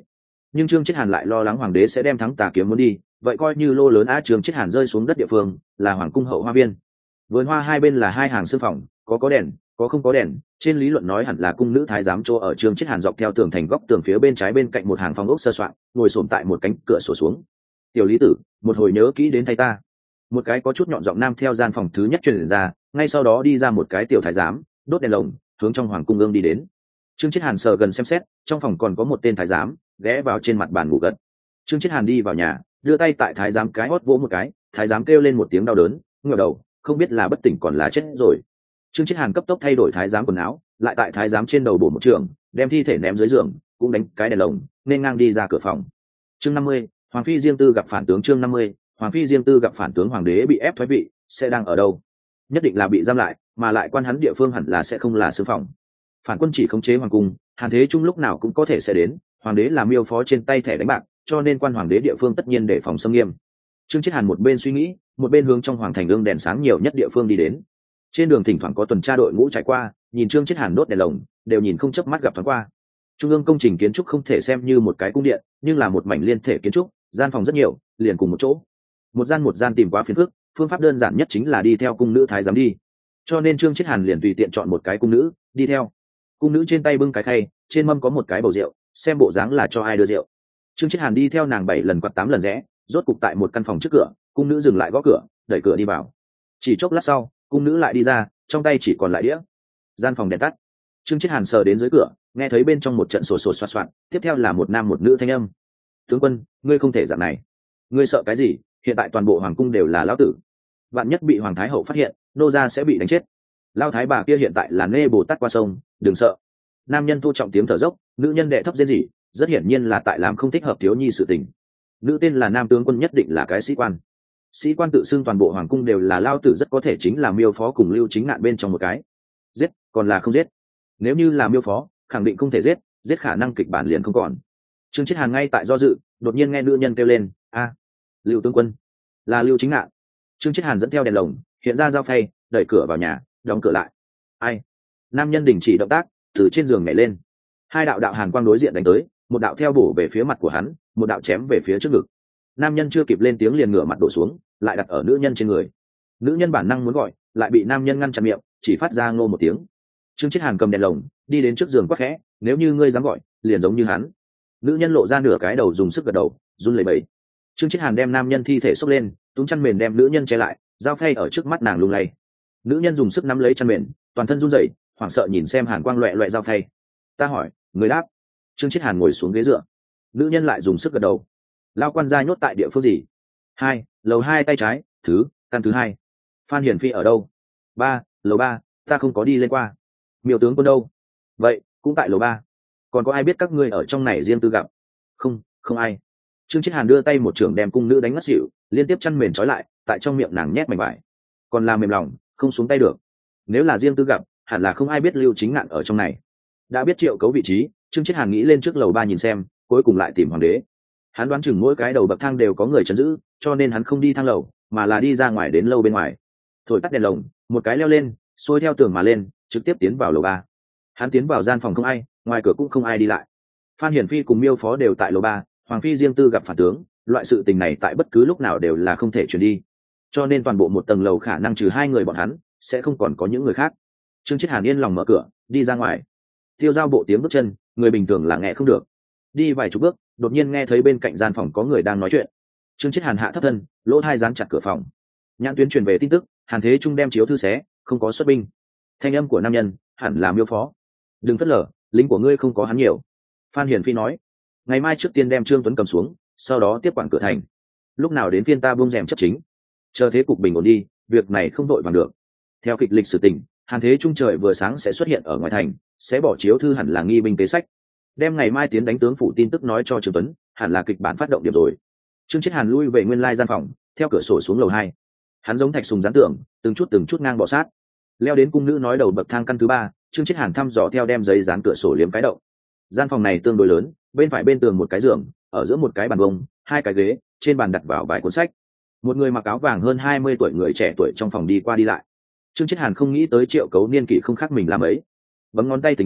nhưng Trương Chiết Hàn lại lo lắng hoàng đế sẽ đem thắng tà kiếm muốn đi, vậy coi như lô lớn á. Trương Chiết Hàn rơi xuống đất địa phương là hoàng cung hậu hoa viên, vườn hoa hai bên là hai hàng sư phòng, có đèn có không có đèn, trên lý luận nói hẳn là cung nữ thái giám chỗ ở. Trương Chiết Hàn dọc theo tường thành góc tường phía bên trái bên cạnh một hàng phòng ốc sơ soạn, ngồi xổm tại một cánh cửa sổ xuống. Tiểu lý tử, một hồi nhớ kỹ đến thay ta. Một cái có chút nhọn giọng nam theo gian phòng thứ nhất truyền ra, ngay sau đó đi ra một cái tiểu thái giám, đốt đèn lồng, hướng trong hoàng cung ương đi đến. Trương Chiết Hàn sờ gần xem xét, trong phòng còn có một tên thái giám ghé vào trên mặt bàn ngủ gật. Trương Chiết Hàn đi vào nhà, đưa tay tại thái giám cái hót vỗ một cái, thái giám kêu lên một tiếng đau đớn, ngửa đầu, không biết là bất tỉnh còn là chết rồi. Trương Chiết Hàn cấp tốc thay đổi thái giám quần áo, lại tại thái giám trên đầu bổ một trường, đem thi thể ném dưới giường, cũng đánh cái đèn lồng, nên ngang đi ra cửa phòng. Chương 50, Hoàng phi riêng tư gặp phản tướng. Chương 50, Hoàng phi riêng tư gặp phản tướng. Hoàng đế bị ép thoái vị, sẽ đang ở đâu? Nhất định là bị giam lại, mà lại quan hắn địa phương hẳn là sẽ không là sứ phòng. Phản quân chỉ khống chế hoàng cung, Hàn Thế Trung lúc nào cũng có thể sẽ đến. Hoàng đế làm miêu phó trên tay thẻ đánh bạc, cho nên quan hoàng đế địa phương tất nhiên để phòng xâm nghiêm. Trương Chiết Hàn một bên suy nghĩ, một bên hướng trong hoàng thành ương đèn sáng nhiều nhất địa phương đi đến. Trên đường thỉnh thoảng có tuần tra đội ngũ trải qua, nhìn Trương Chiết Hàn đốt đèn lồng, đều nhìn không chớp mắt gặp thoáng qua. Trung ương công trình kiến trúc không thể xem như một cái cung điện, nhưng là một mảnh liên thể kiến trúc, gian phòng rất nhiều, liền cùng một chỗ. Một gian tìm quá phiền phức, phương pháp đơn giản nhất chính là đi theo cung nữ thái giám đi. Cho nên Trương Chiết Hàn liền tùy tiện chọn một cái cung nữ đi theo. Cung nữ trên tay bưng cái khay, trên mâm có một cái bầu rượu, xem bộ dáng là cho ai đưa rượu. Trương Chiết Hàn đi theo nàng 7 lần quạt 8 lần rẽ, rốt cục tại một căn phòng trước cửa, cung nữ dừng lại gõ cửa, đẩy cửa đi vào. Chỉ chốc lát sau, cung nữ lại đi ra, trong tay chỉ còn lại đĩa. Gian phòng đèn tắt. Trương Chiết Hàn sờ đến dưới cửa, nghe thấy bên trong một trận sột soạt soạt, tiếp theo là một nam một nữ thanh âm. Tướng quân, ngươi không thể dạng này. Ngươi sợ cái gì? Hiện tại toàn bộ hoàng cung đều là lão tử. Vạn nhất bị hoàng thái hậu phát hiện, nô gia sẽ bị đánh chết. Lao thái bà kia hiện tại là nê bồ tát qua sông, đừng sợ. Nam nhân thu trọng tiếng thở dốc, nữ nhân đệ thấp rên rỉ, rất hiển nhiên là tại làm không thích hợp thiếu nhi sự tình. Nữ tên là Nam tướng quân, nhất định là cái sĩ quan. Sĩ quan tự xưng toàn bộ hoàng cung đều là lao tử, rất có thể chính là miêu phó cùng Lưu Chính Ngạn bên trong một cái. Giết, còn là không giết? Nếu như là miêu phó, khẳng định không thể giết, giết khả năng kịch bản liền không còn. Trương Chiết Hàn ngay tại do dự, đột nhiên nghe nữ nhân kêu lên, a, Lưu tướng quân, là Lưu Chính Ngạn. Trương Chiết Hàn dẫn theo đèn lồng, hiện ra dao phay, đẩy cửa vào nhà, đóng cửa lại. Ai? Nam nhân đình chỉ động tác, từ trên giường nhảy lên. Hai đạo hàn quang đối diện đánh tới, một đạo theo bổ về phía mặt của hắn, một đạo chém về phía trước ngực. Nam nhân chưa kịp lên tiếng liền ngửa mặt đổ xuống, lại đặt ở nữ nhân trên người. Nữ nhân bản năng muốn gọi, lại bị nam nhân ngăn chặn miệng, chỉ phát ra ngô một tiếng. Trương Chiết Hàn cầm đèn lồng, đi đến trước giường quát khẽ, nếu như ngươi dám gọi, liền giống như hắn. Nữ nhân lộ ra nửa cái đầu, dùng sức gật đầu, run lẩy bẩy. Trương Chiết Hàn đem nam nhân thi thể xốc lên, túm chăn mền đem nữ nhân che lại, dao phay ở trước mắt nàng lung lay. Nữ nhân dùng sức nắm lấy chăn mền, toàn thân run rẩy, hoảng sợ nhìn xem hàn quang loẹt loẹt dao phay. Ta hỏi, người đáp. Trương Chiết Hàn ngồi xuống ghế dựa. Nữ nhân lại dùng sức gật đầu. Lao quan gia nhốt tại địa phương gì? 2, lầu 2 tay trái, căn thứ 2. Phan Hiển Phi ở đâu? 3, lầu 3, ta không có đi lên qua. Miêu tướng quân đâu? Vậy cũng tại lầu 3. Còn có ai biết các ngươi ở trong này riêng tư gặp? Không ai. Trương Chiết Hàn đưa tay một trường đem cung nữ đánh ngất xỉu, liên tiếp chăn mền trói lại, tại trong miệng nàng nhét mảnh vải. Còn là mềm lòng, không xuống tay được. Nếu là riêng tư gặp, hẳn là không ai biết Lưu Chính Ngạn ở trong này. Đã biết Triệu Cấu vị trí, Trương Chiết Hàn nghĩ lên trước lầu 3 nhìn xem, cuối cùng lại tìm hoàng đế. Hắn đoán chừng mỗi cái đầu bậc thang đều có người trấn giữ, cho nên hắn không đi thang lầu, mà là đi ra ngoài đến lâu bên ngoài. Thổi tắt đèn lồng, một cái leo lên, xuôi theo tường mà lên, trực tiếp tiến vào lầu 3. Hắn tiến vào gian phòng không ai, ngoài cửa cũng không ai đi lại. Phan Hiển Phi cùng Miêu phó đều tại lầu 3, Hoàng phi riêng tư gặp phản tướng, loại sự tình này tại bất cứ lúc nào đều là không thể truyền đi. Cho nên toàn bộ một tầng lầu khả năng trừ 2 người bọn hắn, sẽ không còn có những người khác. Trương Chiết Hàn yên lòng mở cửa, đi ra ngoài. Tiêu Giao bộ tiếng bước chân, người bình thường là nghe không được. Đi vài chục bước, đột nhiên nghe thấy bên cạnh gian phòng có người đang nói chuyện. Trương Chiết Hàn hạ thấp thân, lỗ tai dán chặt cửa phòng. Nhãn tuyến truyền về tin tức, Hàn Thế Trung đem chiếu thư xé, không có xuất binh. Thanh âm của nam nhân, hẳn là Miêu phó. Đừng phất lờ, lính của ngươi không có hắn nhiều. Phan Hiển Phi nói. Ngày mai trước tiên đem Trương Tuấn cầm xuống, sau đó tiếp quản cửa thành. Lúc nào đến phiên ta buông rèm chấp chính. Chờ thế cục bình ổn đi, việc này không đội bằng được. Theo kịch lịch sử tình, Hàn Thế Trung trời vừa sáng sẽ xuất hiện ở ngoài thành, sẽ bỏ chiếu thư hẳn là nghi binh kế sách. Đem ngày mai tiến đánh tướng phủ tin tức nói cho Trương Tuấn, hẳn là kịch bản phát động điểm rồi. Trương Chiết Hàn lui về nguyên lai gian phòng, theo cửa sổ xuống lầu 2. Hắn giống thạch sùng gián tưởng, từng chút ngang bò sát. Leo đến cung nữ nói đầu bậc thang căn thứ 3, Trương Chiết Hàn thăm dò theo đem giấy dán cửa sổ liếm cái động. Gian phòng này tương đối lớn, bên phải bên tường một cái giường, ở giữa một cái bàn bông, 2 cái ghế, trên bàn đặt vào vài cuốn sách. Một người mặc áo vàng hơn 20 tuổi người trẻ tuổi trong phòng đi qua đi lại. Trương Chiết Hàn không nghĩ tới Triệu Cấu niên kỷ không khác mình làm ấy. Bấm ngón tay tính toán,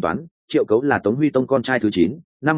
Triệu Cấu là Tống Huy Tông con trai thứ 9, năm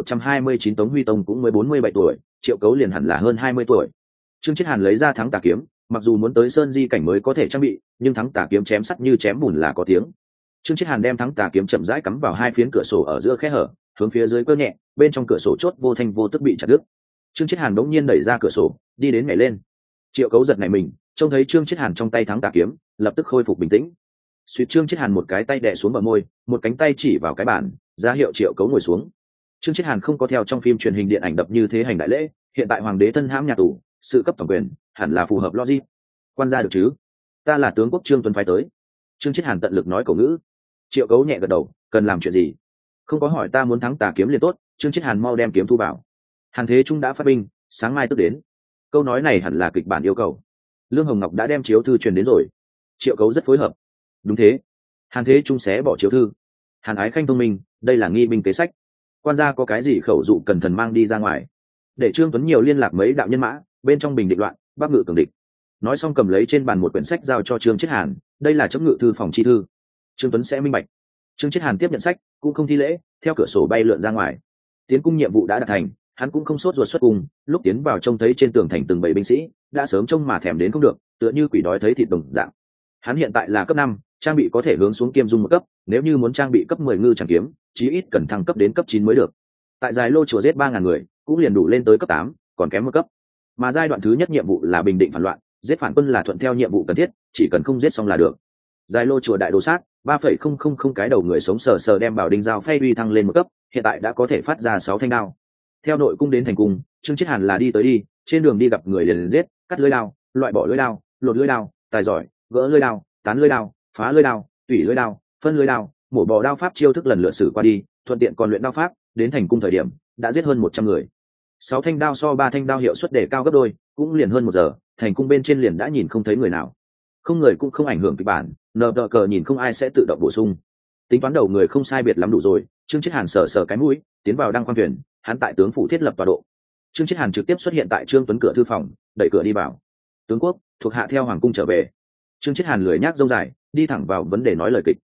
1129 Tống Huy Tông cũng mới 47 tuổi, Triệu Cấu liền hẳn là hơn 20 tuổi. Trương Chiết Hàn lấy ra Thắng Tà kiếm, mặc dù muốn tới sơn di cảnh mới có thể trang bị, nhưng Thắng Tà kiếm chém sắt như chém bùn là có tiếng. Trương Chiết Hàn đem Thắng Tà kiếm chậm rãi cắm vào hai phiến cửa sổ ở giữa khe hở, hướng phía dưới cơ nhẹ, bên trong cửa sổ chốt vô thanh vô tức bị chặt đứt. Trương Chiết Hàn đống nhiên đẩy ra cửa sổ, đi đến nhảy lên. Triệu Cấu giật nảy mình, trông thấy Trương Chiết Hàn trong tay Thắng Tà kiếm, lập tức khôi phục bình tĩnh. Suýt Trương Chiết Hàn một cái tay đè xuống bờ môi, một cánh tay chỉ vào cái bàn, ra hiệu Triệu Cấu ngồi xuống. Trương Chiết Hàn không có theo trong phim truyền hình điện ảnh đập như thế hành đại lễ, hiện tại hoàng đế thân hãm nhà tù, sự cấp thẩm quyền hẳn là phù hợp logic. Quan gia được chứ? Ta là tướng quốc Trương Tuấn phái tới. Trương Chiết Hàn tận lực nói cổ ngữ. Triệu Cấu nhẹ gật đầu, cần làm chuyện gì? Không có hỏi ta muốn Thắng Tà kiếm liền tốt. Trương Chiết Hàn mau đem kiếm thu vào. Hàn Thế Trung đã phát binh, sáng mai tức đến. Câu nói này hẳn là kịch bản yêu cầu. Lương Hồng Ngọc đã đem chiếu thư truyền đến rồi. Triệu Cấu rất phối hợp. Đúng thế. Hàn Thế Trung xé bỏ chiếu thư. Hàn Ái Khanh thông minh, đây là nghi binh kế sách. Quan gia có cái gì khẩu dụ cần thần mang đi ra ngoài, để Trương Tuấn nhiều liên lạc mấy đạo nhân mã, bên trong bình định loạn, bắc ngự cường địch. Nói xong cầm lấy trên bàn một quyển sách giao cho Trương Chiết Hàn, đây là chấm ngự thư phòng chi thư. Trương Tuấn sẽ minh bạch. Trương Chiết Hàn tiếp nhận sách, cũng không thi lễ, theo cửa sổ bay lượn ra ngoài. Tiến cung nhiệm vụ đã đạt thành, hắn cũng không sốt ruột xuất cung, lúc tiến vào trông thấy trên tường thành từng bầy binh sĩ, đã sớm trông mà thèm đến không được, tựa như quỷ đói thấy thịt đồng dạng. Hắn hiện tại là cấp 5, trang bị có thể hướng xuống kiêm dung một cấp, nếu như muốn trang bị cấp 10 ngư chẳng kiếm, chí ít cần thăng cấp đến cấp 9 mới được. Tại Dài Lô chùa giết 3000 người, cũng liền đủ lên tới cấp 8, còn kém một cấp. Mà giai đoạn thứ nhất nhiệm vụ là bình định phản loạn, giết phản quân là thuận theo nhiệm vụ cần thiết, chỉ cần không giết xong là được. Dài Lô chùa đại đồ sát, 3,000 cái đầu người sống sờ sờ đem bảo đinh dao phay uy thăng lên một cấp, hiện tại đã có thể phát ra 6 thanh đao. Theo nội cung đến thành cung, Trương Chiết Hàn là đi tới đi, trên đường đi gặp người liền giết, cắt lưỡi đao, loại bỏ lưỡi đao, lột lưỡi đao, tài giỏi, gỡ lưỡi đao, tán lưỡi đao, phá lưỡi đao, tủy lưỡi đao, phân lưỡi đao, mổ bò đao pháp chiêu thức lần lượt xử qua đi, thuận tiện còn luyện đao pháp, đến thành cung thời điểm đã giết hơn 100 người. 6 thanh đao so 3 thanh đao hiệu suất đề cao gấp đôi, cũng liền hơn 1 giờ, thành cung bên trên liền đã nhìn không thấy người nào. Không người cũng không ảnh hưởng kịch bản, nờ đờ cờ nhìn không ai sẽ tự động bổ sung. Tính toán đầu người không sai biệt lắm đủ rồi, Trương Chiết Hàn sờ sờ cái mũi, tiến vào đăng quan thuyền, hắn tại tướng phủ thiết lập tọa độ. Trương Chiết Hàn trực tiếp xuất hiện tại Trương Tuấn cửa thư phòng, đẩy cửa đi vào. Tướng quốc, thuộc hạ theo hoàng cung trở về. Trương Chiết Hàn lười nhác rông dài, đi thẳng vào vấn đề nói lời kịch.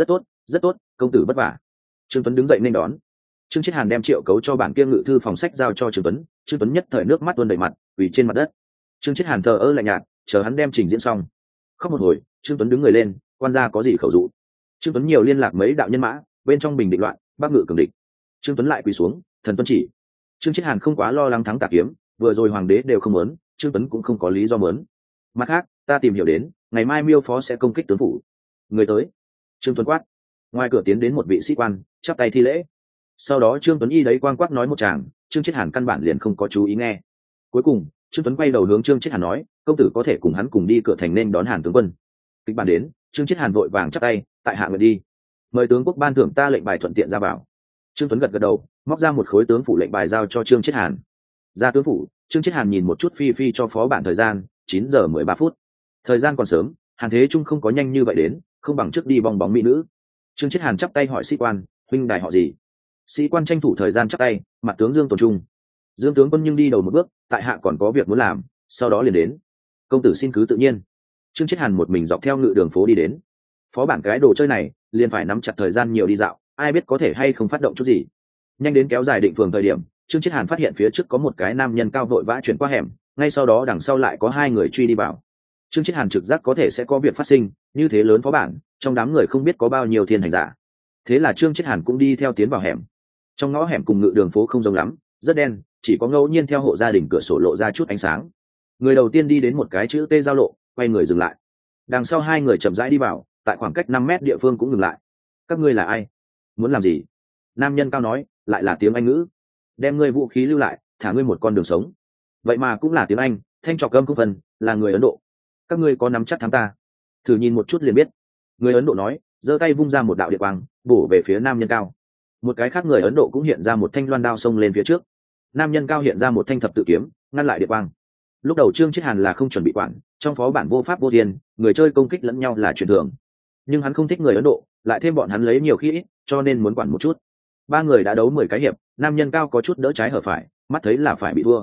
Rất tốt, công tử vất vả. Trương Tuấn đứng dậy nên đón. Trương Chiết Hàn đem Triệu Cấu cho bản kia ngự thư phòng sách giao cho Trương Tuấn. Trương Tuấn nhất thời nước mắt tuôn đầy mặt, quỳ trên mặt đất. Trương Chiết Hàn thờ ơ lạnh nhạt, chờ hắn đem trình diễn xong. Khóc một hồi, Trương Tuấn đứng người lên, quan gia có gì khẩu dụ. Trương Tuấn nhiều liên lạc mấy đạo nhân mã, bên trong bình định loạn, bắc ngự cường địch. Trương Tuấn lại quỳ xuống, thần tuân chỉ. Trương Chiết Hàn không quá lo lắng Thắng Tà kiếm, vừa rồi hoàng đế đều không muốn, Trương Tuấn cũng không có lý do muốn. Mặt khác, ta tìm hiểu đến, ngày mai Miêu phó sẽ công kích tướng phủ. Người tới. Trương Tuấn quát. Ngoài cửa tiến đến một vị sĩ quan, chắp tay thi lễ. Sau đó Trương Tuấn y đấy quang quát nói một tràng, Trương Chiết Hàn căn bản liền không có chú ý nghe. Cuối cùng, Trương Tuấn quay đầu hướng Trương Chiết Hàn nói, công tử có thể cùng hắn cùng đi cửa thành nên đón Hàn tướng quân. Kịch bản đến, Trương Chiết Hàn vội vàng chắp tay, tại hạ nguyện đi. Mời tướng quốc ban thưởng ta lệnh bài thuận tiện ra vào. Trương Tuấn gật gật đầu, móc ra một khối tướng phủ lệnh bài giao cho Trương Chiết Hàn. Ra tướng phủ, Trương Chiết Hàn nhìn một chút phi cho phó bản thời gian, 9 giờ 13 phút. Thời gian còn sớm, Hàn Thế Trung không có nhanh như vậy đến, không bằng trước đi bong bóng mỹ nữ. Trương Chiết Hàn chắp tay hỏi sĩ quan, huynh đài họ gì? Sĩ quan tranh thủ thời gian chắp tay, mặt tướng Dương Tồn Trung. Dương tướng quân nhưng đi đầu một bước, tại hạ còn có việc muốn làm, sau đó liền đến. Công tử xin cứ tự nhiên. Trương Chiết Hàn một mình dọc theo ngự đường phố đi đến. Phó bản cái đồ chơi này, liền phải nắm chặt thời gian nhiều đi dạo, ai biết có thể hay không phát động chút gì. Nhanh đến kéo dài định phường thời điểm, Trương Chiết Hàn phát hiện phía trước có một cái nam nhân cao vội vã chuyển qua hẻm, ngay sau đó đằng sau lại có 2 người truy đi vào. Trương Chiết Hàn trực giác có thể sẽ có việc phát sinh, như thế lớn phó bản, trong đám người không biết có bao nhiêu thiên hành giả. Thế là Trương Chiết Hàn cũng đi theo tiến vào hẻm. Trong ngõ hẻm cùng ngự đường phố không giống lắm, rất đen, chỉ có ngẫu nhiên theo hộ gia đình cửa sổ lộ ra chút ánh sáng. Người đầu tiên đi đến một cái chữ T giao lộ, quay người dừng lại. Đằng sau 2 người chậm rãi đi vào, tại khoảng cách 5 mét địa phương cũng ngừng lại. Các ngươi là ai? Muốn làm gì? Nam nhân cao nói, lại là tiếng Anh ngữ. Đem ngươi vũ khí lưu lại, thả ngươi một con đường sống. Vậy mà cũng là tiếng Anh, thanh trọc âm không phần, là người Ấn Độ. Các ngươi có nắm chắc thắng ta? Thử nhìn một chút liền biết. Người Ấn Độ nói, giơ tay vung ra một đạo điện quang, bổ về phía nam nhân cao. Một cái khác người Ấn Độ cũng hiện ra một thanh loan đao xông lên phía trước. Nam nhân cao hiện ra một thanh thập tự kiếm, ngăn lại điện quang. Lúc đầu Trương Chiết Hàn là không chuẩn bị quản, trong phó bản vô pháp vô thiên, người chơi công kích lẫn nhau là chuyện thường. Nhưng hắn không thích người Ấn Độ, lại thêm bọn hắn lấy nhiều khi ít, cho nên muốn quản một chút. 3 người đã đấu 10 cái hiệp, nam nhân cao có chút đỡ trái hở phải, mắt thấy là phải bị thua.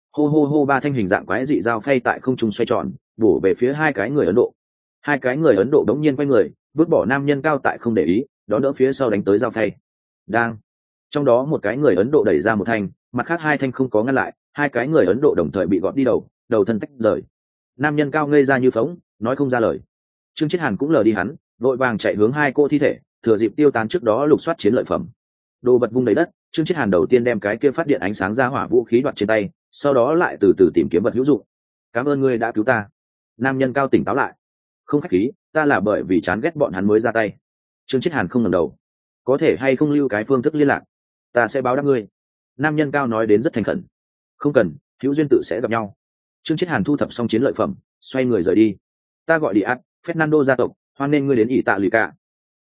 Hô 3 thanh hình dạng quái dị dao phay tại không trung xoay tròn, bổ về phía 2 cái người Ấn Độ. 2 cái người Ấn Độ đống nhiên quay người, vứt bỏ nam nhân cao tại không để ý, đón đỡ phía sau đánh tới dao phay. Đang trong đó một cái người Ấn Độ đẩy ra một thanh, mặt khác hai thanh không có ngăn lại, hai cái người Ấn Độ đồng thời bị gọt đi đầu thân tách rời. Nam nhân cao ngây ra như phóng, nói không ra lời. Trương Chiết Hàn cũng lờ đi hắn, vội vàng chạy hướng hai cô thi thể, thừa dịp tiêu tán trước đó lục soát chiến lợi phẩm. Đồ vật vung đầy đất, Trương Chiết Hàn đầu tiên đem cái kia phát điện ánh sáng ra hỏa vũ khí đoạt trên tay, sau đó lại từ từ tìm kiếm vật hữu dụng. Cảm ơn ngươi đã cứu ta. Nam nhân cao tỉnh táo lại. Không khách khí, ta là bởi vì chán ghét bọn hắn mới ra tay. Trương Chiết Hàn không ngẩng đầu. Có thể hay không lưu cái phương thức liên lạc, ta sẽ báo đáp ngươi. Nam nhân cao nói đến rất thành khẩn. Không cần, hữu duyên tự sẽ gặp nhau. Trương Chiết Hàn thu thập xong chiến lợi phẩm, xoay người rời đi. Ta gọi đi ác, Fernando gia tộc, hoan nên ngươi đến ỷ tạ lì cả.